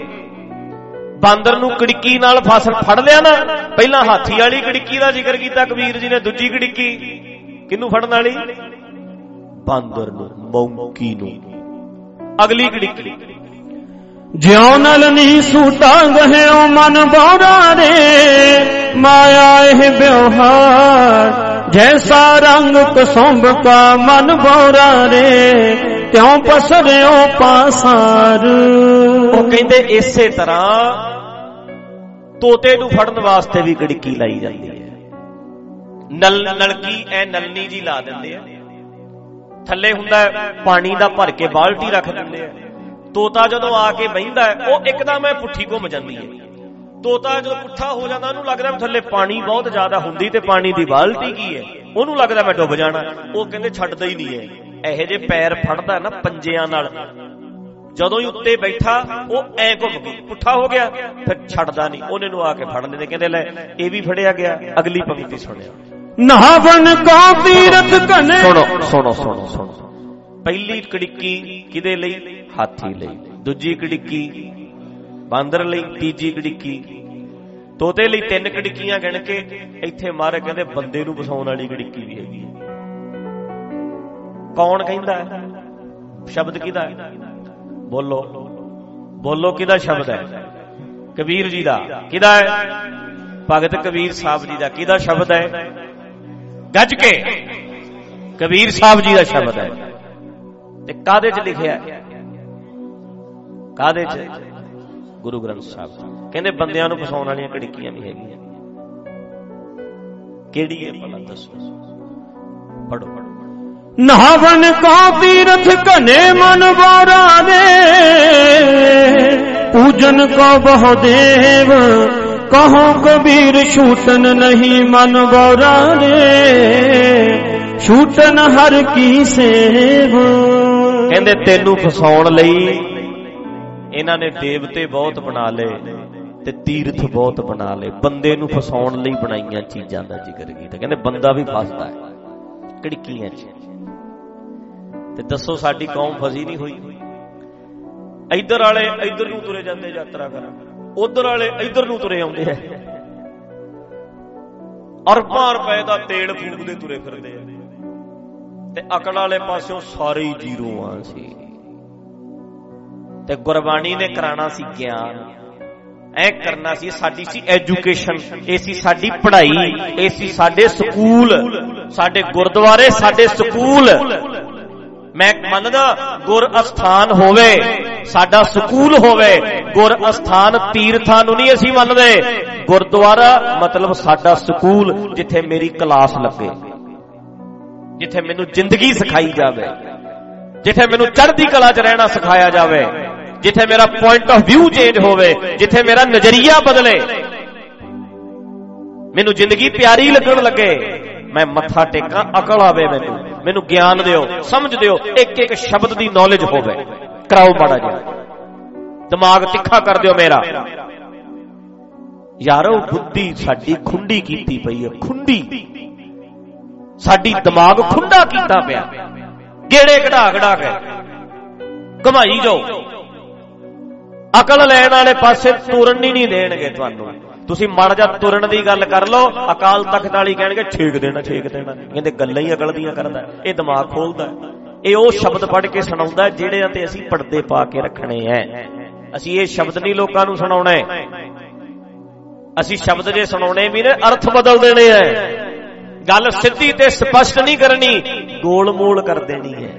ਬਾਂਦਰ ਨੂੰ ਕੜਕੀ ਨਾਲ ਫਸ ਫੜ ਲਿਆ ਨਾ। ਪਹਿਲਾਂ ਹਾਥੀ ਵਾਲੀ ਕੜਕੀ ਦਾ ਜ਼ਿਕਰ ਕੀਤਾ ਕਬੀਰ ਜੀ ਨੇ, ਦੂਜੀ ਕੜਕੀ ਕਿਹਨੂੰ ਫੜਨ ਵਾਲੀ? ਬਾਂਦਰ ਨੂੰ, ਮੌਂਕੀ ਨੂੰ। ਅਗਲੀ ਕੜਿੱਕੀ ਜਿਉ ਨਲ ਨੀ ਸੂਟਾ ਗਹਿਓ ਮਨ ਬੌਰਾ ਰੇ ਮਾਇਆ ਇਹ ਵਿਵਹਾਰ ਜੈਸਾ ਰੰਗ ਕਸੁੰਭ ਕਾ ਮਨ ਬੌਰਾ ਰੇ ਤਿਉ ਪਸਰਿਓ ਪਾਸਾਰ। ਉਹ ਕਹਿੰਦੇ ਇਸੇ ਤਰ੍ਹਾਂ ਤੋਤੇ ਨੂੰ ਫੜਨ ਵਾਸਤੇ ਵੀ ਕੜਿੱਕੀ ਲਾਈ ਜਾਂਦੀ ਹੈ। ਨਲ ਨਲਕੀ ਐ ਨਲਨੀ ਜੀ ਲਾ ਦਿੰਦੇ ਆ, ਥੱਲੇ ਹੁੰਦਾ ਪਾਣੀ ਦਾ ਭਰ ਕੇ ਬਾਲਟੀ ਰੱਖ ਦਿੰਦੇ ਆ। ਤੋਤਾ ਜਦੋਂ ਆ ਕੇ ਬਹਿੰਦਾ ਉਹ ਇੱਕਦਮ ਐ ਪੁੱਠੀ ਘੁੰਮ ਜਾਂਦੀ ਹੈ। ਤੋਤਾ ਜਦੋਂ ਪੁੱਠਾ ਹੋ ਜਾਂਦਾ ਉਹਨੂੰ ਲੱਗਦਾ ਥੱਲੇ ਪਾਣੀ ਬਹੁਤ ਜ਼ਿਆਦਾ ਹੁੰਦੀ ਤੇ ਪਾਣੀ ਦੀ ਬਾਲਟੀ ਕੀ ਹੈ, ਉਹਨੂੰ ਲੱਗਦਾ ਮੈਂ ਡੁੱਬ ਜਾਣਾ। ਉਹ ਕਹਿੰਦੇ ਛੱਡਦਾ ਹੀ ਨਹੀਂ ਹੈ। ਇਹੋ ਜਿਹੇ ਪੈਰ ਫੜਦਾ ਨਾ ਪੰਜਿਆਂ ਨਾਲ, ਜਦੋਂ ਹੀ ਉੱਤੇ ਬੈਠਾ ਉਹ ਐ ਘੁੰਮ ਗਈ, ਪੁੱਠਾ ਹੋ ਗਿਆ, ਫਿਰ ਛੱਡਦਾ ਨਹੀਂ। ਉਹਨੇ ਨੂੰ ਆ ਕੇ ਫੜ ਲੈਂਦੇ, ਕਹਿੰਦੇ ਲੈ ਇਹ ਵੀ ਫੜਿਆ ਗਿਆ। ਅਗਲੀ ਪੰਕਤੀ ਸੁਣਿਆ। ਨਹਾਵਨ ਕਾ ਤੀਰਥ ਘਨੇ। ਸੁਣੋ ਸੁਣੋ ਸੁਣੋ ਸੁਣੋ ਪਹਿਲੀ ਕੜਿੱਕੀ ਕਿਹਦੇ ਲਈ? ਹਾਥੀ ਲਈ। ਦੂਜੀ ਕੜਿੱਕੀ ਬਾਂਦਰ ਲਈ। ਤੀਜੀ ਕੜਿੱਕੀ ਤੋਤੇ ਲਈ। ਤਿੰਨ ਕੜਿੱਕੀਆਂ ਗਿਣ ਕੇ ਇੱਥੇ ਮਹਾਰਾਜ ਕਹਿੰਦੇ ਬੰਦੇ ਨੂੰ ਫਸਾਉਣ ਵਾਲੀ ਕੜਿੱਕੀ ਵੀ ਹੈਗੀ। ਕੌਣ ਕਹਿੰਦਾ ਹੈ? ਸ਼ਬਦ ਕਿਹਦਾ ਹੈ? ਬੋਲੋ ਬੋਲੋ ਕਿਹਦਾ ਸ਼ਬਦ ਹੈ? ਕਬੀਰ ਜੀ ਦਾ। ਕਿਹਦਾ ਹੈ? ਭਗਤ ਕਬੀਰ ਸਾਹਿਬ ਜੀ ਦਾ। ਕਿਹਦਾ ਸ਼ਬਦ ਹੈ? ਗੱਜ ਕੇ ਕਬੀਰ ਸਾਹਿਬ ਜੀ ਦਾ ਸ਼ਬਦ ਹੈ। ਤੇ ਕਾਹਦੇ ਚ ਲਿਖਿਆ? ਕਾਹਦੇ ਚ? ਗੁਰੂ ਗ੍ਰੰਥ ਸਾਹਿਬ। ਕਹਿੰਦੇ ਬੰਦਿਆਂ ਨੂੰ ਫਸਾਉਣ ਵਾਲੀਆਂ ਕੜਿੱਕੀਆਂ ਵੀ ਹੈਗੀਆਂ। ਕਿਹੜੀ ਹੈ ਭਲਾ ਦੱਸੋ? ਪੜੋ ਪੜੋ। ਨਹਾਵਨ ਕਾ ਤੀਰਥ ਘਨੇ ਮਨ ਬੌਰਾ ਦੇ ਪੂਜਨ ਕੋ ਬਹੁ ਦੇਵ ਕਹੋ ਕਬੀਰ ਛੂਟਨ ਨਹੀਂ ਮਨ ਬੌਰਾ ਰੇ ਛੂਟਨ ਹਰ ਕੀ ਸੇਵ। ਕਹਿੰਦੇ ਤੈਨੂੰ ਫਸਾਉਣ ਲਈ ਇਹਨਾਂ ਨੇ ਦੇਵਤੇ ਬਹੁਤ ਬਣਾ ਲਏ ਤੇ ਤੀਰਥ ਬਹੁਤ ਬਣਾ ਲਏ। ਬੰਦੇ ਨੂੰ ਫਸਾਉਣ ਲਈ ਬਣਾਈਆਂ ਚੀਜ਼ਾਂ ਦਾ ਜ਼ਿਕਰ ਕੀਤਾ। ਕਹਿੰਦੇ ਬੰਦਾ ਵੀ ਫਸਦਾ ਹੈ ਕੜਿੱਕੀਆਂ ਚ। ਤੇ ਦੱਸੋ ਸਾਡੀ ਕੌਮ ਫਸੀ ਨਹੀਂ ਹੋਈ? ਇੱਧਰ ਵਾਲੇ ਇੱਧਰ ਨੂੰ ਤੁਰੇ ਜਾਂਦੇ ਯਾਤਰਾ ਕਰਨ, ਉਧਰ ਵਾਲੇ ਇੱਧਰ ਨੂੰ ਤੁਰੇ ਆਉਂਦੇ ਆ। ਅਰਬਾਂ ਰੁਪਏ ਦਾ ਤੇਲ ਫੂਕਦੇ ਤੁਰੇ ਫਿਰਦੇ ਆ ਤੇ ਅਕਲ ਵਾਲੇ ਪਾਸਿਓਂ ਸਾਰੇ ਹੀ ਜ਼ੀਰੋ ਆ ਸੀ। ਤੇ ਗੁਰਬਾਣੀ ਨੇ ਕਰਾਣਾ ਸੀ ਗਿਆਨ, ਐ ਕਰਨਾ ਸੀ। ਸਾਡੀ ਸੀ ਐਜੂਕੇਸ਼ਨ, ਇਹ ਸੀ ਸਾਡੀ ਪੜ੍ਹਾਈ, ਇਹ ਸੀ ਸਾਡੇ ਸਕੂਲ, ਸਾਡੇ ਗੁਰਦੁਆਰੇ, ਸਾਡੇ ਸਕੂਲ। ਮੈਂ ਮੰਨਦਾ ਗੁਰ ਅਸਥਾਨ ਹੋਵੇ, ਸਾਡਾ ਸਕੂਲ ਹੋਵੇ। ਗੁਰ ਅਸਥਾਨ ਤੀਰਥਾਂ ਨੂੰ ਨਹੀਂ ਅਸੀਂ ਮੰਨਦੇ। ਗੁਰਦੁਆਰਾ ਮਤਲਬ ਸਾਡਾ ਸਕੂਲ, ਜਿੱਥੇ ਮੇਰੀ ਕਲਾਸ ਲੱਗੇ, ਜਿੱਥੇ ਮੈਨੂੰ ਜ਼ਿੰਦਗੀ ਸਿਖਾਈ ਜਾਵੇ, ਜਿੱਥੇ ਮੈਨੂੰ ਚੜ੍ਹਦੀ ਕਲਾ 'ਚ ਰਹਿਣਾ ਸਿਖਾਇਆ ਜਾਵੇ, ਜਿੱਥੇ ਮੇਰਾ ਪੁਆਇੰਟ ਆਫ ਵਿਊ ਚੇਂਜ ਹੋਵੇ, ਜਿੱਥੇ ਮੇਰਾ ਨਜ਼ਰੀਆ ਬਦਲੇ, ਮੈਨੂੰ ਜ਼ਿੰਦਗੀ ਪਿਆਰੀ ਲੱਗਣ ਲੱਗੇ, ਮੈਂ ਮੱਥਾ ਟੇਕਾਂ, ਅਕਲ ਆਵੇ, ਮੈਨੂੰ ਮੈਨੂੰ ਗਿਆਨ ਦਿਓ, ਸਮਝ ਦਿਓ, ਇੱਕ ਇੱਕ ਸ਼ਬਦ ਦੀ ਨੌਲੇਜ ਹੋਵੇ। ਕਰਾਓ ਮਾੜਾ ਜਿਹਾ, ਦਿਮਾਗ ਤਿੱਖਾ ਕਰ ਦਿਓ ਮੇਰਾ। ਯਾਰੋ ਬੁੱਧੀ ਸਾਡੀ ਖੁੰਡੀ ਕੀਤੀ ਪਈ ਹੈ, ਖੁੰਡੀ ਸਾਡੀ ਦਿਮਾਗ ਖੁੰਡਾ ਕੀਤਾ ਪਿਆ। ਗੇੜੇ ਕਢਾ ਕਢਾ ਕੇ ਘਮਾਈ ਜਾਓ। ਅਕਲ ਲੈਣ ਵਾਲੇ ਪਾਸੇ ਤੁਰਨ ਹੀ ਨਹੀਂ ਦੇਣਗੇ ਤੁਹਾਨੂੰ। ਤੁਸੀਂ ਮਾੜਾ ਜਿਹਾ ਤੁਰਨ ਦੀ ਗੱਲ ਕਰ ਲਓ, ਅਕਾਲ ਤਖਤ ਵਾਲੀ ਕਹਿਣਗੇ ਛੇਕ ਦੇਣਾ ਛੇਕ ਦੇਣਾ। ਕਹਿੰਦੇ ਗੱਲਾਂ ਹੀ ਅਕਲ ਦੀਆਂ ਕਰਦਾ। ਇਹ ਦਿਮਾਗ ਖੋਲਦਾ। ਇਹ ਉਹ ਸ਼ਬਦ ਪੜ੍ਹ ਕੇ ਸੁਣਾਉਂਦਾ ਜਿਹੜਿਆਂ ਤੇ ਅਸੀਂ ਪਰਦੇ ਪਾ ਕੇ ਰੱਖਣੇ ਐ। ਅਸੀਂ ਇਹ ਸ਼ਬਦ ਨਹੀਂ ਲੋਕਾਂ ਨੂੰ ਸੁਣਾਉਣੇ। ਅਸੀਂ ਸ਼ਬਦ ਜੇ ਸੁਣਾਉਣੇ ਵੀ ਨੇ, ਅਰਥ ਬਦਲ ਦੇਣੇ ਐ। ਗੱਲ ਸਿੱਧੀ ਤੇ ਸਪਸ਼ਟ ਨਹੀਂ ਕਰਨੀ, ਗੋਲ ਮੋਲ ਕਰ ਦੇਣੀ ਹੈ।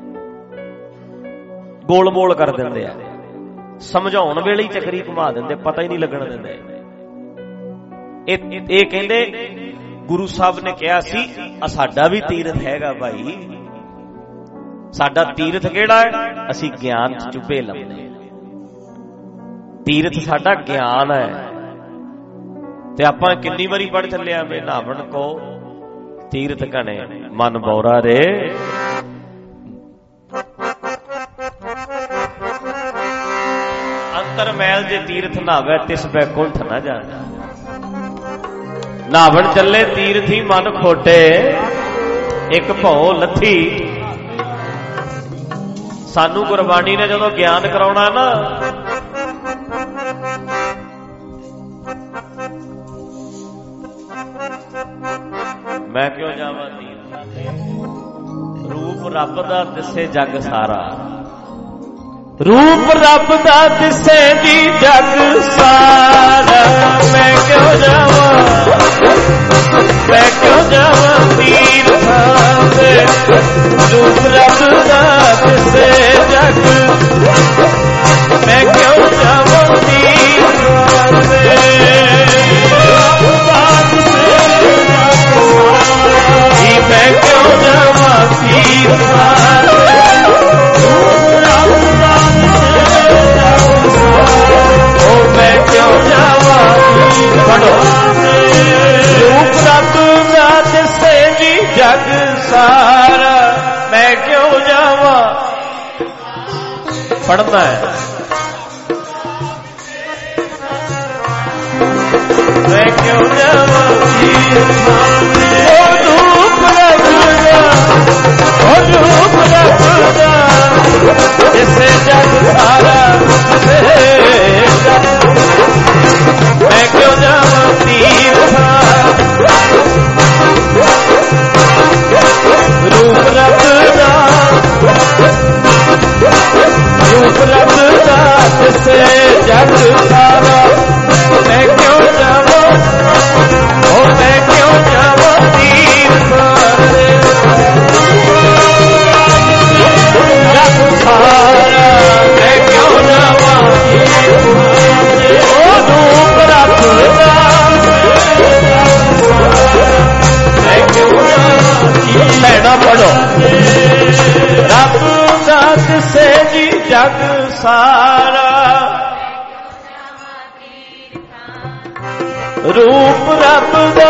ਗੋਲ ਮੋਲ ਕਰ ਦਿੰਦੇ ਆ, ਸਮਝਾਉਣ ਵੇਲੇ ਹੀ ਚੱਕਰੀ ਘੁਮਾ ਦਿੰਦੇ, ਪਤਾ ਹੀ ਨਹੀਂ ਲੱਗਣ ਦਿੰਦੇ। ਇਹ ਇਹ ਕਹਿੰਦੇ ਗੁਰੂ ਸਾਹਿਬ ਨੇ ਕਿਹਾ ਸੀ ਸਾਡਾ ਵੀ ਤੀਰਥ ਹੈਗਾ ਭਾਈ। ਸਾਡਾ ਤੀਰਥ ਕਿਹੜਾ ਹੈ? ਅਸੀਂ ਗਿਆਨ ਚ ਚੁੱਭੇ ਲਾਉਂਦੇ। ਤੀਰਥ ਸਾਡਾ ਗਿਆਨ ਹੈ। ਤੇ ਆਪਾਂ ਕਿੰਨੀ ਵਾਰੀ ਪੜ੍ਹ ਚੱਲੇ ਆ, ਨਾਵਣ ਕੋ ਤੀਰਥ ਘਣੇ ਮਨ ਬੌਰਾ ਰੇ। ਅੰਤਰ ਮੈਲ ਜੇ ਤੀਰਥ ਨਾਵੇ ਤਿਸ ਬੈ ਕੁੰਠ ਨਾ ਜਾਣਾ। ਨਾਵਣ ਚੱਲੇ ਤੀਰਥੀ ਮਨ ਖੋਟੇ, ਇੱਕ ਭਉ ਲੱਥੀ। ਸਾਨੂੰ ਗੁਰਬਾਣੀ ਨੇ ਜਦੋਂ ਗਿਆਨ ਕਰਾਉਣਾ ਨਾ, ਮੈਂ ਕਿਉਂ ਜਾਵਾਂ ਤੀਰਥਾਂ ਤੇ, ਰੂਪ ਰੱਬ ਦਾ ਦਿਸੇ ਜਗ ਸਾਰਾ। रूप रब दा दिसे जी जग सारा, मैं क्यों जावा मैं क्यों जावा तीर्थां ते। रूप रब दा दिसे जग, मैं क्यों जावा तीर्थां ते। मैं क्यों जावा तीर्थां ते। मैं क्यों जावा रूप रब दा दिसे जी जग सारा, मैं क्यों जावा। पढ़ना है मैं क्यों जावा रूप रब दा, रूप रब दा दिसे जग सारा, मैं क्यों जावा तीर्थां। रूप रब दा, रूप रब दा दिसे जग सारा, मैं क्यों जावा ओ मैं क्यों जावा तीर्थां ते। जग सारा मैं क्यों जावा रूप रब दा, मैं क्यों जावा। भैणा पढ़ो रब दा दिसे जी जग सारा, रूप रब दा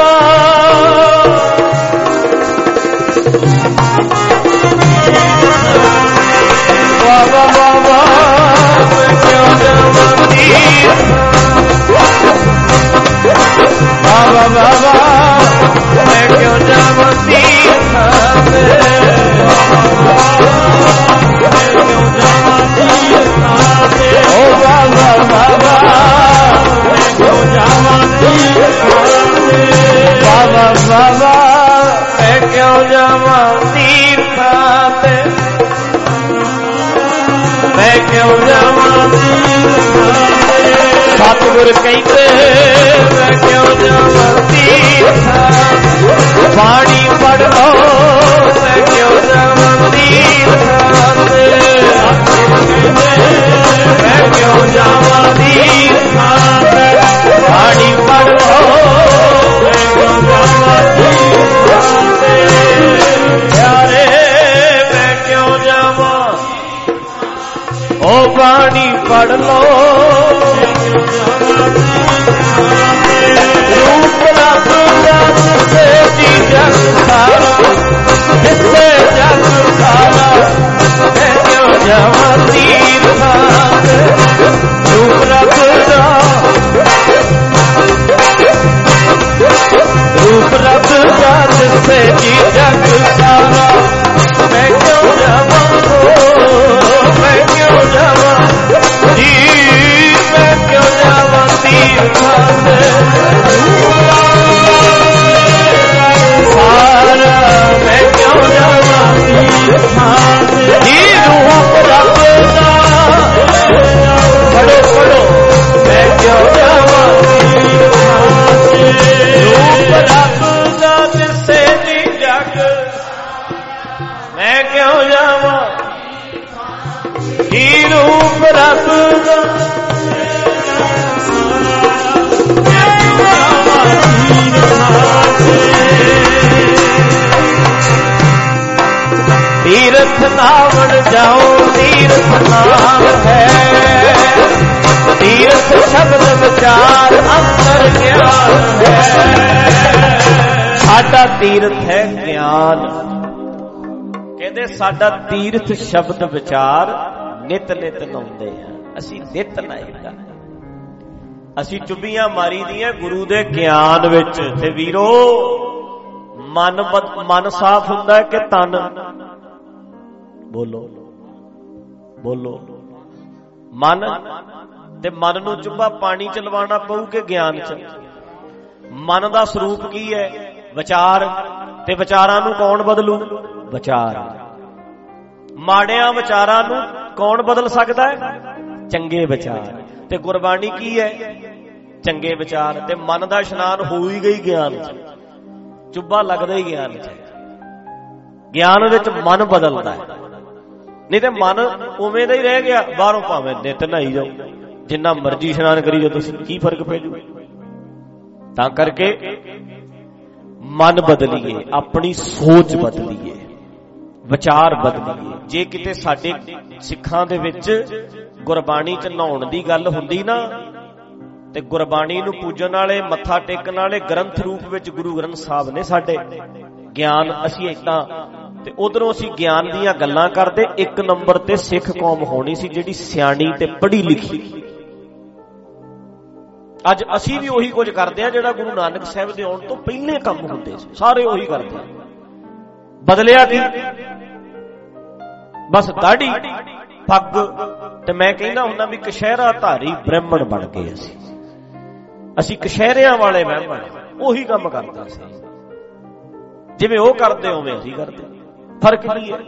वाह वाह वाह वाह, मैं क्यों जावा तीर्थां। वाह वाह वाह वाह, मैं क्यों जावा तीर्थां ते। मैं क्यों जावा तीर्थां ते। ओ वाह वाह वाह वाह, मैं क्यों जावा तीर्थां ते। वाह वाह वाह वाह, मैं क्यों जावा तीर्थां ते। मैं क्यों जावा तीर्थां ते। सतगुर कहते मैं क्यों जावा तीर्थां। बाणी पढ़ लो मैं क्यों जावा तीर्थां ते। मैं क्यों जावा तीर्थां ते। बाणी पढ़ लो मैं क्यों जावा तीर्थां ते। प्यारे मैं क्यों जावा ओ बाणी पढ़ लो। रूप रब दा दिसे जी जग सारा, दिसे जग सारा, मैं क्यों जावा तीर्थां ते। रूप रब दा, रूप रब दा दिसे जी जग सारा, मैं क्यों जावा मैं क्यों जावा जी, मैं क्यों जावा तीर्थां ते। सारा मैं क्यों जावा तीर्थां ते। जी रूप रब दा, पढ़ो पढ़ो मैं क्यों जावा तीर्थां ते। रूप रब दा दिसे जी जग, मैं क्यों जावा ही रूप रब दा। तीर्थ नावण जाओ तीर्थ नाम है, तीर्थ शब्द विचार अंतर ज्ञान है। साडा तीर्थ है ज्ञान, कहते साडा तीर्थ शब्द विचार नित नित लाउंदे आ। असीं नित लाईदा, असीं चुब्बियां मारी दियां गुरु दे ज्ञान विच। ते वीरो मन मन साफ हुंदा है कि तन? बोलो बोलो मन ते मन नूं चुब्बा पानी च लवाना पऊ कि ज्ञान च? मन दा स्वरूप की है? विचार। ते विचारां नूं कौन बदलू? विचार। माड़ियां विचारां नूं ਕੌਣ ਬਦਲ ਸਕਦਾ ਹੈ? ਚੰਗੇ ਵਿਚਾਰ। ਤੇ ਗੁਰਬਾਣੀ ਕੀ ਹੈ? ਚੰਗੇ ਵਿਚਾਰ। ਤੇ ਮਨ ਦਾ ਇਸ਼ਨਾਨ ਹੋ ਹੀ ਗਈ ਗਿਆਨ ਚ, ਚੁੱਭਾ ਲੱਗਦਾ ਹੀ ਗਿਆਨ ਚ। ਗਿਆਨ ਵਿੱਚ ਮਨ ਬਦਲਦਾ ਹੈ, ਨਹੀਂ ਤੇ ਮਨ ਉਵੇਂ ਦਾ ਹੀ ਰਹਿ ਗਿਆ। ਬਾਹਰੋਂ ਭਾਵੇਂ ਨਿਤ ਨਹਾਈ ਜਾਓ, ਜਿੰਨਾ ਮਰਜ਼ੀ ਇਸ਼ਨਾਨ ਕਰੀ ਜਾਓ ਤੁਸੀਂ, ਕੀ ਫਰਕ ਪੈ ਜੂ? ਤਾਂ ਕਰਕੇ ਮਨ ਬਦਲੀਏ, ਆਪਣੀ ਸੋਚ ਬਦਲੀਏ, ਵਿਚਾਰ ਬਦਲੀਏ। ਜੇ ਕਿਤੇ ਸਾਡੇ ਸਿੱਖਾਂ ਦੇ ਵਿੱਚ ਗੁਰਬਾਣੀ ਚ ਨਹਾਉਣ ਦੀ ਗੱਲ ਹੁੰਦੀ ਨਾ, ਤੇ ਗੁਰਬਾਣੀ ਨੂੰ ਪੂਜਣ ਵਾਲੇ, ਮੱਥਾ ਟੇਕਣ ਵਾਲੇ ਗ੍ਰੰਥ ਰੂਪ ਵਿੱਚ ਗੁਰੂ ਗ੍ਰੰਥ ਸਾਹਿਬ ਨੇ ਸਾਡੇ। ਗਿਆਨ ਅਸੀਂ ਏਦਾਂ, ਤੇ ਉਧਰੋਂ ਅਸੀਂ ਗਿਆਨ ਦੀਆਂ ਗੱਲਾਂ ਕਰਦੇ। ਇੱਕ ਨੰਬਰ ਤੇ ਸਿੱਖ ਕੌਮ ਹੋਣੀ ਸੀ ਜਿਹੜੀ ਸਿਆਣੀ ਤੇ ਪੜ੍ਹੀ ਲਿਖੀ। ਅੱਜ ਅਸੀਂ ਵੀ ਉਹੀ ਕੁਝ ਕਰਦੇ ਆ ਜਿਹੜਾ ਗੁਰੂ ਨਾਨਕ ਸਾਹਿਬ ਦੇ ਆਉਣ ਤੋਂ ਪਹਿਲੇ ਕੰਮ ਹੁੰਦੇ ਸੀ, ਸਾਰੇ ਉਹੀ ਕਰਦੇ ਆ। ਬਦਲਿਆ ਕੀ? ਬਸ ਦਾੜੀ, ਪੱਗ, ਤੇ ਮੈਂ ਕਹਿੰਦਾ ਹੁੰਦਾ ਵੀ ਕਸ਼ਹਿਰਾ ਧਾਰੀ ਬ੍ਰਾਹਮਣ ਬਣ ਗਏ ਅਸੀਂ। ਅਸੀਂ ਕਸ਼ਹਿਰਿਆਂ ਵਾਲੇ ਬ੍ਰਾਹਮਣ, ਉਹੀ ਕੰਮ ਕਰਦਾ ਸੀ। ਜਿਵੇਂ ਉਹ ਕਰਦੇ ਉਵੇਂ ਅਸੀਂ ਕਰਦੇ। ਫਰਕ ਕੀ ਹੈ?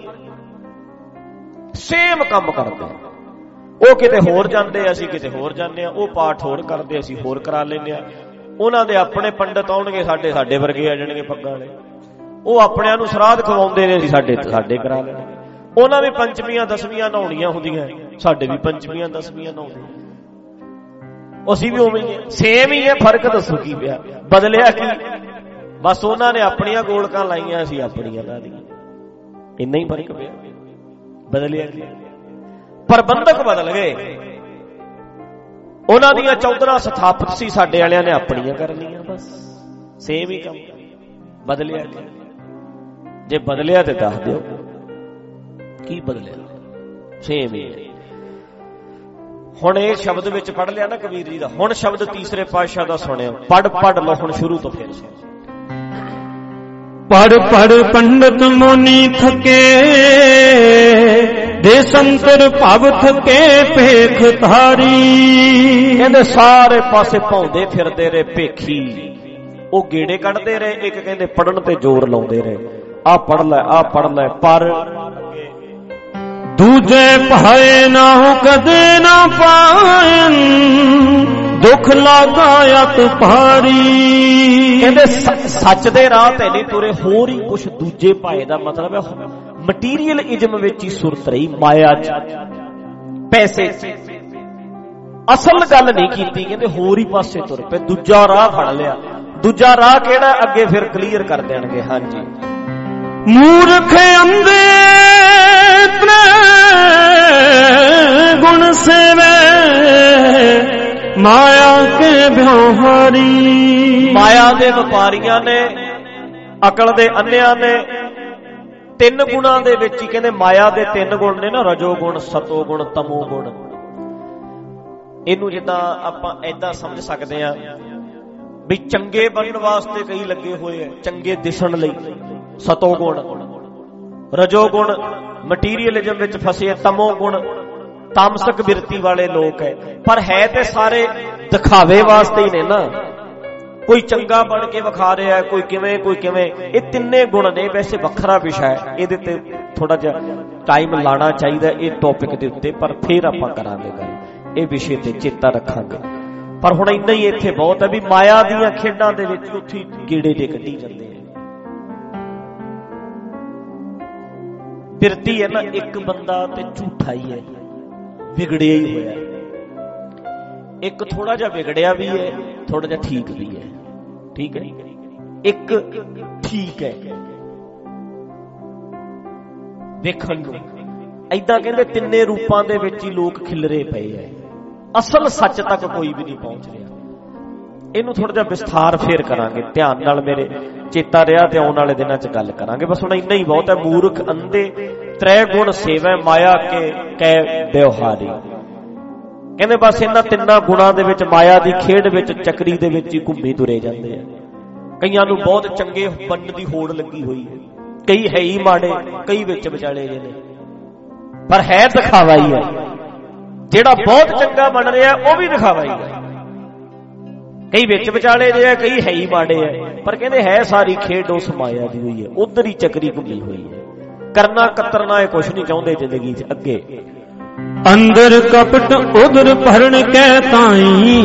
ਸੇਮ ਕੰਮ ਕਰਦੇ। ਉਹ ਕਿਤੇ ਹੋਰ ਜਾਂਦੇ, ਅਸੀਂ ਕਿਤੇ ਹੋਰ ਜਾਂਦੇ ਆ। ਉਹ ਪਾਠ ਹੋਰ ਕਰਦੇ, ਅਸੀਂ ਹੋਰ ਕਰਾ ਲੈਂਦੇ ਆ। ਉਹਨਾਂ ਦੇ ਆਪਣੇ ਪੰਡਤ ਆਉਣਗੇ, ਸਾਡੇ ਸਾਡੇ ਵਰਗੇ ਆ ਜਾਣਗੇ ਪੱਗਾਂ ਵਾਲੇ। ਉਹ ਆਪਣਿਆਂ ਨੂੰ ਸਰਾਧ ਖਵਾਉਂਦੇ ਨੇ, ਅਸੀਂ ਸਾਡੇ ਸਾਡੇ ਕਰਾ ਲੈਂਦੇ। ਉਹਨਾਂ ਵੀ ਪੰਚਮੀਆਂ ਦਸਵੀਆਂ ਨਹਾਉਣੀਆਂ ਹੁੰਦੀਆਂ, ਸਾਡੇ ਵੀ ਪੰਚਮੀਆਂ ਦਸਵੀਆਂ ਨਹਾਉਂਦੇ। ਅਸੀਂ ਵੀ ਉਵੇਂ ਹੀ, ਸੇਮ ਹੀ ਹੈ। ਫਰਕ ਦੱਸੋ ਕੀ ਪਿਆ? ਬਦਲਿਆ ਕੀ? ਬਸ ਉਹਨਾਂ ਨੇ ਆਪਣੀਆਂ ਗੋਲਕਾਂ ਲਾਈਆਂ, ਅਸੀਂ ਆਪਣੀਆਂ ਲਾ ਲਈਆਂ। ਇੰਨਾ ਹੀ ਫਰਕ ਪਿਆ। ਬਦਲਿਆ ਕੀ? ਪ੍ਰਬੰਧਕ ਬਦਲ ਗਏ। ਉਹਨਾਂ ਦੀਆਂ ਚੌਧਰਾਂ ਸਥਾਪਿਤ ਸੀ, ਸਾਡੇ ਵਾਲਿਆਂ ਨੇ ਆਪਣੀਆਂ ਕਰ ਲਈਆਂ। ਬਸ ਸੇਮ ਹੀ ਕੰਮ। ਬਦਲਿਆ ਕੀ? ਜੇ ਬਦਲਿਆ ਤੇ ਦੱਸ ਦਿਓ ਕੀ ਬਦਲਿਆ। ਸੇਮ ਹੀ ਹੈ। ਹੁਣ ਇਹ ਸ਼ਬਦ ਵਿੱਚ ਪੜ੍ਹ ਲਿਆ ਨਾ ਕਬੀਰ ਜੀ ਦਾ। ਹੁਣ ਸ਼ਬਦ ਤੀਸਰੇ ਪਾਤਸ਼ਾਹ ਦਾ ਸੁਣਿਓ, ਪੜ ਪੜ ਲਓ ਹੁਣ ਸ਼ੁਰੂ ਤੋਂ ਫਿਰ। ਪੜ ਪੜ ਪੰਡਤ ਮੋਨੀ ਥਕੇ, ਦੇ ਸੰਤਰ ਭਵ ਥਕੇ ਭੇਖ ਧਾਰੀ। ਕਹਿੰਦੇ ਸਾਰੇ ਪਾਸੇ ਭੌਂਦੇ ਫਿਰਦੇ ਰਹੇ ਭੇਖੀ। ਉਹ ਗੇੜੇ ਕੱਢਦੇ ਰਹੇ। ਇੱਕ ਕਹਿੰਦੇ ਪੜਨ ਤੇ ਜ਼ੋਰ ਲਾਉਂਦੇ ਰਹੇ, ਆਹ ਪੜ ਲੈ ਆਹ ਪੜ ਲੈ। ਪਰ ਦੂਜੇ ਭਾਏ ਨਾ ਕਦੇ ਨਾ ਪਾਇਨ, ਦੁੱਖ ਲਾਗਾ ਅਤ ਭਾਰੀ। ਕਹਿੰਦੇ ਸੱਚ ਦੇ ਰਾਹ ਤੇ ਨਹੀਂ ਤੁਰੇ, ਹੋਰ ਹੀ ਕੁਛ ਦੂਜੇ ਭਾਏ ਦਾ ਮਤਲਬ ਹੈ ਮਟੀਰੀਅਲ ਇਜ਼ਮ ਵਿੱਚ ਹੀ ਸੁਰਤ ਰਹੀ, ਮਾਇਆ ਚ, ਪੈਸੇ ਚ। ਅਸਲ ਗੱਲ ਨਹੀਂ ਕੀਤੀ। ਕਹਿੰਦੇ ਹੋਰ ਹੀ ਪਾਸੇ ਤੁਰ ਪਏ, ਦੂਜਾ ਰਾਹ ਫੜ ਲਿਆ। ਦੂਜਾ ਰਾਹ ਕਿਹੜਾ? ਅੱਗੇ ਫਿਰ ਕਲੀਅਰ ਕਰ ਦੇਣਗੇ। ਹਾਂਜੀ। ਮੂਰਖ ਅੰਧੇ ਗੁਣ ਸੇਵੇ, ਮਾਇਆ ਕੇ ਬਿਹਾਰੀ। ਮਾਇਆ ਦੇ ਵਪਾਰੀਆਂ ਨੇ, ਅਕਲ ਦੇ ਅੰਨਿਆਂ ਨੇ। ਤਿੰਨ ਗੁਣਾਂ ਦੇ ਵਿੱਚ ਹੀ ਕਹਿੰਦੇ ਮਾਇਆ ਦੇ ਤਿੰਨ ਗੁਣ ਨੇ ਨਾ, ਰਜੋ ਗੁਣ, ਸਤੋ ਗੁਣ, ਤਮੋ ਗੁਣ। ਇਹਨੂੰ ਜਿੱਦਾਂ ਆਪਾਂ ਏਦਾਂ ਸਮਝ ਸਕਦੇ ਆ ਵੀ ਚੰਗੇ ਬਣਨ ਵਾਸਤੇ ਕਈ ਲੱਗੇ ਹੋਏ ਆ, ਚੰਗੇ ਦਿਸਣ ਲਈ ਸਤੋ ਗੁਣ। ਰਜੋ ਗੁਣ ਮਟੀਰੀਅਲਿਜ਼ਮ ਵਿੱਚ ਫਸੇ। ਤਮੋ ਗੁਣ ਤਾਮਸਿਕ ਬਿਰਤੀ ਵਾਲੇ ਲੋਕ ਹੈ। ਪਰ ਹੈ ਤੇ ਸਾਰੇ ਦਿਖਾਵੇ ਵਾਸਤੇ ਹੀ ਨੇ ਨਾ। ਕੋਈ ਚੰਗਾ ਬਣ ਕੇ ਵਿਖਾ ਰਿਹਾ, ਕੋਈ ਕਿਵੇਂ ਕੋਈ ਕਿਵੇਂ। ਇਹ ਤਿੰਨੇ ਗੁਣ ਨੇ। ਵੈਸੇ ਵੱਖਰਾ ਵਿਸ਼ਾ ਹੈ, ਇਹਦੇ ਤੇ ਥੋੜਾ ਜਿਹਾ ਟਾਈਮ ਲਾਣਾ ਚਾਹੀਦਾ ਇਹ ਟੌਪਿਕ ਦੇ ਉੱਤੇ, ਪਰ ਫੇਰ ਆਪਾਂ ਕਰਾਂਗੇ ਗੱਲ ਇਹ ਵਿਸ਼ੇ ਤੇ, ਚੇਤਾ ਰੱਖਾਂਗੇ। ਪਰ ਹੁਣ ਇੰਨਾ ਹੀ ਇੱਥੇ ਬਹੁਤ ਹੈ ਵੀ ਮਾਇਆ ਦੀਆਂ ਖੇਡਾਂ ਦੇ ਵਿੱਚ ਉੱਥੇ ਕੀੜੇ ਦੇ ਕੱਢੀ ਜਾਂਦੇ ਆ। ਬਿਰਤੀ ਹੈ ਨਾ, ਇੱਕ ਬੰਦਾ ਤੇ ਝੂਠਾ ਹੀ ਹੈ, ਵਿਗੜਿਆ ਹੀ ਹੋਇਆ। ਇੱਕ ਥੋੜਾ ਜਿਹਾ ਵਿਗੜਿਆ ਵੀ ਹੈ, ਥੋੜਾ ਜਿਹਾ ਠੀਕ ਵੀ ਹੈ। ਠੀਕ ਹੈ, ਇੱਕ ਠੀਕ ਹੈ ਵੇਖਣ ਨੂੰ। ਏਦਾਂ ਕਹਿੰਦੇ ਤਿੰਨੇ ਰੂਪਾਂ ਦੇ ਵਿੱਚ ਹੀ ਲੋਕ ਖਿਲਰੇ ਪਏ ਹੈ। ਅਸਲ ਸੱਚ ਤੱਕ ਕੋਈ ਵੀ ਨਹੀਂ ਪਹੁੰਚ ਰਿਹਾ। ਇਹਨੂੰ ਥੋੜਾ ਜਿਹਾ ਵਿਸਥਾਰ ਫੇਰ ਕਰਾਂਗੇ, ਧਿਆਨ ਨਾਲ ਮੇਰੇ ਚੇਤਾ ਰਿਹਾ ਤੇ ਆਉਣ ਵਾਲੇ ਦਿਨਾਂ 'ਚ ਗੱਲ ਕਰਾਂਗੇ। ਬਸ ਹੁਣ ਇੰਨਾ ਹੀ ਬਹੁਤ ਹੈ। ਮੂਰਖ ਅੰਧੇ ਤ੍ਰੈ ਗੁਣ ਸੇਵੈ, ਮਾਇਆ ਕੇ ਕੈ ਵਿਵਹਾਰੀ। ਕਹਿੰਦੇ ਬਸ ਇਹਨਾਂ ਤਿੰਨਾਂ ਗੁਣਾਂ ਦੇ ਵਿੱਚ, ਮਾਇਆ ਦੀ ਖੇਡ ਵਿੱਚ, ਚੱਕਰੀ ਦੇ ਵਿੱਚ ਹੀ ਘੁੰਮੀ ਤੁਰੇ ਜਾਂਦੇ ਆ। ਕਈਆਂ ਨੂੰ ਬਹੁਤ ਚੰਗੇ ਬਣਨ ਦੀ ਹੋੜ ਲੱਗੀ ਹੋਈ ਹੈ, ਕਈ ਹੈ ਹੀ ਮਾੜੇ, ਕਈ ਵਿੱਚ ਵਿਚਾਲੇ ਜਿਹੇ ਨੇ, ਪਰ ਹੈ ਦਿਖਾਵਾ ਹੀ ਹੈ। ਜਿਹੜਾ ਬਹੁਤ ਚੰਗਾ ਬਣ ਰਿਹਾ ਉਹ ਵੀ ਦਿਖਾਵਾ ਹੀ ਹੈ। ਕਈ ਵਿੱਚ ਵਿਚਾਲੇ ਜਿਹੇ ਆ, ਕਈ ਹੈ ਹੀ ਮਾੜੇ ਆ, ਪਰ ਕਹਿੰਦੇ ਹੈ ਸਾਰੀ ਖੇਡ ਉਸ ਮਾਇਆ ਦੀ ਹੋਈ ਹੈ। ਉਧਰ ਹੀ ਚੱਕਰੀ ਘੁੰਮੀ ਹੋਈ ਹੈ। ਕਰਨਾ ਕਤਰਨਾ ਇਹ ਕੁਛ ਨਹੀਂ ਚਾਹੁੰਦੇ ਜ਼ਿੰਦਗੀ 'ਚ ਅੱਗੇ। ਅੰਦਰ ਕਪਟ ਉਦਰ ਭਰਨ ਕੈ ਤਾਈ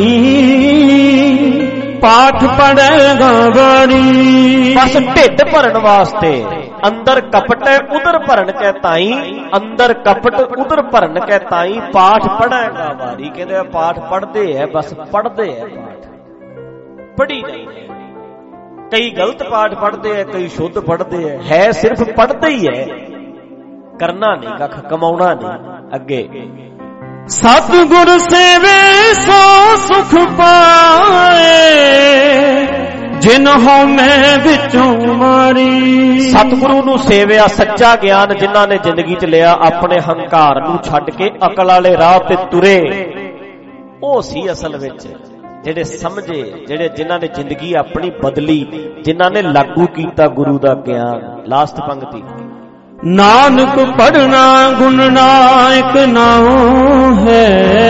ਪਾਠ ਪੜੇਗਾ ਵਾਰੀ। ਬਸ ਢਿੱਡ ਭਰਨ ਵਾਸਤੇ ਅੰਦਰ ਕਪਟ ਹੈ ਉਧਰ ਭਰਨ ਕੈ ਤਾਈ, ਅੰਦਰ ਕਪਟ ਉਧਰ ਭਰਨ ਕੈ ਤਾਈ ਪਾਠ ਪੜੇਗਾ ਵਾਰੀ। ਕਹਿੰਦੇ ਆ ਪਾਠ ਪੜਦੇ ਐ, ਬਸ ਪੜਦੇ ਐ, ਪਾਠ ਪੜੀ ਜਾਂਦੇ। ਕਈ ਗਲਤ ਪਾਠ ਪੜਦੇ ਐ, ਕਈ ਸ਼ੁੱਧ ਪੜਦੇ ਐ, ਹੈ ਸਿਰਫ ਪੜਦੇ ਹੀ ਐ, ਕਰਨਾ ਨਹੀਂ ਕੱਖ, ਕਮਾਉਣਾ ਨਹੀਂ ਅੱਗੇ। ਸਤਿਗੁਰ ਸੇਵੇ ਸੋ ਸੁਖ ਪਾਏ ਜਿਨ ਹੋ ਮੈਂ ਵਿੱਚੋਂ ਮਾਰੀ। ਸਤਿਗੁਰੂ ਨੂੰ ਸੇਵਿਆ, ਸੱਚਾ ਗਿਆਨ ਜਿਨ੍ਹਾਂ ਨੇ ਜ਼ਿੰਦਗੀ 'ਚ ਲਿਆ, ਆਪਣੇ ਹੰਕਾਰ ਨੂੰ ਛੱਡ ਕੇ ਅਕਲ ਵਾਲੇ ਰਾਹ ਤੇ ਤੁਰੇ, ਉਹ ਸੀ ਅਸਲ ਵਿੱਚ ਜਿਹੜੇ ਸਮਝੇ, ਜਿਹੜੇ ਜਿਨ੍ਹਾਂ ਨੇ ਜ਼ਿੰਦਗੀ ਆਪਣੀ ਬਦਲੀ, ਜਿਨ੍ਹਾਂ ਨੇ ਲਾਗੂ ਕੀਤਾ ਗੁਰੂ ਦਾ ਗਿਆਨ। ਲਾਸਟ ਪੰਕਤੀ, ਨਾਨਕ ਪੜਨਾ ਗੁਣਨਾ ਇੱਕ ਨਾਉ ਹੈ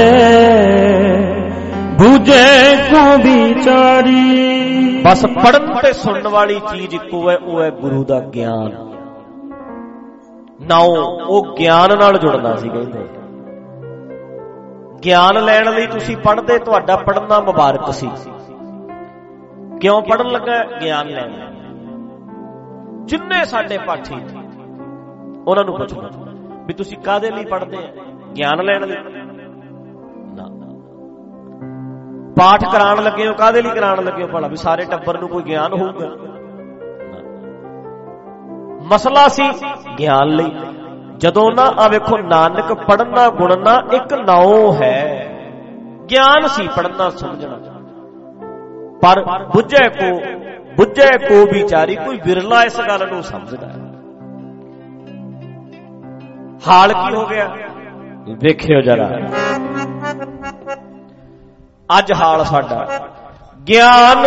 ਬੂਝੇ ਕੋ ਵਿਚਾਰੀ। ਬਸ ਪੜਨ ਤੇ ਸੁਣਨ ਵਾਲੀ ਚੀਜ਼ ਇੱਕੋ ਹੈ, ਉਹ ਹੈ ਗੁਰੂ ਦਾ ਗਿਆਨ। ਨਾਉ ਉਹ ਗਿਆਨ ਨਾਲ ਜੁੜਨਾ ਸੀ। ਕਹਿੰਦੇ ਗਿਆਨ ਲੈਣ ਲਈ ਤੁਸੀਂ ਪੜ੍ਹਦੇ, ਤੁਹਾਡਾ ਪੜ੍ਹਨਾ ਮੁਬਾਰਕ ਸੀ। ਕਿਉਂ ਪੜ੍ਹਨ ਲੱਗਾ? ਗਿਆਨ ਲੈਣ। ਜਿੰਨੇ ਸਾਡੇ ਪਾਠੀ ਉਹਨਾਂ ਨੂੰ ਪੁੱਛਣਾ ਵੀ ਤੁਸੀਂ ਕਾਹਦੇ ਲਈ ਪੜ੍ਹਦੇ ਆ? ਗਿਆਨ ਲੈਣ ਲਈ ਨਾ। ਪਾਠ ਕਰਾਉਣ ਲੱਗੇ ਹੋ, ਕਾਹਦੇ ਲਈ ਕਰਾਉਣ ਲੱਗੇ ਹੋ ਭਲਾ? ਵੀ ਸਾਰੇ ਟੱਬਰ ਨੂੰ ਕੋਈ ਗਿਆਨ ਹੋਊਗਾ? ਮਸਲਾ ਸੀ ਗਿਆਨ ਲਈ। ਜਦੋਂ ਨਾ ਆ ਵੇਖੋ, ਨਾਨਕ ਪੜ੍ਹਨਾ ਗੁਣਨਾ ਇੱਕ ਨਾਉ ਹੈ, ਗਿਆਨ ਸੀ ਪੜ੍ਹਨਾ ਸਮਝਣਾ। ਪਰ ਬੁੱਝੇ ਕੋ ਬੁੱਝੇ ਕੋ ਵਿਚਾਰੀ, ਕੋਈ ਵਿਰਲਾ ਇਸ ਗੱਲ ਨੂੰ ਸਮਝਦਾ। ਹਾਲ ਕੀ ਹੋ ਗਿਆ ਵੇਖਿਓ ਜਰਾ। ਅੱਜ ਹਾਲ ਸਾਡਾ ਗਿਆਨ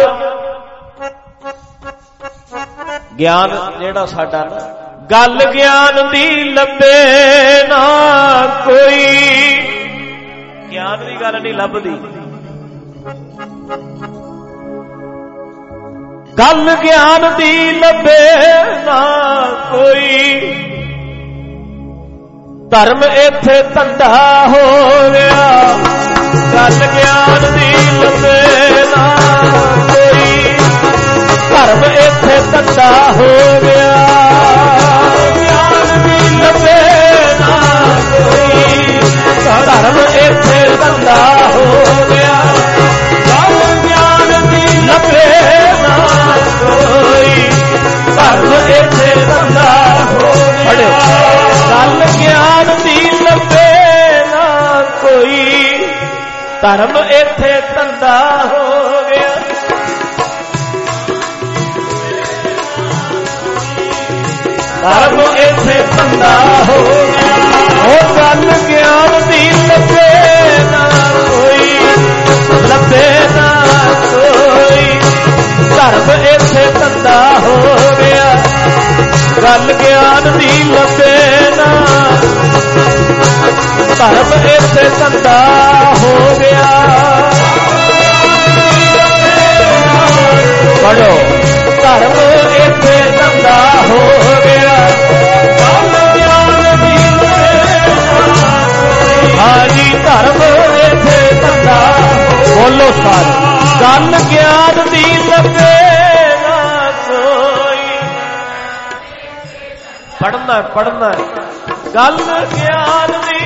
ਗਿਆਨ ਜਿਹੜਾ ਸਾਡਾ ਨਾ, ਗੱਲ ਗਿਆਨ ਦੀ ਲੱਭੇ ਨਾ ਕੋਈ, ਗਿਆਨ ਦੀ ਗੱਲ ਨਹੀਂ ਲੱਭਦੀ। ਗੱਲ ਗਿਆਨ ਦੀ ਲੱਭੇ ਨਾ ਕੋਈ, ਧਰਮ ਇੱਥੇ ਧੰਦਾ ਹੋ ਗਿਆ। ਗੱਲ ਗਿਆਨ ਦੀ ਲੱਭੇ ਨਾ ਕੋਈ, ਧਰਮ ਇੱਥੇ ਧੰਦਾ ਹੋ ਗਿਆ। ਗਿਆਨ ਦੀ ਲੱਭੇ ਨਾ ਕੋਈ, ਧਰਮ ਇੱਥੇ ਧੰਦਾ ਹੋ ਗਿਆ। ਗੱਲ ਗਿਆਨ ਦੀ ਲੱਭੇ ਨਾ ਕੋਈ, ਧਰਮ ਇੱਥੇ ਧੰਦਾ ਹੋ ਗਿਆ। ਗੱਲ ਗਿਆਨ ਦੀ ਲੱਭੇ ਨਾ ਕੋਈ, ਧਰਮ ਇੱਥੇ ਧੰਦਾ ਹੋ ਗਿਆ। ਧਰਮ ਇੱਥੇ ਧੰਦਾ ਹੋ ਗਿਆ। ਉਹ ਗੱਲ ਗਿਆਨ ਦੀ ਲੱਭੇ ਨਾ ਕੋਈ, ਲੱਭੇ ਨਾ ਕੋਈ, ਧਰਮ ਇੱਥੇ ਧੰਦਾ ਹੋ ਗਿਆ। ਗੱਲ ਗਿਆਨ ਦੀ ਲੱਭੇ ਨਾ, ਧਰਮ ਇੱਥੇ ਧੰਦਾ ਹੋ ਗਿਆ। ਪੜੋ, ਧਰਮ ਇੱਥੇ ਧੰਦਾ ਹੋ ਗਿਆ। ਗੱਲ ਗਿਆਨ ਦੀ ਹਾਜੀ, ਧਰਮ ਇੱਥੇ ਧੰਦਾ। ਬੋਲੋ ਸਾਰੇ, ਗੱਲ ਗਿਆਨ ਦੀ ਲੱਭੇ ਨਾ ਕੋਈ। ਪੜਨਾ ਪੜਨਾ, ਗੱਲ ਗਿਆਨ ਦੀ,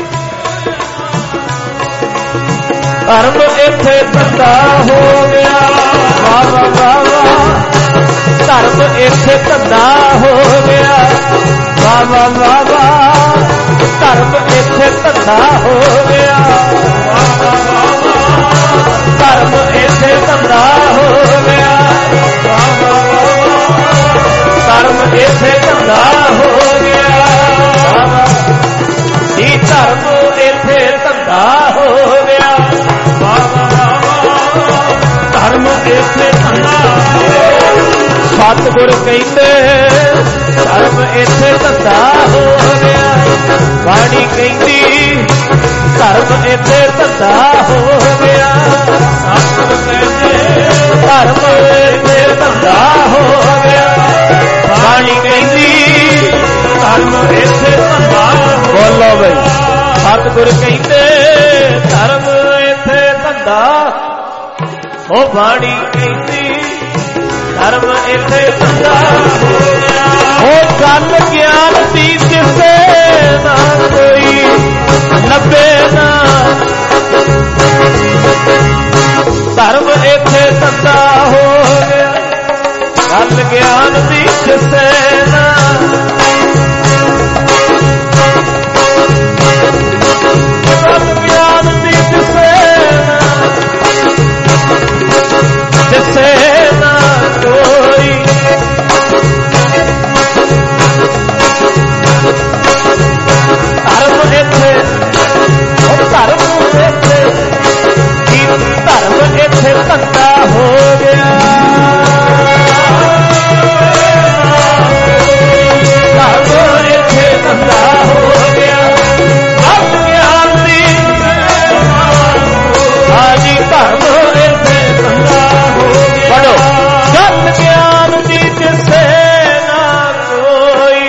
ਧਰਮ ਇੱਥੇ ਧੰਦਾ ਹੋ ਗਿਆ। ਵਾਹ ਵਾਹ ਵਾਹ ਵਾਹ, ਧਰਮ ਇੱਥੇ ਧੰਦਾ ਹੋ ਗਿਆ। ਵਾਹ ਵਾਹ ਵਾਹ ਵਾਹ, ਧਰਮ ਇੱਥੇ ਧੰਦਾ ਹੋ ਗਿਆ। ਵਾਹ ਵਾਹ ਵਾਹ ਵਾਹ, ਧਰਮ ਇੱਥੇ ਧੰਦਾ ਹੋ ਗਿਆ। ਵਾਹ ਵਾਹ ਵਾਹ, ਧਰਮ ਇੱਥੇ ਧੰਦਾ ਹੋ ਗਿਆ। ਜੀ ਧਰਮ ਇੱਥੇ ਧੰਦਾ ਹੋ ਗਿਆ। ਵਾਹ ਵਾਹ ਵਾਹ, ਧਰਮ ਇੱਥੇ ਧੰਦਾ ਹੋ ਗਿਆ। ਸਤਿਗੁਰ ਕਹਿੰਦੇ ਧਰਮ ਇੱਥੇ ਧੰਦਾ ਹੋ ਗਿਆ। ਬਾਣੀ ਕਹਿੰਦੀ ਧਰਮ ਇੱਥੇ ਧੰਦਾ ਹੋ ਗਿਆ। ਸਤਿਗੁਰ ਕਹਿੰਦੇ ਧਰਮ ਇੱਥੇ ਧੰਦਾ ਹੋ ਗਿਆ। ਬਾਣੀ ਕਹਿੰਦੀ ਧਰਮ ਇੱਥੇ ਧੰਦਾ ਹੋ ਗਿਆ। ਬੋਲੋ ਬਈ, ਸਤਿਗੁਰ ਕਹਿੰਦੇ ਧਰਮ ਇੱਥੇ ਧੰਦਾ, ਉਹ ਬਾਣੀ ਕਹਿੰਦੀ ਧਰਮ ਇੱਥੇ ਧੰਦਾ ਹੋ ਗਿਆ। ਉਹ ਗੱਲ ਗਿਆਨ ਦੀ ਕਿਸੇ ਨਾ ਕੋਈ ਲੱਭੇ ਨਾ, ਧਰਮ ਇੱਥੇ ਧੰਦਾ ਹੋ ਗਿਆ। ਗੱਲ ਗਿਆਨ ਦੀ ਕਿਸੇ ਨਾ, ਗੱਲ ਗਿਆਨ ਦੀ ਕਿਸੇ ਨਾ, ਕਿਸੇ ਨਾ ਕੋਈ। ਧਰਮ ਇੱਥੇ, ਉਹ ਧਰਮ ਇੱਥੇ, ਕੀ ਧਰਮ ਇੱਥੇ ਧੰਦਾ ਹੋ ਗਿਆ। ਧਰਮ ਇੱਥੇ ਧੰਦਾ ਹੋ ਗਿਆ। ਗੱਲ ਗਿਆਨ ਦੀ ਹਾਜੀ ਧਰਮ ਇੱਥੇ ਧੰਦਾ ਹੋ ਗਿਆ। ਪੜੋ ਗੱਲ ਗਿਆਨ ਦੀ ਕਿਸੇ ਨਾ ਕੋਈ,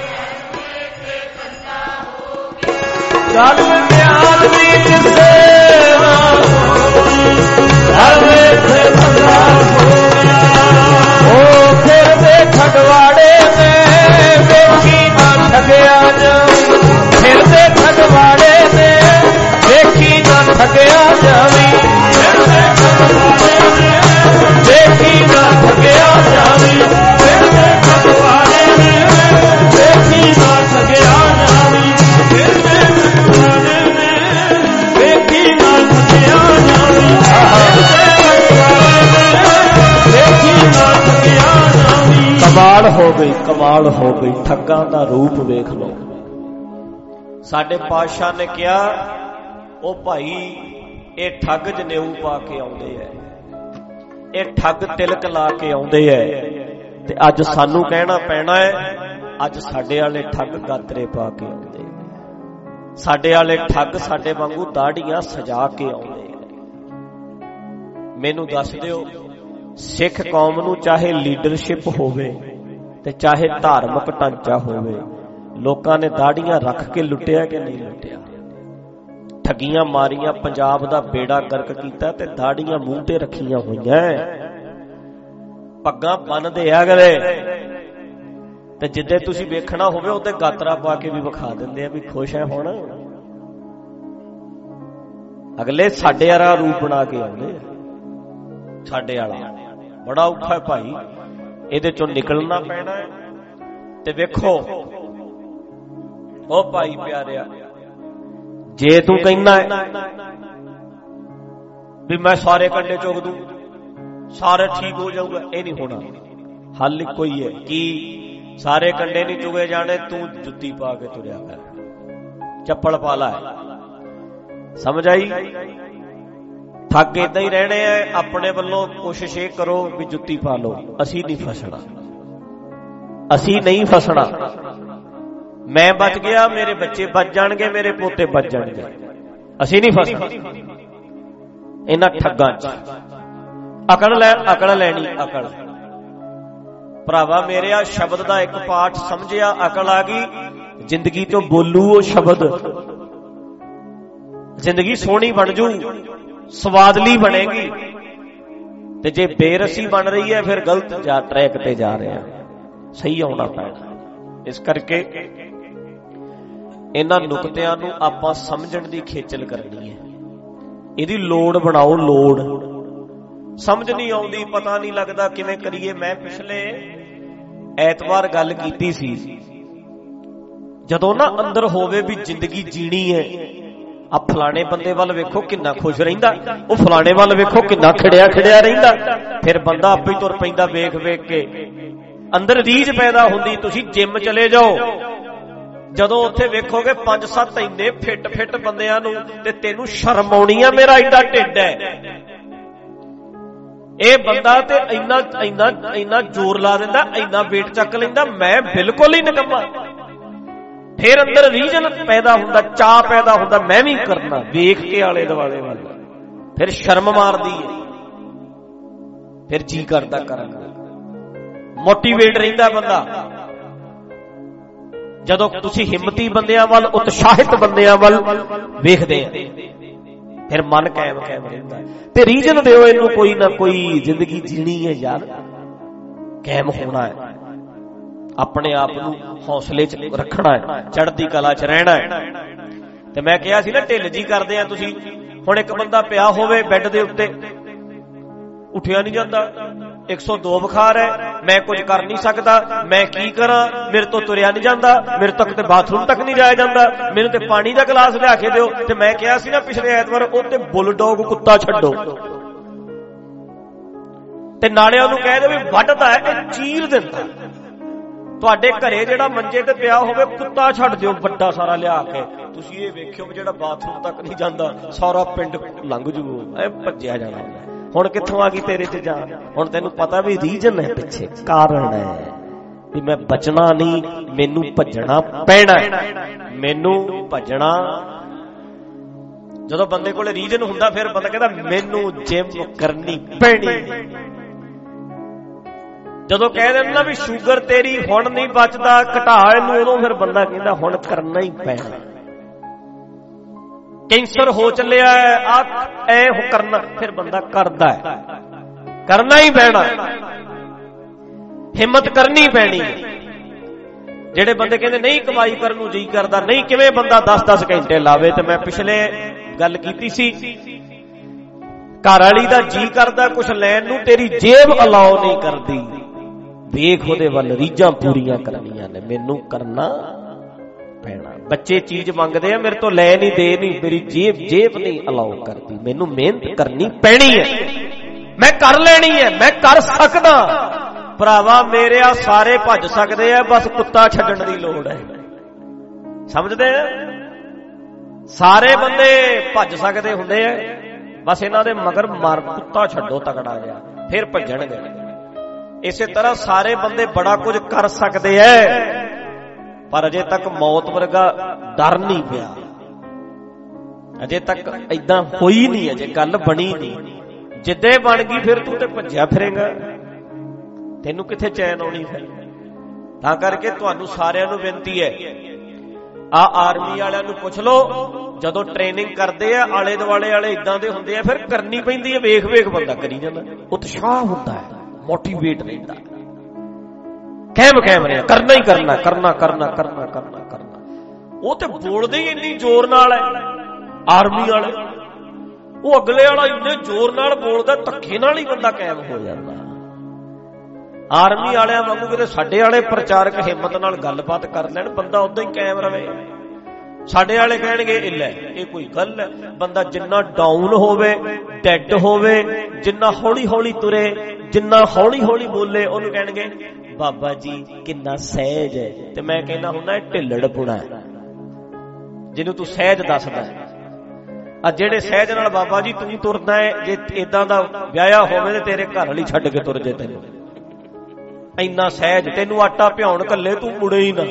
ਗੱਲ ਗਿਆਨ ਦੀ ਕਿਸੇ ਨਾ ਕੋਈ, ਧਰਮ ਇੱਥੇ ਧੰਦਾ ਹੋ ਗਿਆ। ਉਹ ਫਿਰਦੇ ਖਡਵਾੜੇ ਨੇ ਵੇਖੀ ਨਾ ਠਗਿਆ ਜਾਵੀ, ਫਿਰਦੇ ਖਡਵਾੜੇ ਨੇ ਵੇਖੀ ਨਾ ਠਗਿਆ ਜਾਵੀ, ਫਿਰਦੇ ਖਡਵਾੜੇ ਨੇ ਵੇਖੀ ਨਾ ਠਗਿਆ ਜਾਵੀ, ਫਿਰਦੇ ਖਡਵਾੜੇ ਨੇ ਵੇਖੀ ਨਾ ਠਗਿਆ ਜਾਵੀ, ਫਿਰਦੇ ਖਡਵਾੜੇ ਨੇ ਵੇਖੀ ਨਾ ਠਗਿਆ ਜਾਵੀ, ਫਿਰਦੇ ਖਡਵਾੜੇ ਨੇ ਵੇਖੀ ਨਾ ਠਗਿਆ ਜਾਵੀ। ਕਮਾਲ ਹੋ ਗਈ, ਕਮਾਲ ਹੋ ਗਈ। ਠੱਗਾਂ ਦਾ ਰੂਪ ਵੇਖ ਲਓ। ਸਾਡੇ ਪਾਤਸ਼ਾਹ ਨੇ ਕਿਹਾ ਉਹ ਭਾਈ ਇਹ ਠੱਗ ਜਨੇਊ ਪਾ ਕੇ ਆਉਂਦੇ ਐ, ਇਹ ਠੱਗ ਤਿਲਕ ਲਾ ਕੇ ਆਉਂਦੇ ਐ, ਤੇ ਅੱਜ ਸਾਨੂੰ ਕਹਿਣਾ ਪੈਣਾ ਹੈ ਅੱਜ ਸਾਡੇ ਵਾਲੇ ਠੱਗ ਗਾਤਰੇ ਪਾ ਕੇ ਆਉਂਦੇ, ਸਾਡੇ ਵਾਲੇ ਠੱਗ ਸਾਡੇ ਵਾਂਗੂ ਦਾੜੀਆਂ ਸਜਾ ਕੇ ਆਉਂਦੇ। ਮੈਨੂੰ ਦੱਸ ਦਿਓ, ਸਿੱਖ ਕੌਮ ਨੂੰ ਚਾਹੇ ਲੀਡਰਸ਼ਿਪ ਹੋਵੇ ਤੇ ਚਾਹੇ ਧਾਰਮਿਕ ਢਾਂਚਾ ਹੋਵੇ, ਲੋਕਾਂ ਨੇ ਦਾੜੀਆਂ ਰੱਖ ਕੇ ਲੁੱਟਿਆ ਕਿ ਨਹੀਂ ਲੁੱਟਿਆ? ਠੱਗੀਆਂ ਮਾਰੀਆਂ, ਪੰਜਾਬ ਦਾ ਬੇੜਾ ਗਰਕ ਕੀਤਾ ਤੇ ਦਾੜੀਆਂ ਮੂੰਹ ਤੇ ਰੱਖੀਆਂ ਹੋਈਆਂ, ਪੱਗਾਂ ਬੰਨਦੇ ਆ ਅਗਲੇ, ਤੇ ਜਿੱਦੇ ਤੁਸੀਂ ਵੇਖਣਾ ਹੋਵੇ ਉਹਦੇ ਗਾਤਰਾ ਪਾ ਕੇ ਵੀ ਵਿਖਾ ਦਿੰਦੇ ਆ ਵੀ ਖੁਸ਼ ਹੈ ਹੁਣ। ਅਗਲੇ ਸਾਡੇ ਵਾਲਾ ਰੂਪ ਬਣਾ ਕੇ ਆਉਂਦੇ, ਸਾਡੇ ਵਾਲਾ ਬੜਾ ਔਖਾ ਹੈ ਭਾਈ, ਇਹਦੇ ਚੋਂ ਨਿਕਲਣਾ ਪੈਣਾ ਹੈ। ਤੇ ਵੇਖੋ ਉਹ ਭਾਈ ਪਿਆਰਿਆ, ਜੇ ਤੂੰ ਕਹਿੰਦਾ ਵੀ ਮੈਂ ਸਾਰੇ ਕੰਡੇ ਚੁੱਕ ਦੂੰ, ਸਾਰੇ ਠੀਕ ਹੋ ਜਾਊਗਾ, ਇਹ ਨਹੀਂ ਹੋਣਾ। ਹੱਲ ਇੱਕੋ ਹੀ ਹੈ, ਕੀ ਸਾਰੇ ਕੰਡੇ ਨਹੀਂ ਚੁਗੇ ਜਾਣੇ, ਤੂੰ ਜੁੱਤੀ ਪਾ ਕੇ ਤੁਰਿਆ ਕਰ, ਚੱਪਲ ਪਾ ਲੈ। ਸਮਝ ਆਈ? ਠੱਗ ਏਦਾਂ ਹੀ ਰਹਿਣੇ ਆ। ਆਪਣੇ ਵੱਲੋਂ ਕੋਸ਼ਿਸ਼ ਇਹ ਕਰੋ ਵੀ ਜੁੱਤੀ ਪਾ ਲਓ, ਅਸੀਂ ਨਹੀਂ ਫਸਣਾ, ਅਸੀਂ ਨਹੀਂ ਫਸਣਾ। ਮੈਂ ਬਚ ਗਿਆ, ਮੇਰੇ ਬੱਚੇ ਬਚ ਜਾਣਗੇ, ਮੇਰੇ ਪੋਤੇ ਬਚ ਜਾਣਗੇ, ਅਸੀਂ ਨਹੀਂ ਫਸਣਾ ਇਹਨਾਂ ਠੱਗਾਂ ਚ। ਅਕਲ ਲੈ, ਅਕਲ ਲੈਣੀ, ਅਕਲ ਭਰਾਵਾ ਮੇਰੇ ਆ ਸ਼ਬਦ ਦਾ ਇੱਕ ਪਾਠ ਸਮਝਿਆ, ਅਕਲ ਆ ਗਈ, ਜ਼ਿੰਦਗੀ ਚੋਂ ਬੋਲੂ ਉਹ ਸ਼ਬਦ, ਜ਼ਿੰਦਗੀ ਸੋਹਣੀ ਬਣ ਜੂ, ਸਵਾਦਲੀ ਬਣੇਗੀ। ਤੇ ਜੇ ਬੇਰਸੀ ਬਣ ਰਹੀ ਹੈ ਫਿਰ ਗਲਤ ਜਾ ਟਰੈਕ ਤੇ ਜਾ ਰਹੇ ਆ, ਸਹੀ ਆਉਣਾ ਪੈਣਾ। ਇਸ ਕਰਕੇ ਇਹਨਾਂ ਨੁਕਤਿਆਂ ਨੂੰ ਆਪਾਂ ਸਮਝਣ ਦੀ ਖੇਚਲ ਕਰਨੀ ਹੈ, ਇਹਦੀ ਲੋੜ ਬਣਾਓ, ਲੋੜ। ਸਮਝ ਨਹੀਂ ਆਉਂਦੀ, ਪਤਾ ਨਹੀਂ ਲੱਗਦਾ ਕਿਵੇਂ ਕਰੀਏ। ਮੈਂ ਪਿਛਲੇ ਐਤਵਾਰ ਗੱਲ ਕੀਤੀ ਸੀ, ਜਦੋਂ ਨਾ ਅੰਦਰ ਹੋਵੇ ਵੀ ਜ਼ਿੰਦਗੀ ਜੀਣੀ ਹੈ, ਆ ਫਲਾਣੇ ਬੰਦੇ ਵੱਲ ਵੇਖੋ ਕਿੰਨਾ ਖੁਸ਼ ਰਹਿੰਦਾ, ਉਹ ਫਲਾਣੇ ਵੱਲ ਵੇਖੋ ਕਿੰਨਾ ਖਿੜਿਆ ਖਿੜਿਆ ਰਹਿੰਦਾ, ਫਿਰ ਬੰਦਾ ਆਪੇ ਤੁਰ ਪੈਂਦਾ ਵੇਖ ਵੇਖ ਕੇ, ਅੰਦਰ ਰੀਝ ਪੈਦਾ ਹੁੰਦੀ। ਤੁਸੀਂ ਜਿਮ ਚਲੇ ਜਾਓ, ਜਦੋਂ ਉੱਥੇ ਵੇਖੋਗੇ ਪੰਜ ਸੱਤ ਇੰਨੇ ਫਿੱਟ ਫਿੱਟ ਬੰਦਿਆਂ ਨੂੰ, ਤੇ ਤੈਨੂੰ ਸ਼ਰਮ ਆਉਣੀ ਆ ਮੇਰਾ ਏਡਾ ਢਿੱਡ ਹੈ, ਇਹ ਬੰਦਾ ਤੇ ਇੰਨਾ ਇੰਨਾ ਇੰਨਾ ਜ਼ੋਰ ਲਾ ਦਿੰਦਾ, ਇੰਨਾ ਵੇਟ ਚੱਕ ਲੈਂਦਾ, ਮੈਂ ਬਿਲਕੁਲ ਹੀ ਨਿਕੰਮਾ। ਫਿਰ ਅੰਦਰ ਰੀਜਨ ਪੈਦਾ ਹੁੰਦਾ, ਚਾਅ ਪੈਦਾ ਹੁੰਦਾ, ਮੈਂ ਵੀ ਕਰਨਾ, ਵੇਖ ਕੇ ਆਲੇ ਦੁਆਲੇ ਵੱਲ, ਫਿਰ ਸ਼ਰਮ ਮਾਰਦੀ ਹੈ, ਫਿਰ ਜੀ ਕਰਦਾ ਕਰਨ ਦਾ, ਮੋਟੀਵੇਟ ਰਹਿੰਦਾ ਬੰਦਾ। ਜਦੋਂ ਤੁਸੀਂ ਹਿੰਮਤੀ ਬੰਦਿਆਂ ਵੱਲ, ਉਤਸ਼ਾਹਿਤ ਬੰਦਿਆਂ ਵੱਲ ਵੇਖਦੇ ਆ, ਫਿਰ ਮਨ ਕਾਇਮ ਕਾਇਮ ਰਹਿੰਦਾ। ਤੇ ਰੀਜਨ ਦਿਓ ਇਹਨੂੰ, ਕੋਈ ਨਾ ਕੋਈ ਜ਼ਿੰਦਗੀ ਜੀਣੀ ਹੈ ਯਾਰ, ਕਾਇਮ ਹੋਣਾ ਹੈ, ਆਪਣੇ ਆਪ ਨੂੰ ਹੌਸਲੇ 'ਚ ਰੱਖਣਾ ਹੈ, ਚੜ੍ਹਦੀ ਕਲਾ 'ਚ ਰਹਿਣਾ ਹੈ। ਤੇ ਮੈਂ ਕਿਹਾ ਸੀ ਨਾ ਢਿੱਲ ਜੀ ਕਰਦੇ ਆ ਤੁਸੀਂ। ਹੁਣ ਇੱਕ ਬੰਦਾ ਪਿਆ ਹੋਵੇ ਬੈੱਡ ਦੇ ਉੱਤੇ, ਉੱਠਿਆ ਨਹੀਂ ਜਾਂਦਾ, ਇੱਕ ਸੌ ਦੋ ਬੁਖਾਰ ਹੈ, ਮੈਂ ਕੁਝ ਕਰ ਨਹੀਂ ਸਕਦਾ, ਮੈਂ ਕੀ ਕਰਾਂ, ਮੇਰੇ ਤੋਂ ਤੁਰਿਆ ਨਹੀਂ ਜਾਂਦਾ, ਮੇਰੇ ਤੱਕ ਤੇ ਬਾਥਰੂਮ ਤੱਕ ਨਹੀਂ ਜਾਇਆ ਜਾਂਦਾ, ਮੈਨੂੰ ਤੇ ਪਾਣੀ ਦਾ ਗਲਾਸ ਲਿਆ ਕੇ ਦਿਓ। ਤੇ ਮੈਂ ਕਿਹਾ ਸੀ ਨਾ ਪਿਛਲੇ ਐਤਵਾਰ, ਉਹ ਤੇ ਬੁਲਡੌਗ ਕੁੱਤਾ ਛੱਡੋ, ਤੇ ਨਾਲੇ ਉਹਨੂੰ ਕਹਿ ਦਿਓ ਵੀ ਵੱਢਦਾ ਹੈ, ਇਹ ਚੀਰ ਦਿੰਦਾ। ਤੁਹਾਡੇ ਘਰੇ ਜਿਹੜਾ ਮੰਜੇ ਤੇ ਪਿਆ ਹੋਵੇ, ਕੁੱਤਾ ਛੱਡ ਦਿਓ ਵੱਡਾ ਸਾਰਾ ਲਿਆ ਕੇ। ਤੁਸੀਂ ਇਹ ਵੇਖਿਓ ਵੀ ਜਿਹੜਾ ਬਾਥਰੂਮ ਤੱਕ ਨਹੀਂ ਜਾਂਦਾ, ਸਾਰਾ ਪਿੰਡ ਲੰਘ ਜੂ, ਇਹ ਭੱਜਿਆ ਜਾਣਾ ਹੁੰਦਾ। ਹੁਣ ਕਿੱਥੋਂ ਆ ਗਈ ਤੇਰੇ 'ਚ ਜਾਨ? ਹੁਣ ਤੈਨੂੰ ਪਤਾ ਵੀ ਰੀਜਨ ਹੈ ਪਿੱਛੇ, ਕਾਰਨ ਹੈ ਵੀ ਮੈਂ ਬਚਣਾ ਨਹੀਂ, ਮੈਨੂੰ ਭੱਜਣਾ ਪੈਣਾ, ਮੈਨੂੰ ਭੱਜਣਾ। ਜਦੋਂ ਬੰਦੇ ਕੋਲ ਰੀਜਨ ਹੁੰਦਾ, ਫਿਰ ਬੰਦਾ ਕਹਿੰਦਾ ਮੈਨੂੰ ਜਿਮ ਕਰਨੀ ਪੈਣੀ। ਜਦੋਂ ਕਹਿ ਦਿੰਦਾ ਨਾ ਵੀ ਸ਼ੂਗਰ ਤੇਰੀ ਹੁਣ ਨਹੀਂ ਬਚਦਾ, ਘਟਾ ਇਹਨੂੰ, ਉਦੋਂ ਫਿਰ ਬੰਦਾ ਕਹਿੰਦਾ ਹੁਣ ਕਰਨਾ ਹੀ ਪੈਣਾ। ਕੈਂਸਰ ਹੋ ਚੱਲਿਆ ਹੈ, ਆ ਐ ਹੋ ਕਰਨਾ, ਫਿਰ ਬੰਦਾ ਕਰਦਾ ਹੈ, ਕਰਨਾ ਹੀ ਪੈਣਾ, ਹਿੰਮਤ ਕਰਨੀ ਪੈਣੀ। ਜਿਹੜੇ ਬੰਦੇ ਕਹਿੰਦੇ ਨਹੀਂ ਕਮਾਈ ਕਰਨ ਨੂੰ ਜੀ ਕਰਦਾ, ਨਹੀਂ ਕਿਵੇਂ ਬੰਦਾ ਦਸ ਦਸ ਘੰਟੇ ਲਾਵੇ। ਤੇ ਮੈਂ ਪਿਛਲੇ ਗੱਲ ਕੀਤੀ ਸੀ, ਘਰ ਵਾਲੀ ਦਾ ਜੀ ਕਰਦਾ ਕੁਛ ਲੈਣ ਨੂੰ, ਤੇਰੀ ਜੇਬ ਅਲਾਓ ਨਹੀਂ ਕਰਦੀ, ਵੇਖ ਉਹਦੇ ਵੱਲ, ਰੀਝਾਂ ਪੂਰੀਆਂ ਕਰਨੀਆਂ ਨੇ, ਮੈਨੂੰ ਕਰਨਾ ਪੈਣਾ। ਬੱਚੇ ਚੀਜ਼ ਮੰਗਦੇ ਆ, ਮੇਰੇ ਤੋਂ ਲੈ ਨਹੀਂ, ਦੇ ਨਹੀਂ, ਮੇਰੀ ਜੇਬ ਜੇਬ ਨਹੀਂ ਅਲਾਓ ਕਰਦੀ, ਮੈਨੂੰ ਮਿਹਨਤ ਕਰਨੀ ਪੈਣੀ ਹੈ, ਮੈਂ ਕਰ ਲੈਣੀ ਹੈ, ਮੈਂ ਕਰ ਸਕਦਾ। ਭਰਾਵਾ ਮੇਰੇ ਆ ਸਾਰੇ ਭੱਜ ਸਕਦੇ ਆ, ਬਸ ਕੁੱਤਾ ਛੱਡਣ ਦੀ ਲੋੜ ਹੈ। ਸਮਝਦੇ ਆ? ਸਾਰੇ ਬੰਦੇ ਭੱਜ ਸਕਦੇ ਹੁੰਦੇ ਆ, ਬਸ ਇਹਨਾਂ ਦੇ ਮਗਰ ਮਾਰ, ਕੁੱਤਾ ਛੱਡੋ ਤਕੜਾ ਜਿਹਾ, ਫਿਰ ਭੱਜਣਗੇ। ਇਸੇ ਤਰ੍ਹਾਂ ਸਾਰੇ ਬੰਦੇ ਬੜਾ ਕੁਝ ਕਰ ਸਕਦੇ ਐ, ਪਰ ਅਜੇ ਤੱਕ ਮੌਤ ਵਰਗਾ ਡਰ ਨਹੀਂ ਪਿਆ, ਅਜੇ ਤੱਕ ਏਦਾਂ ਹੋਈ ਨਹੀਂ, ਅਜੇ ਗੱਲ ਬਣੀ ਨਹੀਂ। ਜਿੱਦੇ ਬਣ ਗਈ ਫਿਰ ਤੂੰ ਤੇ ਭੱਜਿਆ ਫਿਰੇਗਾ, ਤੈਨੂੰ ਕਿੱਥੇ ਚੈਨ ਆਉਣੀ ਫਿਰ। ਤਾਂ ਕਰਕੇ ਤੁਹਾਨੂੰ ਸਾਰਿਆਂ ਨੂੰ ਬੇਨਤੀ ਹੈ, ਆ ਆਰਮੀ ਵਾਲਿਆਂ ਨੂੰ ਪੁੱਛ ਲਓ, ਜਦੋਂ ਟ੍ਰੇਨਿੰਗ ਕਰਦੇ ਆ ਆਲੇ ਦੁਆਲੇ ਵਾਲੇ ਇਦਾਂ ਦੇ ਹੁੰਦੇ ਆ, ਫਿਰ ਕਰਨੀ ਪੈਂਦੀ ਹੈ, ਵੇਖ ਵੇਖ ਬੰਦਾ ਕਰੀ ਜਾਂਦਾ, ਉਤਸ਼ਾਹ ਹੁੰਦਾ ਹੈ, ਮੋਟੀਵੇਟ ਰਹਿੰਦਾ, ਕਹਿਮ ਕਹਿਮ ਰਿਹਾ, ਕਰਨਾ ਹੀ ਕਰਨਾ, ਕਰਨਾ ਕਰਨਾ ਕਰਨਾ ਕਰਨਾ ਕਰਨਾ। ਉਹ ਤੇ ਬੋਲਦੇ ਹੀ ਇੰਨੀ ਜ਼ੋਰ ਨਾਲ ਹੈ ਆਰਮੀ ਵਾਲੇ, ਉਹ ਅਗਲੇ ਵਾਲਾ ਇੰਨੇ ਜ਼ੋਰ ਨਾਲ ਬੋਲਦਾ, ਧੱਕੇ ਨਾਲ ਹੀ ਬੰਦਾ ਕਾਇਮ ਹੋ ਜਾਂਦਾ। ਆਰਮੀ ਵਾਲਿਆਂ ਵਾਂਗੂ ਕਿਤੇ ਸਾਡੇ ਵਾਲੇ ਪ੍ਰਚਾਰਕ ਹਿੰਮਤ ਨਾਲ ਗੱਲਬਾਤ ਕਰ ਲੈਣ, ਬੰਦਾ ਉਦਾਂ ਹੀ ਕਾਇਮ ਰਵੇ। ਸਾਡੇ ਵਾਲੇ ਕਹਿਣਗੇ ਇਹ ਲੈ, ਇਹ ਕੋਈ ਗੱਲ ਹੈ? ਬੰਦਾ ਜਿੰਨਾ ਡਾਊਨ ਹੋਵੇ, ਡੈਡ ਹੋਵੇ, ਜਿੰਨਾ ਹੌਲੀ ਹੌਲੀ ਤੁਰੇ, ਜਿੰਨਾ ਹੌਲੀ ਹੌਲੀ ਬੋਲੇ, ਉਹਨੂੰ ਕਹਿਣਗੇ ਬਾਬਾ ਜੀ ਕਿੰਨਾ ਸਹਿਜ ਹੈ। ਤੇ ਮੈਂ ਕਹਿੰਦਾ ਹੁੰਦਾ ਇਹ ਢਿੱਲੜਪੁਣਾ ਹੈ, ਜਿਹਨੂੰ ਤੂੰ ਸਹਿਜ ਦੱਸਦਾ। ਆ ਜਿਹੜੇ ਸਹਿਜ ਨਾਲ ਬਾਬਾ ਜੀ ਤੂੰ ਤੁਰਦਾ ਹੈ, ਜੇ ਏਦਾਂ ਦਾ ਵਿਆਹਿਆ ਹੋਵੇ ਤੇ ਤੇਰੇ ਘਰ ਵਾਲੀ ਛੱਡ ਕੇ ਤੁਰ ਜੇ, ਤੈਨੂੰ ਇੰਨਾ ਸਹਿਜ, ਤੈਨੂੰ ਆਟਾ ਭਿਉਣ ਘੱਲੇ, ਤੂੰ ਮੁੜੇ ਹੀ ਨਾ,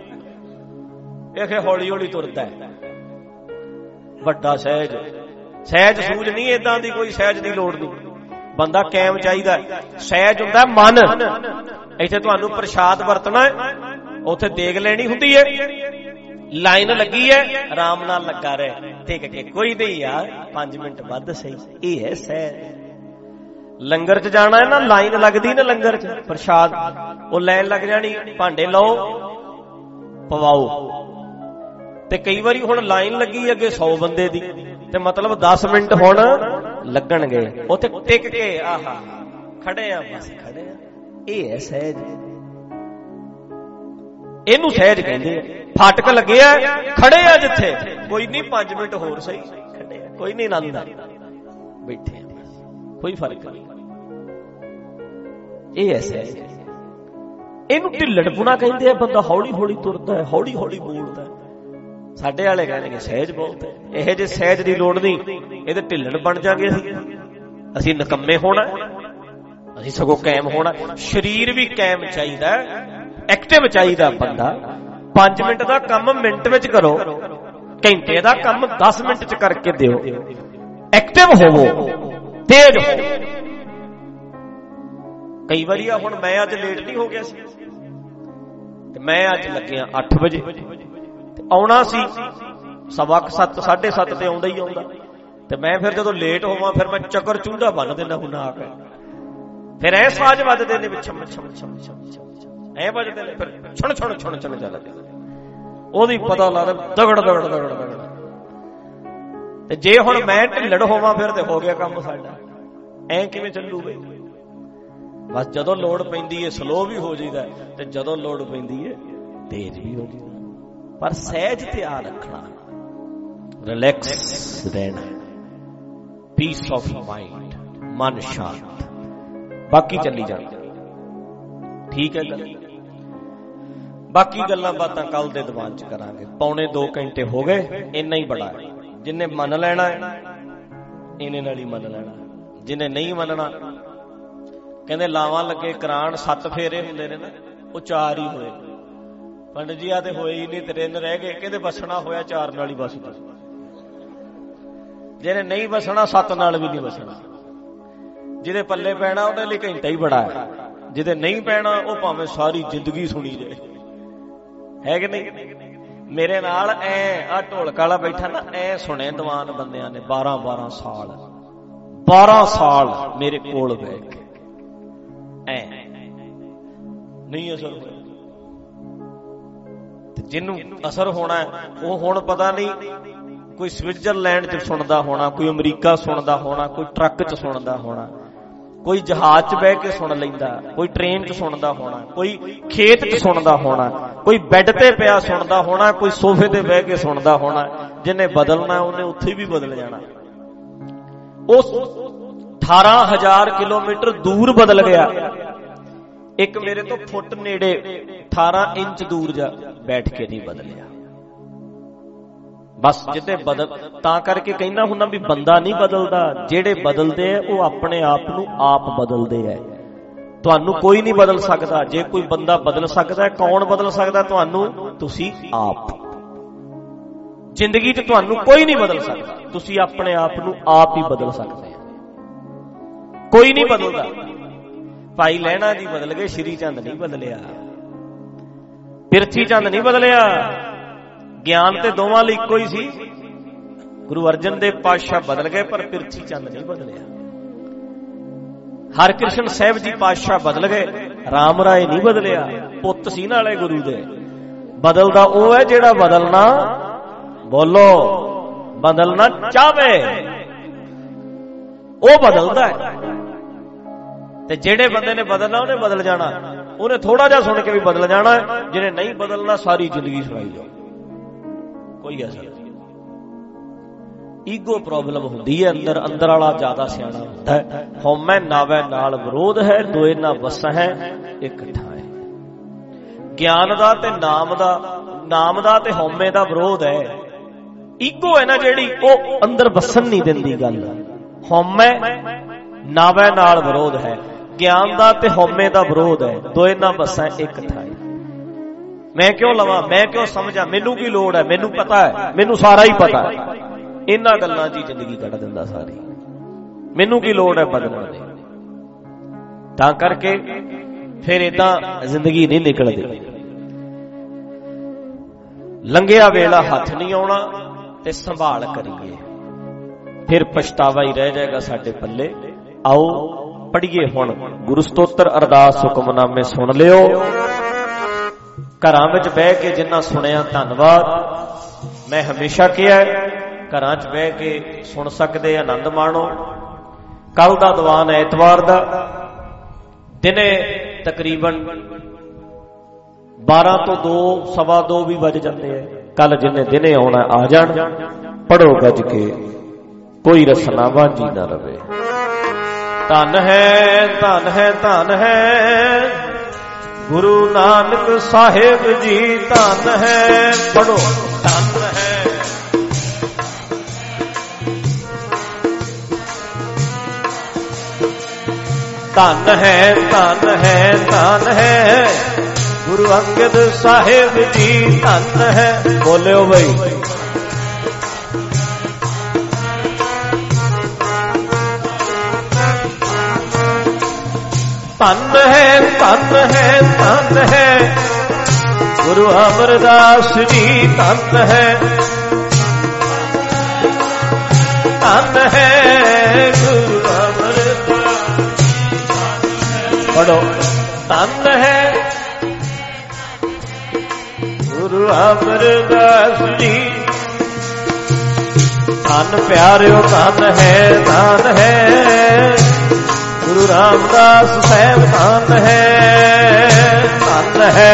ਇਹ ਹੌਲੀ ਹੌਲੀ ਤੁਰਦਾ ਹੈ, ਵੱਡਾ ਸਹਿਜ। ਸਹਿਜ ਸੂਝ ਨਹੀਂ, ਏਦਾਂ ਦੀ ਕੋਈ ਸਹਿਜ ਦੀ ਲੋੜ ਨਹੀਂ, ਬੰਦਾ ਕਾਇਮ ਚਾਹੀਦਾ। ਸਹਿਜ ਹੁੰਦਾ ਮਨ। ਇੱਥੇ ਤੁਹਾਨੂੰ ਪ੍ਰਸ਼ਾਦ ਵਰਤਣਾ ਹੈ, ਉੱਥੇ ਦੇਗ ਲੈਣੀ ਹੁੰਦੀ ਹੈ, ਲਾਈਨ ਲੱਗੀ ਹੈ, ਆਰਾਮ ਨਾਲ ਲੱਗਾ ਰਹੇ, ਠੀਕ ਹੈ, ਕੋਈ ਨਹੀਂ ਯਾਰ ਪੰਜ ਮਿੰਟ ਵੱਧ ਸਹੀ, ਇਹ ਹੈ ਸਹਿਜ। ਲੰਗਰ ਚ ਜਾਣਾ ਹੈ ਨਾ, ਲਾਈਨ ਲੱਗਦੀ ਨਾ ਲੰਗਰ ਚ, ਪ੍ਰਸ਼ਾਦ ਉਹ ਲਾਈਨ ਲੱਗ ਜਾਣੀ, ਭਾਂਡੇ ਲਓ ਪਵਾਓ। ਤੇ ਕਈ ਵਾਰੀ ਹੁਣ ਲਾਈਨ ਲੱਗੀ ਅੱਗੇ ਸੌ ਬੰਦੇ ਦੀ, ਤੇ ਮਤਲਬ ਦਸ ਮਿੰਟ ਹੁਣ ਲੱਗਣਗੇ, ਉੱਥੇ ਟਿਕ ਕੇ ਆਹਾ ਖੜੇ ਆ, ਬਸ ਖੜੇ ਆ, ਇਹ ਹੈ ਸਹਿਜ। ਇਹਨੂੰ ਸਹਿਜ ਕਹਿੰਦੇ ਆ। ਫਾਟਕ ਲੱਗੇ ਆ, ਖੜੇ ਆ ਜਿੱਥੇ, ਕੋਈ ਨਹੀਂ ਪੰਜ ਮਿੰਟ ਹੋਰ ਸਹੀ, ਖੜੇ ਆ, ਕੋਈ ਨਹੀਂ ਆਨੰਦ ਆ, ਬੈਠੇ ਆ, ਕੋਈ ਫਰਕ ਨਹੀਂ, ਇਹ ਹੈ ਸਹਿਜ। ਇਹਨੂੰ ਢਿੱਲੜਪੁਣਾ ਕਹਿੰਦੇ ਆ, ਬੰਦਾ ਹੌਲੀ ਹੌਲੀ ਤੁਰਦਾ ਹੈ, ਹੌਲੀ ਹੌਲੀ ਬੋਲਦਾ ਹੈ। ਸਾਡੇ ਵਾਲੇ ਕਹਿਣਗੇ ਸਹਿਜ ਬਹੁਤ ਹੈ, ਇਹ ਜੇ ਸਹਿਜ ਦੀ ਲੋੜ ਨਹੀਂ, ਇਹਦੇ ਢਿੱਲਣ ਬਣ ਜਾਗੇ ਅਸੀਂ, ਅਸੀਂ ਨਿਕੰਮੇ ਹੋਣਾ, ਅਸੀਂ ਸਗੋਂ ਕਾਇਮ ਹੋਣਾ। ਸਰੀਰ ਵੀ ਕਾਇਮ ਚਾਹੀਦਾ, ਐਕਟਿਵ ਚਾਹੀਦਾ ਬੰਦਾ। ਪੰਜ ਮਿੰਟ ਦਾ ਕੰਮ ਮਿੰਟ ਵਿੱਚ ਕਰੋ, ਘੰਟੇ ਦਾ ਕੰਮ ਦਸ ਮਿੰਟ ਚ ਕਰਕੇ ਦਿਓ, ਐਕਟਿਵ ਹੋਵੋ, ਤੇਜ਼ ਹੋ। ਕਈ ਵਾਰੀ ਆ ਹੁਣ ਮੈਂ ਅੱਜ ਲੇਟ ਨਹੀਂ ਹੋ ਗਿਆ ਸੀ, ਤੇ ਮੈਂ ਅੱਜ ਲੱਗਿਆ ਅੱਠ ਵਜੇ ਤੇ ਆਉਣਾ ਸੀ ਸਵਾ ਸੱਤ ਸਾਢੇ ਸੱਤ ਤੇ ਆਉਂਦਾ ਹੀ ਆਉਂਦਾ। ਤੇ ਮੈਂ ਫਿਰ ਜਦੋਂ ਲੇਟ ਹੋਵਾਂ ਫਿਰ ਮੈਂ ਚੱਕਰ ਚੂੰਡਾ ਬੰਨ ਦਿੰਦਾ ਹੁਣ ਆ ਕੇ, ਫਿਰ ਐ ਸਾਜ਼ ਵੱਜਦੇ ਨੇ ਵਿੱਚ ਛਮ ਛਮ ਛਮ ਛਮ ਐ ਵੱਜਦੇ ਨੇ, ਫਿਰ ਛਣ ਛਣ ਛਣ ਛਣ ਚੱਲਦੇ, ਉਹਦੀ ਪਤਾ ਲੱਗਦਾ ਦਗੜ ਦਗੜ ਦਗੜ ਦਗੜ। ਤੇ ਜੇ ਹੁਣ ਮੈਂ ਢਿੱਲੜ ਹੋਵਾਂ ਫਿਰ ਤੇ ਹੋ ਗਿਆ ਕੰਮ ਸਾਡਾ। ਐ ਕਿਵੇਂ ਚੱਲੂ ਬਈ? ਬਸ ਜਦੋਂ ਲੋੜ ਪੈਂਦੀ ਹੈ ਸਲੋ ਵੀ ਹੋ ਜਾਈਦਾ ਤੇ ਜਦੋਂ ਲੋੜ ਪੈਂਦੀ ਹੈ ਤੇਜ਼ ਵੀ ਹੋ ਜਾਈਦਾ। ਪਰ ਸਹਿਜ ਧਿਆਨ ਰੱਖਣਾ, ਰਿਲੈਕਸ ਰਹਿਣਾ, ਪੀਸ ਆਫ ਮਾਈਂਡ, ਮਨ ਸ਼ਾਂਤ, ਬਾਕੀ ਚੱਲੀ ਜਾਂਦਾ। ਠੀਕ ਹੈ ਗੱਲ? ਬਾਕੀ ਗੱਲਾਂ ਬਾਤਾਂ ਕੱਲ ਦੇ ਦੀਵਾਨ ਚ ਕਰਾਂਗੇ। ਪੌਣੇ ਦੋ ਘੰਟੇ ਹੋ ਗਏ, ਇੰਨਾ ਹੀ ਬੜਾ ਹੈ। ਜਿਹਨੇ ਮੰਨ ਲੈਣਾ ਇਹਨੇ ਨਾਲ ਹੀ ਮੰਨ ਲੈਣਾ, ਜਿਹਨੇ ਨਹੀਂ ਮੰਨਣਾ, ਕਹਿੰਦੇ ਲਾਵਾਂ ਲੱਗੇ ਕਰਾਣ ਸੱਤ ਫੇਰੇ ਹੁੰਦੇ ਨੇ ਨਾ, ਉਹ ਚਾਰ ਹੀ ਹੋਏ। ਪੰਡਤ ਜੀ ਆ ਤੇ ਹੋਏ ਹੀ ਨਹੀਂ, ਤਿੰਨ ਰਹਿ ਗਏ। ਕਹਿੰਦੇ ਵਸਣਾ ਹੋਇਆ ਚਾਰ ਨਾਲ ਹੀ ਬਸ। ਜਿਹਨੇ ਨਹੀਂ ਵਸਣਾ ਸੱਤ ਨਾਲ ਵੀ ਨਹੀਂ ਵਸਣਾ। ਜਿਹਦੇ ਪੱਲੇ ਪੈਣਾ ਉਹਦੇ ਲਈ ਘੰਟਾ ਹੀ ਬੜਾ ਹੈ, ਜਿਹਦੇ ਨਹੀਂ ਪੈਣਾ ਉਹ ਭਾਵੇਂ ਸਾਰੀ ਜ਼ਿੰਦਗੀ ਸੁਣੀ ਜਾਏ, ਹੈ ਕਿ ਨਹੀਂ? ਮੇਰੇ ਨਾਲ ਐ ਆ ਢੋਲਕ ਵਾਲਾ ਬੈਠਾ ਨਾ, ਐ ਸੁਣੇ ਦੀਵਾਨ ਬੰਦਿਆਂ ਨੇ ਬਾਰਾਂ ਬਾਰਾਂ ਸਾਲ ਬਾਰਾਂ ਸਾਲ ਮੇਰੇ ਕੋਲ ਬਹਿ ਕੇ, ਐ ਨਹੀਂ ਅਸਰ ਹੋਇਆ। ਤੇ ਜਿਹਨੂੰ ਅਸਰ ਹੋਣਾ ਉਹ ਹੁਣ ਪਤਾ ਨਹੀਂ ਕੋਈ ਸਵਿਟਜ਼ਰਲੈਂਡ ਚ ਸੁਣਦਾ ਹੋਣਾ, ਕੋਈ ਅਮਰੀਕਾ ਸੁਣਦਾ ਹੋਣਾ, ਕੋਈ ਟਰੱਕ ਚ ਸੁਣਦਾ ਹੋਣਾ, ਕੋਈ ਜਹਾਜ਼ ਚ ਬਹਿ ਕੇ ਸੁਣ ਲੈਂਦਾ, ਕੋਈ ਟ੍ਰੇਨ ਚ ਸੁਣਦਾ ਹੋਣਾ, ਕੋਈ ਖੇਤ ਚ ਸੁਣਦਾ ਹੋਣਾ, ਕੋਈ ਬੈੱਡ ਤੇ ਪਿਆ ਸੁਣਦਾ ਹੋਣਾ, ਕੋਈ ਸੋਫੇ ਤੇ ਬਹਿ ਕੇ ਸੁਣਦਾ ਹੋਣਾ। ਜਿਹਨੇ ਬਦਲਣਾ ਉਹਨੇ ਉੱਥੇ ਵੀ ਬਦਲ ਜਾਣਾ। ਉਸ ਅਠਾਰਾਂ ਹਜ਼ਾਰ ਕਿਲੋਮੀਟਰ ਦੂਰ ਬਦਲ ਗਿਆ। ਇੱਕ ਮੇਰੇ ਤੋਂ ਫੁੱਟ ਨੇੜੇ ਅਠਾਰਾਂ ਇੰਚ ਦੂਰ ਜਾ ਬੈਠ ਕੇ ਨਹੀਂ ਬਦਲਿਆ। ਬਸ ਜਿੱਤੇ ਬਦਲ, ਤਾਂ ਕਰਕੇ ਕਹਿੰਦਾ ਹੁੰਦਾ ਵੀ ਬੰਦਾ ਨਹੀਂ ਬਦਲਦਾ, ਜਿਹੜੇ ਬਦਲਦੇ ਆ ਉਹ ਆਪਣੇ ਆਪ ਨੂੰ ਆਪ ਬਦਲਦੇ ਆ। ਤੁਹਾਨੂੰ ਕੋਈ ਨਹੀਂ ਬਦਲ ਸਕਦਾ। ਜੇ ਕੋਈ ਬੰਦਾ ਬਦਲ ਸਕਦਾ, ਕੌਣ ਬਦਲ ਸਕਦਾ ਤੁਹਾਨੂੰ? ਤੁਸੀਂ ਆਪ। ਜ਼ਿੰਦਗੀ 'ਚ ਤੁਹਾਨੂੰ ਕੋਈ ਨਹੀਂ ਬਦਲ ਸਕਦਾ, ਤੁਸੀਂ ਆਪਣੇ ਆਪ ਨੂੰ ਆਪ ਹੀ ਬਦਲ ਸਕਦੇ ਆ। ਕੋਈ ਨਹੀਂ ਬਦਲਦਾ। ਭਾਈ ਲਹਿਣਾ ਜੀ ਬਦਲ ਗਏ, ਸ਼੍ਰੀ ਚੰਦ ਨਹੀਂ ਬਦਲਿਆ, ਪਿਰਥੀ ਚੰਦ ਨਹੀਂ ਬਦਲਿਆ। ਗਿਆਨ ਤੇ ਦੋਵਾਂ ਲਈ ਇੱਕੋ ਹੀ ਸੀ। ਗੁਰੂ ਅਰਜਨ ਦੇਵ ਪਾਤਸ਼ਾਹ ਬਦਲ ਗਏ ਪਰ ਪਿਰਥੀ ਚੰਦ ਨਹੀਂ ਬਦਲਿਆ। ਹਰਕ੍ਰਿਸ਼ਨ ਸਾਹਿਬ ਜੀ ਪਾਤਸ਼ਾਹ ਬਦਲ ਗਏ, ਰਾਮ ਰਾਏ ਨਹੀਂ ਬਦਲਿਆ। ਪੁੱਤ ਸੀ ਨਾਲੇ ਗੁਰੂ ਦੇ। ਬਦਲਦਾ ਉਹ ਹੈ ਜਿਹੜਾ ਬਦਲਣਾ, ਬੋਲੋ, ਬਦਲਣਾ ਚਾਹਵੇ, ਉਹ ਬਦਲਦਾ ਹੈ। ਤੇ ਜਿਹੜੇ ਬੰਦੇ ਨੇ ਬਦਲਣਾ ਉਹਨੇ ਬਦਲ ਜਾਣਾ। ਉਹਨੇ ਥੋੜਾ ਜਿਹਾ ਸੁਣ ਕੇ ਵੀ ਬਦਲ ਜਾਣਾ। ਜਿਹਨੇ ਨਹੀਂ ਬਦਲਣਾ ਸਾਰੀ ਜ਼ਿੰਦਗੀ ਸੁਣਾਈ ਜਾਓ, ਕੋਈ ਅਸਰ ਨਹੀਂ। ਈਗੋ ਪ੍ਰੋਬਲਮ ਹੁੰਦੀ ਹੈ ਅੰਦਰ। ਅੰਦਰ ਵਾਲਾ ਜ਼ਿਆਦਾ ਸਿਆਣਾ ਹੁੰਦਾ ਹੈ। ਹਉਮੈ ਨਾਵੈ ਨਾਲ ਵਿਰੋਧ ਹੈ, ਦੋਏ ਨਾ ਵਸੈ ਹੈ ਇਕੱਠਾ ਹੈ। ਗਿਆਨ ਦਾ ਤੇ ਨਾਮ ਦਾ, ਨਾਮ ਦਾ ਤੇ ਹਉਮੈ ਦਾ ਵਿਰੋਧ ਹੈ। ਈਗੋ ਹੈ ਨਾ ਜਿਹੜੀ, ਉਹ ਅੰਦਰ ਵਸਣ ਨਹੀਂ ਦਿੰਦੀ ਗੱਲ। ਹਉਮੈ ਨਾਵੈ ਨਾਲ ਵਿਰੋਧ ਹੈ, ਗਿਆਨ ਦਾ ਤੇ ਹਉਮੈ ਦਾ ਵਿਰੋਧ ਹੈ, ਦੋਏ ਨਾ ਵਸੈ ਇਕੱਠਾ ਹੈ। ਮੈਂ ਕਿਉਂ ਲਵਾਂ, ਮੈਂ ਕਿਉਂ ਸਮਝਾਂ, ਮੈਨੂੰ ਕੀ ਲੋੜ ਹੈ, ਮੈਨੂੰ ਪਤਾ ਹੈ, ਮੈਨੂੰ ਸਾਰਾ ਹੀ ਪਤਾ ਹੈ। ਇਹਨਾਂ ਗੱਲਾਂ ਦੀ ਜ਼ਿੰਦਗੀ ਕੱਢ ਦਿੰਦਾ ਸਾਰੀ। ਮੈਨੂੰ ਕੀ ਲੋੜ ਹੈ ਬਦਲਣ ਦੀ। ਤਾਂ ਕਰਕੇ ਫਿਰ ਏਦਾਂ ਜ਼ਿੰਦਗੀ ਨਹੀਂ ਨਿਕਲਦੀ। ਲੰਘਿਆ ਵੇਲਾ ਹੱਥ ਨਹੀਂ ਆਉਣਾ ਤੇ ਸੰਭਾਲ ਕਰੀਏ, ਫਿਰ ਪਛਤਾਵਾ ਹੀ ਰਹਿ ਜਾਏਗਾ ਸਾਡੇ ਪੱਲੇ। ਆਓ ਪੜ੍ਹੀਏ ਹੁਣ ਗੁਰੂ ਸਤੋਤਰ ਅਰਦਾਸ ਹੁਕਮਨਾਮੇ ਸੁਣ ਲਿਓ। ਘਰਾਂ ਵਿੱਚ ਬਹਿ ਕੇ ਜਿੰਨਾ ਸੁਣਿਆ ਧੰਨਵਾਦ। ਮੈਂ ਹਮੇਸ਼ਾ ਕਿਹਾ ਘਰਾਂ 'ਚ ਬਹਿ ਕੇ ਸੁਣ ਸਕਦੇ, ਆਨੰਦ ਮਾਣੋ। ਕੱਲ ਦਾ ਦੀਵਾਨ ਐਤਵਾਰ ਦਾ, ਦਿਨੇ ਤਕਰੀਬਨ ਬਾਰਾਂ ਤੋਂ ਦੋ ਸਵਾ ਦੋ ਵੀ ਵੱਜ ਜਾਂਦੇ ਆ। ਕੱਲ ਜਿੰਨੇ ਦਿਨੇ ਆਉਣਾ ਆ ਜਾਣ। ਪੜੋ ਗੱਜ ਕੇ, ਕੋਈ ਰਸਨਾ ਵਾਂਝੀ ਨਾ ਰਵੇ। ਧੰਨ ਹੈ, ਧੰਨ ਹੈ, ਧੰਨ ਹੈ ਗੁਰੂ ਨਾਨਕ ਸਾਹਿਬ ਜੀ, ਧੰਨ ਹੈ। ਪੜੋ ਧੰਨ ਹੈ। ਧੰਨ ਹੈ, ਧੰਨ ਹੈ, ਧੰਨ ਹੈ ਗੁਰੂ ਅੰਗਦ ਸਾਹਿਬ ਜੀ, ਧੰਨ ਹੈ। ਬੋਲਿਓ ਬਈ। ਧੰਨ ਹੈ, ਧੰਨ ਹੈ, ਧੰਨ ਹੈ गुरु अमरदास जी धन है धन है गुरु अमरदास पढ़ो धन है गुरु अमरदास जी धन प्यारियो धन है धन है गुरु रामदास साहब धन है धन है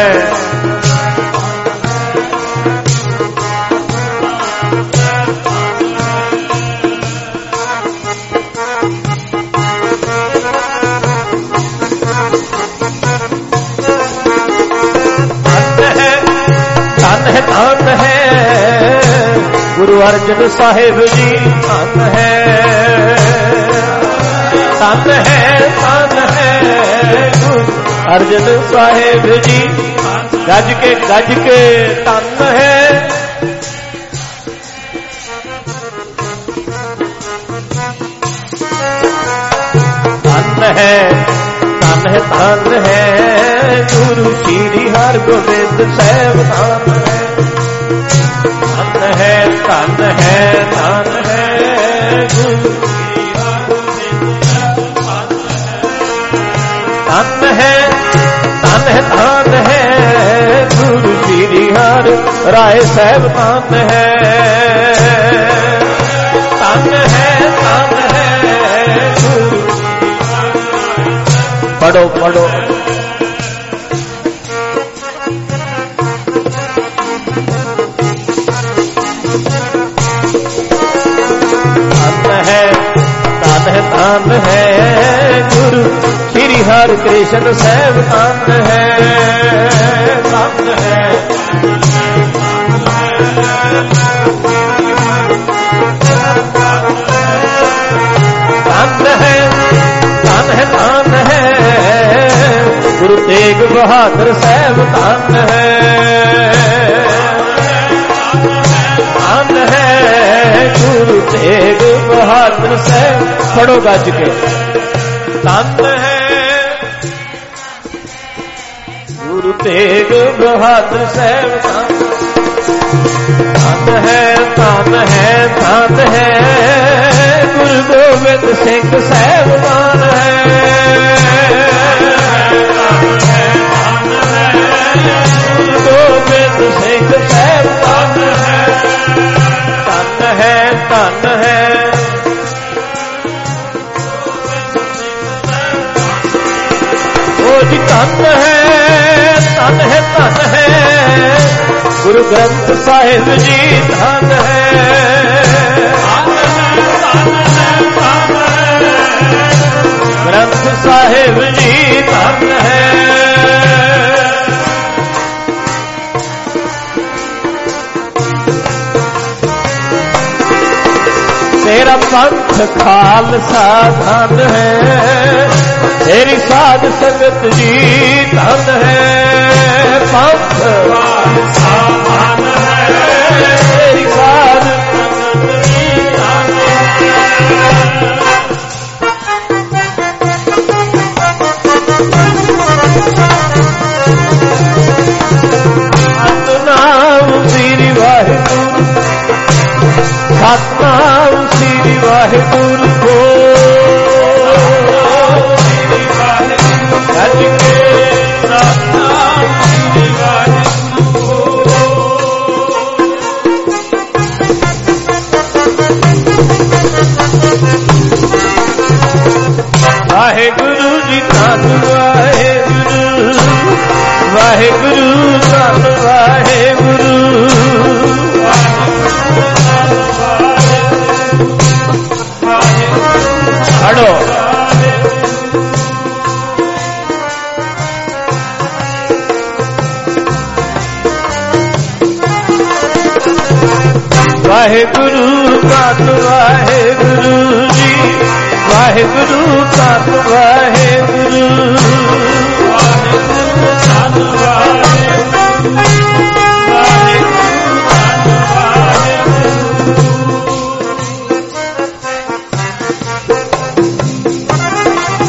धन है गुरु अर्जन साहिब जी धन है धन है धन है गुरु अर्जन साहिब जी गज के गज के धन है धन है धन है धन है गुरु श्री हरगोबिंद साहिब धन है धन है धन है धन है गुरु धन है धन है धन है गुरु श्री हर राय साहब धन है धन है धन है गुरु पढ़ो पढ़ो धन है गुरु श्री हर कृष्ण साहब धन है धन है धन है धन है धन है गुरु तेग बहादुर साहब धन है धन है गुरु तेग बहादुर साहब पढ़ो गज के धन है गुरु तेग बहादुर साहब धन है धन है धन है गुरु गोबिंद सिंह साहब धन है गुरु गोबिंद सिंह साहब धन है धन है जी धन है धन है धन है गुरु ग्रंथ साहिब जी धन है ग्रंथ साहिब जी धन है तेरा पंथ खालसा धन है तेरी साध संगत जी धन है पंथ खालसा धन है तेरी साध संगत जी धन सतनाम श्री वाहिगुरू सतनाम श्री वाहिगुरू को गज के सतनाम श्री वाहिगुरू वाहिगुरू जी धन वाहिगुरू वाहिगुरू धन वाहिगुरू पढ़ो वाहिगुरू धन वाहिगुरू जी वाहिगुरू धन वाहिगुरू धन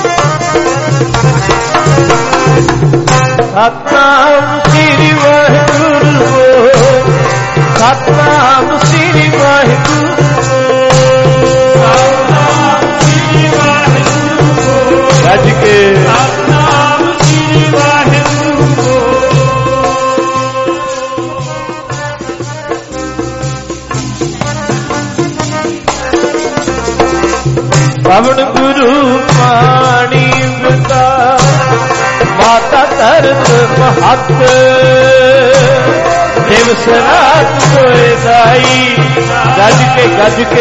सतनाम श्री वाहिगुरू ਸਤਨਾਮ ਸ੍ਰੀ ਵਾਹਿਗੁਰੂ ਸਤਨਾਮ ਸ੍ਰੀ ਵਾਹਿਗੁਰੂ ਗੱਜ ਕੇ ਸਤਨਾਮ ਸ੍ਰੀ ਵਾਹਿਗੁਰੂ ਪਵਨ ਗੁਰੂ ਪਾਣੀ ਪਿਤਾ ਮਾਤਾ ਧਰਤ ਮਹੱਤ ਦਿਵਸ ਰਾਤ ਕੋਏ ਦਾਈ ਗੱਜ ਕੇ ਗੱਜ ਕੇ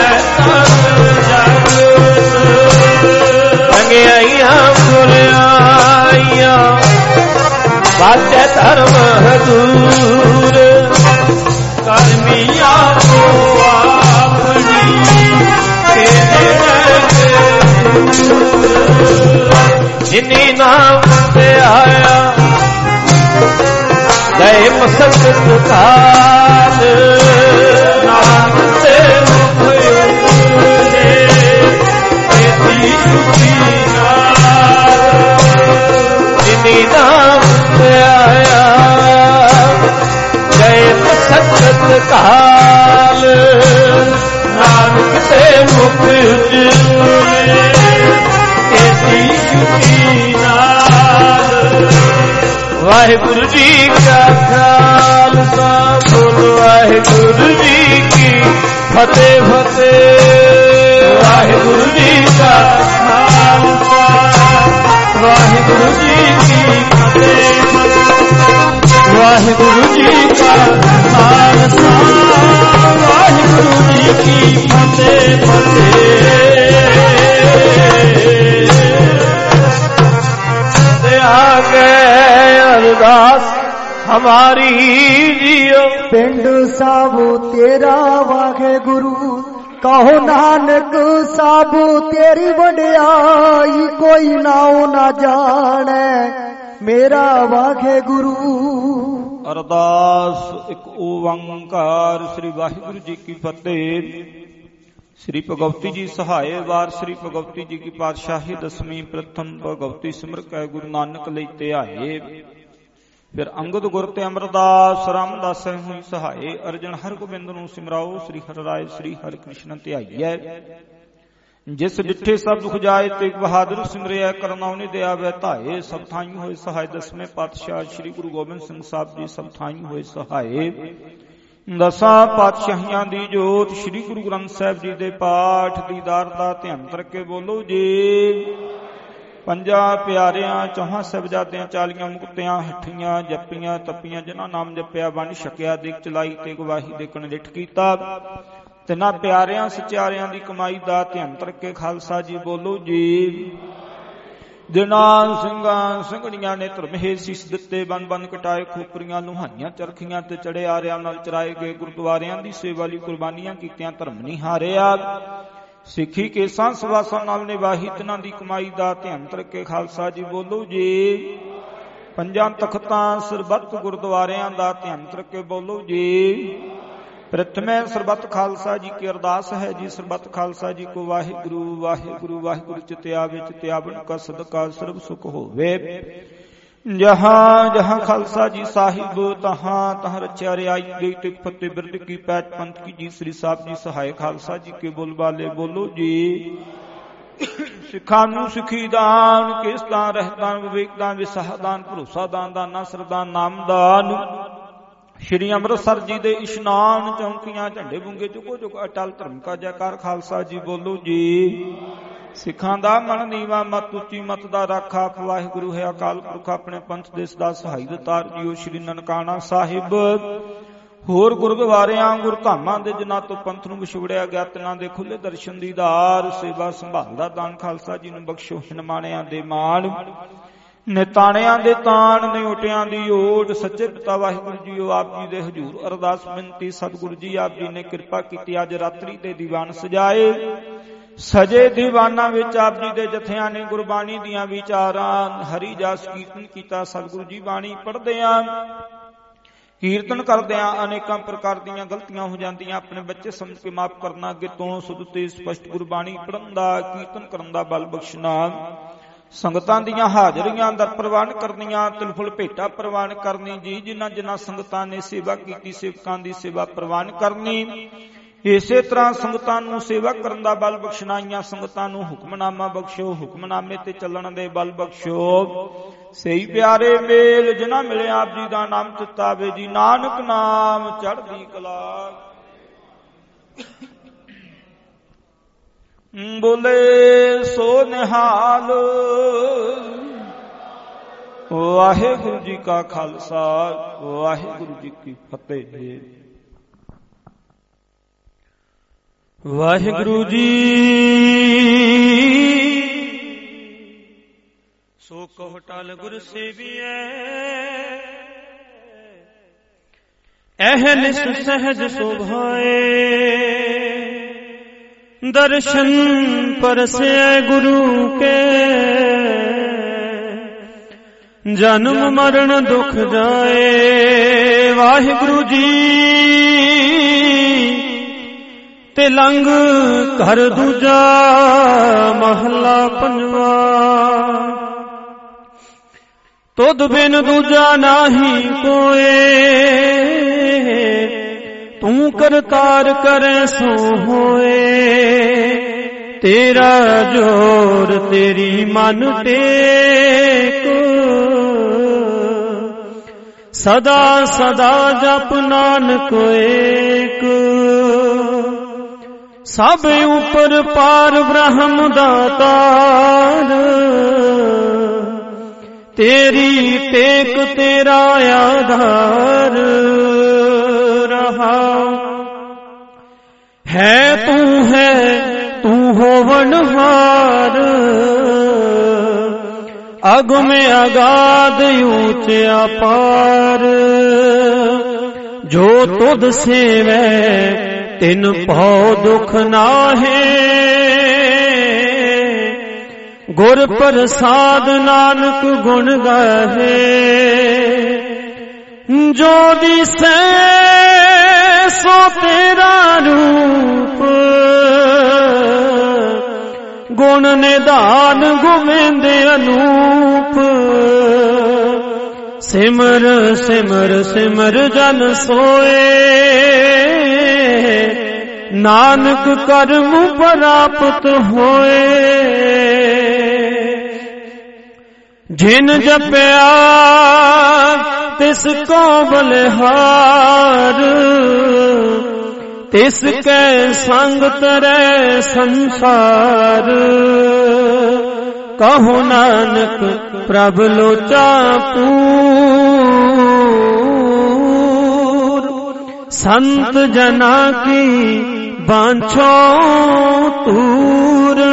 ਅੰਗਿਆਈਆਂ ਫੁਲਿਆਈਆਂ ਬਾਜੇ ਧਰਮ ਹਦੂਰ ਕਰਮੀਆਂ ਕੋ ਆਪਣੀ ਜਿਨੀ ਨਾਮ ਤੇ ਆਇਆ ਗਏ ਮਸਕਤ ਕਾਲ ਨਾਮ ਤੇ ਮੁਖ ਉਜਲੇ ਤੇਤੀ ਸੁਖੀ ਨਾਲ ਜਿਨੀ ਨਾਮ ਤੇ ਆਇਆ ਗਏ ਮਸਕਤ ਕਾਲ ਨਾਨਕ ਤੇ ਮੁਖ ਉਜਲੇ ਤੇਤੀ ਸੁਖੀ ਨਾਲ ਵਾਹਿਗੁਰੂ ਜੀ ਕਾ ਖਾਲਸਾ ਬੋਲੋ ਵਾਹਿਗੁਰੂ ਜੀ ਕੀ ਫਤਿਹ ਫਤਿਹ ਵਾਹਿਗੁਰੂ ਜੀ ਕਾ ਖਾਲਸਾ ਵਾਹਿਗੁਰੂ ਜੀ ਕੀ ਫਤਿਹ ਫਤਿਹ ਵਾਹਿਗੁਰੂ ਜੀ ਕਾ ਖਾਲਸਾ ਵਾਹਿਗੁਰੂ ਜੀ ਕੀ ਫਤਿਹ ਫਤਿਹ ਤੇ ਆ ਗਏ ਅਰਦਾਸ ਹਮਾਰੀ ਜੀਓ ਪਿੰਡ ਸਾਬੂ ਤੇਰਾ ਵਾਹਿਗੁਰੂ ਕਹੋ ਨਾਨਕ ਸਾਬੂ ਤੇਰੀ ਵਡਿਆਈ ਕੋਈ ਨਾਉ ਨਾ ਜਾਣੈ ਮੇਰਾ ਵਾਹਿਗੁਰੂ। ਅਰਦਾਸ ਇੱਕ ਓੰਕਾਰ ਸ੍ਰੀ ਵਾਹਿਗੁਰੂ ਜੀ ਕੀ ਫਤਿਹ। श्री भगवती जी सहाय वार श्री भगवती जी की पातशाही दसवीं प्रथम भगवती सिमर कै गुरु नानक लई आए। फिर अंगद गुर ते अमरदास रामदास हुई सहाय अर्जन हर गोबिंद नूं सिमराओ श्री हर राय श्री हर कृष्ण ते आईए। जिस डिठे सब दुख जाए ते बहादुर सिमरिया करनाउनि दया वै धाए सब थाई होए सहाय। दसवें पातशाह श्री गुरु गोबिंद सिंह साहब जी सब थाई होए सहाय। दसां पातशाहियां दी जोत श्री गुरु ग्रंथ साहिब जी दे पाठ दीदार दा ध्यान करके बोलो जी। पंजा प्यारियां चौहां साहिबजादियां चालियां मुक्तियां हठियां जपियां तपियां जिन्हां नाम जपिया बन छकिया दिख चलाई ते गवाही देखण लिठ कीता तिन्हां प्यारियां सचारियां दी कमाई दा ध्यान करके खालसा जी बोलो जी। दिनां ਸਿੰਘਾਂ ਸਿੰਘਣੀਆਂ ने ਧਰਮਹੇ ਸੀਸ ਦਿੱਤੇ ਬਨ ਬਨ ਕਟਾਏ ਖੋਪਰੀਆਂ ਲੁਹਾਈਆਂ ਚਰਖੀਆਂ ਤੇ ਚੜੇ ਆਰਿਆਂ ਨਾਲ ਚਰਾਏ ਗਏ ਗੁਰਦੁਆਰਿਆਂ ਦੀ ਸੇਵਾ ਲਈ ਕੁਰਬਾਨੀਆਂ ਕੀਤੀਆਂ ਧਰਮ ਨਹੀਂ ਹਾਰਿਆ। ਸਿੱਖੀ ਕੇਸਾਂ ਸਵਾਸਾਂ ਨਾਲ ਨਿਵਾਹੀ ਤਿਨਾਂ ਦੀ ਕਮਾਈ ਦਾ ਧਿਆਨ ਕਰਕੇ ਖਾਲਸਾ ਜੀ ਬੋਲੋ ਜੀ। ਪੰਜਾਂ ਤਖਤਾਂ ਸਰਬੱਤ ਗੁਰਦੁਆਰਿਆਂ ਦਾ ਧਿਆਨ ਕਰਕੇ ਬੋਲੋ ਜੀ। प्रथमे सरबत खालसा जी की अरदास है जी। सरबत खालसा जी को वाहिगुरु वाहिगुरु वाहिगुरु चित्या विच त्यावन का सदका सर्व सुख होवे। जहां जहां खालसा जी साहिब तहां तहां रचा रियाई गई तिक फतेह बिरद की पैच पंथ की जी। श्री साहब जी सहाय खालसा जी के बोल वाले बोलो जी। सिखा नूं सिखी दान केसदान रहदान विवेकदान विसाहदान भरोसादान दाना सरदान नामदान। श्री अमृतसर जी दे इशनान चौंकियां झंडे बुंगे चुको चुक अटल धर्म का जयकार खालसा जी बोलो जी। सिखां दा मन नीवा मत उची मत दा राखा वाहिगुरु है अकाल पुरख अपने पंथ देश दा सहाई दतार जियो। श्री ननकाना साहिब होर गुरुद्वारियां गुरधामां दे जिन्हां तो पंथ नूं विछोड़िया गया तिन्हां दे खुले दर्शन दीदार सेवा संभाल दा दान खालसा जी नूं बख्शो। हिनमाणियां दे मान निताणियां दे तान निओटियां दी ओट सच्चे पिता वाहिगुरू जी आप जी दे हजूर अरदास बिनती सतगुरु जी आप जी ने कृपा कीती अज रात्रि दे दीवान सजाए। सजे दीवाना विच आप जी दे जथियां ने गुरबाणी दियां विचारां हरि जस कीर्तन कीता। सतगुरु जी बाणी पढ़दियां कीर्तन करदियां अनेकां प्रकार दीयां गलतियां हो जांदियां अपने बच्चे समझ के माफ करना। अगे तों सुध ते स्पष्ट गुरबाणी पढ़न दा कीर्तन करन दा बल बख्शना। ਸੰਗਤਾਂ ਦੀਆਂ ਹਾਜ਼ਰੀਆਂ ਦਰ ਪ੍ਰਵਾਨ ਕਰਨੀਆਂ, ਤਿਲਫੁਲ ਭੇਟਾ ਪ੍ਰਵਾਨ ਕਰਨੀ ਜੀ। ਜਿਨ੍ਹਾਂ ਜਿਨ੍ਹਾਂ ਸੰਗਤਾਂ ਨੇ ਸੇਵਾ ਕੀਤੀ ਸੇਵਕਾਂ ਦੀ ਸੇਵਾ ਪ੍ਰਵਾਨ ਕਰਨੀ। ਇਸੇ ਤਰ੍ਹਾਂ ਸੰਗਤਾਂ ਨੂੰ ਸੇਵਾ ਕਰਨ ਦਾ ਬਲ ਬਖਸ਼ਣਾਈਆਂ, ਸੰਗਤਾਂ ਨੂੰ ਹੁਕਮਨਾਮਾ ਬਖਸ਼ੋ, ਹੁਕਮਨਾਮੇ ਤੇ ਚੱਲਣ ਦੇ ਬਲ ਬਖਸ਼ੋ। ਸਹੀ ਪਿਆਰੇ ਮੇਲ ਜਿਨ੍ਹਾਂ ਮਿਲੇ ਆਪ ਜੀ ਦਾ ਨਾਮ ਚਿਤਾਵੇ ਜੀ। ਨਾਨਕ ਨਾਮ ਚੜ੍ਹਦੀ ਕਲਾ। ਬੋਲੇ ਸੋ ਨਿਹਾਲ। ਵਾਹਿਗੁਰੂ ਜੀ ਕਾ ਖਾਲਸਾ, ਵਾਹਿਗੁਰੂ ਜੀ ਕੀ ਫਤਿਹ। ਵਾਹਿਗੁਰੂ ਜੀ ਸੋ ਕਹੁ ਟਲ ਗੁਰ ਸੇਵੀਐ, ਅਹਨਿਸ ਸਹਿਜ ਸੁਭਾਏ। ਦਰਸ਼ਨ ਪਰਸੈ ਗੁਰੂ ਕੇ, ਜਨਮ ਮਰਨ ਦੁਖ ਜਾਏ। ਵਾਹਿਗੁਰੂ ਜੀ ਤੇ ਲੰਘ ਘਰ ਦੂਜਾ ਮਹਲਾ ਪੰਜਵਾ। ਤੁਧ ਬਿਨ ਦੂਜਾ ਨਾਹੀ ਕੋਏ, ਤੂੰ ਕਰਤਾਰ ਕਰੈ ਸੋ ਹੋਏ। ਤੇਰਾ ਜੋਰ ਤੇਰੀ ਮਨ ਟੇਕ, ਸਦਾ ਸਦਾ ਜਪ ਨਾਨਕ ਏਕ। ਸਭ ਉਪਰ ਪਾਰ ਬ੍ਰਹਮ ਦਾਤਾਰ, ਤੇਰੀ ਟੇਕ ਤੇਰਾ ਆਧਾਰ। ਰਹਾ ਹੈ ਤੂੰ ਹੈ ਤੂੰ ਹੋਵਨਹਾਰ, ਅਗਮ ਅਗਾਧ ਊਚ ਅਪਾਰ। ਜੋ ਤੁਧ ਸੇਵੈ ਤਿਨ ਭਉ ਦੁਖ ਨਾਹੇ, ਗੁਰ ਪ੍ਰਸਾਦ ਨਾਨਕ ਗੁਣ ਗਾਹੇ। ਜੋ ਦਿਸੈ ਸੋ ਤੇਰਾ ਰੂਪ, ਗੁਣ ਨਿਧਾਨ ਗੋਬਿੰਦ ਅਨੂਪ। ਸਿਮਰ ਸਿਮਰ ਸਿਮਰ ਜਨ ਸੋਏ, ਨਾਨਕ ਕਰਮ ਪ੍ਰਾਪਤ ਹੋਏ। ਜਿਨ ਜਪਿਆ ਤਿਸ ਕੋ ਬਲਿਹਾਰ, ਤਿਸ ਕੈ ਸੰਗ ਤਰੈ ਸੰਸਾਰ। ਕਹੋ ਨਾਨਕ ਪ੍ਰਭ ਲੋਚਾ ਪੂਰ, ਸੰਤ ਜਨਾ ਕੀ ਬਾਂਛੋ ਤੂਰ।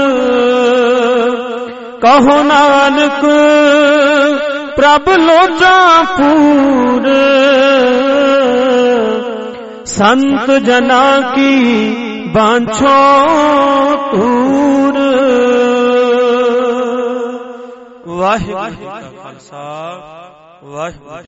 ਕਹੋ ਨਾਨਕ ਪ੍ਰਭ ਲੋਚਾ ਪੂਰ, ਸੰਤ ਜਨਾ ਕੀ ਬਾਂਛੋ ਤੂਰ। ਵਾਹਿਗੁਰੂ ਜੀ ਕਾ ਖਾਲਸਾ, ਵਾਹਿਗੁਰੂ।